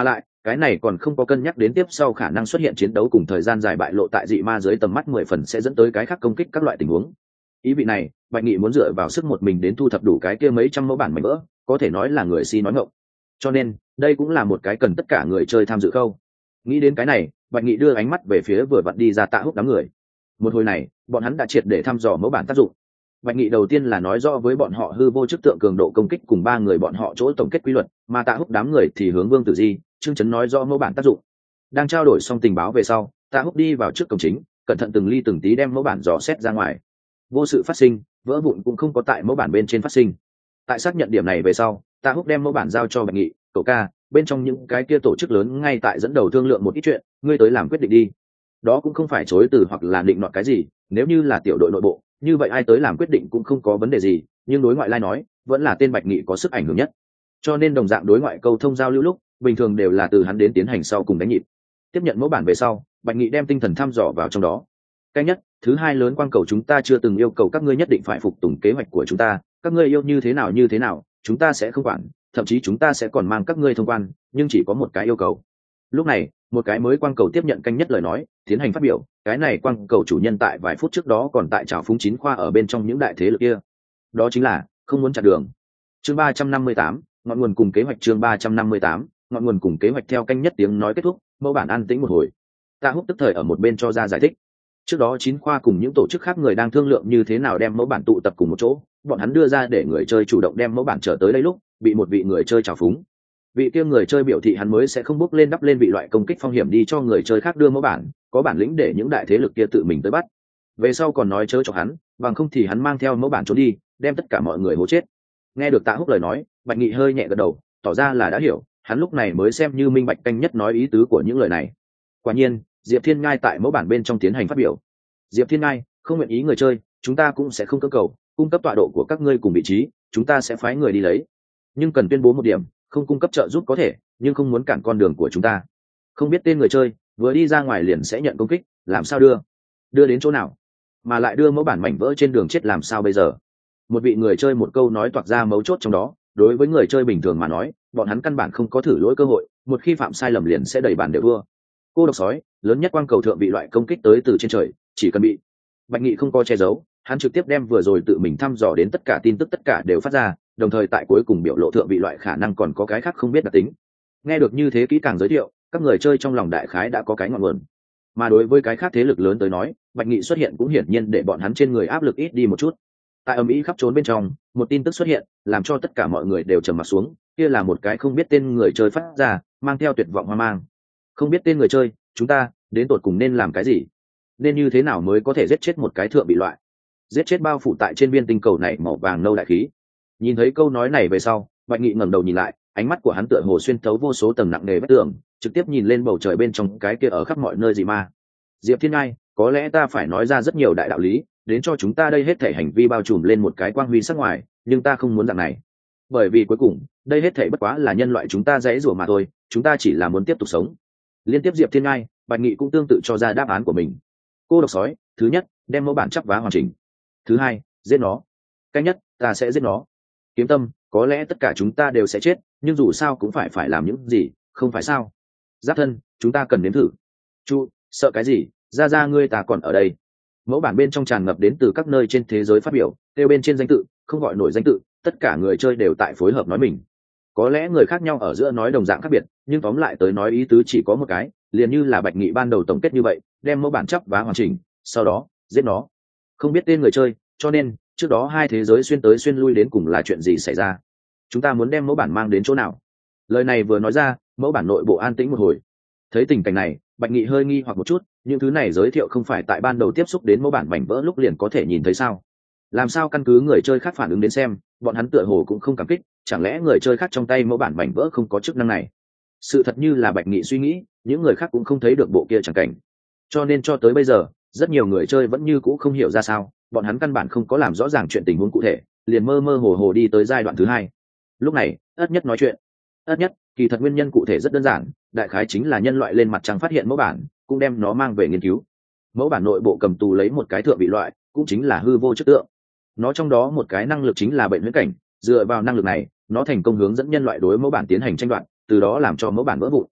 cái này còn không có cân nhắc đến tiếp sau khả năng xuất hiện chiến đấu cùng thời gian dài bại lộ tại dị ma dưới tầm mắt mười phần sẽ dẫn tới cái khác công kích các loại tình huống. Ý vị này Bạch Nghị muốn dựa vào sức một mình đến thu thập đủ cái kia mấy trăm mẫu bản mảnh vỡ, có thể nói là người si nói ngọng. Cho nên đây cũng là một cái cần tất cả người chơi tham dự khâu. Nghĩ đến cái này, Bạch Nghị đưa ánh mắt về phía vừa vặn đi ra Tạ Húc đám người. Một hồi này bọn hắn đã triệt để thăm dò mẫu bản tác dụng. Bạch Nghị đầu tiên là nói rõ với bọn họ hư vô chức tượng cường độ công kích cùng ba người bọn họ chỗ tổng kết quy luật, mà Tạ Húc đám người thì hướng Vương Tử Di, Trương Chấn nói rõ mẫu bản tác dụng. Đang trao đổi xong tình báo về sau, Tạ Húc đi vào trước cổng chính, cẩn thận từng ly từng tí đem mẫu bản dò xét ra ngoài. Vô sự phát sinh, vỡ vụn cũng không có tại mẫu bản bên trên phát sinh. Tại xác nhận điểm này về sau, Tạ Húc đem mẫu bản giao cho Bạch Nghị, cậu ca, bên trong những cái kia tổ chức lớn ngay tại dẫn đầu thương lượng một ít chuyện, ngươi tới làm quyết định đi. Đó cũng không phải chối từ hoặc là định nọt cái gì, nếu như là tiểu đội nội bộ, như vậy ai tới làm quyết định cũng không có vấn đề gì, nhưng đối ngoại lai nói, vẫn là tên Bạch Nghị có sức ảnh hưởng nhất. Cho nên đồng dạng đối ngoại câu thông giao lưu lúc, bình thường đều là từ hắn đến tiến hành sau cùng đánh nhịp. Tiếp nhận mẫu bản về sau, Bạch Nghị đem tinh thần thăm dò vào trong đó. Cái nhất, thứ hai lớn quang cầu chúng ta chưa từng yêu cầu các ngươi nhất định phải phục tùng kế hoạch của chúng ta, các ngươi yêu như thế nào như thế nào, chúng ta sẽ không quản, thậm chí chúng ta sẽ còn mang các ngươi thông quan, nhưng chỉ có một cái yêu cầu. Lúc này, một cái mới quang cầu tiếp nhận canh nhất lời nói, tiến hành phát biểu, cái này quang cầu chủ nhân tại vài phút trước đó còn tại trào phúng chín khoa ở bên trong những đại thế lực kia. Đó chính là không muốn chặn đường. Chương ba trăm năm mươi tám, ngọn nguồn cùng kế hoạch chương ba trăm năm mươi tám, ngọn nguồn cùng kế hoạch theo canh nhất tiếng nói kết thúc, mẫu bản an tĩnh một hồi. Tạ Húc tức thời ở một bên cho ra giải thích. Trước đó chín khoa cùng những tổ chức khác người đang thương lượng như thế nào đem mẫu bản tụ tập cùng một chỗ, bọn hắn đưa ra để người chơi chủ động đem mẫu bản trở tới đây lúc, bị một vị người chơi trào phúng. Vị kia người chơi biểu thị hắn mới sẽ không bước lên đắp lên vị loại công kích phong hiểm đi cho người chơi khác đưa mẫu bản, có bản lĩnh để những đại thế lực kia tự mình tới bắt. Về sau còn nói chớ cho hắn, bằng không thì hắn mang theo mẫu bản trốn đi, đem tất cả mọi người hố chết. Nghe được Tạ Húc lời nói, Bạch Nghị hơi nhẹ gật đầu, tỏ ra là đã hiểu, hắn lúc này mới xem như minh bạch canh nhất nói ý tứ của những lời này. Quả nhiên, Diệp Thiên Ngai tại mẫu bản bên trong tiến hành phát biểu. Diệp Thiên Ngai, không nguyện ý người chơi, chúng ta cũng sẽ không cưỡng cầu, cung cấp tọa độ của các ngươi cùng vị trí, chúng ta sẽ phái người đi lấy. Nhưng cần tuyên bố một điểm, không cung cấp trợ giúp có thể, nhưng không muốn cản con đường của chúng ta. Không biết tên người chơi, vừa đi ra ngoài liền sẽ nhận công kích, làm sao đưa? Đưa đến chỗ nào? Mà lại đưa mẫu bản mảnh vỡ trên đường chết làm sao bây giờ? Một vị người chơi một câu nói toạc ra mấu chốt trong đó, đối với người chơi bình thường mà nói, bọn hắn căn bản không có thử lỗi cơ hội, một khi phạm sai lầm liền sẽ đẩy bản đều thua. Cô độc sói, lớn nhất quang cầu thượng bị loại công kích tới từ trên trời, chỉ cần bị. Bạch Nghị không có che giấu, hắn trực tiếp đem vừa rồi tự mình thăm dò đến tất cả tin tức tất cả đều phát ra, đồng thời tại cuối cùng biểu lộ thượng vị loại khả năng còn có cái khác không biết đặc tính. Nghe được như thế kỹ càng giới thiệu, các người chơi trong lòng đại khái đã có cái ngọn nguồn. Mà đối với cái khác thế lực lớn tới nói, Bạch Nghị xuất hiện cũng hiển nhiên để bọn hắn trên người áp lực ít đi một chút. Tại ầm ĩ khắp trốn bên trong, một tin tức xuất hiện, làm cho tất cả mọi người đều trầm mặt xuống, kia là một cái không biết tên người chơi phát ra, mang theo tuyệt vọng hoang mang. Không biết tên người chơi, chúng ta đến tột cùng nên làm cái gì? Nên như thế nào mới có thể giết chết một cái thượng bị loại? Giết chết bao phủ tại trên viên tinh cầu này màu vàng nâu đại khí. Nhìn thấy câu nói này về sau, Bạch Nghị ngẩng đầu nhìn lại, ánh mắt của hắn tựa hồ xuyên thấu vô số tầng nặng nề vách tường, trực tiếp nhìn lên bầu trời bên trong cái kia ở khắp mọi nơi dị ma. Diệp Thiên Ngai, có lẽ ta phải nói ra rất nhiều đại đạo lý, đến cho chúng ta đây hết thể hành vi bao trùm lên một cái quang huy sắc ngoài, nhưng ta không muốn dạng này. Bởi vì cuối cùng, đây hết thể bất quá là nhân loại chúng ta dãy rủa mà thôi, chúng ta chỉ là muốn tiếp tục sống. Liên tiếp Diệp Thiên Ngai, Bạch Nghị cũng tương tự cho ra đáp án của mình. Cô độc sói, thứ nhất, đem mẫu bản chắp vá hoàn chỉnh. Thứ hai, giết nó. Cách nhất, ta sẽ giết nó. Kiếm tâm, có lẽ tất cả chúng ta đều sẽ chết, nhưng dù sao cũng phải phải làm những gì, không phải sao? Giáp thân, chúng ta cần nếm thử. Chu, sợ cái gì, ra ra ngươi ta còn ở đây. Mẫu bản bên trong tràn ngập đến từ các nơi trên thế giới phát biểu, kêu bên trên danh tự, không gọi nổi danh tự, tất cả người chơi đều tại phối hợp nói mình. Có lẽ người khác nhau ở giữa nói đồng dạng khác biệt, nhưng tóm lại tới nói ý tứ chỉ có một cái, liền như là Bạch Nghị ban đầu tổng kết như vậy, đem mẫu bản chắp vá hoàn chỉnh, sau đó giết nó. Không biết tên người chơi, cho nên trước đó hai thế giới xuyên tới xuyên lui đến cùng là chuyện gì xảy ra? Chúng ta muốn đem mẫu bản mang đến chỗ nào? Lời này vừa nói ra, mẫu bản nội bộ an tĩnh một hồi. Thấy tình cảnh này, Bạch Nghị hơi nghi hoặc một chút, những thứ này giới thiệu không phải tại ban đầu tiếp xúc đến mẫu bản mảnh vỡ lúc liền có thể nhìn thấy sao? Làm sao căn cứ người chơi khác phản ứng đến xem, bọn hắn tựa hồ cũng không cảm kích, chẳng lẽ người chơi khác trong tay mẫu bản mảnh vỡ không có chức năng này? Sự thật như là Bạch Nghị suy nghĩ, những người khác cũng không thấy được bộ kia chẳng cảnh. Cho nên cho tới bây giờ, rất nhiều người chơi vẫn như cũ không hiểu ra sao, bọn hắn căn bản không có làm rõ ràng chuyện tình huống cụ thể, liền mơ mơ hồ hồ đi tới giai đoạn thứ hai. Lúc này, Ất Nhất nói chuyện. Ất Nhất, kỳ thật nguyên nhân cụ thể rất đơn giản, đại khái chính là nhân loại lên mặt trăng phát hiện mẫu bản, cũng đem nó mang về nghiên cứu. Mẫu bản nội bộ cầm tù lấy một cái thượng vị loại, cũng chính là hư vô chất tượng. Nó trong đó một cái năng lực chính là bệnh huyễn cảnh, dựa vào năng lực này, nó thành công hướng dẫn nhân loại đối mẫu bản tiến hành tranh đoạt, từ đó làm cho mẫu bản vỡ vụn.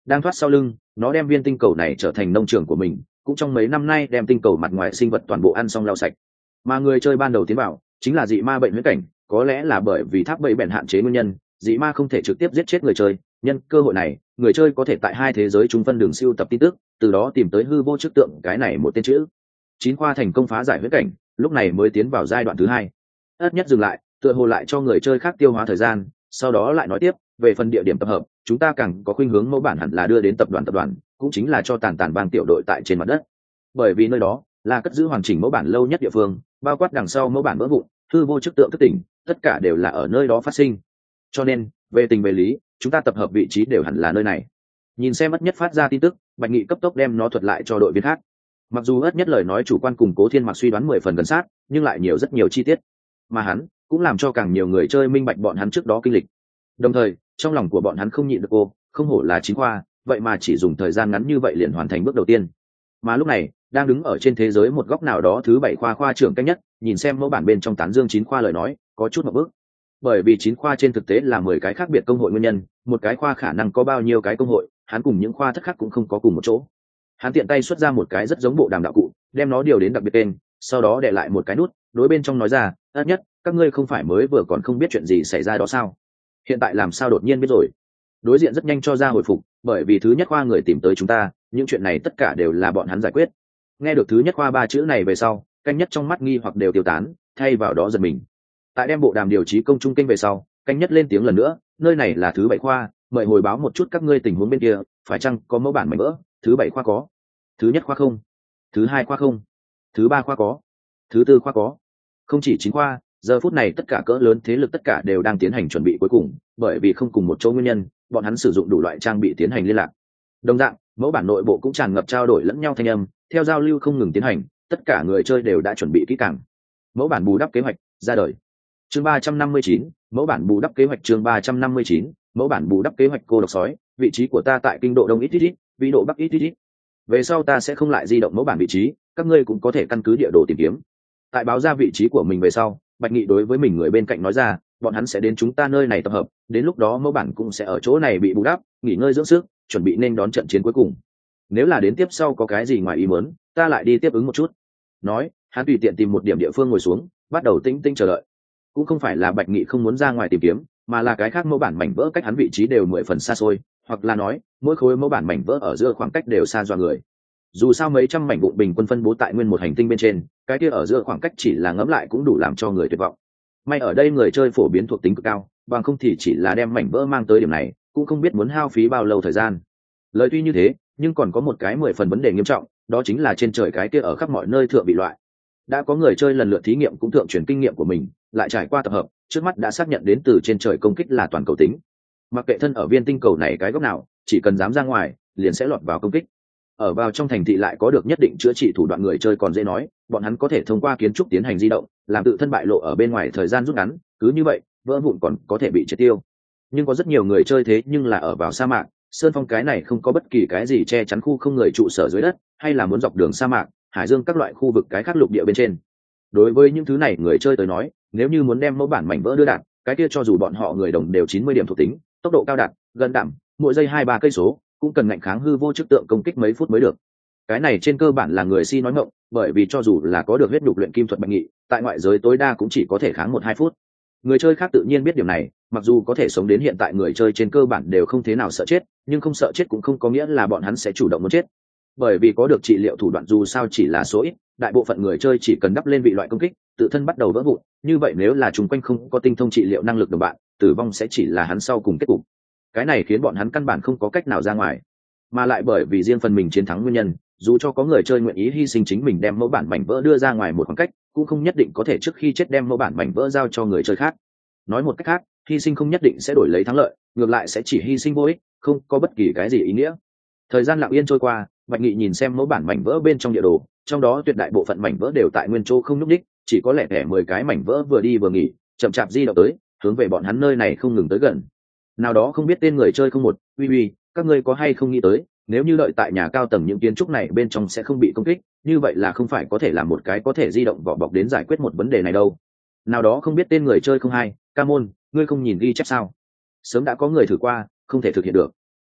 đang thoát sau lưng, nó đem viên tinh cầu này trở thành nông trường của mình, cũng trong mấy năm nay đem tinh cầu mặt ngoài sinh vật toàn bộ ăn xong lau sạch. Mà người chơi ban đầu tiến vào chính là dị ma bệnh huyễn cảnh, có lẽ là bởi vì tháp bẫy bèn hạn chế nguyên nhân, dị ma không thể trực tiếp giết chết người chơi. Nhân cơ hội này, người chơi có thể tại hai thế giới chúng phân đường siêu tập tin tức, từ đó tìm tới hư vô chức tượng cái này một tên chữ. Chín khoa thành công phá giải huyễn cảnh, lúc này mới tiến vào giai đoạn thứ hai. Ất nhất dừng lại, tựa hồ lại cho người chơi khác tiêu hóa thời gian, sau đó lại nói tiếp về phần địa điểm tập hợp, chúng ta càng có khuynh hướng mẫu bản hẳn là đưa đến tập đoàn tập đoàn, cũng chính là cho tàn tàn bang tiểu đội tại trên mặt đất, bởi vì nơi đó là cất giữ hoàn chỉnh mẫu bản lâu nhất địa phương, bao quát đằng sau mẫu bản vỡ vụn, hư vô chức tượng thức tỉnh, tất cả đều là ở nơi đó phát sinh. Cho nên về tình về lý, chúng ta tập hợp vị trí đều hẳn là nơi này. Nhìn xem Ất nhất phát ra tin tức, Bạch Nghị cấp tốc đem nó thuật lại cho đội viên khác. Mặc dù Ất nhất lời nói chủ quan cùng Cố Thiên Mặc suy đoán mười phần gần sát, nhưng lại nhiều rất nhiều chi tiết, mà hắn cũng làm cho càng nhiều người chơi minh bạch bọn hắn trước đó kinh lịch. Đồng thời trong lòng của bọn hắn không nhịn được cô, không hổ là chín khoa, vậy mà chỉ dùng thời gian ngắn như vậy liền hoàn thành bước đầu tiên. Mà lúc này đang đứng ở trên thế giới một góc nào đó thứ bảy khoa khoa trưởng cách nhất, nhìn xem mẫu bản bên trong tán dương chín khoa lời nói, có chút một bước. Bởi vì chín khoa trên thực tế là mười cái khác biệt công hội nguyên nhân, một cái khoa khả năng có bao nhiêu cái công hội, hắn cùng những khoa thất khác cũng không có cùng một chỗ. Hắn tiện tay xuất ra một cái rất giống bộ đàm đạo cụ, đem nó điều đến đặc biệt tên, sau đó để lại một cái nút, đối bên trong nói ra, Ất nhất, các ngươi không phải mới vừa còn không biết chuyện gì xảy ra đó sao? Hiện tại làm sao đột nhiên biết rồi? Đối diện rất nhanh cho ra hồi phục, bởi vì thứ nhất khoa người tìm tới chúng ta, những chuyện này tất cả đều là bọn hắn giải quyết. Nghe được thứ nhất khoa ba chữ này về sau, canh nhất trong mắt nghi hoặc đều tiêu tán, thay vào đó giật mình. Tại đem bộ đàm điều trí công trung kênh về sau, canh nhất lên tiếng lần nữa, nơi này là thứ bảy khoa, mời hồi báo một chút các ngươi tình huống bên kia, phải chăng có mẫu bản mảnh vỡ? Thứ bảy khoa có, thứ nhất khoa không, thứ hai khoa không, thứ ba khoa có, thứ tư khoa có. Không chỉ chín khoa, giờ phút này tất cả cỡ lớn thế lực tất cả đều đang tiến hành chuẩn bị cuối cùng, bởi vì không cùng một chỗ nguyên nhân, bọn hắn sử dụng đủ loại trang bị tiến hành liên lạc. Đồng dạng, mẫu bản nội bộ cũng tràn ngập trao đổi lẫn nhau thanh âm, theo giao lưu không ngừng tiến hành, tất cả người chơi đều đã chuẩn bị kỹ càng. Mẫu bản bù đắp kế hoạch ra đời. Chương ba trăm năm mươi chín, mẫu bản bù đắp kế hoạch chương ba trăm năm mươi chín, mẫu bản bù đắp kế hoạch cô độc sói, vị trí của ta tại kinh độ đông ít ít ít, vĩ độ bắc ít ít ít. Về sau ta sẽ không lại di động mẫu bản vị trí, các ngươi cũng có thể căn cứ địa đồ tìm kiếm. Tại báo ra vị trí của mình về sau, Bạch Nghị đối với mình người bên cạnh nói ra, bọn hắn sẽ đến chúng ta nơi này tập hợp, đến lúc đó mẫu bản cũng sẽ ở chỗ này bị bù đắp, nghỉ ngơi dưỡng sức, chuẩn bị nên đón trận chiến cuối cùng. Nếu là đến tiếp sau có cái gì ngoài ý muốn, ta lại đi tiếp ứng một chút. Nói, hắn tùy tiện tìm một điểm địa phương ngồi xuống, bắt đầu tĩnh tĩnh chờ đợi. Cũng không phải là Bạch Nghị không muốn ra ngoài tìm kiếm, mà là cái khác mẫu bản mảnh vỡ cách hắn vị trí đều mười phần xa xôi, hoặc là nói, mỗi khối mẫu bản mảnh vỡ ở giữa khoảng cách đều xa dọa người. Dù sao mấy trăm mảnh vụn bình quân phân bố tại nguyên một hành tinh bên trên, cái kia ở giữa khoảng cách chỉ là ngẫm lại cũng đủ làm cho người tuyệt vọng. May ở đây người chơi phổ biến thuộc tính cực cao, bằng không thì chỉ là đem mảnh vỡ mang tới điểm này, cũng không biết muốn hao phí bao lâu thời gian. Lời tuy như thế, nhưng còn có một cái mười phần vấn đề nghiêm trọng, đó chính là trên trời cái kia ở khắp mọi nơi thượng bị loại. Đã có người chơi lần lượt thí nghiệm cũng thượng truyền kinh nghiệm của mình, lại trải qua tập hợp, trước mắt đã xác nhận đến từ trên trời công kích là toàn cầu tính. Mặc kệ thân ở viên tinh cầu này cái góc nào, chỉ cần dám ra ngoài, liền sẽ lọt vào công kích. Ở vào trong thành thị lại có được nhất định chữa trị thủ đoạn người chơi còn dễ nói, bọn hắn có thể thông qua kiến trúc tiến hành di động, làm tự thân bại lộ ở bên ngoài thời gian rút ngắn, cứ như vậy, vỡ vụn còn có thể bị triệt tiêu. Nhưng có rất nhiều người chơi thế nhưng là ở vào sa mạc, sơn phong cái này không có bất kỳ cái gì che chắn khu không người trụ sở dưới đất, hay là muốn dọc đường sa mạc, hải dương các loại khu vực cái khác lục địa bên trên. Đối với những thứ này người chơi tới nói, nếu như muốn đem mẫu bản mảnh vỡ đưa đạt, cái kia cho dù bọn họ người đồng đều chín mươi điểm thuộc tính, tốc độ cao đạt, gần đảm, mỗi giây hai ba cây số, cũng cần ngạnh kháng hư vô chức tượng công kích mấy phút mới được. Cái này trên cơ bản là người si nói ngọng, bởi vì cho dù là có được huyết nhục luyện kim thuật Bạch Nghị, tại ngoại giới tối đa cũng chỉ có thể kháng một hai phút. Người chơi khác tự nhiên biết điểm này, mặc dù có thể sống đến hiện tại người chơi trên cơ bản đều không thế nào sợ chết, nhưng không sợ chết cũng không có nghĩa là bọn hắn sẽ chủ động muốn chết. Bởi vì có được trị liệu thủ đoạn dù sao chỉ là số ít, đại bộ phận người chơi chỉ cần đắp lên vị loại công kích, tự thân bắt đầu vỡ vụn, như vậy nếu là chúng quanh không có tinh thông trị liệu năng lực đồng bạn, tử vong sẽ chỉ là hắn sau cùng kết cục. Cái này khiến bọn hắn căn bản không có cách nào ra ngoài, mà lại bởi vì riêng phần mình chiến thắng nguyên nhân, dù cho có người chơi nguyện ý hy sinh chính mình đem mẫu bản mảnh vỡ đưa ra ngoài một khoảng cách, cũng không nhất định có thể trước khi chết đem mẫu bản mảnh vỡ giao cho người chơi khác. Nói một cách khác, hy sinh không nhất định sẽ đổi lấy thắng lợi, ngược lại sẽ chỉ hy sinh vô ích, không có bất kỳ cái gì ý nghĩa. Thời gian lặng yên trôi qua, Bạch Nghị nhìn xem mẫu bản mảnh vỡ bên trong địa đồ, trong đó tuyệt đại bộ phận mảnh vỡ đều tại nguyên chỗ không nhúc nhích, chỉ có lẻ tẻ mười cái mảnh vỡ vừa đi vừa nghỉ, chậm chạp di động tới, hướng về bọn hắn nơi này không ngừng tới gần. Nào đó không biết tên người chơi không một, uy uy, các ngươi có hay không nghĩ tới, nếu như đợi tại nhà cao tầng những kiến trúc này bên trong sẽ không bị công kích, như vậy là không phải có thể làm một cái có thể di động vỏ bọc đến giải quyết một vấn đề này đâu. Nào đó không biết tên người chơi không hay, ca môn, ngươi không nhìn ghi chép sao? Sớm đã có người thử qua, không thể thực hiện được.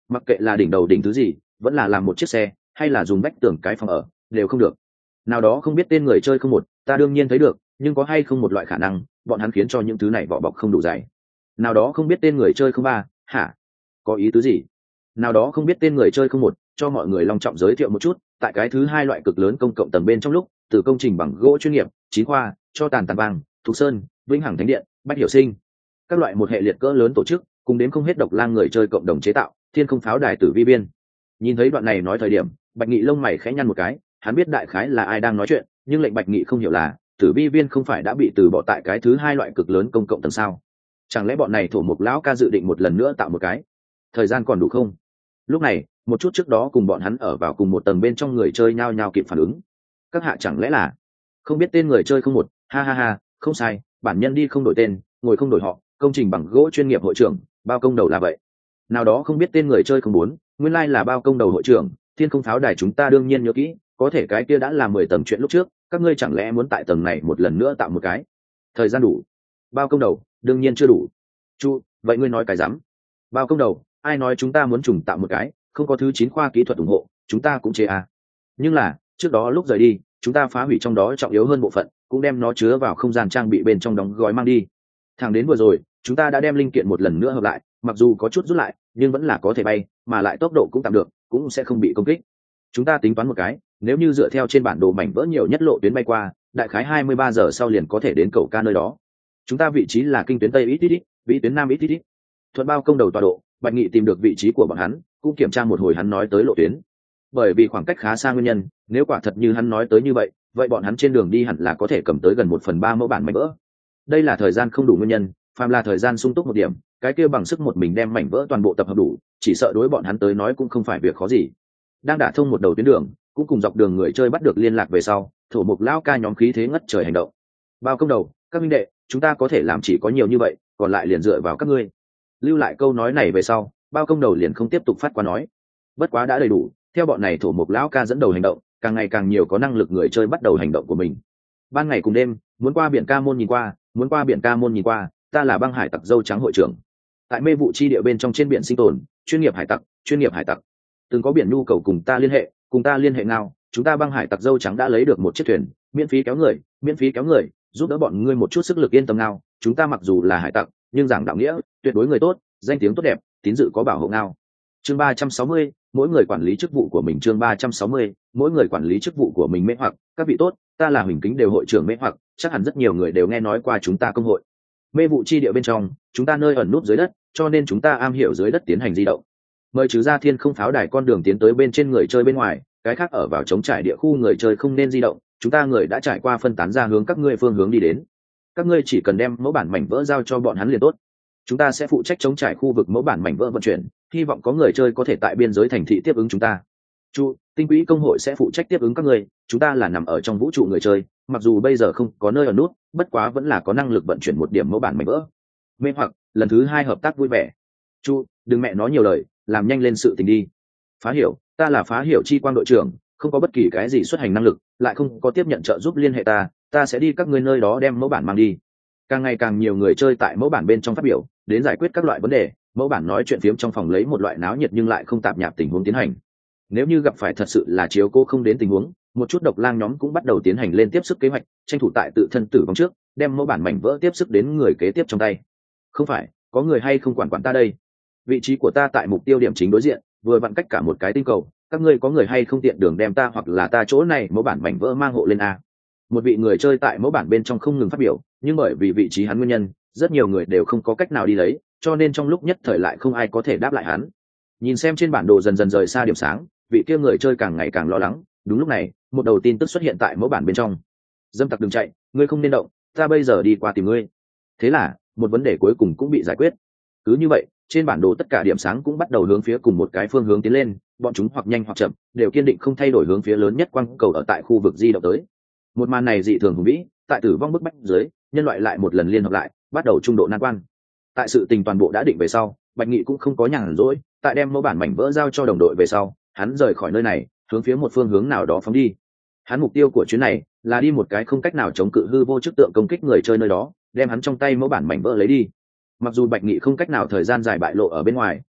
mặc kệ là đỉnh đầu đỉnh thứ gì, vẫn là làm một chiếc xe hay là dùng vách tường cái phòng ở, đều không được. Nào đó không biết tên người chơi không một, ta đương nhiên thấy được, nhưng có hay không một loại khả năng bọn hắn khiến cho những thứ này vỏ bọc không đủ dày. Nào đó không biết tên người chơi không ba, hả? Có ý tứ gì? Nào đó không biết tên người chơi không một, cho mọi người long trọng giới thiệu một chút, tại cái thứ hai loại cực lớn công cộng tầng bên trong lúc, từ công trình bằng gỗ chuyên nghiệp, chín khoa, cho tàn tàn vàng, Thục Sơn, Vĩnh Hằng Thánh Điện, Bách Hiểu Sinh, các loại một hệ liệt cỡ lớn tổ chức, cùng đến không hết độc lang người chơi cộng đồng chế tạo, thiên không pháo đài tử vi biên. Nhìn thấy đoạn này nói thời điểm, Bạch Nghị lông mày khẽ nhăn một cái, hắn biết đại khái là ai đang nói chuyện, nhưng lệnh Bạch Nghị không hiểu là, tử vi viên không phải đã bị từ bỏ tại cái thứ hai loại cực lớn công cộng tầng sao? Chẳng lẽ bọn này thổ mục lão ca dự định một lần nữa tạo một cái? Thời gian còn đủ không? Lúc này, một chút trước đó cùng bọn hắn ở vào cùng một tầng bên trong người chơi nhao nhao kịp phản ứng. Các hạ chẳng lẽ là không biết tên người chơi không một, ha ha ha, không sai, bản nhân đi không đổi tên, ngồi không đổi họ, công trình bằng gỗ chuyên nghiệp hội trưởng, bao công đầu là vậy. Nào đó không biết tên người chơi không muốn, nguyên lai like là bao công đầu hội trưởng, thiên không pháo đài chúng ta đương nhiên nhớ kỹ, có thể cái kia đã là mười tầng chuyện lúc trước, các ngươi chẳng lẽ muốn tại tầng này một lần nữa tạo một cái? Thời gian đủ? Bao công đầu, đương nhiên chưa đủ. Chu, vậy ngươi nói cái rắm? Bao công đầu, ai nói chúng ta muốn trùng tạo một cái, không có thứ chín khoa kỹ thuật ủng hộ, chúng ta cũng chế à. Nhưng là, trước đó lúc rời đi, chúng ta phá hủy trong đó trọng yếu hơn bộ phận, cũng đem nó chứa vào không gian trang bị bên trong đóng gói mang đi. Thẳng đến vừa rồi, chúng ta đã đem linh kiện một lần nữa hợp lại, mặc dù có chút rút lại, nhưng vẫn là có thể bay, mà lại tốc độ cũng tạm được, cũng sẽ không bị công kích. Chúng ta tính toán một cái, nếu như dựa theo trên bản đồ mảnh vỡ nhiều nhất lộ tuyến bay qua, đại khái hai mươi ba giờ sau liền có thể đến cầu ca nơi đó. Chúng ta vị trí là kinh tuyến tây ít ít ít, vĩ tuyến nam ít ít ít. Thuận bao công đầu tọa độ, Bạch Nghị tìm được vị trí của bọn hắn, cũng kiểm tra một hồi hắn nói tới lộ tuyến. Bởi vì khoảng cách khá xa nguyên nhân, nếu quả thật như hắn nói tới như vậy, vậy bọn hắn trên đường đi hẳn là có thể cầm tới gần một phần ba mẫu bản mảnh vỡ. Đây là thời gian không đủ nguyên nhân, phàm là thời gian sung túc một điểm, cái kia bằng sức một mình đem mảnh vỡ toàn bộ tập hợp đủ, chỉ sợ đối bọn hắn tới nói cũng không phải việc khó gì. Đang đả thông một đầu tuyến đường, cũng cùng dọc đường người chơi bắt được liên lạc về sau, thổ mục lão ca nhóm khí thế ngất trời hành động. Bao công đầu, các minh đệ, chúng ta có thể làm chỉ có nhiều như vậy, còn lại liền dựa vào các ngươi. Lưu lại câu nói này về sau, bao công đầu liền không tiếp tục phát qua nói. Bất quá đã đầy đủ, theo bọn này thổ mục lão ca dẫn đầu hành động, càng ngày càng nhiều có năng lực người chơi bắt đầu hành động của mình. Ban ngày cùng đêm, muốn qua biển Ca Môn nhìn qua, muốn qua biển Ca Môn nhìn qua, ta là băng hải tặc dâu trắng hội trưởng. Tại mê vụ chi địa bên trong trên biển sinh tồn, chuyên nghiệp hải tặc, chuyên nghiệp hải tặc. Từng có biển nhu cầu cùng ta liên hệ, cùng ta liên hệ nào, chúng ta băng hải tặc dâu trắng đã lấy được một chiếc thuyền, miễn phí kéo người, miễn phí kéo người, giúp đỡ bọn ngươi một chút sức lực yên tâm nào, chúng ta mặc dù là hải tặc, nhưng giảng đạo nghĩa, tuyệt đối người tốt, danh tiếng tốt đẹp, tín dự có bảo hộ nào. Chương ba trăm sáu mươi, mỗi người quản lý chức vụ của mình. Chương ba trăm sáu mươi, mỗi người quản lý chức vụ của mình. Mê hoặc, các vị tốt, ta là Huỳnh Kính đều hội trưởng Mê hoặc, chắc hẳn rất nhiều người đều nghe nói qua chúng ta công hội. Mê vụ chi địa bên trong, chúng ta nơi ẩn núp dưới đất, cho nên chúng ta am hiểu dưới đất tiến hành di động. Mời trừ ra thiên không pháo đài con đường tiến tới bên trên người chơi bên ngoài, cái khác ở vào chống trải địa khu người chơi không nên di động, chúng ta người đã trải qua phân tán ra hướng các ngươi phương hướng đi đến. Các ngươi chỉ cần đem mẫu bản mảnh vỡ giao cho bọn hắn liền tốt. Chúng ta sẽ phụ trách chống trải khu vực mẫu bản mảnh vỡ vận chuyển, hy vọng có người chơi có thể tại biên giới thành thị tiếp ứng chúng ta. Chu, tinh quỹ công hội sẽ phụ trách tiếp ứng các ngươi, chúng ta là nằm ở trong vũ trụ người chơi, mặc dù bây giờ không có nơi ở nút, bất quá vẫn là có năng lực vận chuyển một điểm mẫu bản mảnh vỡ. Mê hoặc, lần thứ hai hợp tác vui vẻ. Chu, đừng mẹ nói nhiều lời, làm nhanh lên sự tình đi. Phá hiểu, ta là phá hiểu chi quang đội trưởng, không có bất kỳ cái gì xuất hành năng lực, lại không có tiếp nhận trợ giúp liên hệ ta, ta sẽ đi các ngươi nơi đó đem mẫu bản mang đi. Càng ngày càng nhiều người chơi tại mẫu bản bên trong phát biểu, đến giải quyết các loại vấn đề, mẫu bản nói chuyện phiếm trong phòng lấy một loại náo nhiệt nhưng lại không tạp nhạp tình huống tiến hành. Nếu như gặp phải thật sự là chiếu cô không đến tình huống, một chút độc lang nhóm cũng bắt đầu tiến hành lên tiếp sức kế hoạch, tranh thủ tại tự thân tử vong trước, đem mẫu bản mảnh vỡ tiếp sức đến người kế tiếp trong tay. Không phải, có người hay không quản quản ta đây? Vị trí của ta tại mục tiêu điểm chính đối diện, vừa vặn cách cả một cái tinh cầu, các ngươi có người hay không tiện đường đem ta hoặc là ta chỗ này mẫu bản mảnh vỡ mang hộ lên a? Một vị người chơi tại mẫu bản bên trong không ngừng phát biểu, nhưng bởi vì vị trí hắn nguyên nhân, rất nhiều người đều không có cách nào đi lấy, cho nên trong lúc nhất thời lại không ai có thể đáp lại hắn. Nhìn xem trên bản đồ dần dần rời xa điểm sáng, vị kia người chơi càng ngày càng lo lắng. Đúng lúc này, một đầu tin tức xuất hiện tại mẫu bản bên trong. Dâm tặc đừng chạy, ngươi không nên động, ta bây giờ đi qua tìm ngươi. Thế là, một vấn đề cuối cùng cũng bị giải quyết. Cứ như vậy, trên bản đồ tất cả điểm sáng cũng bắt đầu hướng phía cùng một cái phương hướng tiến lên, bọn chúng hoặc nhanh hoặc chậm, đều kiên định không thay đổi hướng phía lớn nhất quang cầu ở tại khu vực di động tới. Một màn này dị thường hùng vĩ, tại tử vong bức bách dưới, nhân loại lại một lần liên hợp lại, bắt đầu trung độ nan quan. Tại sự tình toàn bộ đã định về sau, Bạch Nghị cũng không có nhàn rỗi, tại đem mẫu bản mảnh vỡ giao cho đồng đội về sau, hắn rời khỏi nơi này, hướng phía một phương hướng nào đó phóng đi. Hắn mục tiêu của chuyến này là đi một cái không cách nào chống cự hư vô chức tượng công kích người chơi nơi đó, đem hắn trong tay mẫu bản mảnh vỡ lấy đi. Mặc dù Bạch Nghị không cách nào thời gian dài bại lộ ở bên ngoài,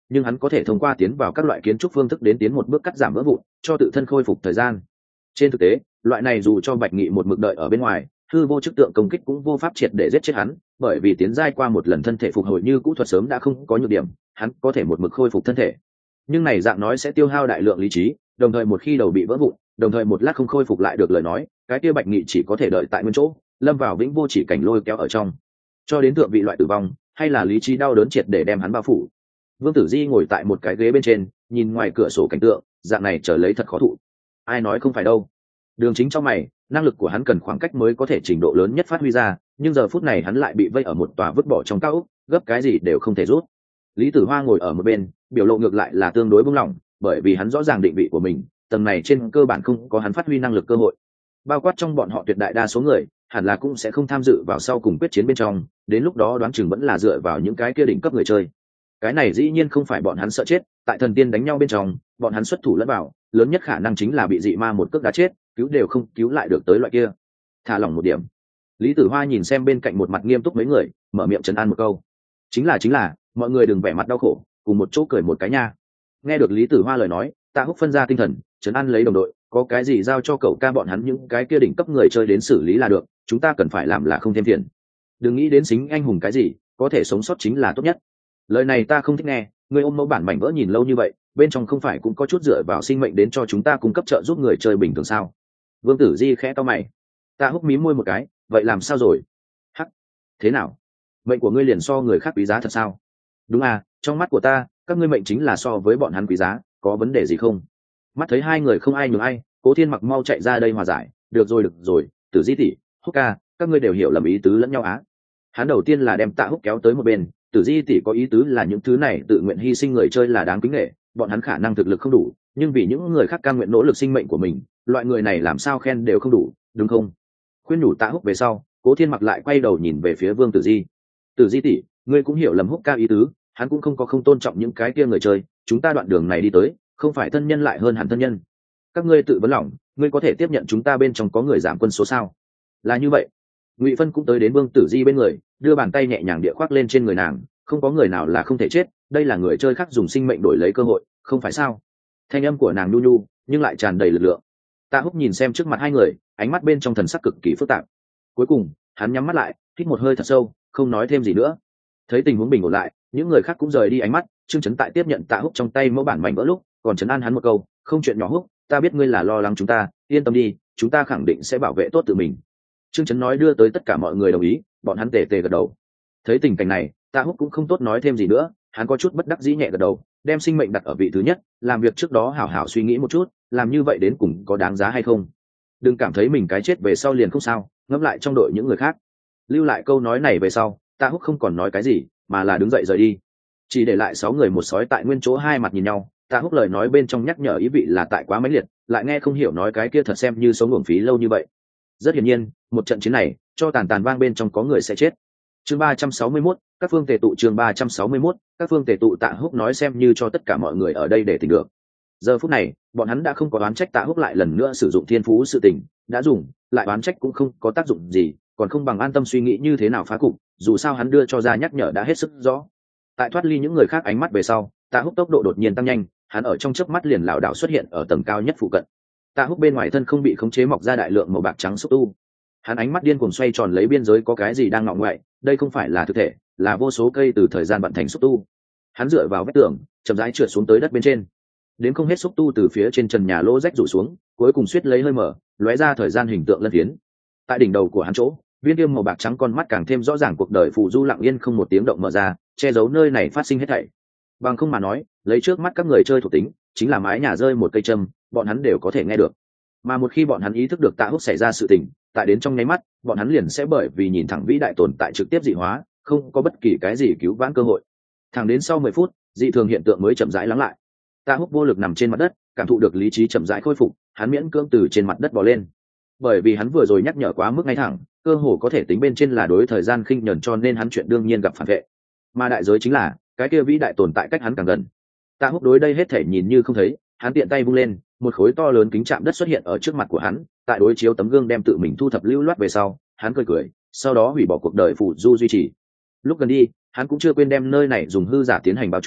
nhưng hắn có thể thông qua tiến vào các loại kiến trúc phương thức đến tiến một bước cắt giảm vỡ vụn cho tự thân khôi phục thời gian. Trên thực tế loại này dù cho Bạch Nghị một mực đợi ở bên ngoài, hư vô chức tượng công kích cũng vô pháp triệt để giết chết hắn, bởi vì tiến giai qua một lần thân thể phục hồi như cũ thuật sớm đã không có nhược điểm, hắn có thể một mực khôi phục thân thể. Nhưng này dạng nói sẽ tiêu hao đại lượng lý trí, đồng thời một khi đầu bị vỡ vụn, đồng thời một lát không khôi phục lại được lời nói, cái kia Bạch Nghị chỉ có thể đợi tại nguyên chỗ, lâm vào vĩnh vô chỉ cảnh lôi kéo ở trong, cho đến thượng vị loại tử vong, hay là lý trí đau đớn triệt để đem hắn bao phủ. Vương Tử Di ngồi tại một cái ghế bên trên, nhìn ngoài cửa sổ cảnh tượng, dạng này trở lấy thật khó thụ. Ai nói không phải đâu. Đường Chính trong mày, năng lực của hắn cần khoảng cách mới có thể trình độ lớn nhất phát huy ra, nhưng giờ phút này hắn lại bị vây ở một tòa vứt bỏ trong cao ốc, gấp cái gì đều không thể rút. Lý Tử Hoa ngồi ở một bên, biểu lộ ngược lại là tương đối buông lỏng, bởi vì hắn rõ ràng định vị của mình, tầng này trên cơ bản không có hắn phát huy năng lực cơ hội. Bao quát trong bọn họ tuyệt đại đa số người, hẳn là cũng sẽ không tham dự vào sau cùng quyết chiến bên trong, đến lúc đó đoán chừng vẫn là dựa vào những cái kia đỉnh cấp người chơi. Cái này dĩ nhiên không phải bọn hắn sợ chết, tại thần tiên đánh nhau bên trong, bọn hắn xuất thủ lẫn vào, lớn nhất khả năng chính là bị dị ma một cước đá chết, cứu đều không cứu lại được tới loại kia. Thả lỏng một điểm. Lý Tử Hoa nhìn xem bên cạnh một mặt nghiêm túc mấy người, mở miệng trấn an một câu. Chính là chính là, mọi người đừng vẻ mặt đau khổ, cùng một chỗ cười một cái nha. Nghe được Lý Tử Hoa lời nói, Tạ Húc phân ra tinh thần, trấn an lấy đồng đội, có cái gì giao cho cậu ca bọn hắn những cái kia đỉnh cấp người chơi đến xử lý là được, chúng ta cần phải làm là không thêm phiền. Đừng nghĩ đến xính anh hùng cái gì, có thể sống sót chính là tốt nhất. Lời này ta không thích nghe, người ôm mẫu bản mảnh vỡ nhìn lâu như vậy, bên trong không phải cũng có chút dựa vào sinh mệnh đến cho chúng ta cung cấp trợ giúp người chơi bình thường sao? Vương Tử Di khẽ to mày. Tạ Húc mí môi một cái, vậy làm sao rồi? Hắc, thế nào? Mệnh của ngươi liền so người khác quý giá thật sao? Đúng à, trong mắt của ta, các ngươi mệnh chính là so với bọn hắn quý giá, có vấn đề gì không? Mắt thấy hai người không ai nhường ai, Cố Thiên Mặc mau chạy ra đây hòa giải. Được rồi được rồi, Tử Di tỷ, Húc ca, các ngươi đều hiểu lầm ý tứ lẫn nhau á. Hắn đầu tiên là đem Tạ Húc kéo tới một bên. Tử Di tỷ có ý tứ là những thứ này tự nguyện hy sinh người chơi là đáng kính nể, bọn hắn khả năng thực lực không đủ, nhưng vì những người khác cam nguyện nỗ lực sinh mệnh của mình, loại người này làm sao khen đều không đủ, đúng không? Khuyên nhủ Tạ Húc về sau, Cố Thiên Mặc lại quay đầu nhìn về phía Vương Tử Di. Tử Di tỷ, ngươi cũng hiểu lầm Húc ca ý tứ, hắn cũng không có không tôn trọng những cái kia người chơi, chúng ta đoạn đường này đi tới, không phải thân nhân lại hơn hẳn thân nhân. Các ngươi tự vấn lòng, ngươi có thể tiếp nhận chúng ta bên trong có người giảm quân số sao? Là như vậy. Ngụy Phân cũng tới đến Vương Tử Di bên người, đưa bàn tay nhẹ nhàng địa khoác lên trên người nàng, không có người nào là không thể chết, đây là người chơi khác dùng sinh mệnh đổi lấy cơ hội, không phải sao? Thanh âm của nàng nhu nhu, nhưng lại tràn đầy lực lượng. Tạ Húc nhìn xem trước mặt hai người, ánh mắt bên trong thần sắc cực kỳ phức tạp. Cuối cùng, hắn nhắm mắt lại, hít một hơi thật sâu, không nói thêm gì nữa. Thấy tình huống bình ổn lại, những người khác cũng rời đi ánh mắt. Trương Chấn tại tiếp nhận Tạ Húc trong tay mẫu bản mảnh vỡ lúc, còn trấn an hắn một câu, không chuyện nhỏ Húc, ta biết ngươi là lo lắng chúng ta, yên tâm đi, chúng ta khẳng định sẽ bảo vệ tốt tự mình. Trương Chấn nói đưa tới tất cả mọi người đồng ý, bọn hắn tề tề gật đầu. Thấy tình cảnh này, Tạ Húc cũng không tốt nói thêm gì nữa, hắn có chút bất đắc dĩ nhẹ gật đầu, đem sinh mệnh đặt ở vị thứ nhất, làm việc trước đó hảo hảo suy nghĩ một chút, làm như vậy đến cùng có đáng giá hay không. Đừng cảm thấy mình cái chết về sau liền không sao, ngẫm lại trong đội những người khác. Lưu lại câu nói này về sau, Tạ Húc không còn nói cái gì, mà là đứng dậy rời đi. Chỉ để lại sáu người một sói tại nguyên chỗ hai mặt nhìn nhau. Tạ Húc lời nói bên trong nhắc nhở ý vị là tại quá mãnh liệt, lại nghe không hiểu nói cái kia thật xem như sống uổng phí lâu như vậy. Rất hiển nhiên, một trận chiến này, cho tàn tàn vang bên trong có người sẽ chết. Chương ba trăm sáu mươi mốt, các phương tề tụ chương ba trăm sáu mươi mốt, các phương tề tụ. Tạ Húc nói xem như cho tất cả mọi người ở đây để tỉnh được. Giờ phút này, bọn hắn đã không có oán trách Tạ Húc lại lần nữa sử dụng thiên phú sự tình, đã dùng, lại oán trách cũng không có tác dụng gì, còn không bằng an tâm suy nghĩ như thế nào phá cục, dù sao hắn đưa cho ra nhắc nhở đã hết sức rõ. Tại thoát ly những người khác ánh mắt về sau, Tạ Húc tốc độ đột nhiên tăng nhanh, hắn ở trong chớp mắt liền lảo đảo xuất hiện ở tầng cao nhất phụ cận. Tạ Húc bên ngoài thân không bị khống chế mọc ra đại lượng màu bạc trắng xúc tu. Hắn ánh mắt điên cuồng xoay tròn lấy biên giới có cái gì đang ngọ ngoại, đây không phải là thực thể, là vô số cây từ thời gian vận thành xúc tu. Hắn dựa vào vách tường, chậm rãi trượt xuống tới đất bên trên. Đến không hết xúc tu từ phía trên trần nhà lỗ rách rủ xuống, cuối cùng suýt lấy hơi mở, lóe ra thời gian hình tượng lân phiến. Tại đỉnh đầu của hắn chỗ, viên tiêm màu bạc trắng con mắt càng thêm rõ ràng cuộc đời phù du lặng yên không một tiếng động mở ra, che giấu nơi này phát sinh hết thảy. Bằng không mà nói, lấy trước mắt các người chơi thuộc tính, chính là mái nhà rơi một cây châm, bọn hắn đều có thể nghe được. Mà một khi bọn hắn ý thức được Tạ Húc xảy ra sự tình, tại đến trong nháy mắt, bọn hắn liền sẽ bởi vì nhìn thẳng vĩ đại tồn tại trực tiếp dị hóa, không có bất kỳ cái gì cứu vãn cơ hội. Thẳng đến sau mười phút, dị thường hiện tượng mới chậm rãi lắng lại. Tạ Húc vô lực nằm trên mặt đất, cảm thụ được lý trí chậm rãi khôi phục, hắn miễn cưỡng từ trên mặt đất bò lên. Bởi vì hắn vừa rồi nhắc nhở quá mức ngay thẳng, cơ hồ có thể tính bên trên là đối thời gian khinh nhẫn, cho nên hắn chuyện đương nhiên gặp phản vệ. Mà đại giới chính là, cái kia vĩ đại tồn tại cách hắn càng gần. Tạ Húc đối đây hết thể nhìn như không thấy, hắn tiện tay vung lên, một khối to lớn kính chạm đất xuất hiện ở trước mặt của hắn, tại đối chiếu tấm gương đem tự mình thu thập lưu loát về sau, hắn cười cười, sau đó hủy bỏ cuộc đời phụ du duy trì. Lúc gần đi, hắn cũng chưa quên đem nơi này dùng hư giả tiến hành bao trùm,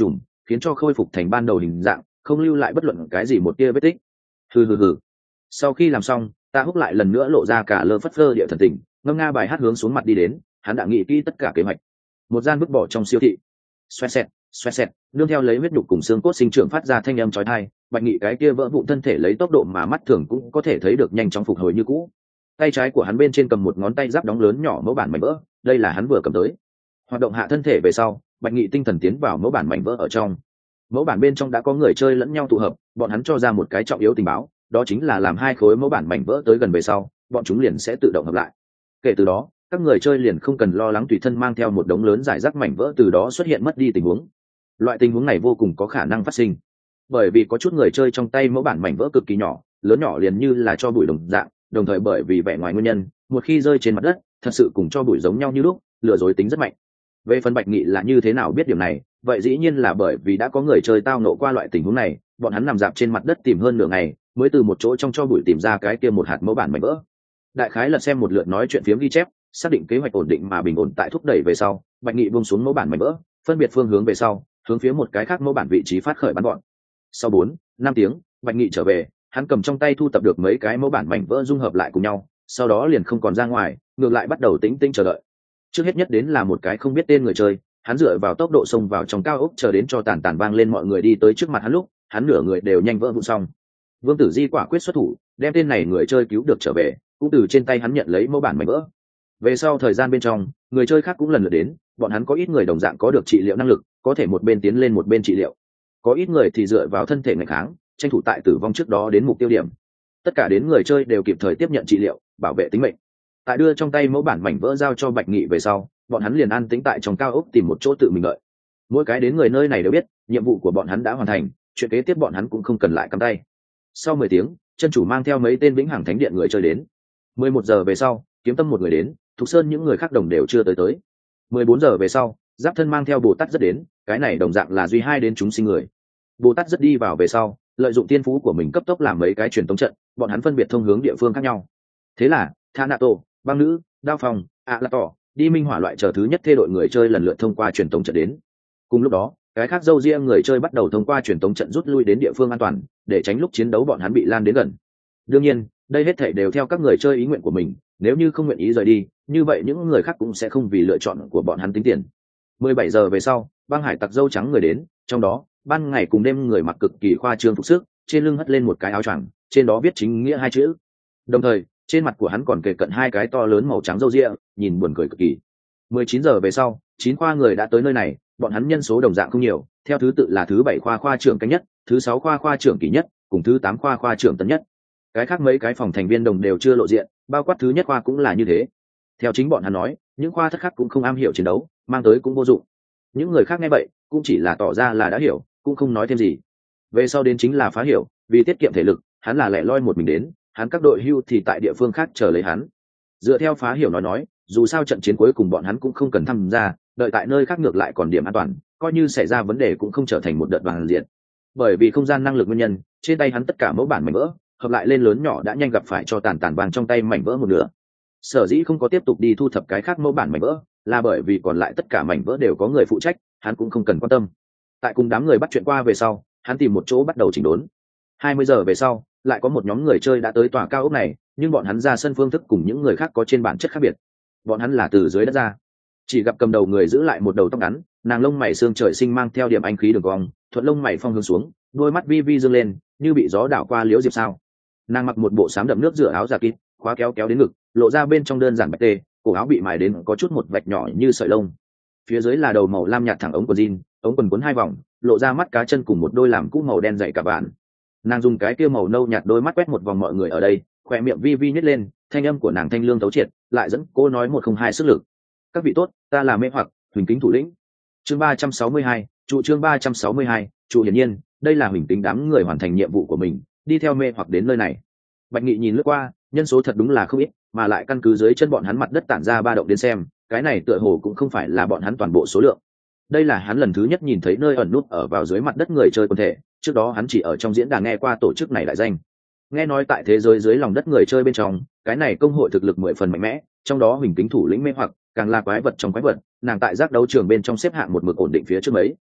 khiến cho khôi phục thành ban đầu hình dạng, không lưu lại bất luận cái gì một tia vết tích. Hừ hừ hừ. Sau khi làm xong, Ta Húc lại lần nữa lộ ra cả lơ phất phơ địa thần tình, ngâm nga bài hát hướng xuống mặt đi đến. Hắn đã nghĩ kỹ tất cả kế hoạch. Một gian vứt bỏ trong siêu thị. Xoẹt xẹt, xoẹt xẹt, nương theo lấy huyết nhục cùng xương cốt sinh trưởng phát ra thanh âm chói tai, Bạch Nghị cái kia vỡ vụn thân thể lấy tốc độ mà mắt thường cũng có thể thấy được nhanh chóng phục hồi như cũ. Tay trái của hắn bên trên cầm một ngón tay giáp đóng lớn nhỏ mẫu bản mảnh vỡ, đây là hắn vừa cầm tới. Hoạt động hạ thân thể về sau, Bạch Nghị tinh thần tiến vào mẫu bản mảnh vỡ ở trong. Mẫu bản bên trong đã có người chơi lẫn nhau tụ hợp, bọn hắn cho ra một cái trọng yếu tình báo, đó chính là làm hai khối mẫu bản mảnh vỡ tới gần về sau, bọn chúng liền sẽ tự động hợp lại. Kể từ đó, các người chơi liền không cần lo lắng tùy thân mang theo một đống lớn giải rác mảnh vỡ từ đó xuất hiện mất đi tình huống. Loại tình huống này vô cùng có khả năng phát sinh, bởi vì có chút người chơi trong tay mẫu bản mảnh vỡ cực kỳ nhỏ, lớn nhỏ liền như là cho bụi đồng dạng, đồng thời bởi vì vẻ ngoài nguyên nhân, một khi rơi trên mặt đất, thật sự cùng cho bụi giống nhau như lúc, lừa dối tính rất mạnh. Về phần Bạch Nghị là như thế nào biết điểm này, vậy dĩ nhiên là bởi vì đã có người chơi tao nộ qua loại tình huống này, bọn hắn nằm dạp trên mặt đất tìm hơn nửa ngày, mới từ một chỗ trong cho bụi tìm ra cái kia một hạt mẫu bản mảnh vỡ. Đại khái lật xem một lượt nói chuyện phiếm ghi chép, xác định kế hoạch ổn định mà bình ổn tại thúc đẩy về sau, Bạch Nghị buông xuống mẫu bản mảnh vỡ, phân biệt phương hướng về sau, hướng phía một cái khác mẫu bản vị trí phát khởi bắn gọn. Sau bốn, năm tiếng, Bạch Nghị trở về, hắn cầm trong tay thu tập được mấy cái mẫu bản mảnh vỡ dung hợp lại cùng nhau, sau đó liền không còn ra ngoài, ngược lại bắt đầu tĩnh tĩnh chờ đợi. Trước hết nhất đến là một cái không biết tên người chơi, hắn dựa vào tốc độ xông vào trong cao ốc chờ đến cho tàn tàn vang lên mọi người đi tới trước mặt hắn lúc, hắn nửa người đều nhanh vỡ vụn xong. Vương Tử Di quả quyết xuất thủ, đem tên này người chơi cứu được trở về, cũng từ trên tay hắn nhận lấy mẫu bản mảnh vỡ. Về sau thời gian bên trong, người chơi khác cũng lần lượt đến, bọn hắn có ít người đồng dạng có được trị liệu năng lực, có thể một bên tiến lên một bên trị liệu. Có ít người thì dựa vào thân thể ngày kháng, tranh thủ tại tử vong trước đó đến mục tiêu điểm. Tất cả đến người chơi đều kịp thời tiếp nhận trị liệu, bảo vệ tính mệnh. Tại đưa trong tay mẫu bản mảnh vỡ giao cho Bạch Nghị về sau, bọn hắn liền an tĩnh tại trong cao ốc tìm một chỗ tự mình đợi. Mỗi cái đến người nơi này đều biết, nhiệm vụ của bọn hắn đã hoàn thành, chuyện kế tiếp bọn hắn cũng không cần lại cắm tay. Sau mười tiếng, chân chủ mang theo mấy tên vĩnh hằng thánh điện người chơi đến. mười một giờ về sau, kiếm tâm một người đến, Thục Sơn những người khác đồng đều chưa tới tới. mười bốn giờ về sau, Giáp Thân mang theo Bồ Tát rất đến, cái này đồng dạng là duy hai đến chúng sinh người. Bồ Tát rất đi vào về sau, lợi dụng tiên phú của mình cấp tốc làm mấy cái truyền tống trận, bọn hắn phân biệt thông hướng địa phương khác nhau. Thế là, Thanato, Băng Nữ, Đao Phòng, ạ là tỏ đi minh hỏa loại chờ thứ nhất thê đội người chơi lần lượt thông qua truyền tống trận đến. Cùng lúc đó, cái khác dâu riêng người chơi bắt đầu thông qua truyền tống trận rút lui đến địa phương an toàn, để tránh lúc chiến đấu bọn hắn bị lan đến gần. Đương nhiên, đây hết thảy đều theo các người chơi ý nguyện của mình, nếu như không nguyện ý rời đi, như vậy những người khác cũng sẽ không vì lựa chọn của bọn hắn tính tiền. mười bảy giờ về sau, băng hải tặc dâu trắng người đến, trong đó, ban ngày cùng đêm người mặc cực kỳ khoa trương phục sức, trên lưng hất lên một cái áo choàng, trên đó viết chính nghĩa hai chữ. Đồng thời, trên mặt của hắn còn kề cận hai cái to lớn màu trắng râu ria, nhìn buồn cười cực kỳ. mười chín giờ về sau, chín khoa người đã tới nơi này, bọn hắn nhân số đồng dạng không nhiều, theo thứ tự là thứ bảy khoa khoa trưởng cánh nhất, thứ sáu khoa khoa trưởng kỳ nhất, cùng thứ tám khoa khoa trưởng tấn nhất. Cái khác mấy cái phòng thành viên đồng đều chưa lộ diện, bao quát thứ nhất khoa cũng là như thế. Theo chính bọn hắn nói, những khoa thất khác cũng không am hiểu chiến đấu, mang tới cũng vô dụng. Những người khác nghe vậy, cũng chỉ là tỏ ra là đã hiểu, cũng không nói thêm gì. Về sau đến chính là Phá Hiểu, vì tiết kiệm thể lực, hắn là lẻ loi một mình đến, hắn các đội hưu thì tại địa phương khác chờ lấy hắn. Dựa theo Phá Hiểu nói nói, dù sao trận chiến cuối cùng bọn hắn cũng không cần tham gia, đợi tại nơi khác ngược lại còn điểm an toàn, coi như xảy ra vấn đề cũng không trở thành một đợt toàn diện. Bởi vì không gian năng lực nguyên nhân, trên tay hắn tất cả mẫu bản mảnh vỡ hợp lại lên lớn nhỏ đã nhanh gặp phải cho tàn tàn vàng trong tay mảnh vỡ một nửa. Sở dĩ không có tiếp tục đi thu thập cái khác mẫu bản mảnh vỡ, là bởi vì còn lại tất cả mảnh vỡ đều có người phụ trách, hắn cũng không cần quan tâm. Tại cùng đám người bắt chuyện qua về sau, hắn tìm một chỗ bắt đầu chỉnh đốn. hai mươi giờ về sau, lại có một nhóm người chơi đã tới tòa cao ốc này, nhưng bọn hắn ra sân phương thức cùng những người khác có trên bản chất khác biệt. Bọn hắn là từ dưới đất ra. Chỉ gặp cầm đầu người giữ lại một đầu tóc ngắn, nàng lông mày xương trời sinh mang theo điểm anh khí đường cong, thuận lông mày phong hướng xuống, đôi mắt vi vi dương lên, như bị gió đảo qua liễu diệp sao. Nàng mặc một bộ xám đậm nước rửa áo giả kín, khóa kéo kéo đến ngực, lộ ra bên trong đơn giản bạch tê, cổ áo bị mài đến có chút một vạch nhỏ như sợi lông. Phía dưới là đầu màu lam nhạt thẳng ống quần jean, ống quần cuốn hai vòng, lộ ra mắt cá chân cùng một đôi làm cũ màu đen dày cả bạn. Nàng dùng cái kia màu nâu nhạt đôi mắt quét một vòng mọi người ở đây, khỏe miệng vi vi nhếch lên, thanh âm của nàng thanh lương thấu triệt, lại dẫn cô nói một không hai sức lực. Các vị tốt, ta là Mê Hoặc, Huỳnh Kính thủ lĩnh. Chương ba trăm sáu mươi hai, trụ chương ba trăm sáu mươi hai, trụ hiển nhiên, đây là Huỳnh Kính đám người hoàn thành nhiệm vụ của mình, đi theo Mê Hoặc đến nơi này. Bạch Nghị nhìn lướt qua, nhân số thật đúng là không ít, mà lại căn cứ dưới chân bọn hắn mặt đất tản ra ba động đến xem, cái này tựa hồ cũng không phải là bọn hắn toàn bộ số lượng. Đây là hắn lần thứ nhất nhìn thấy nơi ẩn nút ở vào dưới mặt đất người chơi quần thể, trước đó hắn chỉ ở trong diễn đàn nghe qua tổ chức này đại danh. Nghe nói tại thế giới dưới lòng đất người chơi bên trong, cái này công hội thực lực mười phần mạnh mẽ, trong đó Huỳnh Kính thủ lĩnh Mê Hoặc càng là quái vật trong quái vật, nàng tại giác đấu trường bên trong xếp hạng một mực ổn định phía trước mấy.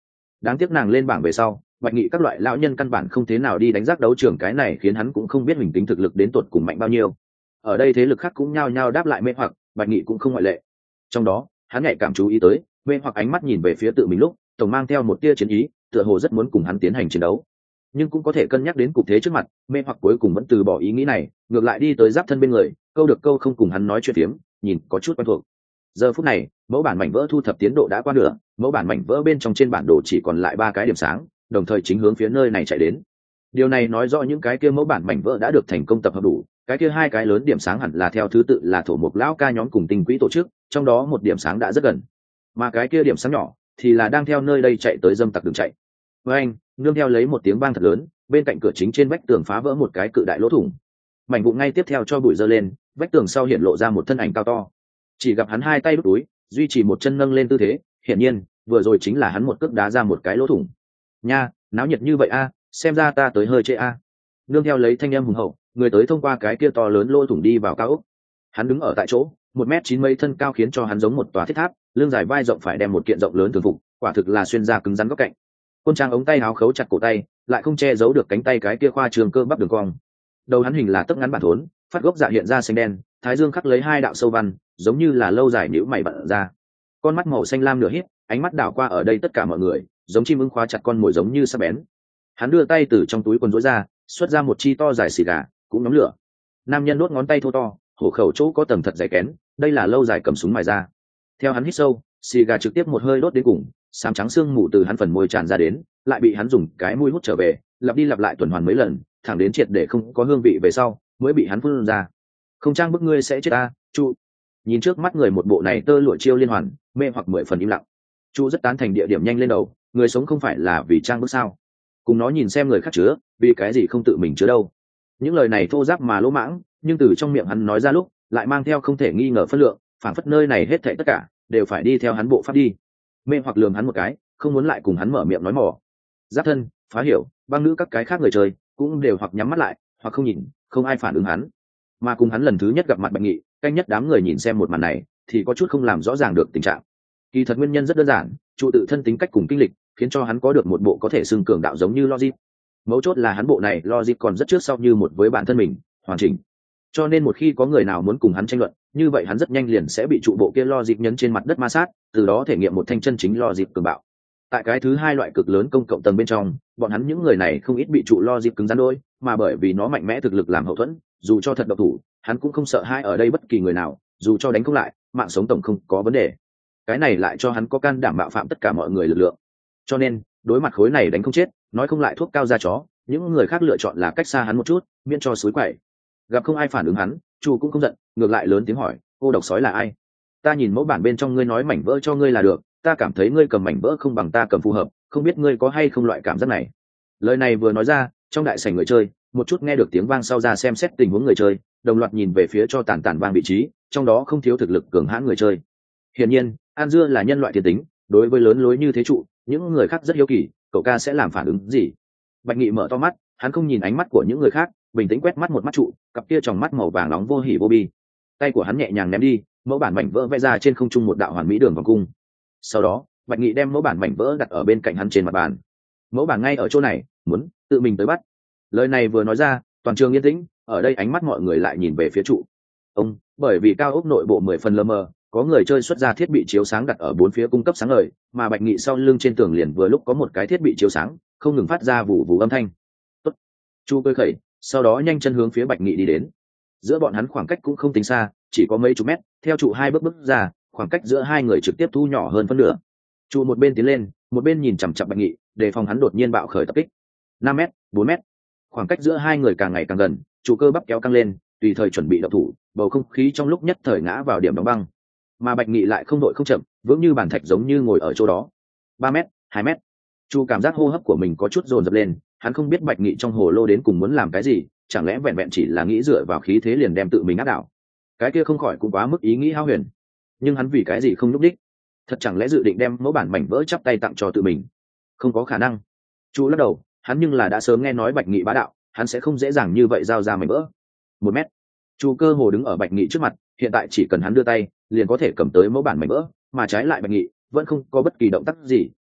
đáng tiếc nàng lên bảng về sau, bạch nghị các loại lão nhân căn bản không thế nào đi đánh giác đấu trường, cái này khiến hắn cũng không biết mình tính thực lực đến tột cùng mạnh bao nhiêu. Ở đây thế lực khác cũng nhao nhao đáp lại mê hoặc, bạch nghị cũng không ngoại lệ. Trong đó hắn nhạy cảm chú ý tới mê hoặc ánh mắt nhìn về phía tự mình lúc tổng mang theo một tia chiến ý, tựa hồ rất muốn cùng hắn tiến hành chiến đấu. Nhưng cũng có thể cân nhắc đến cục thế trước mặt, mê hoặc cuối cùng vẫn từ bỏ ý nghĩ này, ngược lại đi tới giáp thân bên người, câu được câu không cùng hắn nói chuyện phiếm, nhìn có chút quen thuộc. Giờ phút này mẫu bản mảnh vỡ thu thập tiến độ đã qua nửa, mẫu bản mảnh vỡ bên trong trên bản đồ chỉ còn lại ba cái điểm sáng, đồng thời chính hướng phía nơi này chạy đến. Điều này nói rõ những cái kia mẫu bản mảnh vỡ đã được thành công tập hợp đủ, cái kia hai cái lớn điểm sáng hẳn là theo thứ tự là thổ mục lão ca nhóm cùng tinh quỹ tổ chức, trong đó một điểm sáng đã rất gần, mà cái kia điểm sáng nhỏ thì là đang theo nơi đây chạy tới dâm tặc đường chạy. Với anh nương theo lấy một tiếng vang thật lớn, bên cạnh cửa chính trên vách tường phá vỡ một cái cự đại lỗ thủng, mảnh vụn ngay tiếp theo cho bụi dơ lên, vách tường sau hiện lộ ra một thân ảnh cao to. Chỉ gặp hắn hai tay đút túi, duy trì một chân nâng lên tư thế, hiển nhiên vừa rồi chính là hắn một cước đá ra một cái lỗ thủng. Nha, náo nhiệt như vậy a, xem ra ta tới hơi trễ a. Nương theo lấy thanh âm hùng hậu, người tới thông qua cái kia to lớn lỗ thủng đi vào cao ốc. Hắn đứng ở tại chỗ, một mét chín mấy thân cao khiến cho hắn giống một tòa thiết tháp, lưng dài vai rộng phải đem một kiện rộng lớn thường phục, quả thực là xuyên ra cứng rắn góc cạnh. Quân trang ống tay áo khấu chặt cổ tay, lại không che giấu được cánh tay cái kia khoa trường cơ bắp đường cong. Đầu hắn hình là tấc ngắn bản thốn, phát gốc dạ hiện ra xanh đen, thái dương khắc lấy hai đạo sâu văn, giống như là lâu dài nhíu mày bận ra. Con mắt màu xanh lam nửa híp, ánh mắt đảo qua ở đây tất cả mọi người, giống chim ưng khóa chặt con mồi giống như sắc bén. Hắn đưa tay từ trong túi quần rối ra, xuất ra một chi to dài xì gà, cũng nhóm lửa. Nam nhân đốt ngón tay thô to, hổ khẩu chỗ có tầng thật dày kén, đây là lâu dài cầm súng mài ra. Theo hắn hít sâu, xì gà trực tiếp một hơi đốt đến cùng, xám trắng xương mù từ hắn phần môi tràn ra đến, lại bị hắn dùng cái mũi hút trở về, lặp đi lặp lại tuần hoàn mấy lần, thẳng đến triệt để không có hương vị về sau, mới bị hắn phun ra. Không trang bức ngươi sẽ chết ta, Chu. Nhìn trước mắt người một bộ này tơ lụa chiêu liên hoàn, mê hoặc mười phần im lặng. Chu rất tán thành địa điểm nhanh lên đầu, người sống không phải là vì trang bức sao? Cùng nó nhìn xem người khác chứa, vì cái gì không tự mình chứa đâu? Những lời này thô giáp mà lỗ mãng, nhưng từ trong miệng hắn nói ra lúc, lại mang theo không thể nghi ngờ phân lượng, phảng phất nơi này hết thảy tất cả đều phải đi theo hắn bộ pháp đi. Mê hoặc lườm hắn một cái, không muốn lại cùng hắn mở miệng nói mỏ. Giáp thân, phá hiểu, băng nữ các cái khác người chơi cũng đều hoặc nhắm mắt lại, hoặc không nhìn, không ai phản ứng hắn. Mà cùng hắn lần thứ nhất gặp mặt Bạch Nghị, canh nhất đám người nhìn xem một màn này, thì có chút không làm rõ ràng được tình trạng. Kỳ thật nguyên nhân rất đơn giản, trụ tự thân tính cách cùng kinh lịch, khiến cho hắn có được một bộ có thể xưng cường đạo giống như logic. Mấu chốt là hắn bộ này logic còn rất trước sau như một với bản thân mình, hoàn chỉnh. Cho nên một khi có người nào muốn cùng hắn tranh luận, như vậy hắn rất nhanh liền sẽ bị trụ bộ kia logic nhấn trên mặt đất ma sát, từ đó thể nghiệm một thanh chân chính logic cường bạo. Tại cái thứ hai loại cực lớn công cộng tầng bên trong, bọn hắn những người này không ít bị trụ logic cứng rắn đôi, mà bởi vì nó mạnh mẽ thực lực làm hậu thuẫn, dù cho thật độc thủ, hắn cũng không sợ hai ở đây bất kỳ người nào, dù cho đánh không lại, mạng sống tổng không có vấn đề. Cái này lại cho hắn có can đảm bạo phạm tất cả mọi người lực lượng. Cho nên đối mặt khối này đánh không chết, nói không lại thuốc cao ra chó, những người khác lựa chọn là cách xa hắn một chút, miễn cho suối quậy. Gặp không ai phản ứng hắn, chu cũng không giận, ngược lại lớn tiếng hỏi, cô độc sói là ai? Ta nhìn mẫu bản bên trong ngươi nói mảnh vỡ cho ngươi là được, ta cảm thấy ngươi cầm mảnh vỡ không bằng ta cầm phù hợp, không biết ngươi có hay không loại cảm giác này. Lời này vừa nói ra, trong đại sảnh người chơi một chút nghe được tiếng vang sau ra xem xét tình huống người chơi, đồng loạt nhìn về phía cho tàn tàn vang vị trí, trong đó không thiếu thực lực cường hãn người chơi. Hiển nhiên An Dưa là nhân loại thiên tính, đối với lớn lối như thế trụ, những người khác rất hiếu kỳ cậu ca sẽ làm phản ứng gì. Bạch Nghị mở to mắt, hắn không nhìn ánh mắt của những người khác, bình tĩnh quét mắt một mắt trụ, cặp kia tròng mắt màu vàng nóng vô hỉ vô bi. Tay của hắn nhẹ nhàng ném đi, mẫu bản mảnh vỡ vẽ ra trên không trung một đạo hoàn mỹ đường vòng cung. Sau đó Bạch Nghị đem mẫu bản mảnh vỡ đặt ở bên cạnh hắn trên mặt bàn. Mẫu bản ngay ở chỗ này, muốn tự mình tới bắt. Lời này vừa nói ra, toàn trường yên tĩnh, ở đây ánh mắt mọi người lại nhìn về phía trụ. Ông, bởi vì cao ốc nội bộ mười phần lờ mờ, có người chơi xuất ra thiết bị chiếu sáng đặt ở bốn phía cung cấp sáng ngời, mà Bạch Nghị sau lưng trên tường liền vừa lúc có một cái thiết bị chiếu sáng, không ngừng phát ra vụ vụ âm thanh. Tốt. Chu cười khẩy, sau đó nhanh chân hướng phía Bạch Nghị đi đến. Giữa bọn hắn khoảng cách cũng không tính xa, chỉ có mấy chục mét, theo trụ hai bước bước ra, khoảng cách giữa hai người trực tiếp thu nhỏ hơn phân nửa. Trụ một bên tiến lên, một bên nhìn chằm chằm Bạch Nghị, đề phòng hắn đột nhiên bạo khởi tập kích. Năm mét, bốn mét. Khoảng cách giữa hai người càng ngày càng gần, trụ cơ bắp kéo căng lên, tùy thời chuẩn bị động thủ, bầu không khí trong lúc nhất thời ngã vào điểm đóng băng. Mà Bạch Nghị lại không đội không chậm, vững như bàn thạch giống như ngồi ở chỗ đó. Ba mét, hai mét. Chu cảm giác hô hấp của mình có chút dồn dập lên, hắn không biết Bạch Nghị trong hồ lô đến cùng muốn làm cái gì, chẳng lẽ vẹn vẹn chỉ là nghĩ dựa vào khí thế liền đem tự mình áp đảo. Cái kia không khỏi cũng quá mức ý nghĩ hao huyền. Nhưng hắn vì cái gì không lúc đích? Thật chẳng lẽ dự định đem mẫu bản mảnh vỡ chắp tay tặng cho tự mình? Không có khả năng. Chu lắc đầu, hắn nhưng là đã sớm nghe nói Bạch Nghị bá đạo, hắn sẽ không dễ dàng như vậy giao ra mảnh vỡ. Một mét. Chu cơ hồ đứng ở Bạch Nghị trước mặt, hiện tại chỉ cần hắn đưa tay liền có thể cầm tới mẫu bản mảnh vỡ, mà trái lại Bạch Nghị vẫn không có bất kỳ động tác gì,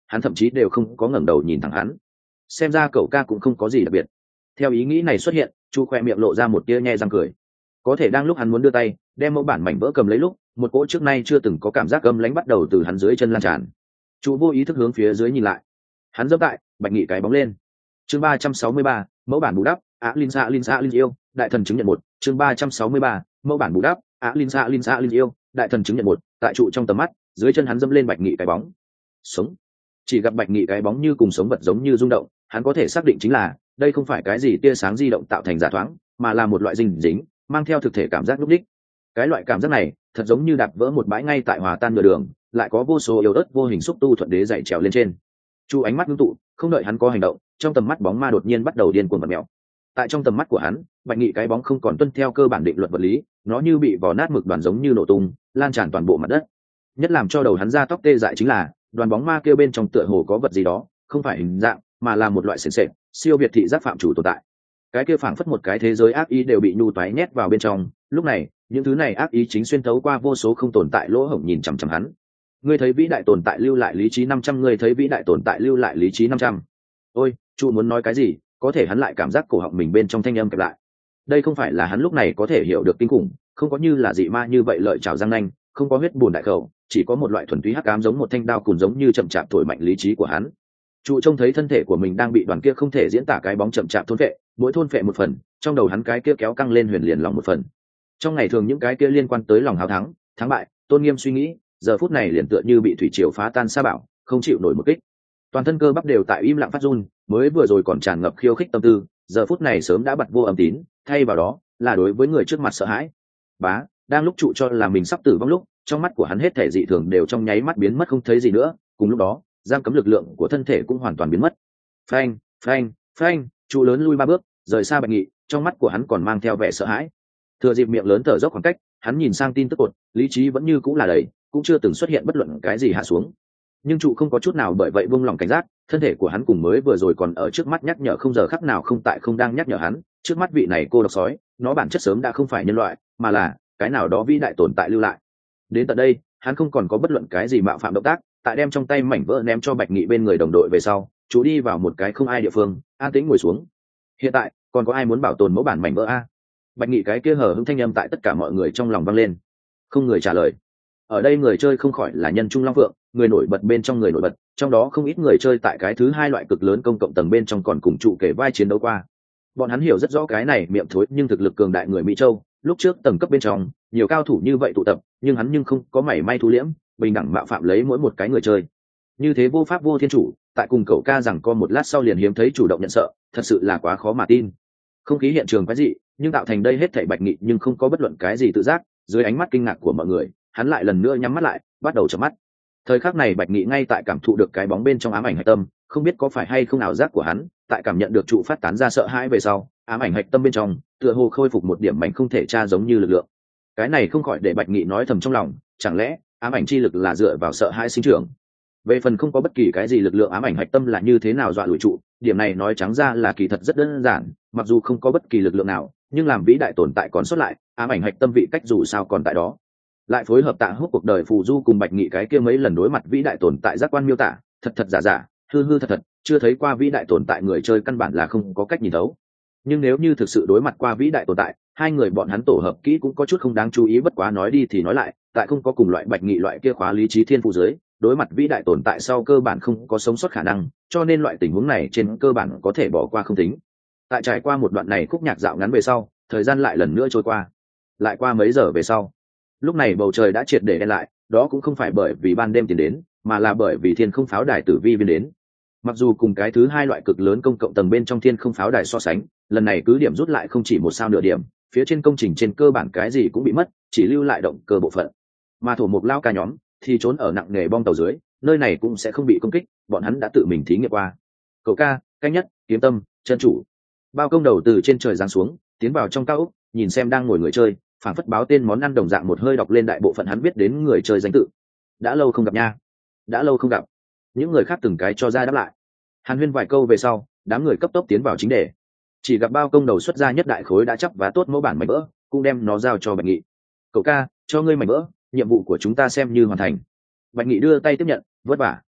hắn thậm chí đều không có ngẩng đầu nhìn thẳng hắn. Xem ra cậu ca cũng không có gì đặc biệt. Theo ý nghĩ này xuất hiện, chu khoe miệng lộ ra một tia nhe răng cười. Có thể đang lúc hắn muốn đưa tay đem mẫu bản mảnh vỡ cầm lấy lúc, một cỗ trước nay chưa từng có cảm giác gâm lánh bắt đầu từ hắn dưới chân lan tràn. Chu vô ý thức hướng phía dưới nhìn lại, hắn dẫm tại Bạch Nghị cái bóng lên. Chương ba trăm sáu mươi ba, mẫu bản bù đắp, á linh xạ linh xạ linh yêu, đại thần chứng nhận một. Chương ba trăm sáu mươi ba, mẫu bản bù đắp, á linh xạ linh xạ linh yêu, đại thần chứng nhận một. Tại trụ trong tầm mắt, dưới chân hắn dẫm lên Bạch Nghị cái bóng. Sống. Chỉ gặp Bạch Nghị cái bóng như cùng sống vật giống như rung động, hắn có thể xác định chính là đây không phải cái gì tia sáng di động tạo thành giả thoáng, mà là một loại dinh dính mang theo thực thể cảm giác lúc đích. Cái loại cảm giác này thật giống như đạp vỡ một bãi ngay tại hòa tan nửa đường, lại có vô số yếu ớt vô hình xúc tu thuận đế dậy trèo lên trên. Chu ánh mắt ngưng tụ, không đợi hắn có hành động, trong tầm mắt bóng ma đột nhiên bắt đầu điên cuồng bật mèo. Tại trong tầm mắt của hắn, Bạch Nghị cái bóng không còn tuân theo cơ bản định luật vật lý, nó như bị vò nát mực đoàn giống như nổ tung, lan tràn toàn bộ mặt đất. Nhất làm cho đầu hắn ra tóc tê dại chính là đoàn bóng ma kia bên trong tựa hồ có vật gì đó, không phải hình dạng, mà là một loại sền sệt, siêu việt thị giác phạm chủ tồn tại. Cái kia phảng phất một cái thế giới ác ý đều bị nhu toái nhét vào bên trong. Lúc này, những thứ này ác ý chính xuyên thấu qua vô số không tồn tại lỗ hổng nhìn chằm chằm hắn. Ngươi thấy vĩ đại tồn tại lưu lại lý trí năm trăm, ngươi thấy vĩ đại tồn tại lưu lại lý trí năm trăm. Ôi, Chu muốn nói cái gì, có thể hắn lại cảm giác cổ họng mình bên trong thanh âm kẹp lại. Đây không phải là hắn lúc này có thể hiểu được kinh khủng, không có như là dị ma như vậy lợi trào răng nanh, không có huyết buồn đại khẩu, chỉ có một loại thuần túy hắc ám giống một thanh đao cùn giống như chậm chạp thổi mạnh lý trí của hắn. Chu trông thấy thân thể của mình đang bị đoàn kia không thể diễn tả cái bóng chậm chạp thôn phệ, mỗi thôn phệ một phần, trong đầu hắn cái kia kéo căng lên huyền liền lòng một phần. Trong ngày thường những cái kia liên quan tới lòng hào thắng, thắng bại, tôn nghiêm suy nghĩ, giờ phút này liền tựa như bị thủy triều phá tan sa bảo, không chịu nổi một kích. Toàn thân cơ bắp đều tại im lặng phát run, mới vừa rồi còn tràn ngập khiêu khích tâm tư, giờ phút này sớm đã bật vô âm tín, thay vào đó là đối với người trước mặt sợ hãi. Bá, đang lúc trụ cho là mình sắp tử vong lúc, trong mắt của hắn hết thể dị thường đều trong nháy mắt biến mất không thấy gì nữa, cùng lúc đó, giam cấm lực lượng của thân thể cũng hoàn toàn biến mất. Phanh, phanh, phanh, trụ lớn lui ba bước, rời xa Bạch Nghị, trong mắt của hắn còn mang theo vẻ sợ hãi. Thừa dịp miệng lớn thở dốc khoảng cách, hắn nhìn sang tin tức cột, lý trí vẫn như cũng là đầy, cũng chưa từng xuất hiện bất luận cái gì hạ xuống. Nhưng trụ không có chút nào bởi vậy buông lỏng cảnh giác, thân thể của hắn cùng mới vừa rồi còn ở trước mắt nhắc nhở không giờ khắc nào không tại không đang nhắc nhở hắn, trước mắt vị này cô độc sói, nó bản chất sớm đã không phải nhân loại, mà là cái nào đó vĩ đại tồn tại lưu lại. Đến tận đây, hắn không còn có bất luận cái gì mạo phạm động tác, tại đem trong tay mảnh vỡ ném cho Bạch Nghị bên người đồng đội về sau, chú đi vào một cái không ai địa phương, an tĩnh ngồi xuống. Hiện tại, còn có ai muốn bảo tồn mẫu bản mảnh vỡ a? Bạch Nghị cái kia hở hững thanh âm tại tất cả mọi người trong lòng vang lên. Không người trả lời. Ở đây người chơi không khỏi là nhân trung long phượng, người nổi bật bên trong người nổi bật, trong đó không ít người chơi tại cái thứ hai loại cực lớn công cộng tầng bên trong còn cùng trụ kể vai chiến đấu qua. Bọn hắn hiểu rất rõ cái này miệng thối nhưng thực lực cường đại người Mỹ Châu, lúc trước tầng cấp bên trong, nhiều cao thủ như vậy tụ tập, nhưng hắn nhưng không có mảy may thu liễm, bình đẳng mạo phạm lấy mỗi một cái người chơi. Như thế vô pháp vô thiên chủ, tại cùng cậu ca rằng co một lát sau liền hiếm thấy chủ động nhận sợ, thật sự là quá khó mà tin. Không khí hiện trường quái dị, nhưng tạo thành đây hết thảy Bạch Nghị nhưng không có bất luận cái gì tự giác, dưới ánh mắt kinh ngạc của mọi người, hắn lại lần nữa nhắm mắt lại, bắt đầu chợp mắt. Thời khắc này Bạch Nghị ngay tại cảm thụ được cái bóng bên trong ám ảnh hạch tâm, không biết có phải hay không ảo giác của hắn, tại cảm nhận được trụ phát tán ra sợ hãi về sau, ám ảnh hạch tâm bên trong, tựa hồ khôi phục một điểm mảnh không thể tra giống như lực lượng. Cái này không khỏi để Bạch Nghị nói thầm trong lòng, chẳng lẽ ám ảnh chi lực là dựa vào sợ hãi sinh trưởng? Về phần không có bất kỳ cái gì lực lượng ám ảnh hạch tâm là như thế nào dọa lùi trụ, điểm này nói trắng ra là kỳ thật rất đơn giản, mặc dù không có bất kỳ lực lượng nào, nhưng làm vĩ đại tồn tại còn xuất lại, ám ảnh hạch tâm vị cách dù sao còn tại đó. Lại phối hợp Tạ Húc cuộc đời phù du cùng Bạch Nghị cái kia mấy lần đối mặt vĩ đại tồn tại giác quan miêu tả, thật thật giả giả, hư hư thật thật, chưa thấy qua vĩ đại tồn tại người chơi căn bản là không có cách nhìn thấu. Nhưng nếu như thực sự đối mặt qua vĩ đại tồn tại, hai người bọn hắn tổ hợp kỹ cũng có chút không đáng chú ý, bất quá nói đi thì nói lại, tại không có cùng loại Bạch Nghị loại kia khóa lý trí thiên phú dưới, đối mặt vĩ đại tồn tại sau cơ bản không có sống sót khả năng, cho nên loại tình huống này trên cơ bản có thể bỏ qua không tính. Tại trải qua một đoạn này khúc nhạc dạo ngắn về sau, thời gian lại lần nữa trôi qua. Lại qua mấy giờ về sau, lúc này bầu trời đã triệt để đen lại, đó cũng không phải bởi vì ban đêm tiến đến, mà là bởi vì thiên không pháo đài tử vi viên đến. Mặc dù cùng cái thứ hai loại cực lớn công cộng tầng bên trong thiên không pháo đài so sánh, lần này cứ điểm rút lại không chỉ một sao nửa điểm, phía trên công trình trên cơ bản cái gì cũng bị mất, chỉ lưu lại động cơ bộ phận. Mà thổ mục lao ca nhóm thì trốn ở nặng nghề bong tàu dưới, nơi này cũng sẽ không bị công kích, bọn hắn đã tự mình thí nghiệm qua. Cậu ca, cách nhất, kiếm tâm, chân chủ. Bao công đầu từ trên trời giáng xuống, tiến vào trong cao ốc, nhìn xem đang ngồi người chơi, phảng phất báo tên món ăn đồng dạng một hơi đọc lên đại bộ phận hắn biết đến người chơi danh tự. Đã lâu không gặp nha, đã lâu không gặp. Những người khác từng cái cho ra đáp lại. Hàn huyên vài câu về sau, đám người cấp tốc tiến vào chính đề. Chỉ gặp bao công đầu xuất ra nhất đại khối đã chấp và tốt mẫu bản mảnh vỡ, cũng đem nó giao cho Bạch Nghị. Cậu ca, cho ngươi mảnh vỡ, nhiệm vụ của chúng ta xem như hoàn thành. Bạch Nghị đưa tay tiếp nhận, vất vả.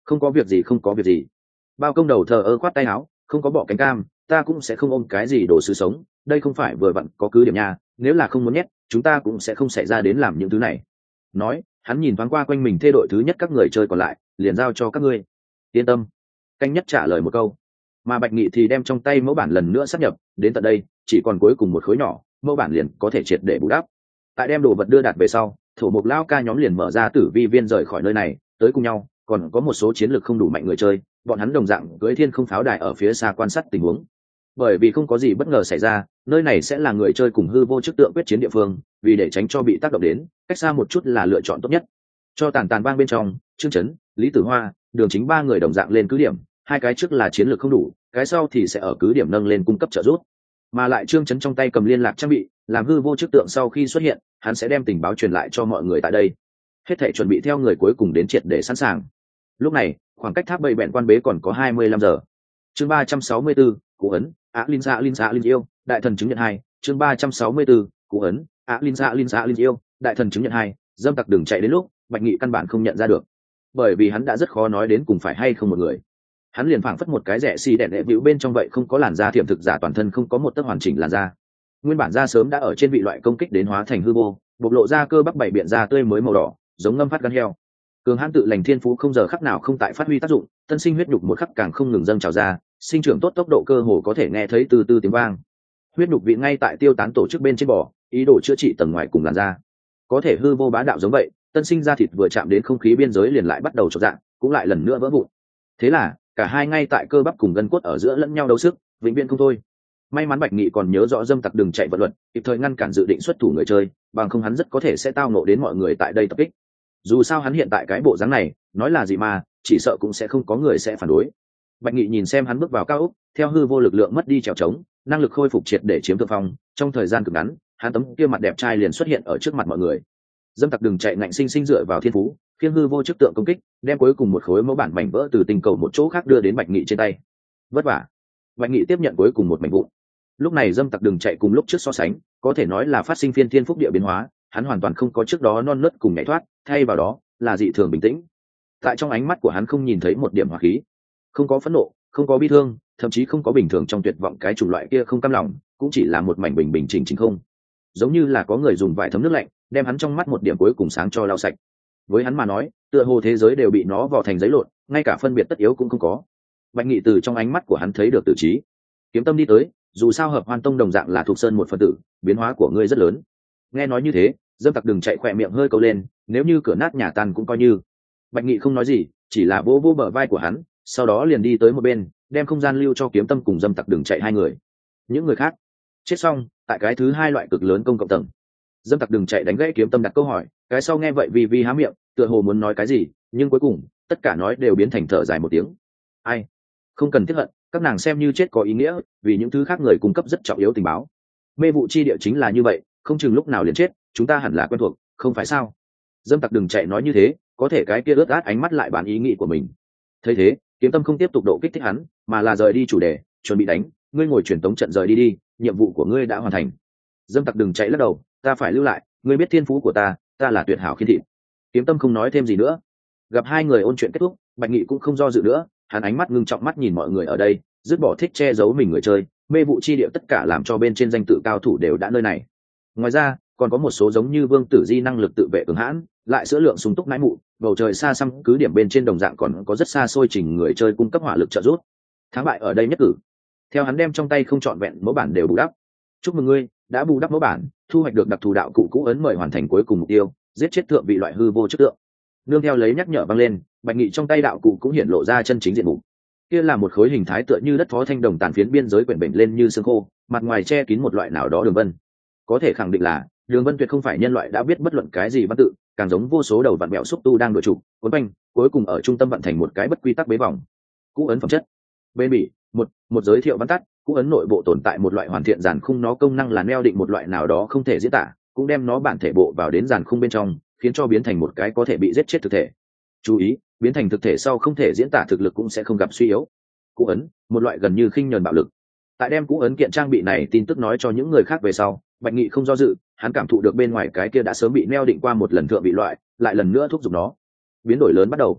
Không có việc gì, không có việc gì. Bao công đầu thờ ơ khoát tay áo, không có bỏ cánh cam, ta cũng sẽ không ôm cái gì đồ sứ sống, đây không phải vừa vặn có cứ điểm nha, nếu là không muốn nhét chúng ta cũng sẽ không xảy ra đến làm những thứ này. Nói hắn nhìn thoáng qua quanh mình thê đội thứ nhất các người chơi còn lại, liền giao cho các ngươi. Yên tâm. Canh nhất trả lời một câu, mà Bạch Nghị thì đem trong tay mẫu bản lần nữa sắp nhập đến tận đây, chỉ còn cuối cùng một khối nhỏ, mẫu bản liền có thể triệt để bù đắp. Tại đem đồ vật đưa đạt về sau, thổ mục lao ca nhóm liền mở ra tử vi viên rời khỏi nơi này, tới cùng nhau còn có một số chiến lược không đủ mạnh người chơi, bọn hắn đồng dạng cưỡi thiên không pháo đài ở phía xa quan sát tình huống. Bởi vì không có gì bất ngờ xảy ra, nơi này sẽ là người chơi cùng hư vô chức tượng quyết chiến địa phương, vì để tránh cho bị tác động đến, cách xa một chút là lựa chọn tốt nhất. Cho tàn tàn vang bên trong, Trương Chấn, Lý Tử Hoa, Đường Chính ba người đồng dạng lên cứ điểm, hai cái trước là chiến lược không đủ, cái sau thì sẽ ở cứ điểm nâng lên cung cấp trợ giúp. Mà lại Trương Chấn trong tay cầm liên lạc trang bị, làm hư vô chức tượng sau khi xuất hiện, hắn sẽ đem tình báo truyền lại cho mọi người tại đây. Hết thảy chuẩn bị theo người cuối cùng đến triệt để sẵn sàng. Lúc này, khoảng cách tháp bầy bẹn quan bế còn có hai mươi lăm giờ. Chương ba trăm sáu mươi tư, cú ấn, Á Linh Dạ Linh Dạ Linh yêu, đại thần chứng nhận hai. Chương ba trăm sáu mươi tư, cú ấn, Á Linh Dạ Linh Dạ Linh yêu, đại thần chứng nhận hai. Dâm tặc đừng chạy đến lúc, Bạch Nghị căn bản không nhận ra được, bởi vì hắn đã rất khó nói đến cùng phải hay không một người. Hắn liền phảng phất một cái rẻ xi đèn đệ vĩu bên trong vậy, không có làn da thiểm thực giả, toàn thân không có một tấc hoàn chỉnh làn da. Nguyên bản da sớm đã ở trên vị loại công kích đến hóa thành hư vô, bộc lộ ra cơ bắp bảy biện da tươi mới màu đỏ, giống ngâm phát gan heo. Cường hãn tự lành thiên phú không giờ khắc nào không tại phát huy tác dụng, tân sinh huyết nhục một khắc càng không ngừng dâng trào ra, sinh trưởng tốt, tốc độ cơ hồ có thể nghe thấy từ từ tiếng vang. Huyết nhục vị ngay tại tiêu tán tổ chức bên trên bò, ý đồ chữa trị tầng ngoài cùng làn da. Có thể hư vô bá đạo giống vậy, tân sinh da thịt vừa chạm đến không khí biên giới liền lại bắt đầu chột dạng, cũng lại lần nữa vỡ vụn. Thế là cả hai ngay tại cơ bắp cùng gân cốt ở giữa lẫn nhau đấu sức, vĩnh viễn không thôi. May mắn Bạch Nghị còn nhớ rõ dâm tặc đừng chạy vận luật, kịp thời ngăn cản dự định xuất thủ người chơi, bằng không hắn rất có thể sẽ tao nộ đến mọi người tại đây tập kích. Dù sao hắn hiện tại cái bộ dáng này, nói là gì mà, chỉ sợ cũng sẽ không có người sẽ phản đối. Bạch Nghị nhìn xem hắn bước vào cao ốc, theo hư vô lực lượng mất đi trèo trống, năng lực khôi phục triệt để chiếm thượng phong, trong thời gian cực ngắn, hắn tấm kia mặt đẹp trai liền xuất hiện ở trước mặt mọi người. Dâm tặc đừng chạy ngạnh sinh sinh dựa vào thiên phú, khiêng hư vô chức tượng công kích, đem cuối cùng một khối mẫu bản mảnh vỡ từ tình cầu một chỗ khác đưa đến Bạch Nghị trên tay. Vất vả. Bạch Nghị tiếp nhận cuối cùng một mảnh vụn. Lúc này dâm tặc đừng chạy cùng lúc trước so sánh, có thể nói là phát sinh phiên thiên phúc địa biến hóa, hắn hoàn toàn không có trước đó non nớt cùng nhảy thoát, thay vào đó là dị thường bình tĩnh. Tại trong ánh mắt của hắn không nhìn thấy một điểm hỏa khí, không có phẫn nộ, không có bi thương, thậm chí không có bình thường trong tuyệt vọng cái chủng loại kia không cam lòng, cũng chỉ là một mảnh bình bình chỉnh chỉnh không. Giống như là có người dùng vải thấm nước lạnh, đem hắn trong mắt một điểm cuối cùng sáng cho lau sạch. Với hắn mà nói, tựa hồ thế giới đều bị nó vò thành giấy lộn, ngay cả phân biệt tất yếu cũng không có. Bạch Nghị từ trong ánh mắt của hắn thấy được tự trí. Kiếm Tâm đi tới, dù sao Hợp Hoan Tông đồng dạng là thuộc sơn một phần tử, biến hóa của ngươi rất lớn. Nghe nói như thế, dâm tặc đừng chạy khỏe miệng hơi câu lên, nếu như cửa nát nhà tan cũng coi như. Bạch Nghị không nói gì, chỉ là vỗ vỗ bờ vai của hắn, sau đó liền đi tới một bên, đem không gian lưu cho Kiếm Tâm cùng dâm tặc đừng chạy hai người. Những người khác chết xong, tại cái thứ hai loại cực lớn công cộng tầng. Dâm tặc đừng chạy đánh gãy Kiếm Tâm đặt câu hỏi, cái sau nghe vậy vì vì há miệng, tựa hồ muốn nói cái gì, nhưng cuối cùng tất cả nói đều biến thành thở dài một tiếng. Ai? Không cần tiếc hận, các nàng xem như chết có ý nghĩa, vì những thứ khác người cung cấp rất trọng yếu tình báo. Mê vụ chi địa chính là như vậy, không chừng lúc nào liền chết, chúng ta hẳn là quen thuộc, không phải sao? Dâm tặc đừng chạy nói như thế, có thể cái kia ướt át ánh mắt lại bán ý nghĩ của mình. Thấy thế, Kiếm Tâm không tiếp tục độ kích thích hắn, mà là rời đi chủ đề, chuẩn bị đánh, ngươi ngồi truyền tống trận rời đi đi, nhiệm vụ của ngươi đã hoàn thành. Dâm tặc đừng chạy lắc đầu, ta phải lưu lại, ngươi biết thiên phú của ta, ta là tuyệt hảo khiên thịt. Kiếm Tâm không nói thêm gì nữa. Gặp hai người ôn chuyện kết thúc, Bạch Nghị cũng không do dự nữa, hắn ánh mắt ngưng trọng mắt nhìn mọi người ở đây, dứt bỏ thích che giấu mình người chơi, mê vụ chi địa tất cả làm cho bên trên danh tự cao thủ đều đã nơi này. Ngoài ra, còn có một số giống như Vương Tử Di năng lực tự vệ cường hãn, lại sữa lượng sung túc nãi mụ, bầu trời xa xăm cứ điểm bên trên đồng dạng còn có rất xa xôi trình người chơi cung cấp hỏa lực trợ giúp. Thắng bại ở đây nhất cử. Theo hắn đem trong tay không trọn vẹn mẫu bản đều bù đắp. Chúc mừng ngươi, đã bù đắp mẫu bản, thu hoạch được đặc thù đạo cụ cũ ấn mời hoàn thành cuối cùng mục tiêu, giết chết thượng vị loại hư vô chức tượng. Nương theo lấy nhắc nhở vang lên, Bạch Nghị trong tay đạo cụ cũng hiển lộ ra chân chính diện mục. Kia là một khối hình thái tựa như đất phó thanh đồng tàn phiến biên giới quyển bệnh lên như xương khô, mặt ngoài che kín một loại nào đó đường vân. Có thể khẳng định là đường vân tuyệt không phải nhân loại đã biết bất luận cái gì văn tự, càng giống vô số đầu vặn mẹo xúc tu đang đuổi trục cuốn quanh, cuối cùng ở trung tâm vận thành một cái bất quy tắc bế vòng. Cũ ấn phẩm chất bên bỉ một một giới thiệu văn tắt. Cũ ấn nội bộ tồn tại một loại hoàn thiện giàn khung, nó công năng là neo định một loại nào đó không thể diễn tả, cũng đem nó bản thể bộ vào đến giàn khung bên trong, khiến cho biến thành một cái có thể bị giết chết thực thể. Chú ý, biến thành thực thể sau không thể diễn tả thực lực cũng sẽ không gặp suy yếu. Cũ ấn, một loại gần như khinh nhờn bạo lực. Tại đem cũ ấn kiện trang bị này tin tức nói cho những người khác về sau, Bạch Nghị không do dự, hắn cảm thụ được bên ngoài cái kia đã sớm bị neo định qua một lần thượng vị loại, lại lần nữa thúc giục nó. Biến đổi lớn bắt đầu.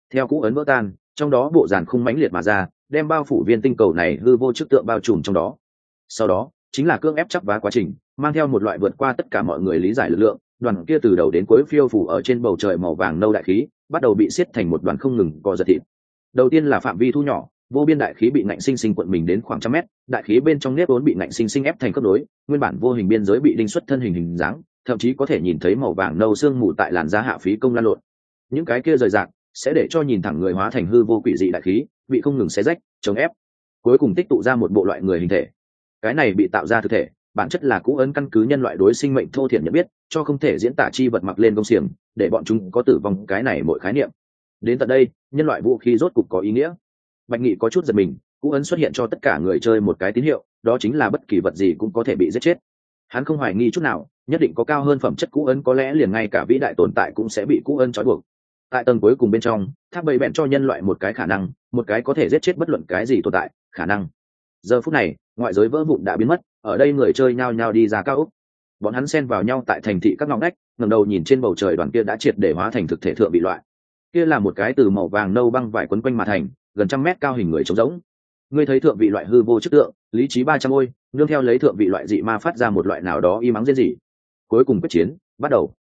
Theo cũ ấn vỡ tan, trong đó bộ dàn khung mãnh liệt mà ra, đem bao phủ viên tinh cầu này hư vô chức tượng bao trùm trong đó. Sau đó chính là cưỡng ép chắp vá quá trình, mang theo một loại vượt qua tất cả mọi người lý giải lực lượng, đoàn kia từ đầu đến cuối phiêu phủ ở trên bầu trời màu vàng nâu đại khí bắt đầu bị siết thành một đoàn không ngừng co giật thịt. Đầu tiên là phạm vi thu nhỏ, vô biên đại khí bị ngạnh sinh sinh cuộn mình đến khoảng trăm mét, đại khí bên trong nếp vốn bị ngạnh sinh sinh ép thành cấp đối, nguyên bản vô hình biên giới bị đinh xuất thân hình hình dáng, thậm chí có thể nhìn thấy màu vàng nâu sương mù tại làn da hạ phí công lan lộn. Những cái kia rời rạc sẽ để cho nhìn thẳng người hóa thành hư vô quỷ dị đại khí, bị không ngừng xé rách, chống ép, cuối cùng tích tụ ra một bộ loại người hình thể. Cái này bị tạo ra thực thể, bản chất là cũ ấn căn cứ nhân loại đối sinh mệnh thô thiển nhận biết, cho không thể diễn tả chi vật mặc lên công xiềng, để bọn chúng có tử vong cái này mỗi khái niệm. Đến tận đây, nhân loại vũ khí rốt cục có ý nghĩa. Bạch Nghị có chút giật mình, cũ ấn xuất hiện cho tất cả người chơi một cái tín hiệu, đó chính là bất kỳ vật gì cũng có thể bị giết chết. Hắn không hoài nghi chút nào, nhất định có cao hơn phẩm chất cũ ấn, có lẽ liền ngay cả vĩ đại tồn tại cũng sẽ bị cũ ấn trói buộc. Tại tầng cuối cùng bên trong, tháp bầy bẹn cho nhân loại một cái khả năng, một cái có thể giết chết bất luận cái gì tồn tại khả năng. Giờ phút này, ngoại giới vỡ vụn đã biến mất, ở đây người chơi nhao nhao đi ra cao ốc. Bọn hắn xen vào nhau tại thành thị các ngõ ngách, ngẩng đầu nhìn trên bầu trời, đoàn kia đã triệt để hóa thành thực thể thượng vị loại. Kia là một cái từ màu vàng nâu băng vải quấn quanh mà thành, gần trăm mét cao hình người trống rỗng. Ngươi thấy thượng vị loại hư vô chức tượng, lý trí ba trăm ôi, nương theo lấy thượng vị loại dị ma phát ra một loại nào đó y mắng diễn gì. Cuối cùng quyết chiến bắt đầu.